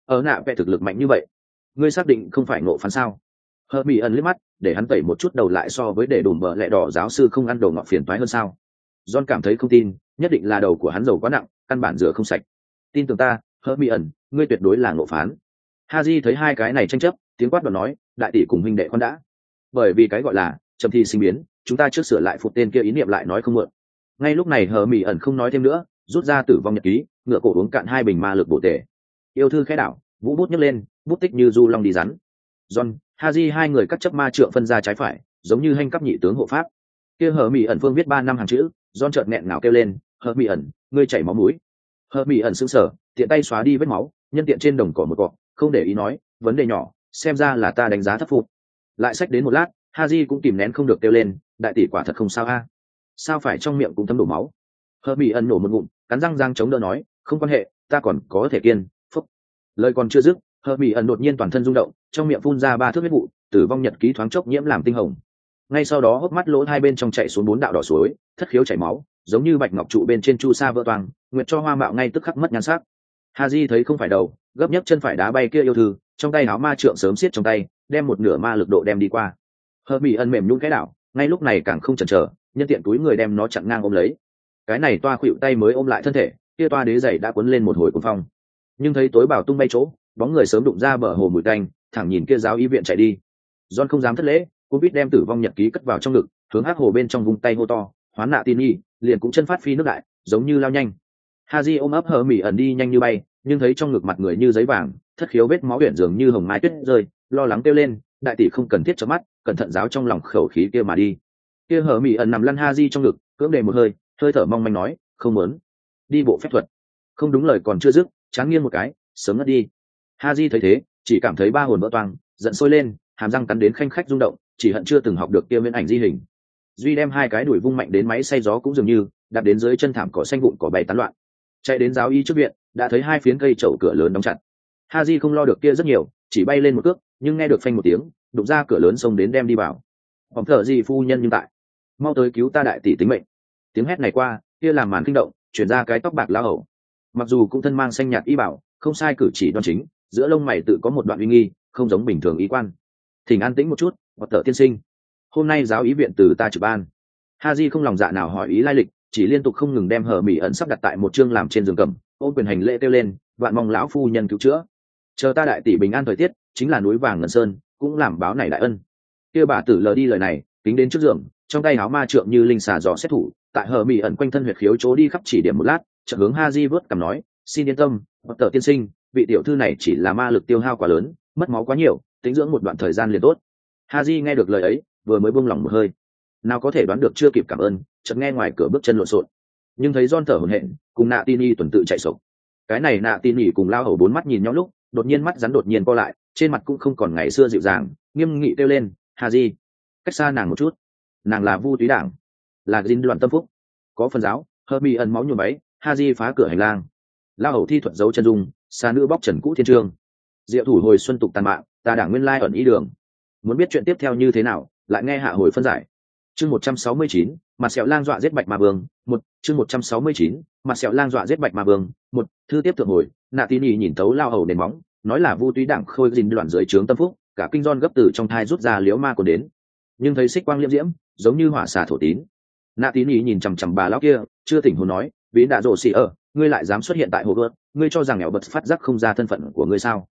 ở nạ vẽ thực lực mạnh như vậy, ngươi xác định không phải ngộ phán sao? Hờ mỹ ẩn liếc mắt để hắn tẩy một chút đầu lại, so với để đùm bợ lẹ đỏ giáo sư không ăn đồ ngọt phiền toái hơn sao? John cảm thấy không tin, nhất định là đầu của hắn dầu quá nặng, căn bản rửa không sạch. Tin tưởng ta, hờ mỹ ẩn, ngươi tuyệt đối là ngộ phán. Haji thấy hai cái này tranh chấp, tiếng quát đoạt nói, đại tỷ cùng huynh đệ con đã. Bởi vì cái gọi là trầm thi sinh biến, chúng ta trước sửa lại phục tên kia ý niệm lại nói không muộn. Ngay lúc này hờ mỹ ẩn không nói thêm nữa, rút ra tử vong nhật ký, ngựa cổ uống cạn 2 bình ma lực bổ tể. Yêu thư khẽ đảo, vũ bút nhấc lên, bút tích như du long đi rắn. John, Haji hai người cắt chấp ma trượng phân ra trái phải, giống như hành cấp nhị tướng hộ pháp. Kia hờ mỹ ẩn phương viết 3 năm hàng chữ, John chợt nghẹn ngào kêu lên, hờ mỹ ẩn, ngươi chảy máu mũi. Hờ mỹ ẩn sững sờ, tiện tay xóa đi vết máu, nhân tiện trên đồng cỏ một cọ, không để ý nói, vấn đề nhỏ, xem ra là ta đánh giá thấp phục. Lại xách đến một lát, Haji cũng kìm nén không được kêu lên, đại tỷ quả thật không sao a. Sao phải trong miệng cũng thấm đổ máu. Hờ mỹ ẩn nổ một ngụm, cắn răng răng chống đỡ nói, không quan hệ, ta còn có thể kiên. Phúc. Lời còn chưa dứt, hờ mỹ ẩn đột nhiên toàn thân rung động, trong miệng phun ra 3 thước huyết vụ, tử vong nhật ký thoáng chốc nhiễm làm tinh hồng. Ngay sau đó hốc mắt lỗ hai bên trong chạy xuống 4 đạo đỏ suối, thất khiếu chảy máu, giống như bạch ngọc trụ bên trên chu sa vỡ toang, nguyệt cho hoa mạo ngay tức khắc mất nhan sắc. Haji thấy không phải đầu, gấp nhấc chân phải đá bay kia yêu thư, trong tay áo ma trượng sớm siết trong tay, đem một nửa ma lực độ đem đi qua. Hờ mỹ ẩn mềm nhũn cái đảo, ngay lúc này càng không chần chờ, nhân tiện túi người đem nó chặn ngang ôm lấy. Cái này toa khuỵu tay mới ôm lại thân thể, kia toa đế giày đã cuốn lên một hồi cuồng phong. Nhưng thấy tối bảo tung bay chỗ, bóng người sớm đụng ra bờ hồ mùi tanh, thẳng nhìn kia giáo y viện chạy đi. John không dám thất lễ, cô biết đem tử vong nhật ký cất vào trong ngực, hướng hắc hồ bên trong vung tay hô to, hoán nạ tin y, liền cũng chân phát phi nước đại, giống như lao nhanh. Haji ôm ấp hờ mỹ ẩn đi nhanh như bay, nhưng thấy trong ngực mặt người như giấy vàng, thất khiếu vết máu uyển dường như hồng mai tuyết rơi, lo lắng kêu lên, đại tỷ không cần thiết cho mắt, cẩn thận giáo trong lòng khẩu khí kia mà đi. Kia hờ mỹ ẩn nằm lăn Haji trong ngực, cưỡng đề một hơi, hơi thở mong manh nói, không muốn. Đi bộ phép thuật. Không đúng lời còn chưa dứt, chán nghiêng một cái, sớm ngất đi. Haji thấy thế, chỉ cảm thấy ba hồn vỡ toang, giận sôi lên, hàm răng cắn đến khanh khách rung động, chỉ hận chưa từng học được kia viễn ảnh di hình. Duy đem hai cái đuổi vung mạnh đến máy xay gió cũng dường như đạp đến dưới chân thảm cỏ xanh vụn cỏ bay tán loạn. Chạy đến giáo y trước viện, đã thấy hai phiến cây chậu cửa lớn đóng chặt. Haji không lo được kia rất nhiều, chỉ bay lên một cước, nhưng nghe được phanh một tiếng, đụng ra cửa lớn xông đến đem đi vào. Phòng thở gì phu nhân nhưng tại, mau tới cứu ta đại tỷ tính mệnh. Tiếng hét này qua, kia làm màn kinh động, chuyển ra cái tóc bạc lao hầu. Mặc dù cũng thân mang xanh nhạt y bảo, không sai cử chỉ đoan chính, giữa lông mày tự có một đoạn uy nghi, không giống bình thường y quan. Thỉnh an tĩnh một chút, hoặc thở tiên sinh. Hôm nay giáo ý viện từ ta trực ban. Haji không lòng dạ nào hỏi ý lai lịch, chỉ liên tục không ngừng đem hờ mỹ ẩn sắp đặt tại một chương làm trên giường cầm, ôm quyền hành lễ kêu lên, vạn mong lão phu nhân cứu chữa. Chờ ta đại tỷ bình an thời tiết, chính là núi vàng ngân sơn, cũng làm báo này đại ân. Kia bà tử lờ đi lời này, tính đến trước giường, trong tay áo ma trượng như linh xà dò xét thủ, tại hờ mỹ ẩn quanh thân huyệt khiếu chỗ đi khắp chỉ điểm một lát, chợt hướng Haji vớt cằm nói, xin yên tâm, hoặc thở tiên sinh, vị tiểu thư này chỉ là ma lực tiêu hao quá lớn, mất máu quá nhiều, tính dưỡng một đoạn thời gian liền tốt. Haji nghe được lời ấy, vừa mới buông lỏng một hơi, nào có thể đoán được chưa kịp cảm ơn, chợt nghe ngoài cửa bước chân lộn xộn, nhưng thấy John thở hổn hển, cùng nạ tin y tuần tự chạy sộc. Cái này nạ tin y cùng lao hầu bốn mắt nhìn nhau lúc, đột nhiên mắt rắn đột nhiên co lại, trên mặt cũng không còn ngày xưa dịu dàng, nghiêm nghị kêu lên, Haji, cách xa nàng một chút, nàng là Vu Túy Đảng, là dính loạn tâm phúc, có phần giáo. Hermi ẩn máu nhuộm váy, Haji phá cửa hành lang, lao hầu thi thuật giấu chân dung, xa nữ bóc trần cũ thiên trường, diệu thủ hồi xuân tục tàn mạng, ta đảng nguyên lai ẩn ý đường. Muốn biết chuyện tiếp theo như thế nào, lại nghe hạ hồi phân giải. Chương 169, mặt sẹo lang dọa giết Bạch Ma Vương, một chương 169, mặt sẹo lang dọa giết Bạch Ma Vương, một thư tiếp thượng hồi, nạ tin y nhìn tấu lao hầu nền móng, nói là Vu Túy Đảng khôi dình loạn dưới trướng tâm phúc, cả kinh John gấp từ trong thai rút ra liễu ma còn đến, nhưng thấy xích quang liễm diễm, giống như hỏa xà thổ tín. Nạ tín ý nhìn chằm chằm bà lão kia, chưa tỉnh hồn nói, ví đã rồ xì ở, ngươi lại dám xuất hiện tại hồ gợt, ngươi cho rằng nghèo bật phát giác không ra thân phận của ngươi sao?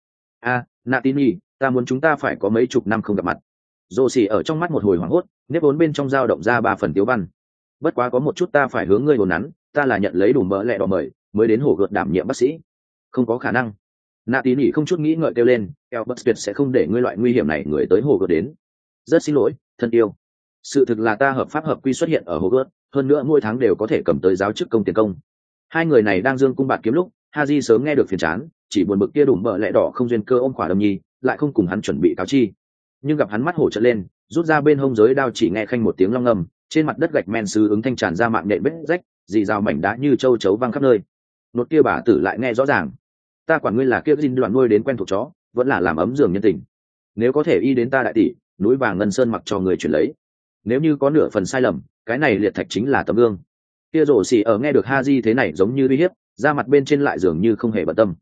Nạ tín ý, ta muốn chúng ta phải có mấy chục năm không gặp mặt. Rồ xì ở trong mắt một hồi hoảng hốt, nếp vốn bên trong dao động ra 3 phần tiếu văn. Bất quá có một chút ta phải hướng ngươi đồn nắn, ta là nhận lấy đủ mỡ lẹ đỏ mời, mới đến hồ gợt đảm nhiệm bác sĩ. Không có khả năng. Nạ tín ý không chút nghĩ ngợi kêu lên, Elbert tuyệt sẽ không để ngươi loại nguy hiểm này người tới hồ gợt đến. Rất xin lỗi, thân yêu. Sự thực là ta hợp pháp hợp quy xuất hiện ở hồ gợt, hơn nữa mỗi tháng đều có thể cầm tới giáo chức công tiền công. Hai người này đang dương cung bạt kiếm lúc, Haji sớm nghe được phiền chán, chỉ buồn bực kia đủ mỡ lẹ đỏ không duyên cơ ôm khỏa đầm nhi, lại không cùng hắn chuẩn bị cáo chi. Nhưng gặp hắn mắt hổ trợn lên, rút ra bên hông giới đao chỉ nghe khanh một tiếng long ngầm, trên mặt đất gạch men sứ ứng thanh tràn ra mạng nện vết rách, dì rào mảnh đá như châu chấu văng khắp nơi. Nốt kia bà tử lại nghe rõ ràng, ta quản ngươi là kia dinh đoạn nuôi đến quen thuộc chó, vẫn là làm ấm giường nhân tình. Nếu có thể y đến ta đại tỷ, núi vàng ngân sơn mặc cho người chuyển lấy. Nếu như có nửa phần sai lầm, cái này liệt thạch chính là tấm gương. Kia rổ xì ở nghe được Haji thế này giống như uy hiếp, da mặt bên trên lại dường như không hề bận tâm.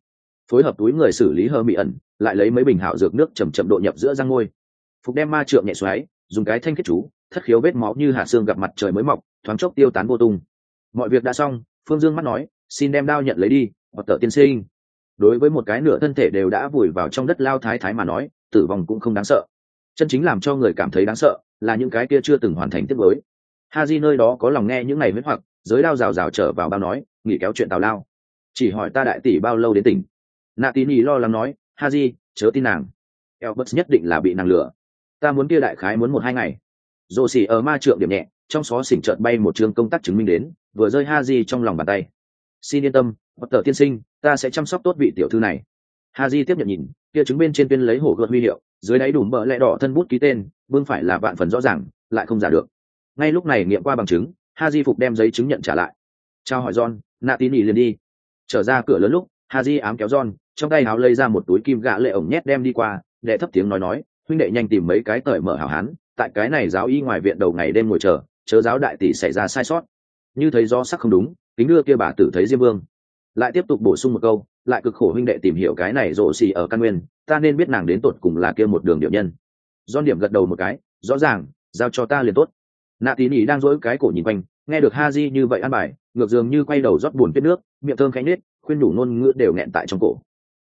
phối hợp túi người xử lý hơ mị ẩn, lại lấy mấy bình hảo dược nước chậm chậm độ nhập giữa răng môi. Phục đem ma trượng nhẹ xoáy, dùng cái thanh kết chú, thất khiếu vết máu như hạt xương gặp mặt trời mới mọc, thoáng chốc tiêu tán vô tung. Mọi việc đã xong, Phương Dương mắt nói, xin đem đao nhận lấy đi, hoặc tợ tiên sinh. Đối với một cái nửa thân thể đều đã vùi vào trong đất lao thái thái mà nói, tử vong cũng không đáng sợ. Chân chính làm cho người cảm thấy đáng sợ là những cái kia chưa từng hoàn thành tiếp với. Haji nơi đó có lòng nghe những ngày huyết hoặc, giới đao rào rào trở vào bao nói, nghỉ kéo chuyện tào lao. Chỉ hỏi ta đại tỷ bao lâu đến tỉnh. Nạ tín ý lo lắng nói, Haji, chớ tin nàng. Elbert nhất định là bị nàng lừa. Ta muốn kia đại khái muốn 1-2 ngày. Rồ xỉ ở ma trượng điểm nhẹ, trong xó xỉnh chợt bay một chương công tác chứng minh đến, vừa rơi Haji trong lòng bàn tay. Xin yên tâm, Potter tiên sinh, ta sẽ chăm sóc tốt vị tiểu thư này. Haji tiếp nhận nhìn, kia chứng bên trên tuyên lấy hổ gợt huy hiệu, dưới đáy đùm bờ lẹ đỏ thân bút ký tên, vương phải là vạn phần rõ ràng, lại không giả được. Ngay lúc này nghiệm qua bằng chứng, Haji phục đem giấy chứng nhận trả lại. Chào hỏi John, nạ tín ý liền đi. Trở ra cửa lớn lúc, Haji ám kéo John, trong tay áo lấy ra một túi kim gạ lệ ổng nhét đem đi qua, đệ thấp tiếng nói, huynh đệ nhanh tìm mấy cái tởi mở hảo hán, tại cái này giáo y ngoài viện đầu ngày đêm ngồi chờ, chớ giáo đại tỷ xảy ra sai sót. Như thấy do sắc không đúng, kính đưa kia bà tử thấy Diêm Vương. Lại tiếp tục bổ sung một câu, lại cực khổ huynh đệ tìm hiểu cái này rộ xì ở căn nguyên, ta nên biết nàng đến tột cùng là kia một đường điệu nhân. John điểm gật đầu một cái, rõ ràng, giao cho ta liền tốt. Nạ tín ý đang dỗi cái cổ nhìn quanh, nghe được Haji như vậy ăn bài, ngược dường như quay đầu rót buồn viết nước, miệng thơm khẽ nết, khuyên đủ ngôn ngữ đều nghẹn tại trong cổ.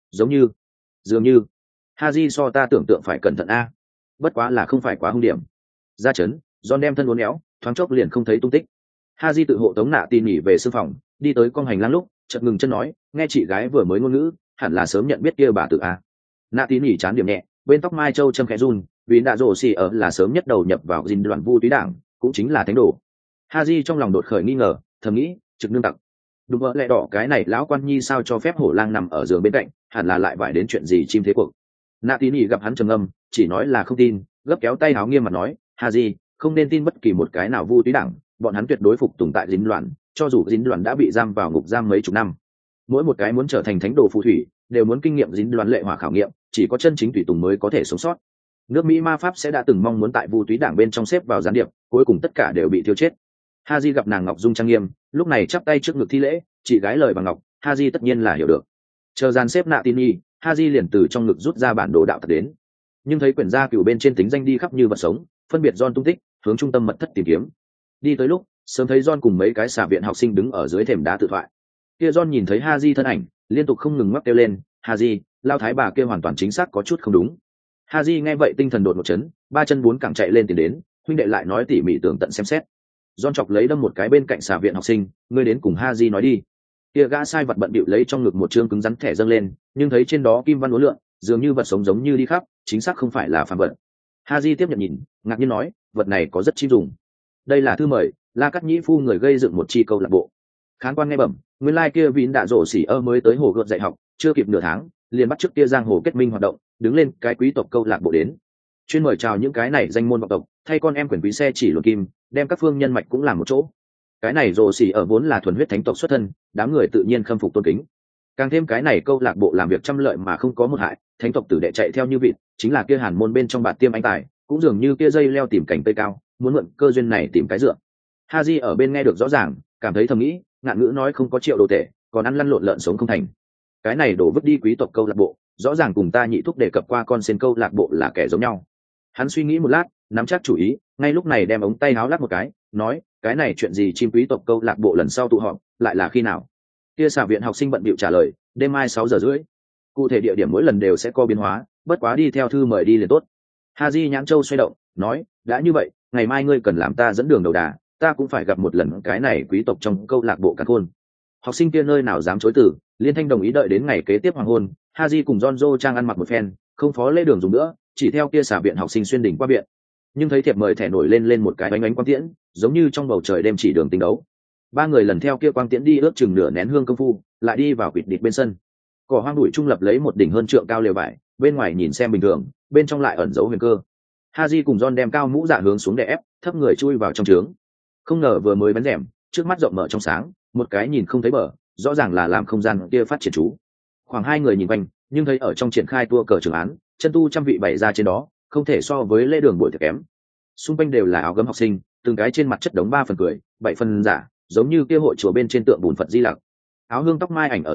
Dường như Haji so ta tưởng tượng phải cẩn thận a. Bất quá là không phải quá hung điểm. Ra chấn, John đem thân uốn éo, thoáng chốc liền không thấy tung tích. Haji tự hộ tống nạ tín ý về sư phòng, đi tới con hành lang lúc, chợt ngừng chân nói, nghe chị gái vừa mới ngôn ngữ, hẳn là sớm nhận biết kia bà tử a. Nạ tín ý chán điểm nhẹ, bên tóc mai châu châm khẽ run, vì đã rồ xì ở là sớm nhất đầu nhập vào dinh đoàn vu túy đảng, cũng chính là thánh đồ. Haji trong lòng đột khởi nghi ngờ, thầm nghĩ, trực nương tặc. Đúng vợ lẽ đỏ cái này lão quan nhi sao cho phép hổ lang nằm ở giường bên cạnh, hẳn là lại vải đến chuyện gì chim thế cuộc. Nạ tín ý gặp hắn trầm ngâm, chỉ nói là không tin, gấp kéo tay áo nghiêm mặt nói, Haji, không nên tin bất kỳ một cái nào vu túy đảng, bọn hắn tuyệt đối phục tùng tại dính loạn, cho dù dính loạn đã bị giam vào ngục giam mấy chục năm. Mỗi một cái muốn trở thành thánh đồ phù thủy, đều muốn kinh nghiệm dính loạn lệ hỏa khảo nghiệm, chỉ có chân chính thủy tùng mới có thể sống sót. Nước Mỹ ma pháp sẽ đã từng mong muốn tại vu túy đảng bên trong xếp vào gián điệp, cuối cùng tất cả đều bị thiêu chết. Haji gặp nàng ngọc dung trang nghiêm, lúc này chắp tay trước ngực thi lễ, chị gái lời bằng ngọc, Haji tất nhiên là hiểu được. Chờ dàn xếp nạ tin y, Haji liền từ trong ngực rút ra bản đồ đạo thật đến, nhưng thấy quyển gia cửu bên trên tính danh đi khắp như vật sống, phân biệt John tung tích, hướng trung tâm mật thất tìm kiếm. Đi tới lúc, sớm thấy John cùng mấy cái xà viện học sinh đứng ở dưới thềm đá tự thoại. Kia John nhìn thấy Haji thân ảnh, liên tục không ngừng ngoắc kêu lên, Haji, lao thái bà kia hoàn toàn chính xác có chút không đúng. Haji nghe vậy tinh thần đột một chấn, 3 chân 4 cẳng chạy lên tìm đến, huynh đệ lại nói tỉ mỉ tường tận xem xét. John chọc lấy đâm một cái bên cạnh xà viện học sinh, ngươi đến cùng Haji nói đi. Kia gã sai vật bận bịu lấy trong ngực một trương cứng rắn thẻ dâng lên, nhưng thấy trên đó kim văn uốn lượn, dường như vật sống giống như đi khắp, chính xác không phải là phàm vật. Haji tiếp nhận nhìn, ngạc nhiên nói, vật này có rất chi dùng. Đây là thư mời, La Cát Nhĩ phu người gây dựng một chi câu lạc bộ. Khán quan nghe bẩm, nguyên lai kia vín đã rổ xỉ ơ mới tới hồ gợt dạy học, chưa kịp nửa tháng, liền bắt trước kia giang hồ kết minh hoạt động, đứng lên cái quý tộc câu lạc bộ đến, chuyên mời chào những cái này danh môn vọng tộc, thay con em quyền quý xe chỉ luận kim, đem các phương nhân mạch cũng làm một chỗ. Cái này rồ xỉ ở vốn là thuần huyết thánh tộc xuất thân, đám người tự nhiên khâm phục tôn kính. Càng thêm cái này câu lạc bộ làm việc trăm lợi mà không có một hại, thánh tộc tử đệ chạy theo như vịt, chính là kia hàn môn bên trong bạt tiêm anh tài, cũng dường như kia dây leo tìm cảnh tây cao, muốn mượn cơ duyên này tìm cái dựa. Haji ở bên nghe được rõ ràng, cảm thấy thầm nghĩ, ngạn ngữ nói không có triệu đồ tệ, còn ăn lăn lộn lợn sống không thành. Cái này đổ vứt đi quý tộc câu lạc bộ, rõ ràng cùng ta nhị thúc đề cập qua con sen câu lạc bộ là kẻ giống nhau. Hắn suy nghĩ một lát, nắm chắc chủ ý, ngay lúc này đem ống tay áo lắc một cái, nói, cái này chuyện gì chim quý tộc câu lạc bộ lần sau tụ họp, lại là khi nào? Kia xà viện học sinh bận bịu trả lời, đêm mai 6:30. Cụ thể địa điểm mỗi lần đều sẽ có biến hóa, bất quá đi theo thư mời đi liền tốt. Haji nhãn châu xoay động, nói, đã như vậy, ngày mai ngươi cần làm ta dẫn đường đầu đà, ta cũng phải gặp một lần cái này quý tộc trong câu lạc bộ càn khôn. Học sinh kia nơi nào dám chối từ, liên thanh đồng ý đợi đến ngày kế tiếp hoàng hôn. Haji cùng Jonjo trang ăn mặc một phen, không phó lễ đường dùng nữa, chỉ theo kia xà viện học sinh xuyên đỉnh qua viện. Nhưng thấy thiệp mời thẻ nổi lên một cái ánh quang tiễn, giống như trong bầu trời đêm chỉ đường tính đấu. 3 người lần theo kia quang tiễn đi ước chừng nửa nén hương công phu, lại đi vào quỵt địch bên sân. Cỏ hoang bụi trung lập lấy một đỉnh hơn trượng cao lều vải, bên ngoài nhìn xem bình thường, bên trong lại ẩn giấu huyền cơ. Haji cùng John đem cao mũ dạ hướng xuống để ép, thấp người chui vào trong trướng. Không ngờ vừa mới bén rèm, trước mắt rộng mở trong sáng, một cái nhìn không thấy bờ, rõ ràng là làm không gian kia phát triển chú. Khoảng 2 người nhìn quanh, nhưng thấy ở trong triển khai tua cờ trường án, chân tu trăm vị bày ra trên đó, không thể so với lễ đường buổi tiệc kém. Xung quanh đều là áo gấm học sinh, từng cái trên mặt chất đống 3 phần cười, 7 phần giả, giống như kia hội chùa bên trên tượng bùn Phật Di Lặc. Áo hương tóc mai ảnh ở giữa,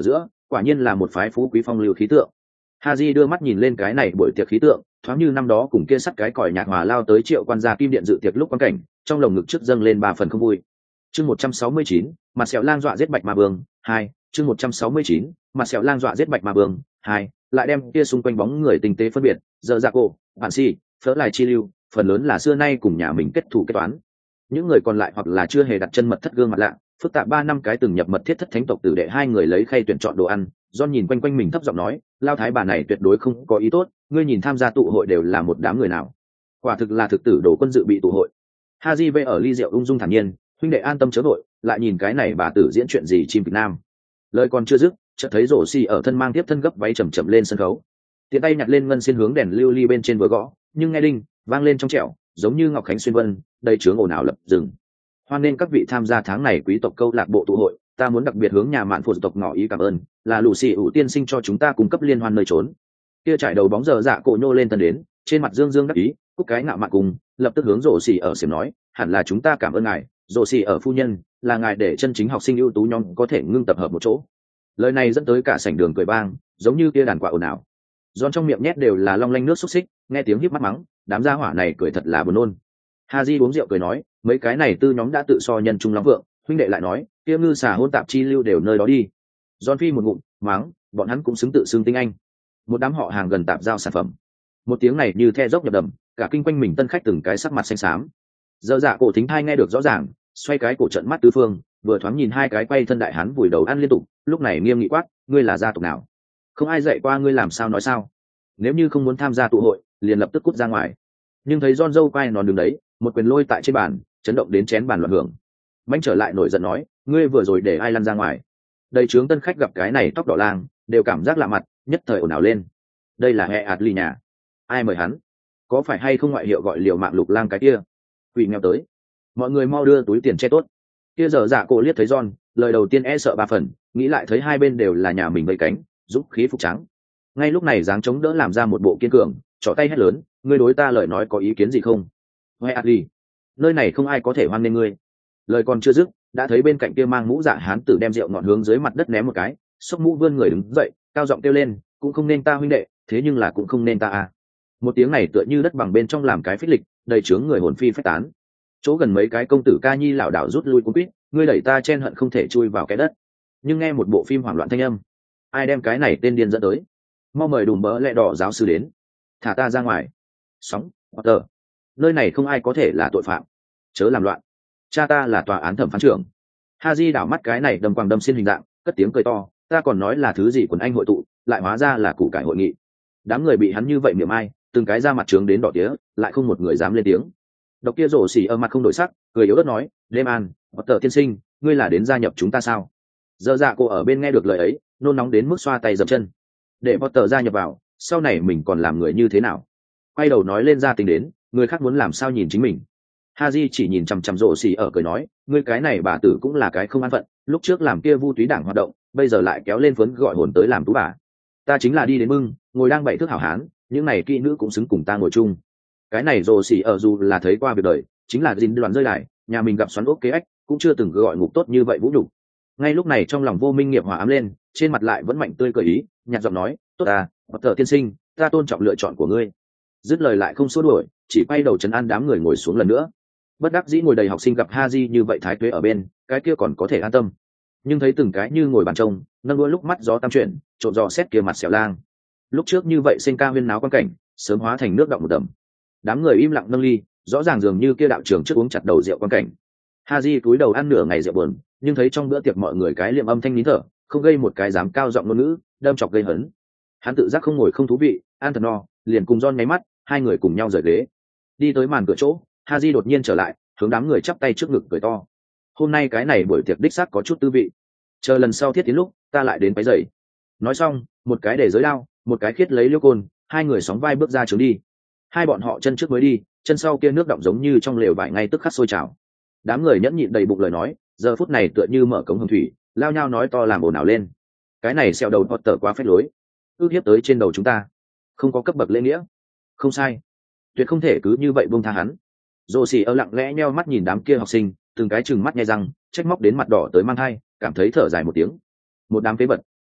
quả nhiên là một phái phú quý phong lưu khí tượng. Haji đưa mắt nhìn lên cái này buổi tiệc khí tượng, thoáng như năm đó cùng kia sắt cái còi nhạc hòa lao tới Triệu quan gia kim điện dự tiệc lúc quan cảnh, trong lồng ngực trước dâng lên 3 phần không vui. Chương 169, mặt sẹo lang dọa giết Bạch Ma Vương 2, chương 169, mặt sẹo lang dọa giết Bạch Ma Vương 2, lại đem kia xung quanh bóng người tinh tế phân biệt, giờ dạ cổ, bản si, phớ lại chi lưu, phần lớn là xưa nay cùng nhà mình kết thủ kết toán. Những người còn lại hoặc là chưa hề đặt chân mật thất gương mặt lạ, phức tạp 3 năm cái từng nhập mật thiết thất thánh tộc tử đệ hai người lấy khay tuyển chọn đồ ăn. John nhìn quanh quanh mình thấp giọng nói, lao thái bà này tuyệt đối không có ý tốt, ngươi nhìn tham gia tụ hội đều là một đám người nào, quả thực là thực tử đồ quân dự bị tụ hội. Haji về ở ly rượu ung dung thản nhiên, huynh đệ an tâm chớ vội, lại nhìn cái này bà tử diễn chuyện gì chim Việt Nam. Lời còn chưa dứt, chợt thấy rổ xì ở thân mang tiếp thân gấp váy chầm chậm lên sân khấu, tiện tay nhặt lên ngân xin hướng đèn lưu ly bên trên vừa gõ, nhưng nghe đinh vang lên trong trẻo, giống như ngọc khánh xuyên vân, đầy chướng ồn ào lập dừng. Hoan nên các vị tham gia tháng này quý tộc câu lạc bộ tụ hội, ta muốn đặc biệt hướng nhà mạn phụ tộc ngỏ ý cảm ơn, là lũ xì ủ tiên sinh cho chúng ta cung cấp liên hoan nơi trốn. Kia trải đầu bóng giờ dạ cổ nhô lên tân đến, trên mặt dương dương đắc ý, cúc cái ngạo mạn cùng, lập tức hướng rổ xì ở xiểm nói, hẳn là chúng ta cảm ơn ngài, rổ xì ở phu nhân, là ngài để chân chính học sinh ưu tú nhóm có thể ngưng tập hợp một chỗ. Lời này dẫn tới cả sảnh đường cười vang, giống như kia đàn quạ ồn ào. Giòn trong miệng nhét đều là long lanh nước xúc xích, nghe tiếng híp mắt mắng, đám gia hỏa này cười thật là buồn nôn. Haji uống rượu cười nói, mấy cái này tư nhóm đã tự so nhân trung lắm vượng, huynh đệ lại nói, kia ngư xà hôn tạp chi lưu đều nơi đó đi. Giòn phi một ngụm, mắng, bọn hắn cũng xứng tự xưng tinh anh. Một đám họ hàng gần tạp giao sản phẩm. Một tiếng này như the dốc nhập đầm, cả kinh quanh mình tân khách từng cái sắc mặt xanh xám. Giờ dạ cổ thính thai nghe được rõ ràng, xoay cái cổ trận mắt tứ phương, vừa thoáng nhìn hai cái quay thân đại hán vùi đầu ăn liên tục, lúc này nghiêm nghị quát, ngươi là gia tộc nào? Không ai dạy qua ngươi làm sao nói sao? Nếu như không muốn tham gia tụ hội, liền lập tức cút ra ngoài. Nhưng thấy John dâu quay nón đứng đấy, một quyền lôi tại trên bàn, chấn động đến chén bàn loạn hưởng. Manh trở lại nổi giận nói, ngươi vừa rồi để ai lăn ra ngoài? Đầy trướng tân khách gặp cái này tóc đỏ lang, đều cảm giác lạ mặt, nhất thời ồn ào lên. Đây là hệ ạt ly nhà, ai mời hắn? Có phải hay không ngoại hiệu gọi liều mạng lục lang cái kia? Quỷ nghèo tới, mọi người mau đưa túi tiền che tốt. Kia giờ dạ cổ liếc thấy John, lời đầu tiên e sợ 3 phần, nghĩ lại thấy hai bên đều là nhà mình vây cánh, giúp khí phục trắng. Ngay lúc này dáng chống đỡ làm ra một bộ kiên cường, trỏ tay hét lớn, ngươi đối ta lời nói có ý kiến gì không? Huệ Adli, nơi này không ai có thể hoan nghênh ngươi. Lời còn chưa dứt, đã thấy bên cạnh kia mang mũ dạ hán tử đem rượu ngọn hướng dưới mặt đất ném một cái, xốc mũ vươn người đứng dậy, cao giọng kêu lên, cũng không nên ta huynh đệ, thế nhưng là cũng không nên ta à. Một tiếng này tựa như đất bằng bên trong làm cái phích lịch, đầy chướng người hồn phi phách tán. Chỗ gần mấy cái công tử ca nhi lảo đảo rút lui cuống quýt, ngươi đẩy ta chen hận không thể chui vào cái đất. Nhưng nghe một bộ phim hoảng loạn thanh âm, ai đem cái này tên điên dẫn tới? Mau mời đùm bỡ lẹ đỏ giáo sư đến, thả ta ra ngoài. Sóng Potter, nơi này không ai có thể là tội phạm, chớ làm loạn, cha ta là tòa án thẩm phán trưởng. Haji đảo mắt cái này đâm quàng đâm xin hình dạng, cất tiếng cười to, ta còn nói là thứ gì quần anh hội tụ, lại hóa ra là củ cải hội nghị. Đám người bị hắn như vậy miệng ai, từng cái ra mặt trướng đến đỏ tía, lại không một người dám lên tiếng. Độc kia rổ xỉ ở mặt không đổi sắc, cười yếu ớt nói, Leman, Potter tiên sinh, ngươi là đến gia nhập chúng ta sao? Giờ dạ cô ở bên nghe được lời ấy, nôn nóng đến mức xoa tay dậm chân. Để Potter gia nhập vào, sau này mình còn làm người như thế nào? Quay đầu nói lên ra tính đến, người khác muốn làm sao nhìn chính mình. Haji chỉ nhìn chằm chằm rổ xỉ ở cười nói, ngươi cái này bà tử cũng là cái không an phận, lúc trước làm kia vu túy đảng hoạt động, bây giờ lại kéo lên phấn gọi hồn tới làm tú bà. Ta chính là đi đến mưng, ngồi đang 7 thước hảo hán, những này kỹ nữ cũng xứng cùng ta ngồi chung. Cái này rổ xỉ ở dù là thấy qua việc đời, chính là dính đoàn rơi đài, nhà mình gặp xoắn ốc kế ách, cũng chưa từng gọi ngục tốt như vậy vũ nhục. Ngay lúc này trong lòng vô minh nghiệp hòa ám lên, trên mặt lại vẫn mạnh tươi cười ý, nhạt giọng nói, tốt à, Potter tiên sinh, ta tôn trọng lựa chọn của ngươi. Dứt lời lại không xua đuổi, chỉ quay đầu trấn an đám người ngồi xuống lần nữa. Bất đắc dĩ ngồi đầy học sinh gặp Haji như vậy thái tuế ở bên, cái kia còn có thể an tâm. Nhưng thấy từng cái như ngồi bàn trông, nâng đuôi lúc mắt gió tam chuyển, trộn dò xét kia mặt xẻo lang. Lúc trước như vậy sinh ca huyên náo quan cảnh, sớm hóa thành nước động một đầm. Đám người im lặng nâng ly, rõ ràng dường như kia đạo trưởng trước uống chặt đầu rượu quan cảnh. Haji cúi đầu ăn nửa ngày rượu buồn, nhưng thấy trong bữa tiệc mọi người cái liệm âm thanh nín thở, không gây một cái dám cao giọng ngôn ngữ, đâm chọc gây hấn. Hắn tự giác không ngồi không thú vị, ăn thật no, liền cùng John nháy mắt, hai người cùng nhau rời ghế. Đi tới màn cửa chỗ, Haji đột nhiên trở lại, hướng đám người chắp tay trước ngực cười to. Hôm nay cái này buổi tiệc đích xác có chút tư vị. Chờ lần sau thiết tiến lúc, ta lại đến váy giày. Nói xong, một cái để giới đao, một cái khiết lấy liêu côn, hai người sóng vai bước ra trướng đi. Hai bọn họ chân trước mới đi, chân sau kia nước động giống như trong lều vải ngay tức khắc sôi trào. Đám người nhẫn nhịn đầy bụng lời nói, giờ phút này tựa như mở cống hồng thủy, lao nhau nói to làm ồn ào lên. Cái này xẹo đầu Potter quá phết lối, ước hiếp tới trên đầu chúng ta, không có cấp bậc lễ nghĩa. Không sai, tuyệt không thể cứ như vậy buông tha hắn. Rồ xì ở lặng lẽ nheo mắt nhìn đám kia học sinh, từng cái chừng mắt nghe răng, trách móc đến mặt đỏ tới mang hai, cảm thấy thở dài một tiếng. Một đám phế vật,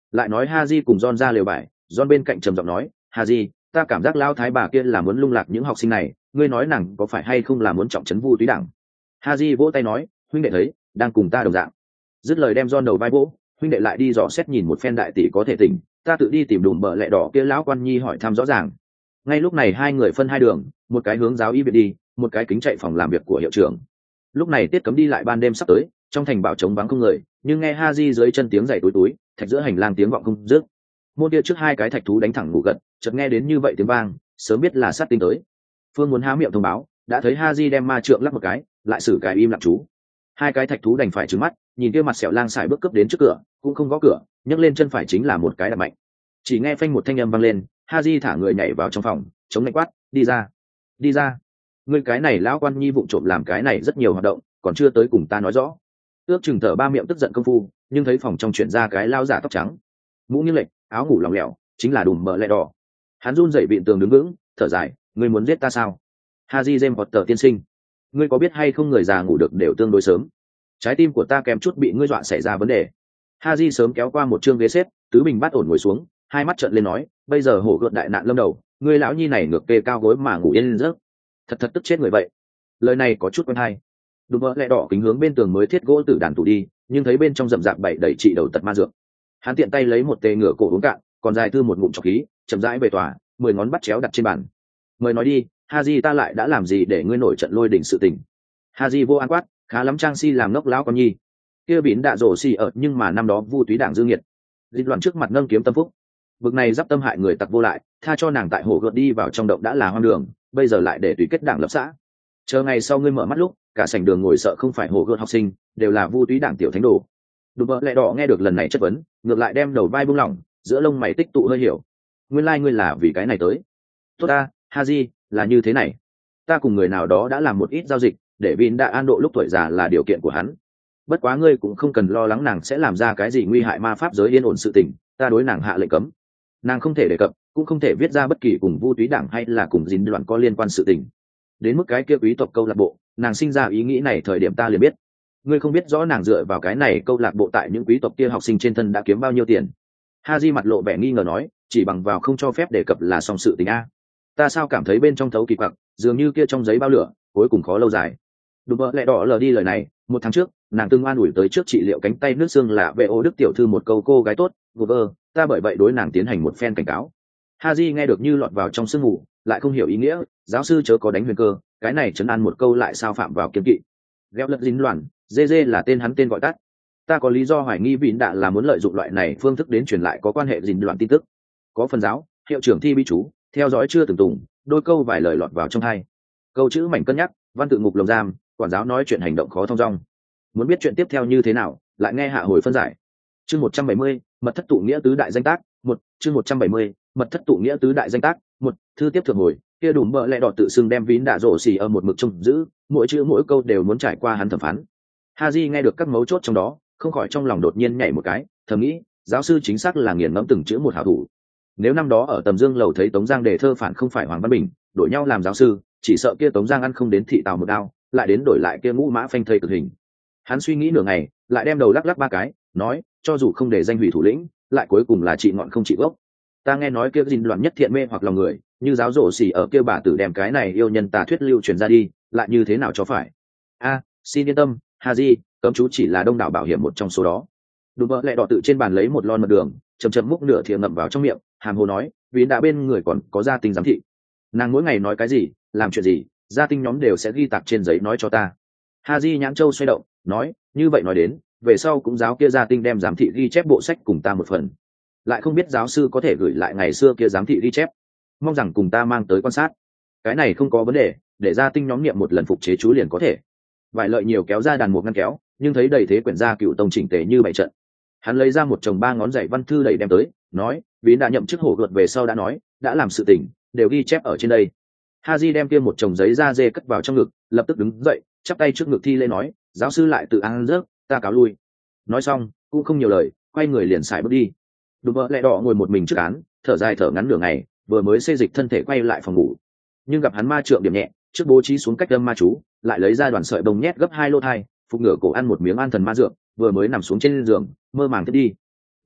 Lại nói Haji cùng John ra lều bài, John bên cạnh trầm giọng nói, Haji, ta cảm giác lao thái bà kia là muốn lung lạc những học sinh này, ngươi nói nàng có phải hay không là muốn trọng trấn Vu Túy Đảng? Haji vỗ tay nói, huynh đệ thấy, đang cùng ta đồng dạng. Dứt lời đem John đầu vai vỗ, huynh đệ lại đi dò xét nhìn một phen đại tỷ có thể tỉnh, ta tự đi tìm đùm bờ lẹ đỏ kia lão quan nhi hỏi thăm rõ ràng. Ngay lúc này hai người phân hai đường, một cái hướng giáo y viện đi, một cái kính chạy phòng làm việc của hiệu trưởng. Lúc này tiết cấm đi lại ban đêm sắp tới, trong thành bảo trống vắng không người, nhưng nghe Haji dưới chân tiếng giày túi túi, thạch giữa hành lang tiếng vọng không dứt. Môn kia trước hai cái thạch thú đánh thẳng ngủ gật, chợt nghe đến như vậy tiếng vang, sớm biết là sát tinh tới. Phương muốn há miệng thông báo, đã thấy Haji đem ma trượng lắc một cái, lại xử cái im lặng chú. Hai cái thạch thú đành phải trừng mắt, nhìn kia mặt sẹo lang xài bước cấp đến trước cửa, cũng không gõ cửa, nhấc lên chân phải chính là một cái đạp mạnh. Chỉ nghe phanh một thanh âm vang lên, Haji thả người nhảy vào trong phòng, chống lạnh quát, đi ra, đi ra. Ngươi cái này lão quan nhi vụng trộm làm cái này rất nhiều hoạt động, còn chưa tới cùng ta nói rõ. Ước chừng thở ba miệng tức giận công phu, nhưng thấy phòng trong chuyển ra cái lao giả tóc trắng, mũ nghiêng lệch, áo ngủ lỏng lẻo, chính là đùm bờ lẹ đỏ. Hắn run rẩy vịn tường đứng vững, thở dài, ngươi muốn giết ta sao? Haji James Potter tiên sinh, ngươi có biết hay không người già ngủ được đều tương đối sớm. Trái tim của ta kém chút bị ngươi dọa xảy ra vấn đề. Haji sớm kéo qua một chương ghế xếp, tứ bình bát ổn ngồi xuống, hai mắt trợn lên nói, bây giờ hổ gợn đại nạn lâm đầu, ngươi lão nhi này ngược kê cao gối mà ngủ yên giấc, thật tức chết người vậy. Lời này có chút quen hay. Đùm bờ lẹ đỏ kính hướng bên tường mới thiết gỗ tử đàn tủ đi, nhưng thấy bên trong rậm rạp bảy đầy trị đầu tật ma dược. Hắn tiện tay lấy một tê ngửa cổ uống cạn, còn dài thư một ngụm trọc khí, chậm rãi về tòa, 10 ngón bắt chéo đặt trên bàn. Mời nói đi, Haji, ta lại đã làm gì để ngươi nổi trận lôi đình sự tình? Haji vô an quát, khá lắm trang si làm ngốc lão con nhi. Kia bỉn đạ rổ xì ở, nhưng mà năm đó Vu Túy Đảng dương nghiệt, dịch loạn trước mặt nâng kiếm tâm phúc. Bực này giáp tâm hại người tặc vô lại, tha cho nàng tại hồ gợt đi vào trong động đã là hoang đường, bây giờ lại để tùy kết đảng lập xã. Chờ ngày sau ngươi mở mắt lúc, cả sảnh đường ngồi sợ không phải hồ gợt học sinh, đều là Vu Túy Đảng tiểu thánh đồ. Đùm bờ lẹ đỏ nghe được lần này chất vấn, ngược lại đem đầu vai buông lỏng, giữa lông mày tích tụ hơi hiểu. Nguyên lai ngươi là vì cái này tới. Tốt ta, Haji, là như thế này. Ta cùng người nào đó đã làm một ít giao dịch, để Vin đã an độ lúc tuổi già là điều kiện của hắn. Bất quá ngươi cũng không cần lo lắng nàng sẽ làm ra cái gì nguy hại ma pháp giới yên ổn sự tình, ta đối nàng hạ lệnh cấm. Nàng không thể đề cập, cũng không thể viết ra bất kỳ cùng Vu Túy Đảng hay là cùng dính đoạn có liên quan sự tình. Đến mức cái kia quý tộc câu lạc bộ, nàng sinh ra ý nghĩ này thời điểm ta liền biết. Ngươi không biết rõ nàng dựa vào cái này câu lạc bộ tại những quý tộc kia học sinh trên thân đã kiếm bao nhiêu tiền. Haji mặt lộ vẻ nghi ngờ nói, chỉ bằng vào không cho phép đề cập là xong sự tình a. Ta sao cảm thấy bên trong thấu kỳ quặc, dường như kia trong giấy bao lửa, cuối cùng khó lâu dài. Đùm bờ lẹ đỏ lờ đi lời này, một tháng trước, nàng từng an ủi tới trước trị liệu cánh tay nước xương là vệ ô đức tiểu thư một câu cô gái tốt, Gover, ta bởi vậy đối nàng tiến hành một phen cảnh cáo. Haji nghe được như lọt vào trong sương mù, lại không hiểu ý nghĩa, giáo sư chớ có đánh huyền cơ, cái này trấn an một câu lại sao phạm vào kiêng kỵ. Gheo lật dính loạn, Dê là tên hắn tên gọi tắt. Ta có lý do hoài nghi Vịn Đạ là muốn lợi dụng loại này phương thức đến truyền lại có quan hệ dính loạn tin tức. Có phần giáo, hiệu trưởng thi bí chú, theo dõi chưa từng tùng, đôi câu vài lời lọt vào trong hai. Câu chữ mảnh cân nhắc, văn tự ngục lồng giam, quản giáo nói chuyện hành động khó thông dong. Muốn biết chuyện tiếp theo như thế nào, lại nghe hạ hồi phân giải. Chương 170, mật thất tụ nghĩa tứ đại danh tác, một. Chương 170, mật thất tụ nghĩa tứ đại danh tác, một. Thư tiếp thượng hồi, kia đùm bợ lẹ đỏ tự xưng đem Vịn Đạ rổ xì ở một mực trông giữ, mỗi chữ mỗi câu đều muốn trải qua hắn thẩm phán. Haji nghe được các mấu chốt trong đó, không khỏi trong lòng đột nhiên nhảy một cái, thầm nghĩ, giáo sư chính xác là nghiền ngẫm từng chữ một hảo thủ. Nếu năm đó ở Tầm Dương lầu thấy Tống Giang đề thơ phản không phải Hoàng Văn Bình, đổi nhau làm giáo sư, chỉ sợ kia Tống Giang ăn không đến thị tào một đao, lại đến đổi lại kia ngũ mã phanh thây cực hình. Hắn suy nghĩ nửa ngày, lại đem đầu lắc lắc ba cái, nói, cho dù không để danh hủy thủ lĩnh, lại cuối cùng là trị ngọn không trị gốc. Ta nghe nói kia dinh loạn nhất thiện mê hoặc lòng người, như giáo rổ xỉ ở kia bà tử đem cái này yêu nhân tà thuyết lưu truyền ra đi, lại như thế nào cho phải? Xin yên tâm, Haji, cấm chú chỉ là đông đảo bảo hiểm một trong số đó. Đùm bợ lẹ đỏ tự trên bàn lấy một lon mật đường, chầm múc nửa thìa ngậm vào trong miệng, hàm hồ nói, vì đã bên người còn có gia tinh giám thị. Nàng mỗi ngày nói cái gì, làm chuyện gì, gia tinh nhóm đều sẽ ghi tạc trên giấy nói cho ta. Haji nhãn châu xoay động, nói, như vậy nói đến, về sau cũng giáo kia gia tinh đem giám thị ghi chép bộ sách cùng ta một phần. Lại không biết giáo sư có thể gửi lại ngày xưa kia giám thị ghi chép, mong rằng cùng ta mang tới quan sát. Cái này không có vấn đề, để gia tinh nhóm niệm một lần phục chế chú liền có thể. Vài lợi nhiều kéo ra đàn một ngăn kéo, nhưng thấy đầy thế quyển gia cựu tông chỉnh tề như bảy trận. Hắn lấy ra một chồng 3 ngón giày văn thư đẩy đem tới, nói, vì đã nhậm chức hổ gợt về sau đã nói, đã làm sự tình, đều ghi chép ở trên đây. Haji đem kia một chồng giấy da dê cất vào trong ngực, lập tức đứng dậy, chắp tay trước ngực thi lễ nói, giáo sư lại tự ăn rớt, ta cáo lui. Nói xong, cũng không nhiều lời, quay người liền xài bước đi. Đùm bợ lẹ đỏ ngồi một mình trước án, thở dài thở ngắn nửa ngày, vừa mới xê dịch thân thể quay lại phòng ngủ, nhưng gặp hắn ma trượng điểm nhẹ, trước bố trí xuống cách đâm ma chú, lại lấy ra đoàn sợi bông nhét gấp 2 lô thai, phục ngửa cổ ăn một miếng an thần ma dược, vừa mới nằm xuống trên giường, mơ màng thiết đi.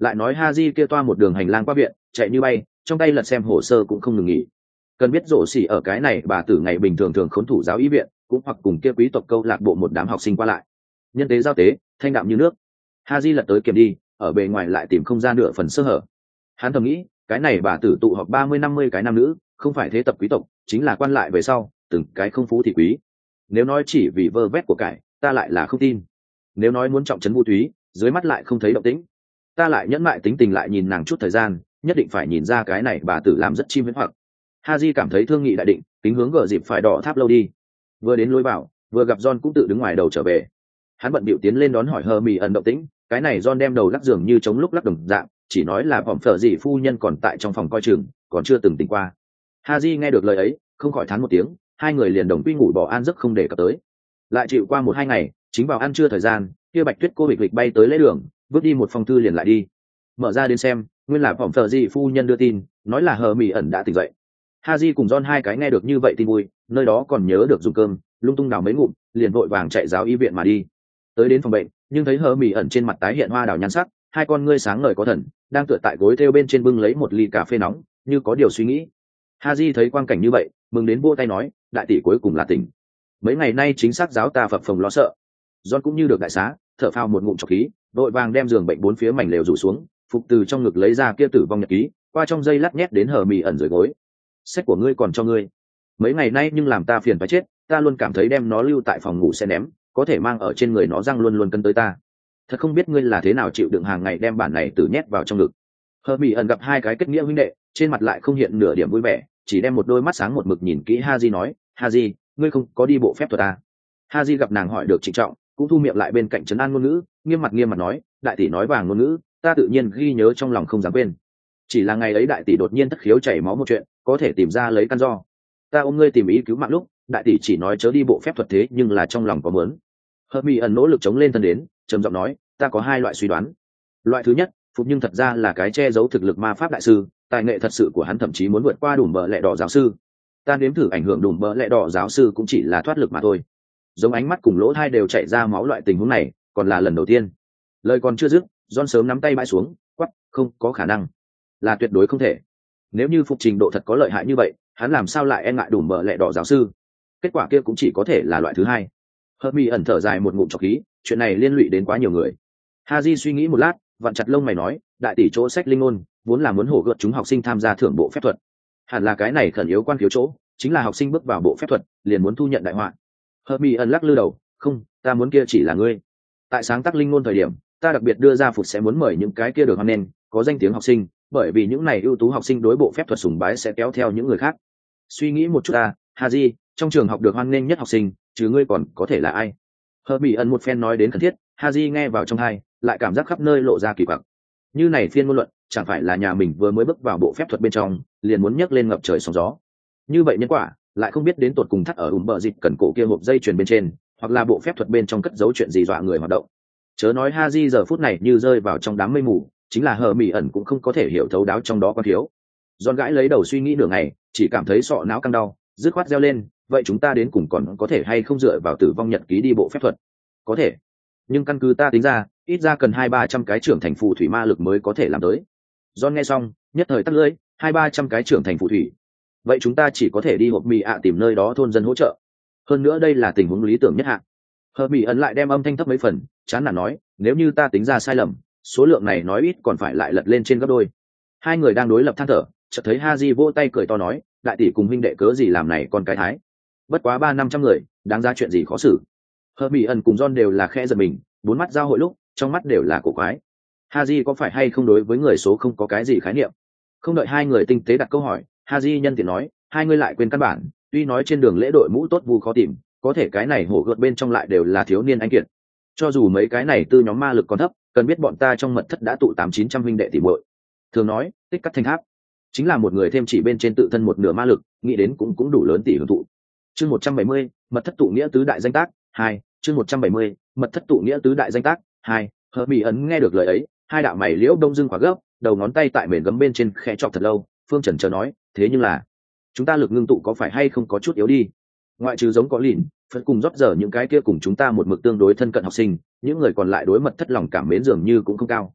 Lại nói Haji kia toa một đường hành lang qua viện chạy như bay, trong tay lật xem hồ sơ cũng không ngừng nghỉ. Cần biết rổ xỉ ở cái này bà tử ngày bình thường thường khốn thủ giáo y viện, cũng hoặc cùng kia quý tộc câu lạc bộ một đám học sinh qua lại, nhân tế giao tế thanh đạm như nước. Haji lật tới kiểm đi, ở bề ngoài lại tìm không ra nửa phần sơ hở. Hắn thầm nghĩ, cái này bà tử tụ họp 30-50 cái nam nữ, không phải thế tập quý tộc, chính là quan lại về sau, từng cái không phú thì quý. Nếu nói chỉ vì vơ vét của cải, ta lại là không tin. Nếu nói muốn trọng trấn Vu Thúy, dưới mắt lại không thấy động tĩnh, ta lại nhẫn mại tính tình lại nhìn nàng chút thời gian, nhất định phải nhìn ra cái này bà tử làm rất chim huyễn hoặc. Haji cảm thấy thương nghị đại định, tính hướng gờ dịp phải đỏ tháp lâu đi. Vừa đến lối vào, vừa gặp John cũng tự đứng ngoài đầu trở về. Hắn bận bịu tiến lên đón hỏi Hermione động tĩnh, cái này John đem đầu lắc giường như chống lúc lắc đồng dạng, chỉ nói là vỏm phở gì phu nhân còn tại trong phòng coi chừng, còn chưa từng tỉnh qua. Haji nghe được lời ấy, không khỏi thán một tiếng, hai người liền đồng quy ngủ bỏ an giấc không để cập tới. Lại chịu qua 1-2 ngày, chính vào ăn trưa thời gian, kia Bạch Tuyết cô hịch lịch bay tới lễ đường, vứt đi một phong thư liền lại đi. Mở ra đến xem, nguyên là vỏm phở gì phu nhân đưa tin, nói là Hermione đã tỉnh dậy. Haji cùng John hai cái nghe được như vậy tin vui, nơi đó còn nhớ được dùng cơm, lung tung đào mấy ngụm, liền vội vàng chạy giáo y viện mà đi. Tới đến phòng bệnh, nhưng thấy Hermione trên mặt tái hiện hoa đào nhan sắc, hai con ngươi sáng ngời có thần, đang tựa tại gối thêu bên trên bưng lấy một ly cà phê nóng, như có điều suy nghĩ. Haji thấy quang cảnh như vậy, mừng đến vỗ tay nói, đại tỷ cuối cùng là tỉnh. Mấy ngày nay chính xác giáo ta phập phồng lo sợ. John cũng như được đại xá, thở phào một ngụm trọc khí, vội vàng đem giường bệnh bốn phía mảnh lều rủ xuống, phục từ trong ngực lấy ra kia tử vong nhật ký, qua trong dây lát nhét đến Hermione dưới gối. Sách của ngươi còn cho ngươi. Mấy ngày nay nhưng làm ta phiền phải chết, ta luôn cảm thấy đem nó lưu tại phòng ngủ sẽ ném, có thể mang ở trên người nó răng luôn luôn cân tới ta. Thật không biết ngươi là thế nào chịu đựng hàng ngày đem bản này tử nhét vào trong ngực. Hermione gặp hai cái kết nghĩa huynh đệ, trên mặt lại không hiện nửa điểm vui vẻ, chỉ đem một đôi mắt sáng một mực nhìn kỹ Haji nói, Haji, ngươi không có đi bộ phép thuật à? Haji gặp nàng hỏi được trịnh trọng, cũng thu miệng lại bên cạnh trấn an ngôn ngữ, nghiêm mặt nói, đại tỷ nói vàng ngôn ngữ, ta tự nhiên ghi nhớ trong lòng không dám quên. Chỉ là ngày ấy đại tỷ đột nhiên thất khiếu chảy máu một chuyện, có thể tìm ra lấy căn do. Ta ôm ngươi tìm ý cứu mạng lúc, đại tỷ chỉ nói chớ đi bộ phép thuật thế nhưng là trong lòng có muốn. Hermione nỗ lực chống lên thân đến, trầm giọng nói, ta có hai loại suy đoán. Loại thứ nhất, Phục nhưng thật ra là cái che giấu thực lực ma pháp đại sư, tài nghệ thật sự của hắn thậm chí muốn vượt qua Đùm Bợ Lẹ Đỏ giáo sư. Ta nếm thử ảnh hưởng Đùm Bợ Lẹ Đỏ giáo sư cũng chỉ là thoát lực mà thôi. Giống ánh mắt cùng lỗ tai đều chảy ra máu loại tình huống này, còn là lần đầu tiên. Lời còn chưa dứt, John sớm nắm tay bãi xuống, quắc, không có khả năng, là tuyệt đối không thể. Nếu như Phục trình độ thật có lợi hại như vậy, hắn làm sao lại e ngại Đùm Bợ Lẹ Đỏ giáo sư? Kết quả kia cũng chỉ có thể là loại thứ hai. Hermione thở dài một ngụm trọc khí, chuyện này liên lụy đến quá nhiều người. Haji suy nghĩ một lát, vặn chặt lông mày nói, đại tỷ chỗ sách linh ngôn vốn là muốn hổ gợt chúng học sinh tham gia thưởng bộ phép thuật, hẳn là cái này khẩn yếu quan thiếu chỗ, chính là học sinh bước vào bộ phép thuật liền muốn thu nhận đại họa. Hermione lắc lư đầu, không, ta muốn kia chỉ là ngươi. Tại sáng tác linh ngôn thời điểm, ta đặc biệt đưa ra Phục sẽ muốn mời những cái kia được hoan nghênh, có danh tiếng học sinh, bởi vì những này ưu tú học sinh đối bộ phép thuật sùng bái sẽ kéo theo những người khác. Suy nghĩ một chút ta, Haji, trong trường học được hoan nghênh nhất học sinh, chứ ngươi còn có thể là ai? Hermione một phen nói đến cần thiết, Haji nghe vào trong tai, lại cảm giác khắp nơi lộ ra kỳ quặc. Như này phiên ngôn luận, chẳng phải là nhà mình vừa mới bước vào bộ phép thuật bên trong, liền muốn nhấc lên ngập trời sóng gió. Như vậy nhân quả, lại không biết đến tột cùng thắt ở bờ dịch cần cổ kia hộp dây chuyền bên trên, hoặc là bộ phép thuật bên trong cất giấu chuyện gì dọa người hoạt động. Chớ nói Haji giờ phút này như rơi vào trong đám mây mù, chính là Hermione cũng không có thể hiểu thấu đáo trong đó có thiếu. John gãi lấy đầu suy nghĩ nửa ngày, chỉ cảm thấy sọ não căng đau, dứt khoát reo lên, vậy chúng ta đến cùng còn có thể hay không dựa vào tử vong nhật ký đi bộ phép thuật? Có thể, nhưng căn cứ ta tính ra, ít ra cần 200-300 cái trưởng thành phù thủy ma lực mới có thể làm tới. John nghe xong, nhất thời tắt lưỡi, 200-300 cái trưởng thành phù thủy. Vậy chúng ta chỉ có thể đi hộp mì ạ tìm nơi đó thôn dân hỗ trợ. Hơn nữa đây là tình huống lý tưởng nhất hạ. Hermione lại đem âm thanh thấp mấy phần, chán nản nói, nếu như ta tính ra sai lầm, số lượng này nói ít còn phải lại lật lên trên gấp đôi. Hai người đang đối lập than thở, chợt thấy Haji vỗ tay cười to nói, đại tỷ cùng huynh đệ cớ gì làm này con cái thái. Bất quá 300-500 người, đáng ra chuyện gì khó xử. Hermione cùng John đều là khẽ giật mình, bốn mắt giao hội lúc, trong mắt đều là cổ quái. Haji có phải hay không đối với người số không có cái gì khái niệm? Không đợi hai người tinh tế đặt câu hỏi, Haji nhân tiện nói, hai người lại quên căn bản, tuy nói trên đường lễ đội mũ tốt vu khó tìm, có thể cái này hổ gợt bên trong lại đều là thiếu niên anh kiệt. Cho dù mấy cái này tư nhóm ma lực còn thấp, cần biết bọn ta trong mật thất đã tụ 800-900 huynh đệ tỉ muội. Thường nói, tích cắt thành tháp, chính là một người thêm chỉ bên trên tự thân một nửa ma lực, nghĩ đến cũng đủ lớn tỷ hưởng thụ. Chương 170, mật thất tụ nghĩa tứ đại danh tác 2, chương 170, mật thất tụ nghĩa tứ đại danh tác 2. Hermione nghe được lời ấy, hai đạo mày liễu đông dưng quả gấp, đầu ngón tay tại mền gấm bên trên khẽ chọc thật lâu, Phương Trần chờ nói, thế nhưng là chúng ta lực ngưng tụ có phải hay không có chút yếu đi? Ngoại trừ giống có lìn, phân cùng rót giờ những cái kia cùng chúng ta một mực tương đối thân cận học sinh, những người còn lại đối mật thất lòng cảm mến dường như cũng không cao.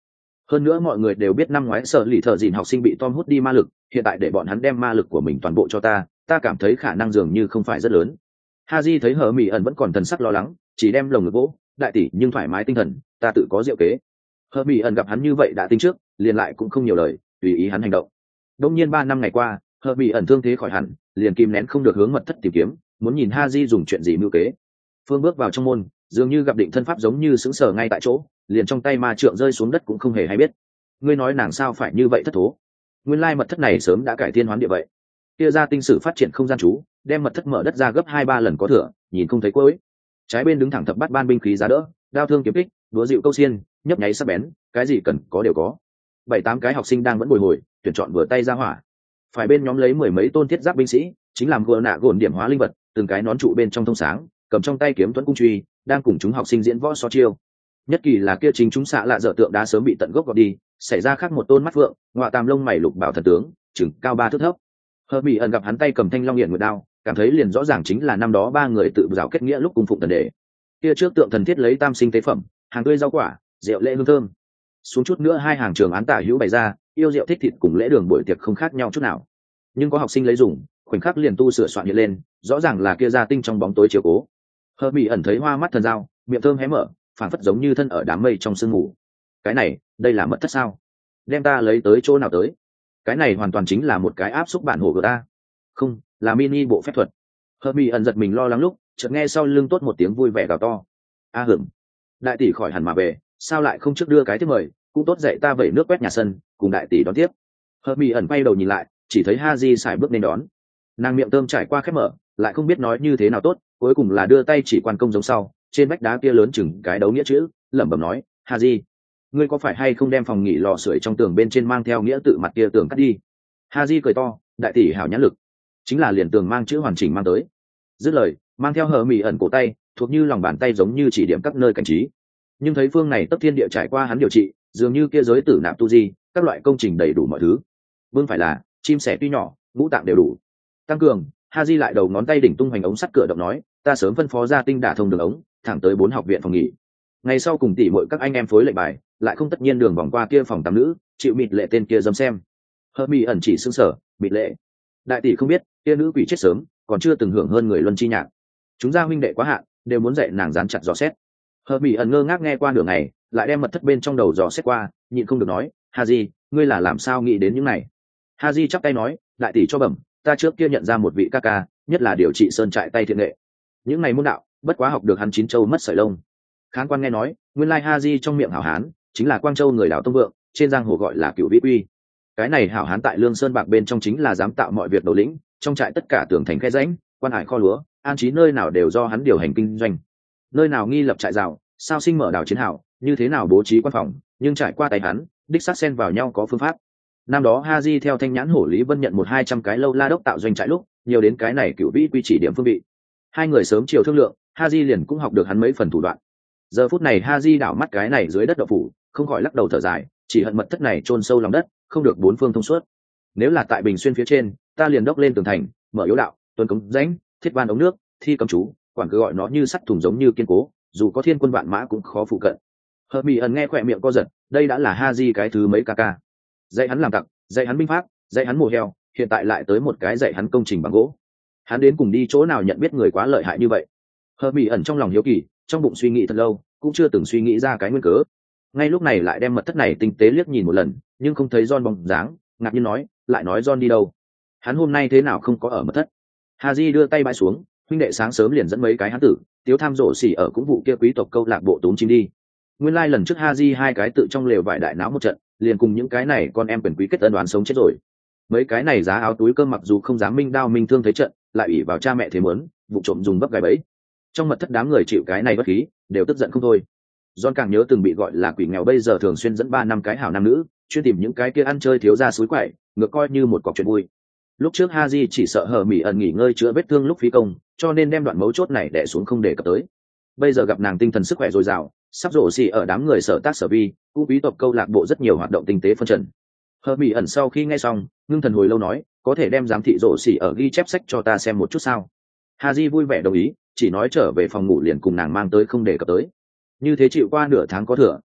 Hơn nữa mọi người đều biết năm ngoái sở lì thợ dìn học sinh bị Tom hút đi ma lực, hiện tại để bọn hắn đem ma lực của mình toàn bộ cho ta cảm thấy khả năng dường như không phải rất lớn. Haji thấy hờ mỹ ẩn vẫn còn thần sắc lo lắng, chỉ đem lồng ngực vỗ, đại tỷ nhưng thoải mái tinh thần, ta tự có diệu kế. Hờ mỹ ẩn gặp hắn như vậy đã tính trước, liền lại cũng không nhiều lời, tùy ý hắn hành động. Đông nhiên 3 năm ngày qua, hờ mỹ ẩn thương thế khỏi hẳn, liền kìm nén không được hướng mật thất tìm kiếm, muốn nhìn Haji dùng chuyện gì mưu kế. Phương bước vào trong môn, dường như gặp định thân pháp giống như sững sờ ngay tại chỗ, liền trong tay ma trượng rơi xuống đất cũng không hề hay biết. Ngươi nói nàng sao phải như vậy thất thố? Nguyên lai mật thất này sớm đã cải thiên hoán địa vậy. Kia ra tinh sử phát triển không gian chú, đem mật thất mở đất ra gấp 2-3 lần có thừa, nhìn không thấy cuối. Trái bên đứng thẳng thập bát ban binh khí giá đỡ, đao thương kiếm kích, đúa dịu câu xiên, nhấp nháy sắc bén, cái gì cần có đều có. 7-8 cái học sinh đang vẫn bồi hồi, tuyển chọn vừa tay ra hỏa. Phải bên nhóm lấy 10 mấy tôn thiết giáp binh sĩ, chính làm gờ nạ gồn điểm hóa linh vật, từng cái nón trụ bên trong thông sáng, cầm trong tay kiếm thuẫn cung truy, đang cùng chúng học sinh diễn võ so chiêu. Nhất kỳ là kia chính chúng xạ lạ dở tượng đá sớm bị tận gốc gọt đi, xảy ra khác một tôn mắt phượng, ngọa tam lông mày lục bảo thần tướng, chừng cao 3 thước thấp. Hờ mỹ ẩn gặp hắn tay cầm thanh long hiển nguyệt đao, cảm thấy liền rõ ràng chính là năm đó 3 người tự giáo kết nghĩa lúc cung phụng thần đệ. Kia trước tượng thần thiết lấy tam sinh tế phẩm, hàng tươi rau quả, rượu lễ hương thơm. Xuống chút nữa 2 hàng trường án tả hữu bày ra, yêu rượu thích thịt cùng lễ đường buổi tiệc không khác nhau chút nào. Nhưng có học sinh lấy dùng, khoảnh khắc liền tu sửa soạn hiện lên, rõ ràng là kia gia tinh trong bóng tối chiếu cố. Hờ mỹ ẩn thấy hoa mắt thần dao, miệng thơm hé mở, phản phất giống như thân ở đám mây trong sương mù. Cái này, đây là mật thất sao? Đem ta lấy tới chỗ nào tới? Cái này hoàn toàn chính là một cái áp xúc bản hồ của ta. Không, là mini bộ phép thuật. Hờ mỹ ẩn giật mình lo lắng lúc, chợt nghe sau lưng tốt một tiếng vui vẻ gào to. A hưởng, đại tỷ khỏi hẳn mà về, sao lại không trước đưa cái tiếp mời, cũng tốt dậy ta vẩy nước quét nhà sân, cùng đại tỷ đón tiếp. Hờ mỹ ẩn quay đầu nhìn lại, chỉ thấy Haji sải bước nên đón. Nàng miệng thơm trải qua khép mở, lại không biết nói như thế nào tốt, cuối cùng là đưa tay chỉ quan công giống sau, trên vách đá kia lớn chừng cái đấu nghĩa chữ, lẩm bẩm nói, Haji, ngươi có phải hay không đem phòng nghỉ lò sưởi trong tường bên trên mang theo nghĩa tự mặt kia tường cắt đi? Haji cười to, đại tỷ hảo nhãn lực, chính là liền tường mang chữ hoàn chỉnh mang tới. Dứt lời, mang theo hờ mỹ ẩn cổ tay, thuộc như lòng bàn tay giống như chỉ điểm các nơi cảnh trí. Nhưng thấy phương này tấp thiên địa trải qua hắn điều trị, dường như kia giới tử nạp tu di, các loại công trình đầy đủ mọi thứ. Vương phải là chim sẻ tuy nhỏ, ngũ tạng đều đủ. Tăng cường, Haji lại đầu ngón tay đỉnh tung hoành ống sắt cửa động nói, ta sớm phân phó gia tinh đả thông đường ống, thẳng tới 4 học viện phòng nghỉ. Ngày sau cùng tỉ mọi các anh em phối lệnh bài, lại không tất nhiên đường vòng qua kia phòng tắm nữ, chịu mịt lệ tên kia dâm xem. Hờ mỹ ẩn chỉ sưng sở, mịt lệ. Đại tỷ không biết, kia nữ quỷ chết sớm, còn chưa từng hưởng hơn người luân chi nhạc. Chúng gia huynh đệ quá hạn, đều muốn dạy nàng dán chặt dò xét. Hờ mỹ ẩn ngơ ngác nghe qua nửa ngày, lại đem mật thất bên trong đầu dò xét qua, nhịn không được nói, Haji, ngươi là làm sao nghĩ đến những này? Haji chắp tay nói, đại tỷ cho bẩm, ta trước kia nhận ra một vị ca ca, nhất là điều trị sơn trại tay thiện nghệ. Những ngày môn đạo, bất quá học được hắn 9 châu mất sợi lông. Khán quan nghe nói, nguyên lai Haji trong miệng hảo hán, chính là Quang Châu người đảo Tông Vượng, trên giang hồ gọi là Cửu Vĩ Uy. Cái này hảo hán tại Lương Sơn Bạc bên trong chính là dám tạo mọi việc đầu lĩnh, trong trại tất cả tường thành khe rãnh, quan hải kho lúa, an trí nơi nào đều do hắn điều hành kinh doanh. Nơi nào nghi lập trại rào, sao sinh mở đảo chiến hào, như thế nào bố trí quan phòng, nhưng trải qua tay hắn, đích xác xen vào nhau có phương pháp. Năm đó Haji theo thanh nhãn hổ Lý Vân nhận 100-200 cái lâu la đốc tạo doanh trại lúc, nhiều đến cái này Cửu Vĩ quy chỉ điểm phương vị. Hai người sớm chiều thương lượng, Haji liền cũng học được hắn mấy phần thủ đoạn. Giờ phút này Haji đảo mắt cái này dưới đất đậu phủ, không khỏi lắc đầu thở dài, chỉ hận mật thất này chôn sâu lòng đất, không được 4 phương thông suốt. Nếu là tại Bình Xuyên phía trên, ta liền đốc lên tường thành, mở yếu đạo, tuần cống rãnh, thiết van ống nước, thi cấm chú, quản cứ gọi nó như sắt thùng giống như kiên cố, dù có thiên quân vạn mã cũng khó phụ cận. Hợp mỹ ẩn nghe khỏe miệng co giật, đây đã là Haji cái thứ mấy ca. Dạy hắn làm tặc, dạy hắn binh pháp, dạy hắn mổ heo, hiện tại lại tới một cái dạy hắn công trình bằng gỗ. Hắn đến cùng đi chỗ nào nhận biết người quá lợi hại như vậy? Hợp mỹ ẩn trong lòng hiếu kỳ, trong bụng suy nghĩ thật lâu, cũng chưa từng suy nghĩ ra cái nguyên cớ. Ngay lúc này lại đem mật thất này tinh tế liếc nhìn một lần, nhưng không thấy John bóng dáng, ngạc nhiên nói, lại nói John đi đâu? Hắn hôm nay thế nào không có ở mật thất? Haji đưa tay bãi xuống, huynh đệ sáng sớm liền dẫn mấy cái hắn tử, tiếu tham rộ xỉ ở cũng vụ kia quý tộc câu lạc bộ túm chim đi. Nguyên lai lần trước Haji 2 cái tự trong lều vải đại náo một trận, liền cùng những cái này con em quyền quý kết ân đoán sống chết rồi. Mấy cái này giá áo túi cơm mặc dù không dám minh đao minh thương thấy trận, lại ủy vào cha mẹ thế muốn, vụ trộm dùng bấp gai bẫy. Trong mật thất đám người chịu cái này bất khí, đều tức giận không thôi. John càng nhớ từng bị gọi là quỷ nghèo bây giờ thường xuyên dẫn 3 năm cái hảo nam nữ, chuyên tìm những cái kia ăn chơi thiếu gia suối quậy, ngược coi như một cọc chuyện vui. Lúc trước Haji chỉ sợ hờ mỹ ẩn nghỉ ngơi chữa vết thương lúc phí công, cho nên đem đoạn mấu chốt này đè xuống không để cập tới. Bây giờ gặp nàng tinh thần sức khỏe dồi dào, sắp rổ xì ở đám người sở tác sở vi, cũng quý tộc câu lạc bộ rất nhiều hoạt động tinh tế phân trần. Hờ mỹ ẩn sau khi nghe xong, ngưng thần hồi lâu nói, có thể đem giám thị rổ xì ở ghi chép sách cho ta xem một chút sao? Haji vui vẻ đồng ý, chỉ nói trở về phòng ngủ liền cùng nàng mang tới không để cập tới. Như thế chịu qua nửa tháng có thừa,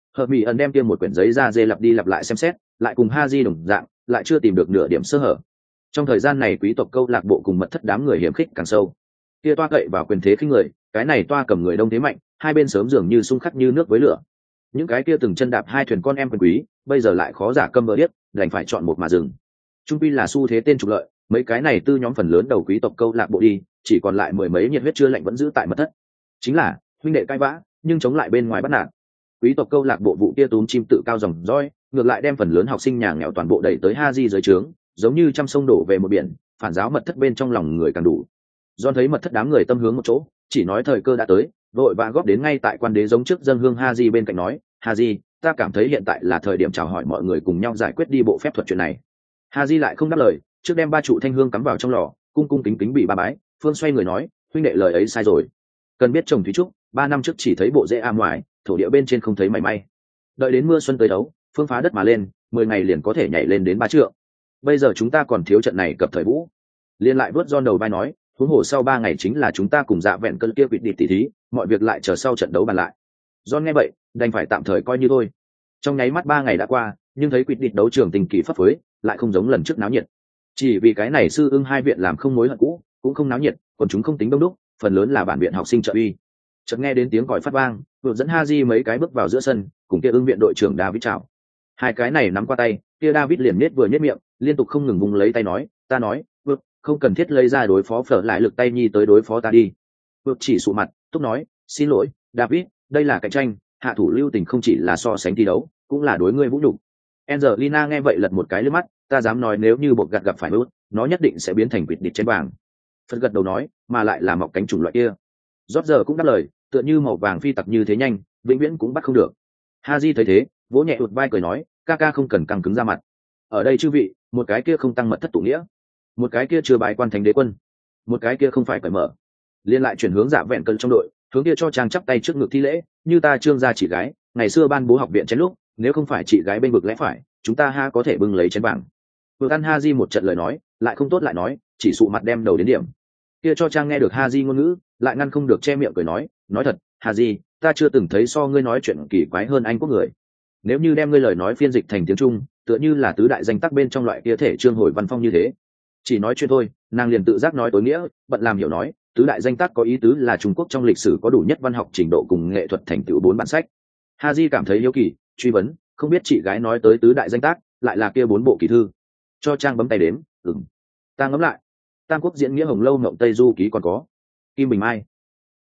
Hợp mỹ ẩn đem tiêm một quyển giấy ra dê lặp đi lặp lại xem xét, lại cùng Haji đồng dạng, lại chưa tìm được nửa điểm sơ hở. Trong thời gian này quý tộc câu lạc bộ cùng mật thất đám người hiểm khích càng sâu. Kia toa cậy vào quyền thế khinh người, cái này toa cầm người đông thế mạnh, hai bên sớm dường như xung khắc như nước với lửa. Những cái kia từng chân đạp hai thuyền con em quyền quý, bây giờ lại khó giả câm vỡ điếc, đành phải chọn một mà dừng. Trung quy là xu thế tên trục lợi, mấy cái này tư nhóm phần lớn đầu quý tộc câu lạc bộ đi, chỉ còn lại mười mấy nhiệt huyết chưa lạnh vẫn giữ tại mật thất. Chính là huynh đệ cãi vã, nhưng chống lại bên ngoài bắt nạt. Quý tộc câu lạc bộ vụ kia túm chim tự cao dòng roi, ngược lại đem phần lớn học sinh nhà nghèo toàn bộ đẩy tới Haji dưới trướng, giống như trăm sông đổ về một biển, phản giáo mật thất bên trong lòng người càng đủ. John thấy mật thất đám người tâm hướng một chỗ, chỉ nói thời cơ đã tới, vội vã góp đến ngay tại quan đế giống trước dân hương Haji bên cạnh nói, Haji, ta cảm thấy hiện tại là thời điểm chào hỏi mọi người cùng nhau giải quyết đi bộ phép thuật chuyện này. Haji lại không đáp lời, trước đem ba trụ thanh hương cắm vào trong lò, cung cung kính kính bị ba bái, phương xoay người nói, huynh đệ lời ấy sai rồi. Cần biết chồng Thúy Trúc, 3 năm trước chỉ thấy bộ rễ am ngoài, thổ địa bên trên không thấy mảy may. Đợi đến mưa xuân tới đấu, phương phá đất mà lên, 10 ngày liền có thể nhảy lên đến 3 trượng. Bây giờ chúng ta còn thiếu trận này cập thời vũ. Liên lại vớt John đầu vai nói, huống hồ sau 3 ngày chính là chúng ta cùng dạ vẹn cơn kia quỵt đi tỉ thí, mọi việc lại chờ sau trận đấu bàn lại. John nghe vậy, đành phải tạm thời coi như thôi. Trong nháy mắt 3 ngày đã qua, nhưng thấy quỵt đi đấu trường tình kỳ phấp phới, lại không giống lần trước náo nhiệt. Chỉ vì cái này sư ưng hai viện làm không mối hận cũ, cũng không náo nhiệt, còn chúng không tính đông đúc, phần lớn là bản viện học sinh trợ uy. Chợt nghe đến tiếng còi phát vang, vừa dẫn Haji mấy cái bước vào giữa sân, cùng kia ưng viện đội trưởng David chào. Hai cái này nắm qua tay, kia David liền nết vừa nhếch miệng, liên tục không ngừng vùng lấy tay nói, ta nói, vượt, không cần thiết lấy ra đối phó phở lại lực tay nhi tới đối phó ta đi. Vượt chỉ sụ mặt, túc nói, xin lỗi, David, đây là cạnh tranh, hạ thủ lưu tình không chỉ là so sánh thi đấu, cũng là đối ngươi vũ nhục. Angelina nghe vậy lật một cái lướt mắt, ta dám nói nếu như bộ gạt gặp phải bút, nó nhất định sẽ biến thành quỷ địch trên vàng. Phật gật đầu nói, mà lại là mọc cánh chủng loại kia. Rót giờ cũng đáp lời, tựa như màu vàng phi tặc như thế nhanh, vĩnh viễn cũng bắt không được. Haji thấy thế, vỗ nhẹ ụt vai cười nói, ca ca không cần căng cứng ra mặt. Ở đây chư vị, một cái kia không tăng mật thất tụ nghĩa, một cái kia chưa bài quan thánh đế quân, một cái kia không phải cởi mở. Liên lại chuyển hướng dạ vẹn cân trong đội, hướng kia cho trang chắp tay trước ngực thi lễ, như ta trương gia chỉ gái, ngày xưa ban bố học viện chén lúc, nếu không phải chị gái bên vực lẽ phải, chúng ta ha có thể bưng lấy chén vàng. Vừa ăn Haji một trận lời nói, lại không tốt lại nói, chỉ sụ mặt đem đầu đến điểm. Kia cho trang nghe được Haji ngôn ngữ, lại ngăn không được che miệng cười nói thật, Haji, ta chưa từng thấy so ngươi nói chuyện kỳ quái hơn anh quốc người. Nếu như đem ngươi lời nói phiên dịch thành tiếng Trung, tựa như là tứ đại danh tắc bên trong loại kia thể trương hồi văn phong như thế. Chỉ nói chuyện thôi, nàng liền tự giác nói tối nghĩa, bận làm hiểu nói, tứ đại danh tắc có ý tứ là Trung Quốc trong lịch sử có đủ nhất văn học trình độ cùng nghệ thuật thành tựu 4 bản sách. Haji cảm thấy hiếu kỳ, truy vấn, không biết chị gái nói tới tứ đại danh tác, lại là kia 4 bộ kỳ thư. Cho trang bấm tay đếm, ta ngẫm lại. Tam Quốc diễn nghĩa Hồng Lâu Ngộng Tây Du ký còn có. Kim Bình Mai,